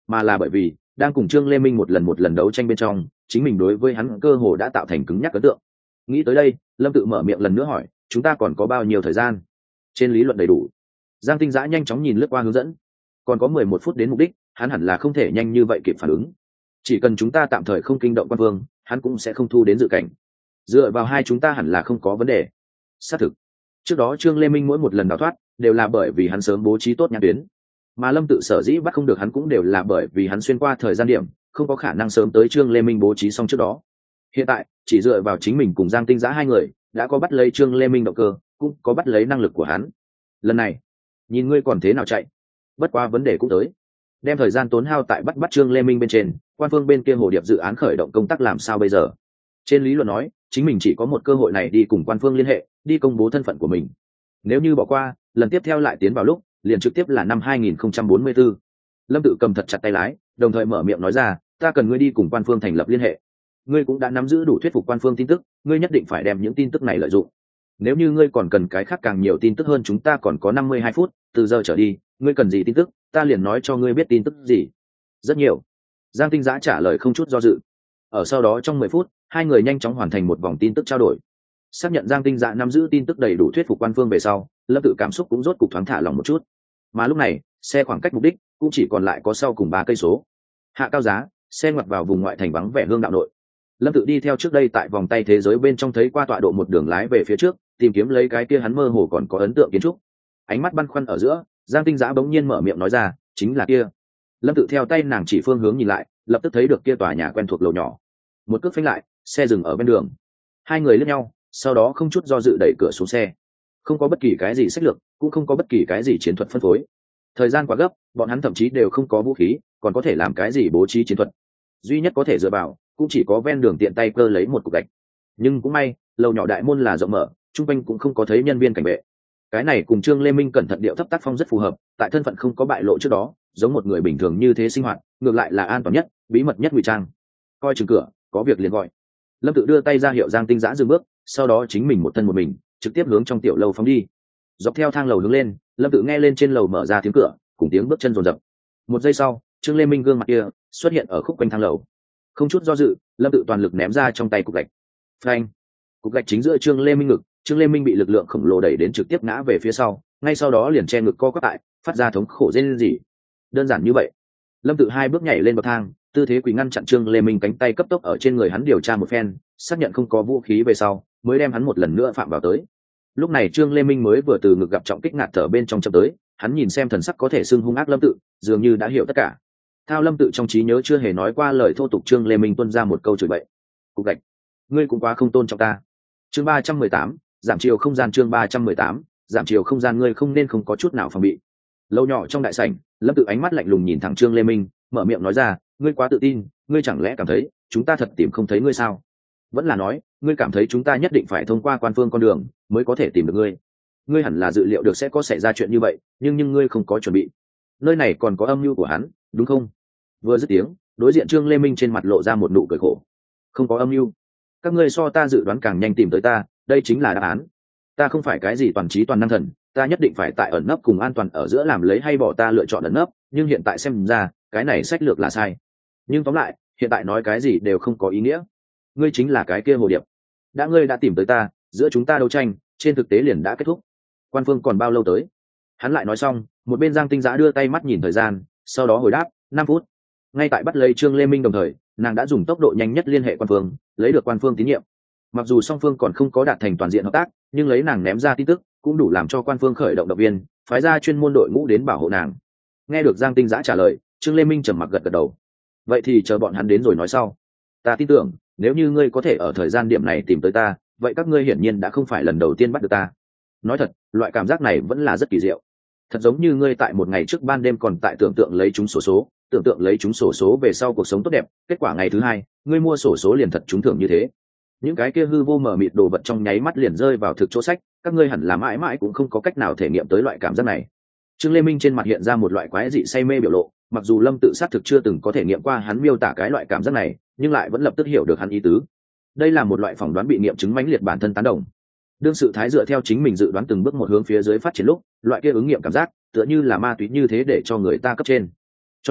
mà là bởi vì đang cùng Trương Lê Minh một lần đấu tranh bên trong, chính mình đối với hắn cơ hồ đã tạo thành cứng nhắc ấn tượng. Nghĩ tới đây, Lâm Tự mở miệng lần nữa hỏi, chúng ta còn có bao nhiêu thời gian? Trên lý luận đầy đủ. Giang Tinh Dã nhanh chóng nhìn lướt qua hướng dẫn, còn có 11 phút đến mục đích, hắn hẳn là không thể nhanh như vậy kịp phản ứng. Chỉ cần chúng ta tạm thời không kinh động quan vương, hắn cũng sẽ không thu đến dự cảnh. Dựa vào hai chúng ta hẳn là không có vấn đề. Xác thực. Trước đó Trương Lê Minh mỗi một lần đào thoát đều là bởi vì hắn sớm bố trí tốt nhãn tuyến, mà Lâm Tự sở dĩ bắt không được hắn cũng đều là bởi vì hắn xuyên qua thời gian điểm, không có khả năng sớm tới Trương Lê Minh bố trí xong trước đó. Hiện tại chỉ dựa vào chính mình cùng Giang Tinh Dã hai người đã có bắt lấy Trương Lê Minh động cơ, cũng có bắt lấy năng lực của hắn. Lần này nhìn ngươi còn thế nào chạy. Bất qua vấn đề cũng tới, đem thời gian tốn hao tại bắt Trương Lê Minh bên trên, quan phương bên kia hồ điệp dự án khởi động công tác làm sao bây giờ? Trên lý luận nói chính mình chỉ có một cơ hội này đi cùng quan phương liên hệ, đi công bố thân phận của mình. Nếu như bỏ qua, lần tiếp theo lại tiến vào lúc liền trực tiếp là năm 2044. Lâm Tự cầm thật chặt tay lái, đồng thời mở miệng nói ra, ta cần ngươi đi cùng quan phương thành lập liên hệ. Ngươi cũng đã nắm giữ đủ thuyết phục quan phương tin tức, ngươi nhất định phải đem những tin tức này lợi dụng. Nếu như ngươi còn cần cái khác càng nhiều tin tức hơn, chúng ta còn có 52 phút, từ giờ trở đi, ngươi cần gì tin tức, ta liền nói cho ngươi biết tin tức gì. Rất nhiều. Giang Tinh Dã trả lời không chút do dự. Ở sau đó trong 10 phút, hai người nhanh chóng hoàn thành một vòng tin tức trao đổi. Xác nhận Giang Tinh Dã nắm giữ tin tức đầy đủ thuyết phục quan phương về sau, Lâm Tự cảm xúc cũng rốt cục thoáng thả lòng một chút. Mà lúc này, xe khoảng cách mục đích cũng chỉ còn lại có sau cùng 3 cây số. Hạ cao giá, xe ngoặt vào vùng ngoại thành vắng vẻ hương đạo nội. Lâm Tự đi theo trước đây tại vòng tay thế giới bên trong thấy qua tọa độ một đường lái về phía trước, tìm kiếm lấy cái kia hắn mơ hồ còn có ấn tượng kiến trúc. Ánh mắt băn khoăn ở giữa, Giang Tinh Dã bỗng nhiên mở miệng nói ra, chính là kia. Lâm Tự theo tay nàng chỉ phương hướng nhìn lại, lập tức thấy được kia tòa nhà quen thuộc lầu nhỏ. Một cước phanh lại, xe dừng ở bên đường. Hai người liếc nhau, sau đó không chút do dự đẩy cửa xuống xe. Không có bất kỳ cái gì sách lược, cũng không có bất kỳ cái gì chiến thuật phân phối. Thời gian quá gấp, bọn hắn thậm chí đều không có vũ khí, còn có thể làm cái gì bố trí chiến thuật. Duy nhất có thể dựa vào cũng chỉ có ven đường tiện tay cơ lấy một cục gạch. Nhưng cũng may, lầu nhỏ đại môn là rộng mở, chung quanh cũng không có thấy nhân viên cảnh vệ. Cái này cùng Trương Lê Minh cẩn thận điệu thấp tác phong rất phù hợp, tại thân phận không có bại lộ trước đó, giống một người bình thường như thế sinh hoạt, ngược lại là an toàn nhất, bí mật nhất ngụy trang. Coi chừng cửa, có việc liền gọi. Lâm Tự đưa tay ra hiệu Giang Tinh Dã dừng bước, sau đó chính mình một thân một mình trực tiếp hướng trong tiểu lâu phóng đi. Dọc theo thang lầu hướng lên, Lâm Tự nghe lên trên lầu mở ra tiếng cửa cùng tiếng bước chân rồn rập. Một giây sau, Trương Lê Minh gương mặt kia xuất hiện ở khúc quanh thang lầu. Không chút do dự, Lâm Tự toàn lực ném ra trong tay cục gạch. Phanh! Cục gạch chính giữa Trương Lê Minh ngực, Trương Lê Minh bị lực lượng khổng lồ đẩy đến trực tiếp ngã về phía sau, ngay sau đó liền che ngực co quắp lại, phát ra thống khổ rên rỉ. Đơn giản như vậy. Lâm Tự hai bước nhảy lên bậc thang, tư thế quỳ ngăn chặn Trương Lê Minh cánh tay cấp tốc ở trên người hắn điều tra một phen, xác nhận không có vũ khí về sau, mới đem hắn một lần nữa phạm vào tới. Lúc này Trương Lê Minh mới vừa từ ngực gặp trọng kích ngạt thở bên trong chậm tới, hắn nhìn xem thần sắc có thể xưng hung ác Lâm Tự, dường như đã hiểu tất cả. Thao Lâm Tự trong trí nhớ chưa hề nói qua lời thô tục, Trương Lê Minh tuôn ra một câu chửi bậy. Cục gạch, ngươi cũng quá không tôn trọng ta. Chương 318, giảm chiều không gian. Chương 318, giảm chiều không gian. Ngươi không nên không có chút nào phòng bị. Lâu nhỏ trong đại sảnh, Lâm Tự ánh mắt lạnh lùng nhìn thẳng Trương Lê Minh, mở miệng nói ra, ngươi quá tự tin, ngươi chẳng lẽ cảm thấy chúng ta thật tìm không thấy ngươi sao? Vẫn là nói ngươi cảm thấy chúng ta nhất định phải thông qua quan phương con đường mới có thể tìm được ngươi? Ngươi hẳn là dự liệu được sẽ có xảy ra chuyện như vậy, nhưng ngươi không có chuẩn bị. Nơi này còn có âm mưu của hắn, đúng không? Vừa dứt tiếng, đối diện Trương Lê Minh trên mặt lộ ra một nụ cười khổ. Không có âm mưu, các ngươi so ta dự đoán càng nhanh tìm tới ta, đây chính là đáp án. Ta không phải cái gì toàn trí toàn năng thần, ta nhất định phải tại ẩn nấp cùng an toàn ở giữa làm lấy hay bỏ, ta lựa chọn ẩn nấp, nhưng hiện tại xem ra cái này sách lược là sai. Nhưng tóm lại, hiện tại nói cái gì đều không có ý nghĩa. Ngươi chính là cái kia hồ điệp. Ngươi đã tìm tới ta, giữa chúng ta đấu tranh trên thực tế liền đã kết thúc. Quan phương còn bao lâu tới? Hắn lại nói xong, một bên Giang Tinh Dã đưa tay mắt nhìn thời gian, sau đó hồi đáp, 5 phút. Ngay tại bắt lấy Trương Lê Minh đồng thời, nàng đã dùng tốc độ nhanh nhất liên hệ quan phương, lấy được quan phương tín nhiệm. Mặc dù song phương còn không có đạt thành toàn diện hợp tác, nhưng lấy nàng ném ra tin tức cũng đủ làm cho quan phương khởi động động viên, phái ra chuyên môn đội ngũ đến bảo hộ nàng. Nghe được Giang Tinh Dã trả lời, Trương Lê Minh trầm mặc gật gật đầu. Vậy thì chờ bọn hắn đến rồi nói sau. Ta tin tưởng, nếu như ngươi có thể ở thời gian điểm này tìm tới ta, vậy các ngươi hiển nhiên đã không phải lần đầu tiên bắt được ta. Nói thật, loại cảm giác này vẫn là rất kỳ diệu. Thật giống như ngươi tại một ngày trước ban đêm còn tại tưởng tượng lấy trúng sổ số, tưởng tượng lấy trúng sổ số về sau cuộc sống tốt đẹp, kết quả ngày thứ hai, ngươi mua sổ số liền thật trúng thưởng như thế. Những cái kia hư vô mờ mịt đồ vật trong nháy mắt liền rơi vào thực chỗ sách, các ngươi hẳn là mãi mãi cũng không có cách nào thể nghiệm tới loại cảm giác này. Trương Lê Minh trên mặt hiện ra một loại quái dị say mê biểu lộ, mặc dù Lâm Tự xác thực chưa từng có thể nghiệm qua hắn miêu tả cái loại cảm giác này, nhưng lại vẫn lập tức hiểu được hắn ý tứ. Đây là một loại phỏng đoán bị nghiệm chứng mãnh liệt bản thân tán đồng. Đương sự thái dựa theo chính mình dự đoán từng bước một hướng phía dưới phát triển lúc, loại kia ứng nghiệm cảm giác tựa như là ma túy như thế để cho người ta cấp trên. Cho nên,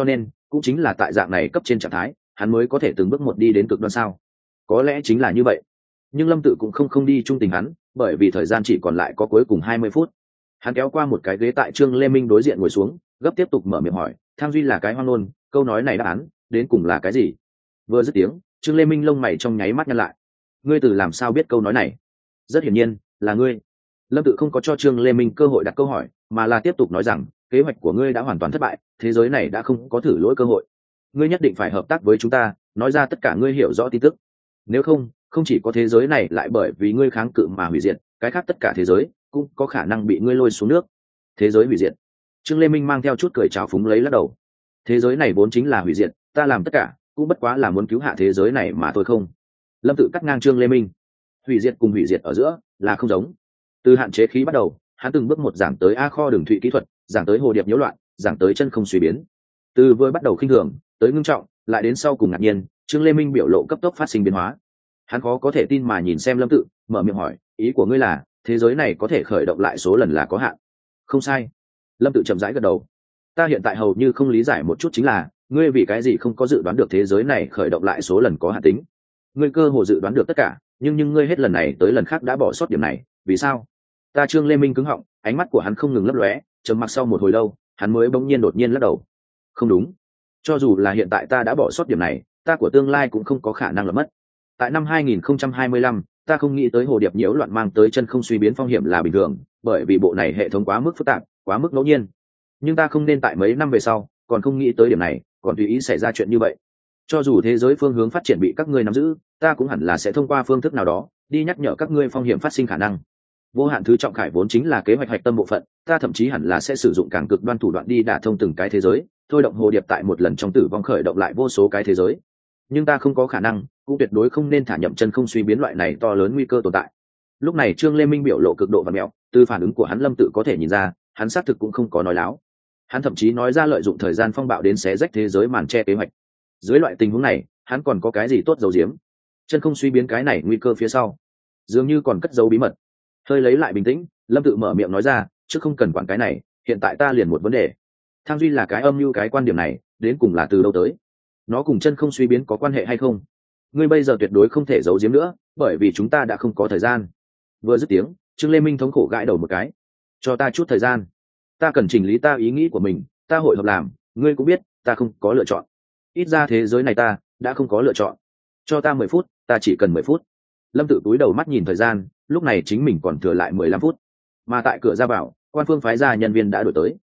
cũng chính là tại dạng này cấp trên trạng thái hắn mới có thể từng bước một đi đến cực đoan sao. Có lẽ chính là như vậy, nhưng Lâm Tự cũng không đi trung tình hắn, bởi vì thời gian chỉ còn lại có cuối cùng 20 phút. Hắn kéo qua một cái ghế tại Trương Lê Minh đối diện ngồi xuống, gấp tiếp tục mở miệng hỏi, Thang Duy là cái hoang ngôn, câu nói này đáp án đến cùng là cái gì? Vừa dứt tiếng, Trương Lê Minh lông mày trong nháy mắt nhăn lại. Ngươi từ làm sao biết câu nói này? Rất hiển nhiên là ngươi. Lâm Tự không có cho Trương Lê Minh cơ hội đặt câu hỏi, mà là tiếp tục nói rằng, kế hoạch của ngươi đã hoàn toàn thất bại, thế giới này đã không có thử lỗi cơ hội. Ngươi nhất định phải hợp tác với chúng ta, nói ra tất cả ngươi hiểu rõ tin tức. Nếu không, không chỉ có thế giới này lại bởi vì ngươi kháng cự mà hủy diệt, cái khác tất cả thế giới cũng có khả năng bị ngươi lôi xuống nước. Thế giới hủy diệt? Trương Lê Minh mang theo chút cười trào phúng lấy lắc đầu. Thế giới này vốn chính là hủy diệt, ta làm tất cả cũng bất quá là muốn cứu hạ thế giới này mà thôi không. Lâm Tự cắt ngang Trương Lê Minh. Hủy diệt cùng hủy diệt ở giữa là không giống. Từ hạn chế khí bắt đầu, hắn từng bước một giảng tới A kho đường thụy kỹ thuật, giảng tới hồ điệp nhiễu loạn, giảng tới chân không suy biến. Từ vừa bắt đầu khinh thường tới ngưng trọng, lại đến sau cùng ngạc nhiên, Trương Lê Minh biểu lộ cấp tốc phát sinh biến hóa. Hắn khó có thể tin mà nhìn xem Lâm Tự, mở miệng hỏi, ý của ngươi là thế giới này có thể khởi động lại số lần là có hạn? Không sai. Lâm Tự chậm rãi gật đầu. Ta hiện tại hầu như không lý giải một chút chính là, ngươi vì cái gì không có dự đoán được thế giới này khởi động lại số lần có hạn tính? Ngươi cơ hồ dự đoán được tất cả, nhưng ngươi hết lần này tới lần khác đã bỏ sót điểm này, vì sao? Ta Trương Lê Minh cứng họng, ánh mắt của hắn không ngừng lấp lóe, trầm mặc sau một hồi lâu, hắn mới bỗng nhiên đột nhiên lắc đầu. Không đúng, cho dù là hiện tại ta đã bỏ sót điểm này, ta của tương lai cũng không có khả năng lật mất. Tại năm 2025, ta không nghĩ tới hồ điệp nhiễu loạn mang tới chân không suy biến phong hiểm là bình thường, bởi vì bộ này hệ thống quá mức phức tạp, quá mức ngẫu nhiên. Nhưng ta không nên tại mấy năm về sau, còn không nghĩ tới điểm này, còn tùy ý xảy ra chuyện như vậy. Cho dù thế giới phương hướng phát triển bị các ngươi nắm giữ, ta cũng hẳn là sẽ thông qua phương thức nào đó đi nhắc nhở các ngươi phong hiểm phát sinh khả năng. Vô hạn thứ trọng khải vốn chính là kế hoạch hạch tâm bộ phận, ta thậm chí hẳn là sẽ sử dụng càng cực đoan thủ đoạn đi đả thông từng cái thế giới, thôi động hồ điệp tại một lần trong tử vong khởi động lại vô số cái thế giới. Nhưng ta không có khả năng, cũng tuyệt đối không nên thả nhậm chân không suy biến loại này to lớn nguy cơ tồn tại. Lúc này Trương Lê Minh biểu lộ cực độ và mẹo, từ phản ứng của hắn Lâm Tự có thể nhìn ra, hắn xác thực cũng không có nói láo. Hắn thậm chí nói ra lợi dụng thời gian phong bạo đến xé rách thế giới màn che kế hoạch. Dưới loại tình huống này, hắn còn có cái gì tốt giấu giếm? Chân không suy biến cái này nguy cơ phía sau, dường như còn cất giấu bí mật. Hơi lấy lại bình tĩnh, Lâm Tự mở miệng nói ra, chứ không cần quản cái này, hiện tại ta liền một vấn đề. Thang Duy là cái âm mưu cái quan điểm này, đến cùng là từ đâu tới? Nó cùng chân không suy biến có quan hệ hay không? Ngươi bây giờ tuyệt đối không thể giấu giếm nữa, bởi vì chúng ta đã không có thời gian. Vừa dứt tiếng, Trương Lê Minh thống khổ gãi đầu một cái. Cho ta chút thời gian, ta cần chỉnh lý ta ý nghĩ của mình, ta hội hợp làm, ngươi cũng biết, ta không có lựa chọn. Ít ra thế giới này ta đã không có lựa chọn. Cho ta 10 phút, ta chỉ cần 10 phút. Lâm Tự túi đầu mắt nhìn thời gian, lúc này chính mình còn thừa lại 15 phút. Mà tại cửa ra vào, quan phương phái ra nhân viên đã đổi tới.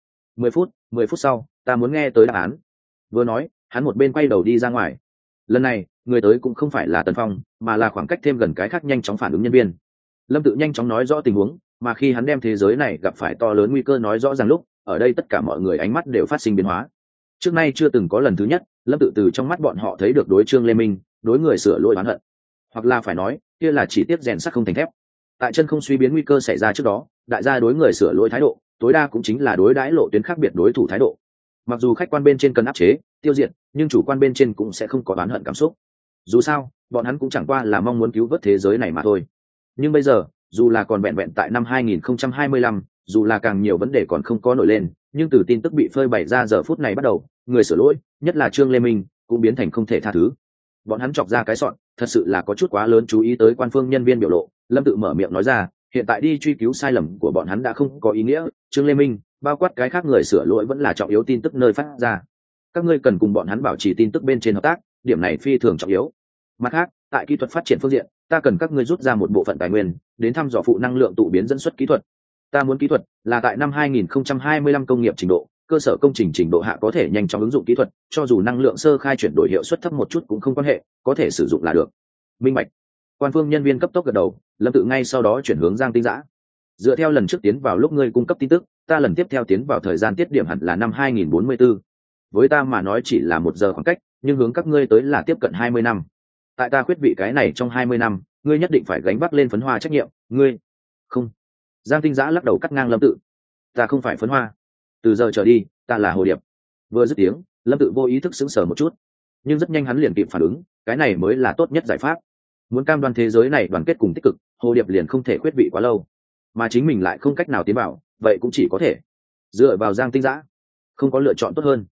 10 phút sau, ta muốn nghe tới đáp án. Vừa nói, hắn một bên quay đầu đi ra ngoài. Lần này, người tới cũng không phải là Tần Phong, mà là khoảng cách thêm gần cái khác nhanh chóng phản ứng nhân viên. Lâm Tự nhanh chóng nói rõ tình huống, mà khi hắn đem thế giới này gặp phải to lớn nguy cơ nói rõ ràng lúc, ở đây tất cả mọi người ánh mắt đều phát sinh biến hóa. Trước nay chưa từng có lần thứ nhất, Lâm Tự từ trong mắt bọn họ thấy được đối Trương Lê Minh, đối người sửa lỗi oán hận, hoặc là phải nói, kia là chỉ tiếp rèn sắt không thành thép. Tại chân không suy biến nguy cơ xảy ra trước đó, đại gia đối người sửa lỗi thái độ, tối đa cũng chính là đối đãi lộ tuyến khác biệt đối thủ thái độ. Mặc dù khách quan bên trên cần áp chế, tiêu diệt, nhưng chủ quan bên trên cũng sẽ không có oán hận cảm xúc. Dù sao, bọn hắn cũng chẳng qua là mong muốn cứu vớt thế giới này mà thôi. Nhưng bây giờ, dù là còn vẹn vẹn tại năm 2025, dù là càng nhiều vấn đề còn không có nổi lên, nhưng từ tin tức bị phơi bày ra giờ phút này bắt đầu, người sửa lỗi, nhất là Trương Lê Minh, cũng biến thành không thể tha thứ. Bọn hắn chọc ra cái sọn, thật sự là có chút quá lớn. Chú ý tới quan phương nhân viên biểu lộ, Lâm Tự mở miệng nói ra, hiện tại đi truy cứu sai lầm của bọn hắn đã không có ý nghĩa, Trương Lê Minh, bao quát cái khác người sửa lỗi vẫn là trọng yếu tin tức nơi phát ra. Các ngươi cần cùng bọn hắn bảo trì tin tức bên trên hợp tác, điểm này phi thường trọng yếu. Mặt khác, tại kỹ thuật phát triển phương diện, ta cần các ngươi rút ra một bộ phận tài nguyên đến thăm dò phụ năng lượng tụ biến dẫn xuất kỹ thuật. Ta muốn kỹ thuật là tại năm 2025 công nghiệp trình độ, cơ sở công trình trình độ hạ có thể nhanh chóng ứng dụng kỹ thuật, cho dù năng lượng sơ khai chuyển đổi hiệu suất thấp một chút cũng không quan hệ, có thể sử dụng là được. Minh bạch. Quan phương nhân viên cấp tốc gật đầu. Lâm Tự ngay sau đó chuyển hướng Giang Tinh Dã. Dựa theo lần trước tiến vào lúc ngươi cung cấp tin tức, ta lần tiếp theo tiến vào thời gian tiết điểm hẳn là năm 2044. Với ta mà nói chỉ là 1 giờ khoảng cách, nhưng hướng các ngươi tới là tiếp cận 20 năm. Tại ta khuyết vị cái này trong 20 năm, ngươi nhất định phải gánh vác lên phấn hoa trách nhiệm. Ngươi không. Giang Tinh Dã lắc đầu cắt ngang Lâm Tự. Ta không phải phấn hoa, từ giờ trở đi ta là hồ điệp. Vừa dứt tiếng, Lâm Tự vô ý thức sững sờ một chút, nhưng rất nhanh hắn liền kịp phản ứng, cái này mới là tốt nhất giải pháp. Muốn cam đoan thế giới này đoàn kết cùng tích cực, hồ điệp liền không thể khuyết vị quá lâu, mà chính mình lại không cách nào tiến vào, vậy cũng chỉ có thể dựa vào Giang Tinh Dã. Không có lựa chọn tốt hơn.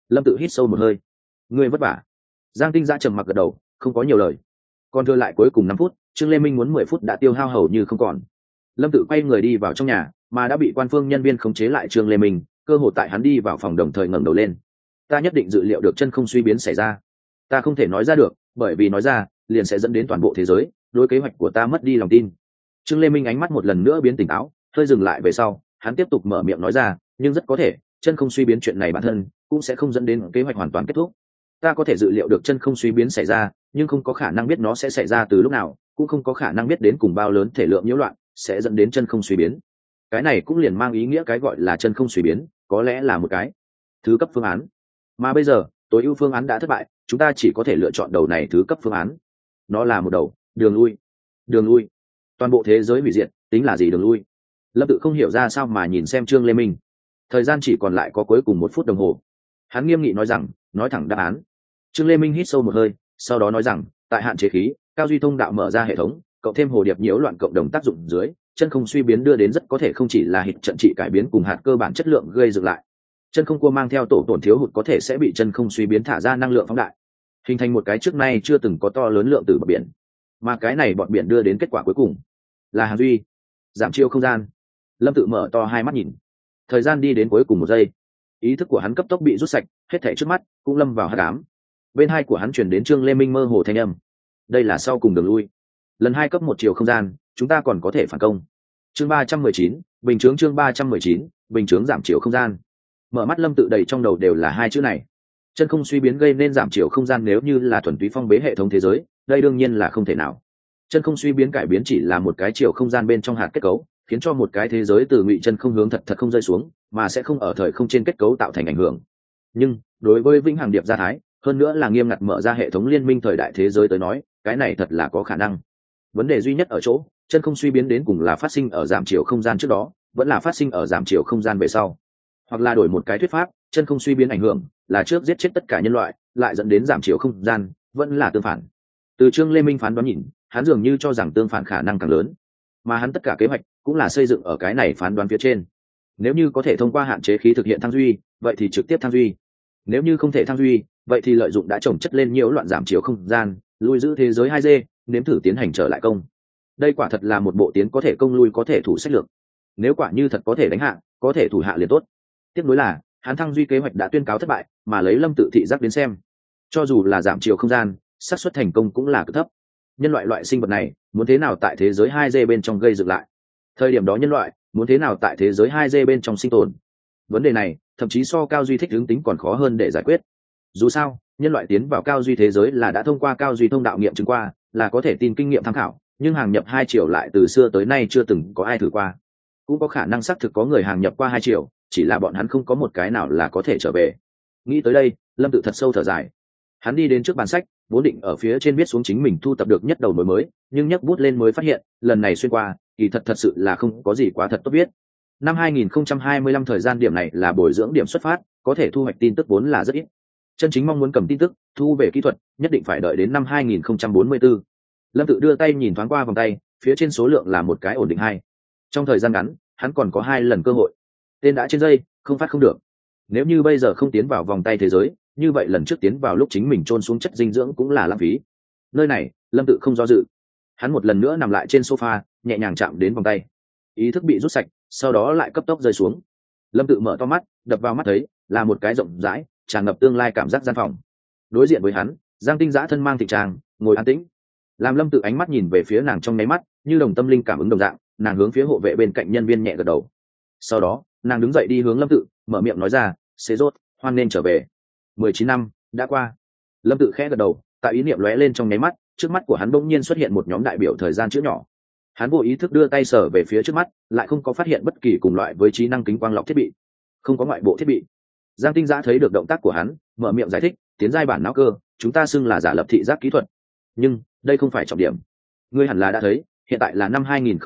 Lâm Tự hít sâu một hơi. Ngươi vất vả. Giang Tinh Giã trầm mặc gật đầu, không có nhiều lời. Còn thừa lại cuối cùng 5 phút, Trương Lê Minh muốn 10 phút đã tiêu hao hầu như không còn. Lâm Tự quay người đi vào trong nhà, mà đã bị quan phương nhân viên khống chế lại Trương Lê Minh, cơ hội tại hắn đi vào phòng đồng thời ngẩng đầu lên. Ta nhất định dự liệu được chân không suy biến xảy ra. Ta không thể nói ra được, bởi vì nói ra liền sẽ dẫn đến toàn bộ thế giới đối kế hoạch của ta mất đi lòng tin. Trương Lê Minh ánh mắt một lần nữa biến tỉnh táo, hơi dừng lại về sau, hắn tiếp tục mở miệng nói ra, nhưng rất có thể chân không suy biến chuyện này bản thân cũng sẽ không dẫn đến kế hoạch hoàn toàn kết thúc. Ta có thể dự liệu được chân không suy biến xảy ra, nhưng không có khả năng biết nó sẽ xảy ra từ lúc nào, cũng không có khả năng biết đến cùng bao lớn thể lượng nhiễu loạn sẽ dẫn đến chân không suy biến. Cái này cũng liền mang ý nghĩa cái gọi là chân không suy biến có lẽ là một cái thứ cấp phương án, mà bây giờ tối ưu phương án đã thất bại, chúng ta chỉ có thể lựa chọn đầu này thứ cấp phương án. Nó là một đầu đường lui. Đường lui? Toàn bộ thế giới hủy diệt tính là gì đường lui? Lâm Tự không hiểu ra sao mà nhìn xem Trương Lê Minh. Thời gian chỉ còn lại có cuối cùng 1 phút đồng hồ. Hắn nghiêm nghị nói rằng, nói thẳng đáp án. Trương Lê Minh hít sâu một hơi, sau đó nói rằng, tại hạn chế khí cao duy thông đạo mở ra hệ thống, cộng thêm hồ điệp nhiễu loạn cộng đồng tác dụng dưới, chân không suy biến đưa đến rất có thể không chỉ là hịch trận trị cải biến cùng hạt cơ bản chất lượng gây dựng lại. Chân không cua mang theo tổ tổn thiếu hụt có thể sẽ bị chân không suy biến thả ra năng lượng phóng đại, hình thành một cái trước nay chưa từng có to lớn lượng tử bọt biển, mà cái này bọt biển đưa đến kết quả cuối cùng là hàng duy giảm chiều không gian. Lâm Tự mở to hai mắt nhìn, thời gian đi đến cuối cùng 1 giây, ý thức của hắn cấp tốc bị rút sạch, hết thảy trước mắt cũng lâm vào hắc ám. Bên hai của hắn truyền đến Trương Lê Minh mơ hồ thanh âm, đây là sau cùng đường lui, lần 2 cấp 1 chiều không gian, chúng ta còn có thể phản công. Chương 319, bình chướng. Chương 319, bình chướng giảm chiều không gian. Mở mắt Lâm Tự đầy trong đầu đều là 2 chữ này. Chân không suy biến gây nên giảm chiều không gian, nếu như là thuần túy phong bế hệ thống thế giới, đây đương nhiên là không thể nào. Chân không suy biến cải biến chỉ là một cái chiều không gian bên trong hạt kết cấu, khiến cho một cái thế giới từ ngụy chân không hướng thật không rơi xuống, mà sẽ không ở thời không trên kết cấu tạo thành ảnh hưởng. Nhưng đối với vĩnh hằng điệp gia thái, hơn nữa là nghiêm ngặt mở ra hệ thống liên minh thời đại thế giới tới nói, cái này thật là có khả năng. Vấn đề duy nhất ở chỗ, chân không suy biến đến cùng là phát sinh ở giảm chiều không gian trước đó, vẫn là phát sinh ở giảm chiều không gian về sau. Hoặc là đổi một cái thuyết pháp, chân không suy biến ảnh hưởng là trước giết chết tất cả nhân loại, lại dẫn đến giảm chiều không gian, vẫn là tương phản. Từ Trương Lê Minh phán đoán nhìn, hắn dường như cho rằng tương phản khả năng càng lớn, mà hắn tất cả kế hoạch cũng là xây dựng ở cái này phán đoán phía trên. Nếu như có thể thông qua hạn chế khí thực hiện thăng duy, vậy thì trực tiếp thăng duy. Nếu như không thể thăng duy, vậy thì lợi dụng đã trồng chất lên nhiễu loạn giảm chiều không gian, lui giữ thế giới 2D, nếm thử tiến hành trở lại công. Đây quả thật là một bộ tiến có thể công lui có thể thủ sách lược. Nếu quả như thật có thể đánh hạ, có thể thủ hạ liền tốt. Tiếp nối là, hắn thăng duy kế hoạch đã tuyên cáo thất bại, mà lấy Lâm Tự thị giác đến xem, cho dù là giảm chiều không gian, xác suất thành công cũng là cực thấp. Nhân loại loại sinh vật này, muốn thế nào tại thế giới 2D bên trong gây dựng lại? Thời điểm đó nhân loại muốn thế nào tại thế giới 2D bên trong sinh tồn? Vấn đề này, thậm chí so cao duy thích ứng tính còn khó hơn để giải quyết. Dù sao, nhân loại tiến vào cao duy thế giới là đã thông qua cao duy thông đạo nghiệm chứng qua, là có thể tin kinh nghiệm tham khảo, nhưng hàng nhập 2 chiều lại từ xưa tới nay chưa từng có ai thử qua. Cũng có khả năng xác thực có người hàng nhập qua 2 chiều, chỉ là bọn hắn không có một cái nào là có thể trở về. Nghĩ tới đây, Lâm Tự thật sâu thở dài. Hắn đi đến trước bàn sách, vốn định ở phía trên viết xuống chính mình thu tập được nhất đầu mối mới, nhưng nhấc bút lên mới phát hiện, lần này xuyên qua, kỳ thật sự là không có gì quá thật tốt viết. Năm 2025 thời gian điểm này là bồi dưỡng điểm xuất phát, có thể thu hoạch tin tức vốn là rất ít. Chân chính mong muốn cầm tin tức, thu về kỹ thuật, nhất định phải đợi đến năm 2044. Lâm Tự đưa tay nhìn thoáng qua vòng tay, phía trên số lượng là một cái ổn định 2. Trong thời gian ngắn, hắn còn có 2 lần cơ hội. Tên đã trên dây, không phát không được. Nếu như bây giờ không tiến vào vòng tay thế giới, như vậy lần trước tiến vào lúc chính mình chôn xuống chất dinh dưỡng cũng là lãng phí. Nơi này, Lâm Tự không do dự. Hắn một lần nữa nằm lại trên sofa, nhẹ nhàng chạm đến vòng tay. Ý thức bị rút sạch, sau đó lại cấp tốc rơi xuống. Lâm Tự mở to mắt, đập vào mắt thấy là một cái rộng rãi, tràn ngập tương lai cảm giác gian phòng. Đối diện với hắn, Giang Tinh Giã thân mang thịt trang, ngồi an tĩnh. Làm Lâm Tự ánh mắt nhìn về phía nàng trong nháy mắt, như đồng tâm linh cảm ứng đồng dạng, nàng hướng phía hộ vệ bên cạnh nhân viên nhẹ gật đầu. Sau đó, nàng đứng dậy đi hướng Lâm Tự, mở miệng nói ra, "Xế rốt, hoan nên trở về." 19 năm đã qua. Lâm Tự khẽ gật đầu, tại ý niệm lóe lên trong nháy mắt, trước mắt của hắn bỗng nhiên xuất hiện một nhóm đại biểu thời gian chữ nhỏ. Hắn vô ý thức đưa tay sờ về phía trước mắt, lại không có phát hiện bất kỳ cùng loại với trí năng kính quang lọc thiết bị, không có ngoại bộ thiết bị. Giang Tinh Giã thấy được động tác của hắn, mở miệng giải thích, tiến giai bản não cơ, chúng ta xưng là giả lập thị giác kỹ thuật. Nhưng, đây không phải trọng điểm. Ngươi hẳn là đã thấy, hiện tại là năm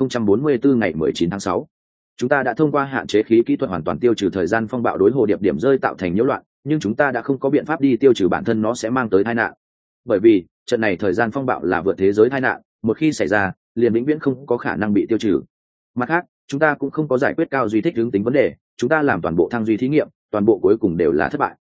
2044 ngày 19 tháng 6. Chúng ta đã thông qua hạn chế khí kỹ thuật hoàn toàn tiêu trừ thời gian phong bạo đối hồ điệp điểm rơi tạo thành nhiễu loạn, nhưng chúng ta đã không có biện pháp đi tiêu trừ bản thân nó sẽ mang tới tai nạn. Bởi vì, trận này thời gian phong bạo là vượt thế giới tai nạn, một khi xảy ra, liền vĩnh viễn không có khả năng bị tiêu trừ. Mặt khác, chúng ta cũng không có giải quyết cao duy thích hướng tính vấn đề, chúng ta làm toàn bộ thăng duy thí nghiệm, toàn bộ cuối cùng đều là thất bại.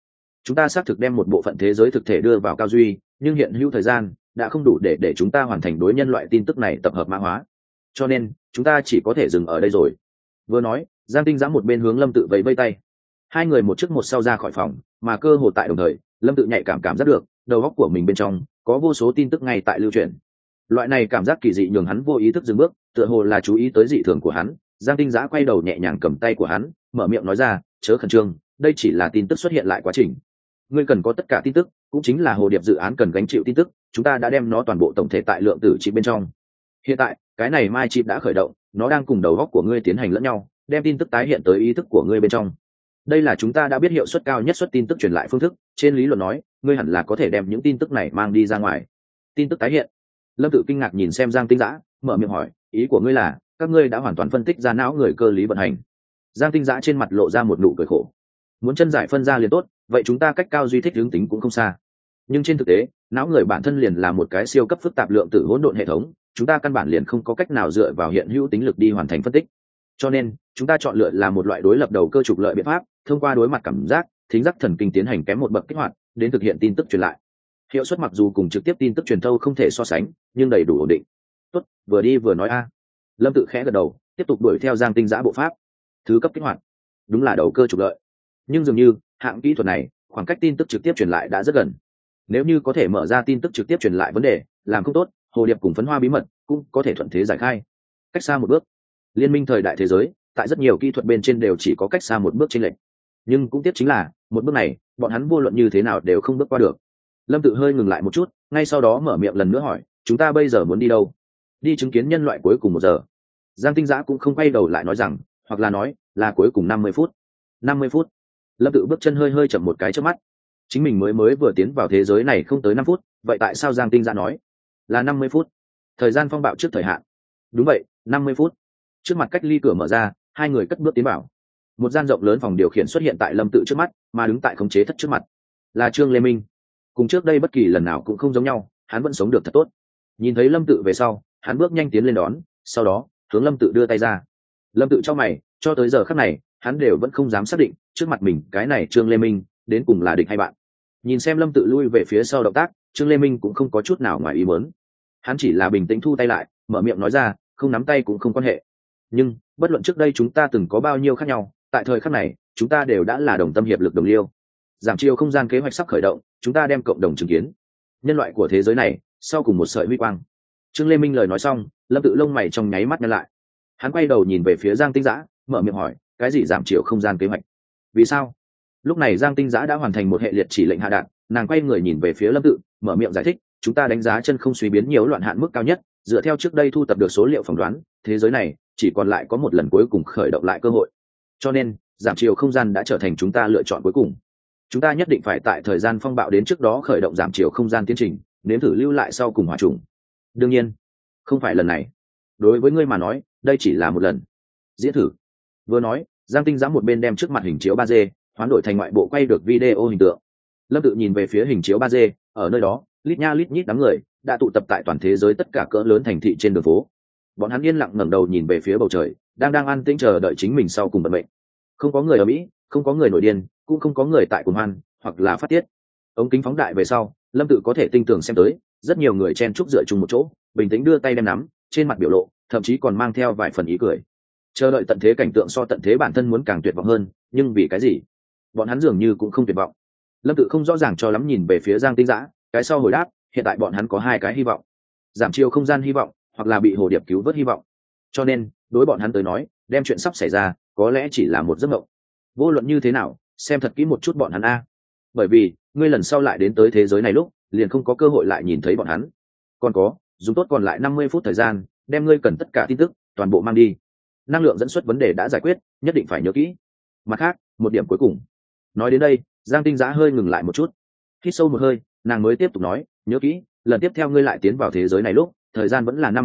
chúng ta xác thực đem một bộ phận thế giới thực thể đưa vào cao duy, nhưng hiện hữu thời gian đã không đủ để chúng ta hoàn thành đối nhân loại tin tức này tập hợp mã hóa, cho nên chúng ta chỉ có thể dừng ở đây rồi. Vừa nói, Giang Tinh Giã một bên hướng Lâm Tự vẫy vây tay. Hai người một trước một sau ra khỏi phòng, mà cơ hồ tại đồng thời, Lâm Tự nhạy cảm giác được đầu óc của mình bên trong có vô số tin tức ngay tại lưu truyền. Loại này cảm giác kỳ dị nhường hắn vô ý thức dừng bước, tựa hồ là chú ý tới dị thường của hắn. Giang Tinh Giã quay đầu nhẹ nhàng cầm tay của hắn, mở miệng nói ra, chớ khẩn trương, đây chỉ là tin tức xuất hiện lại quá trình. Ngươi cần có tất cả tin tức, cũng chính là hồ điệp dự án cần gánh chịu tin tức, chúng ta đã đem nó toàn bộ tổng thể tại lượng tử chip bên trong. Hiện tại, cái này mai chip đã khởi động, nó đang cùng đầu óc của ngươi tiến hành lẫn nhau, đem tin tức tái hiện tới ý thức của ngươi bên trong. Đây là chúng ta đã biết hiệu suất cao nhất xuất tin tức truyền lại phương thức, trên lý luận nói, ngươi hẳn là có thể đem những tin tức này mang đi ra ngoài. Tin tức tái hiện. Lâm Tự kinh ngạc nhìn xem Giang Tinh Giã, mở miệng hỏi, ý của ngươi là các ngươi đã hoàn toàn phân tích ra não người cơ lý vận hành? Giang Tinh Giã trên mặt lộ ra một nụ cười khổ. Muốn chân giải phân ra liền tốt, vậy chúng ta cách cao duy thích hướng tính cũng không xa. Nhưng trên thực tế, não người bản thân liền là một cái siêu cấp phức tạp lượng tử hỗn độn hệ thống, chúng ta căn bản liền không có cách nào dựa vào hiện hữu tính lực đi hoàn thành phân tích. Cho nên, chúng ta chọn lựa là một loại đối lập đầu cơ trục lợi biện pháp, thông qua đối mặt cảm giác, thính giác thần kinh tiến hành kém một bậc kích hoạt, đến thực hiện tin tức truyền lại. Hiệu suất mặc dù cùng trực tiếp tin tức truyền thâu không thể so sánh, nhưng đầy đủ ổn định. Tốt, vừa đi vừa nói a. Lâm Tự khẽ gật đầu, tiếp tục đuổi theo Giang Tinh Giã bộ pháp. Thứ cấp kích hoạt, đúng là đầu cơ trục lợi. Nhưng dường như, hạng kỹ thuật này, khoảng cách tin tức trực tiếp truyền lại đã rất gần. Nếu như có thể mở ra tin tức trực tiếp truyền lại vấn đề, làm không tốt, hồ điệp cùng phấn hoa bí mật cũng có thể thuận thế giải khai. Cách xa một bước. Liên minh thời đại thế giới, tại rất nhiều kỹ thuật bên trên đều chỉ có cách xa một bước chênh lệch. Nhưng cũng tiếc chính là, một bước này, bọn hắn vô luận như thế nào đều không bước qua được. Lâm Tự hơi ngừng lại một chút, ngay sau đó mở miệng lần nữa hỏi, chúng ta bây giờ muốn đi đâu? Đi chứng kiến nhân loại cuối cùng 1 giờ. Giang Tinh Giã cũng không quay đầu lại nói rằng, hoặc là nói, là cuối cùng 50 phút. 50 phút. Lâm Tự bước chân hơi hơi chậm một cái trước mắt. Chính mình mới vừa tiến vào thế giới này không tới 5 phút, vậy tại sao Giang Tinh Giã nói là 50 phút? Thời gian phong bạo trước thời hạn. Đúng vậy, 50 phút. Trước mặt cách ly cửa mở ra, hai người cất bước tiến vào. Một gian rộng lớn phòng điều khiển xuất hiện tại Lâm Tự trước mắt, mà đứng tại khống chế thất trước mặt là Trương Lê Minh. Cùng trước đây bất kỳ lần nào cũng không giống nhau, hắn vẫn sống được thật tốt. Nhìn thấy Lâm Tự về sau, hắn bước nhanh tiến lên đón, sau đó hướng Lâm Tự đưa tay ra. Lâm Tự chau mày, cho tới giờ khắc này, hắn đều vẫn không dám xác định trước mặt mình cái này Trương Lê Minh đến cùng là địch hay bạn. Nhìn xem Lâm Tự lui về phía sau động tác, Trương Lê Minh cũng không có chút nào ngoài ý muốn. Hắn chỉ là bình tĩnh thu tay lại, mở miệng nói ra, không nắm tay cũng không quan hệ. Nhưng bất luận trước đây chúng ta từng có bao nhiêu khác nhau, tại thời khắc này chúng ta đều đã là đồng tâm hiệp lực đồng liêu. Giảm chiều không gian kế hoạch sắp khởi động, chúng ta đem cộng đồng chứng kiến nhân loại của thế giới này sau cùng một sợi huy quang. Trương Lê Minh lời nói xong, Lâm Tự lông mày trong nháy mắt nhăn lại. Hắn quay đầu nhìn về phía Giang Tinh Giã, mở miệng hỏi, cái gì giảm chiều không gian kế hoạch? Vì sao? Lúc này Giang Tinh Giã đã hoàn thành một hệ liệt chỉ lệnh hạ đạn, nàng quay người nhìn về phía Lâm Tự, mở miệng giải thích, chúng ta đánh giá chân không suy biến nhiều loạn hạn mức cao nhất, dựa theo trước đây thu tập được số liệu phỏng đoán, thế giới này chỉ còn lại có một lần cuối cùng khởi động lại cơ hội. Cho nên, giảm chiều không gian đã trở thành chúng ta lựa chọn cuối cùng. Chúng ta nhất định phải tại thời gian phong bạo đến trước đó khởi động giảm chiều không gian tiến trình, nếm thử lưu lại sau cùng hỏa trùng. Đương nhiên, không phải lần này. Đối với ngươi mà nói, đây chỉ là một lần diễn thử. Vừa nói, Giang Tinh Giã một bên đem trước mặt hình chiếu 3D hoán đổi thành ngoại bộ quay được video hình tượng. Lâm Tự nhìn về phía hình chiếu 3D, ở nơi đó, lít nha lít nhít đám người đã tụ tập tại toàn thế giới tất cả cỡ lớn thành thị trên đường phố. Bọn hắn yên lặng ngẩng đầu nhìn về phía bầu trời, đang an tĩnh chờ đợi chính mình sau cùng vận mệnh. Không có người ở Mỹ, không có người nổi điên, cũng không có người tại cuồng hoan hoặc là phát tiết. Ống kính phóng đại về sau, Lâm Tự có thể tinh tường xem tới, rất nhiều người chen chúc dựa chung một chỗ, bình tĩnh đưa tay đem nắm, trên mặt biểu lộ, thậm chí còn mang theo vài phần ý cười. Chờ đợi tận thế cảnh tượng so tận thế bản thân muốn càng tuyệt vọng hơn, nhưng vì cái gì? Bọn hắn dường như cũng không tuyệt vọng. Lâm Tự không rõ ràng cho lắm nhìn về phía Giang Tinh Giã, cái sau hồi đáp, hiện tại bọn hắn có hai cái hy vọng. Giảm chiều không gian hy vọng, hoặc là bị hồ điệp cứu vớt hy vọng. Cho nên, đối bọn hắn tới nói, đem chuyện sắp xảy ra, có lẽ chỉ là một giấc mộng. Vô luận như thế nào, xem thật kỹ một chút bọn hắn a. Bởi vì, ngươi lần sau lại đến tới thế giới này lúc, liền không có cơ hội lại nhìn thấy bọn hắn. Còn có, dùng tốt còn lại 50 phút thời gian, đem ngươi cần tất cả tin tức, toàn bộ mang đi. Năng lượng dẫn xuất vấn đề đã giải quyết, nhất định phải nhớ kỹ. Mặt khác, một điểm cuối cùng. Nói đến đây, Giang Tinh Giã hơi ngừng lại một chút. Hít sâu một hơi, nàng mới tiếp tục nói, nhớ kỹ, lần tiếp theo ngươi lại tiến vào thế giới này lúc, thời gian vẫn là năm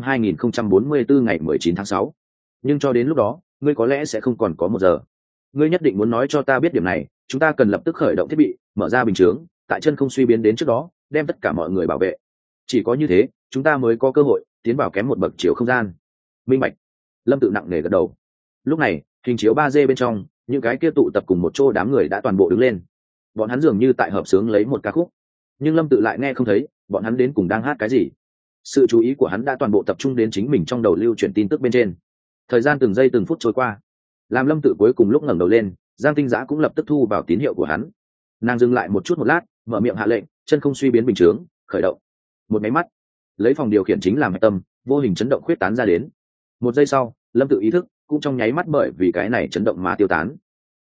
2044 ngày 19 tháng 6. Nhưng cho đến lúc đó, ngươi có lẽ sẽ không còn có 1 giờ. Ngươi nhất định muốn nói cho ta biết điểm này, chúng ta cần lập tức khởi động thiết bị, mở ra bình chướng, tại chân không suy biến đến trước đó, đem tất cả mọi người bảo vệ. Chỉ có như thế, chúng ta mới có cơ hội tiến vào kém một bậc chiều không gian. Minh bạch. Lâm Tự nặng nề gật đầu. Lúc này, hình chiếu 3D bên trong, những cái kia tụ tập cùng một chỗ đám người đã toàn bộ đứng lên. bọn hắn dường như tại hợp sướng lấy một ca khúc, nhưng Lâm Tự lại nghe không thấy bọn hắn đến cùng đang hát cái gì. Sự chú ý của hắn đã toàn bộ tập trung đến chính mình trong đầu lưu chuyển tin tức bên trên. Thời gian từng giây từng phút trôi qua, làm Lâm Tự cuối cùng lúc ngẩng đầu lên, Giang Tinh Giã cũng lập tức thu vào tín hiệu của hắn. Nàng dừng lại một chút một lát, mở miệng hạ lệnh, chân không suy biến bình chướng, khởi động. Một máy mắt, lấy phòng điều khiển chính làm hạch tâm, vô hình chấn động khuyết tán ra đến. Một giây sau, Lâm Tự ý thức cũng trong nháy mắt bởi vì cái này chấn động mà tiêu tán.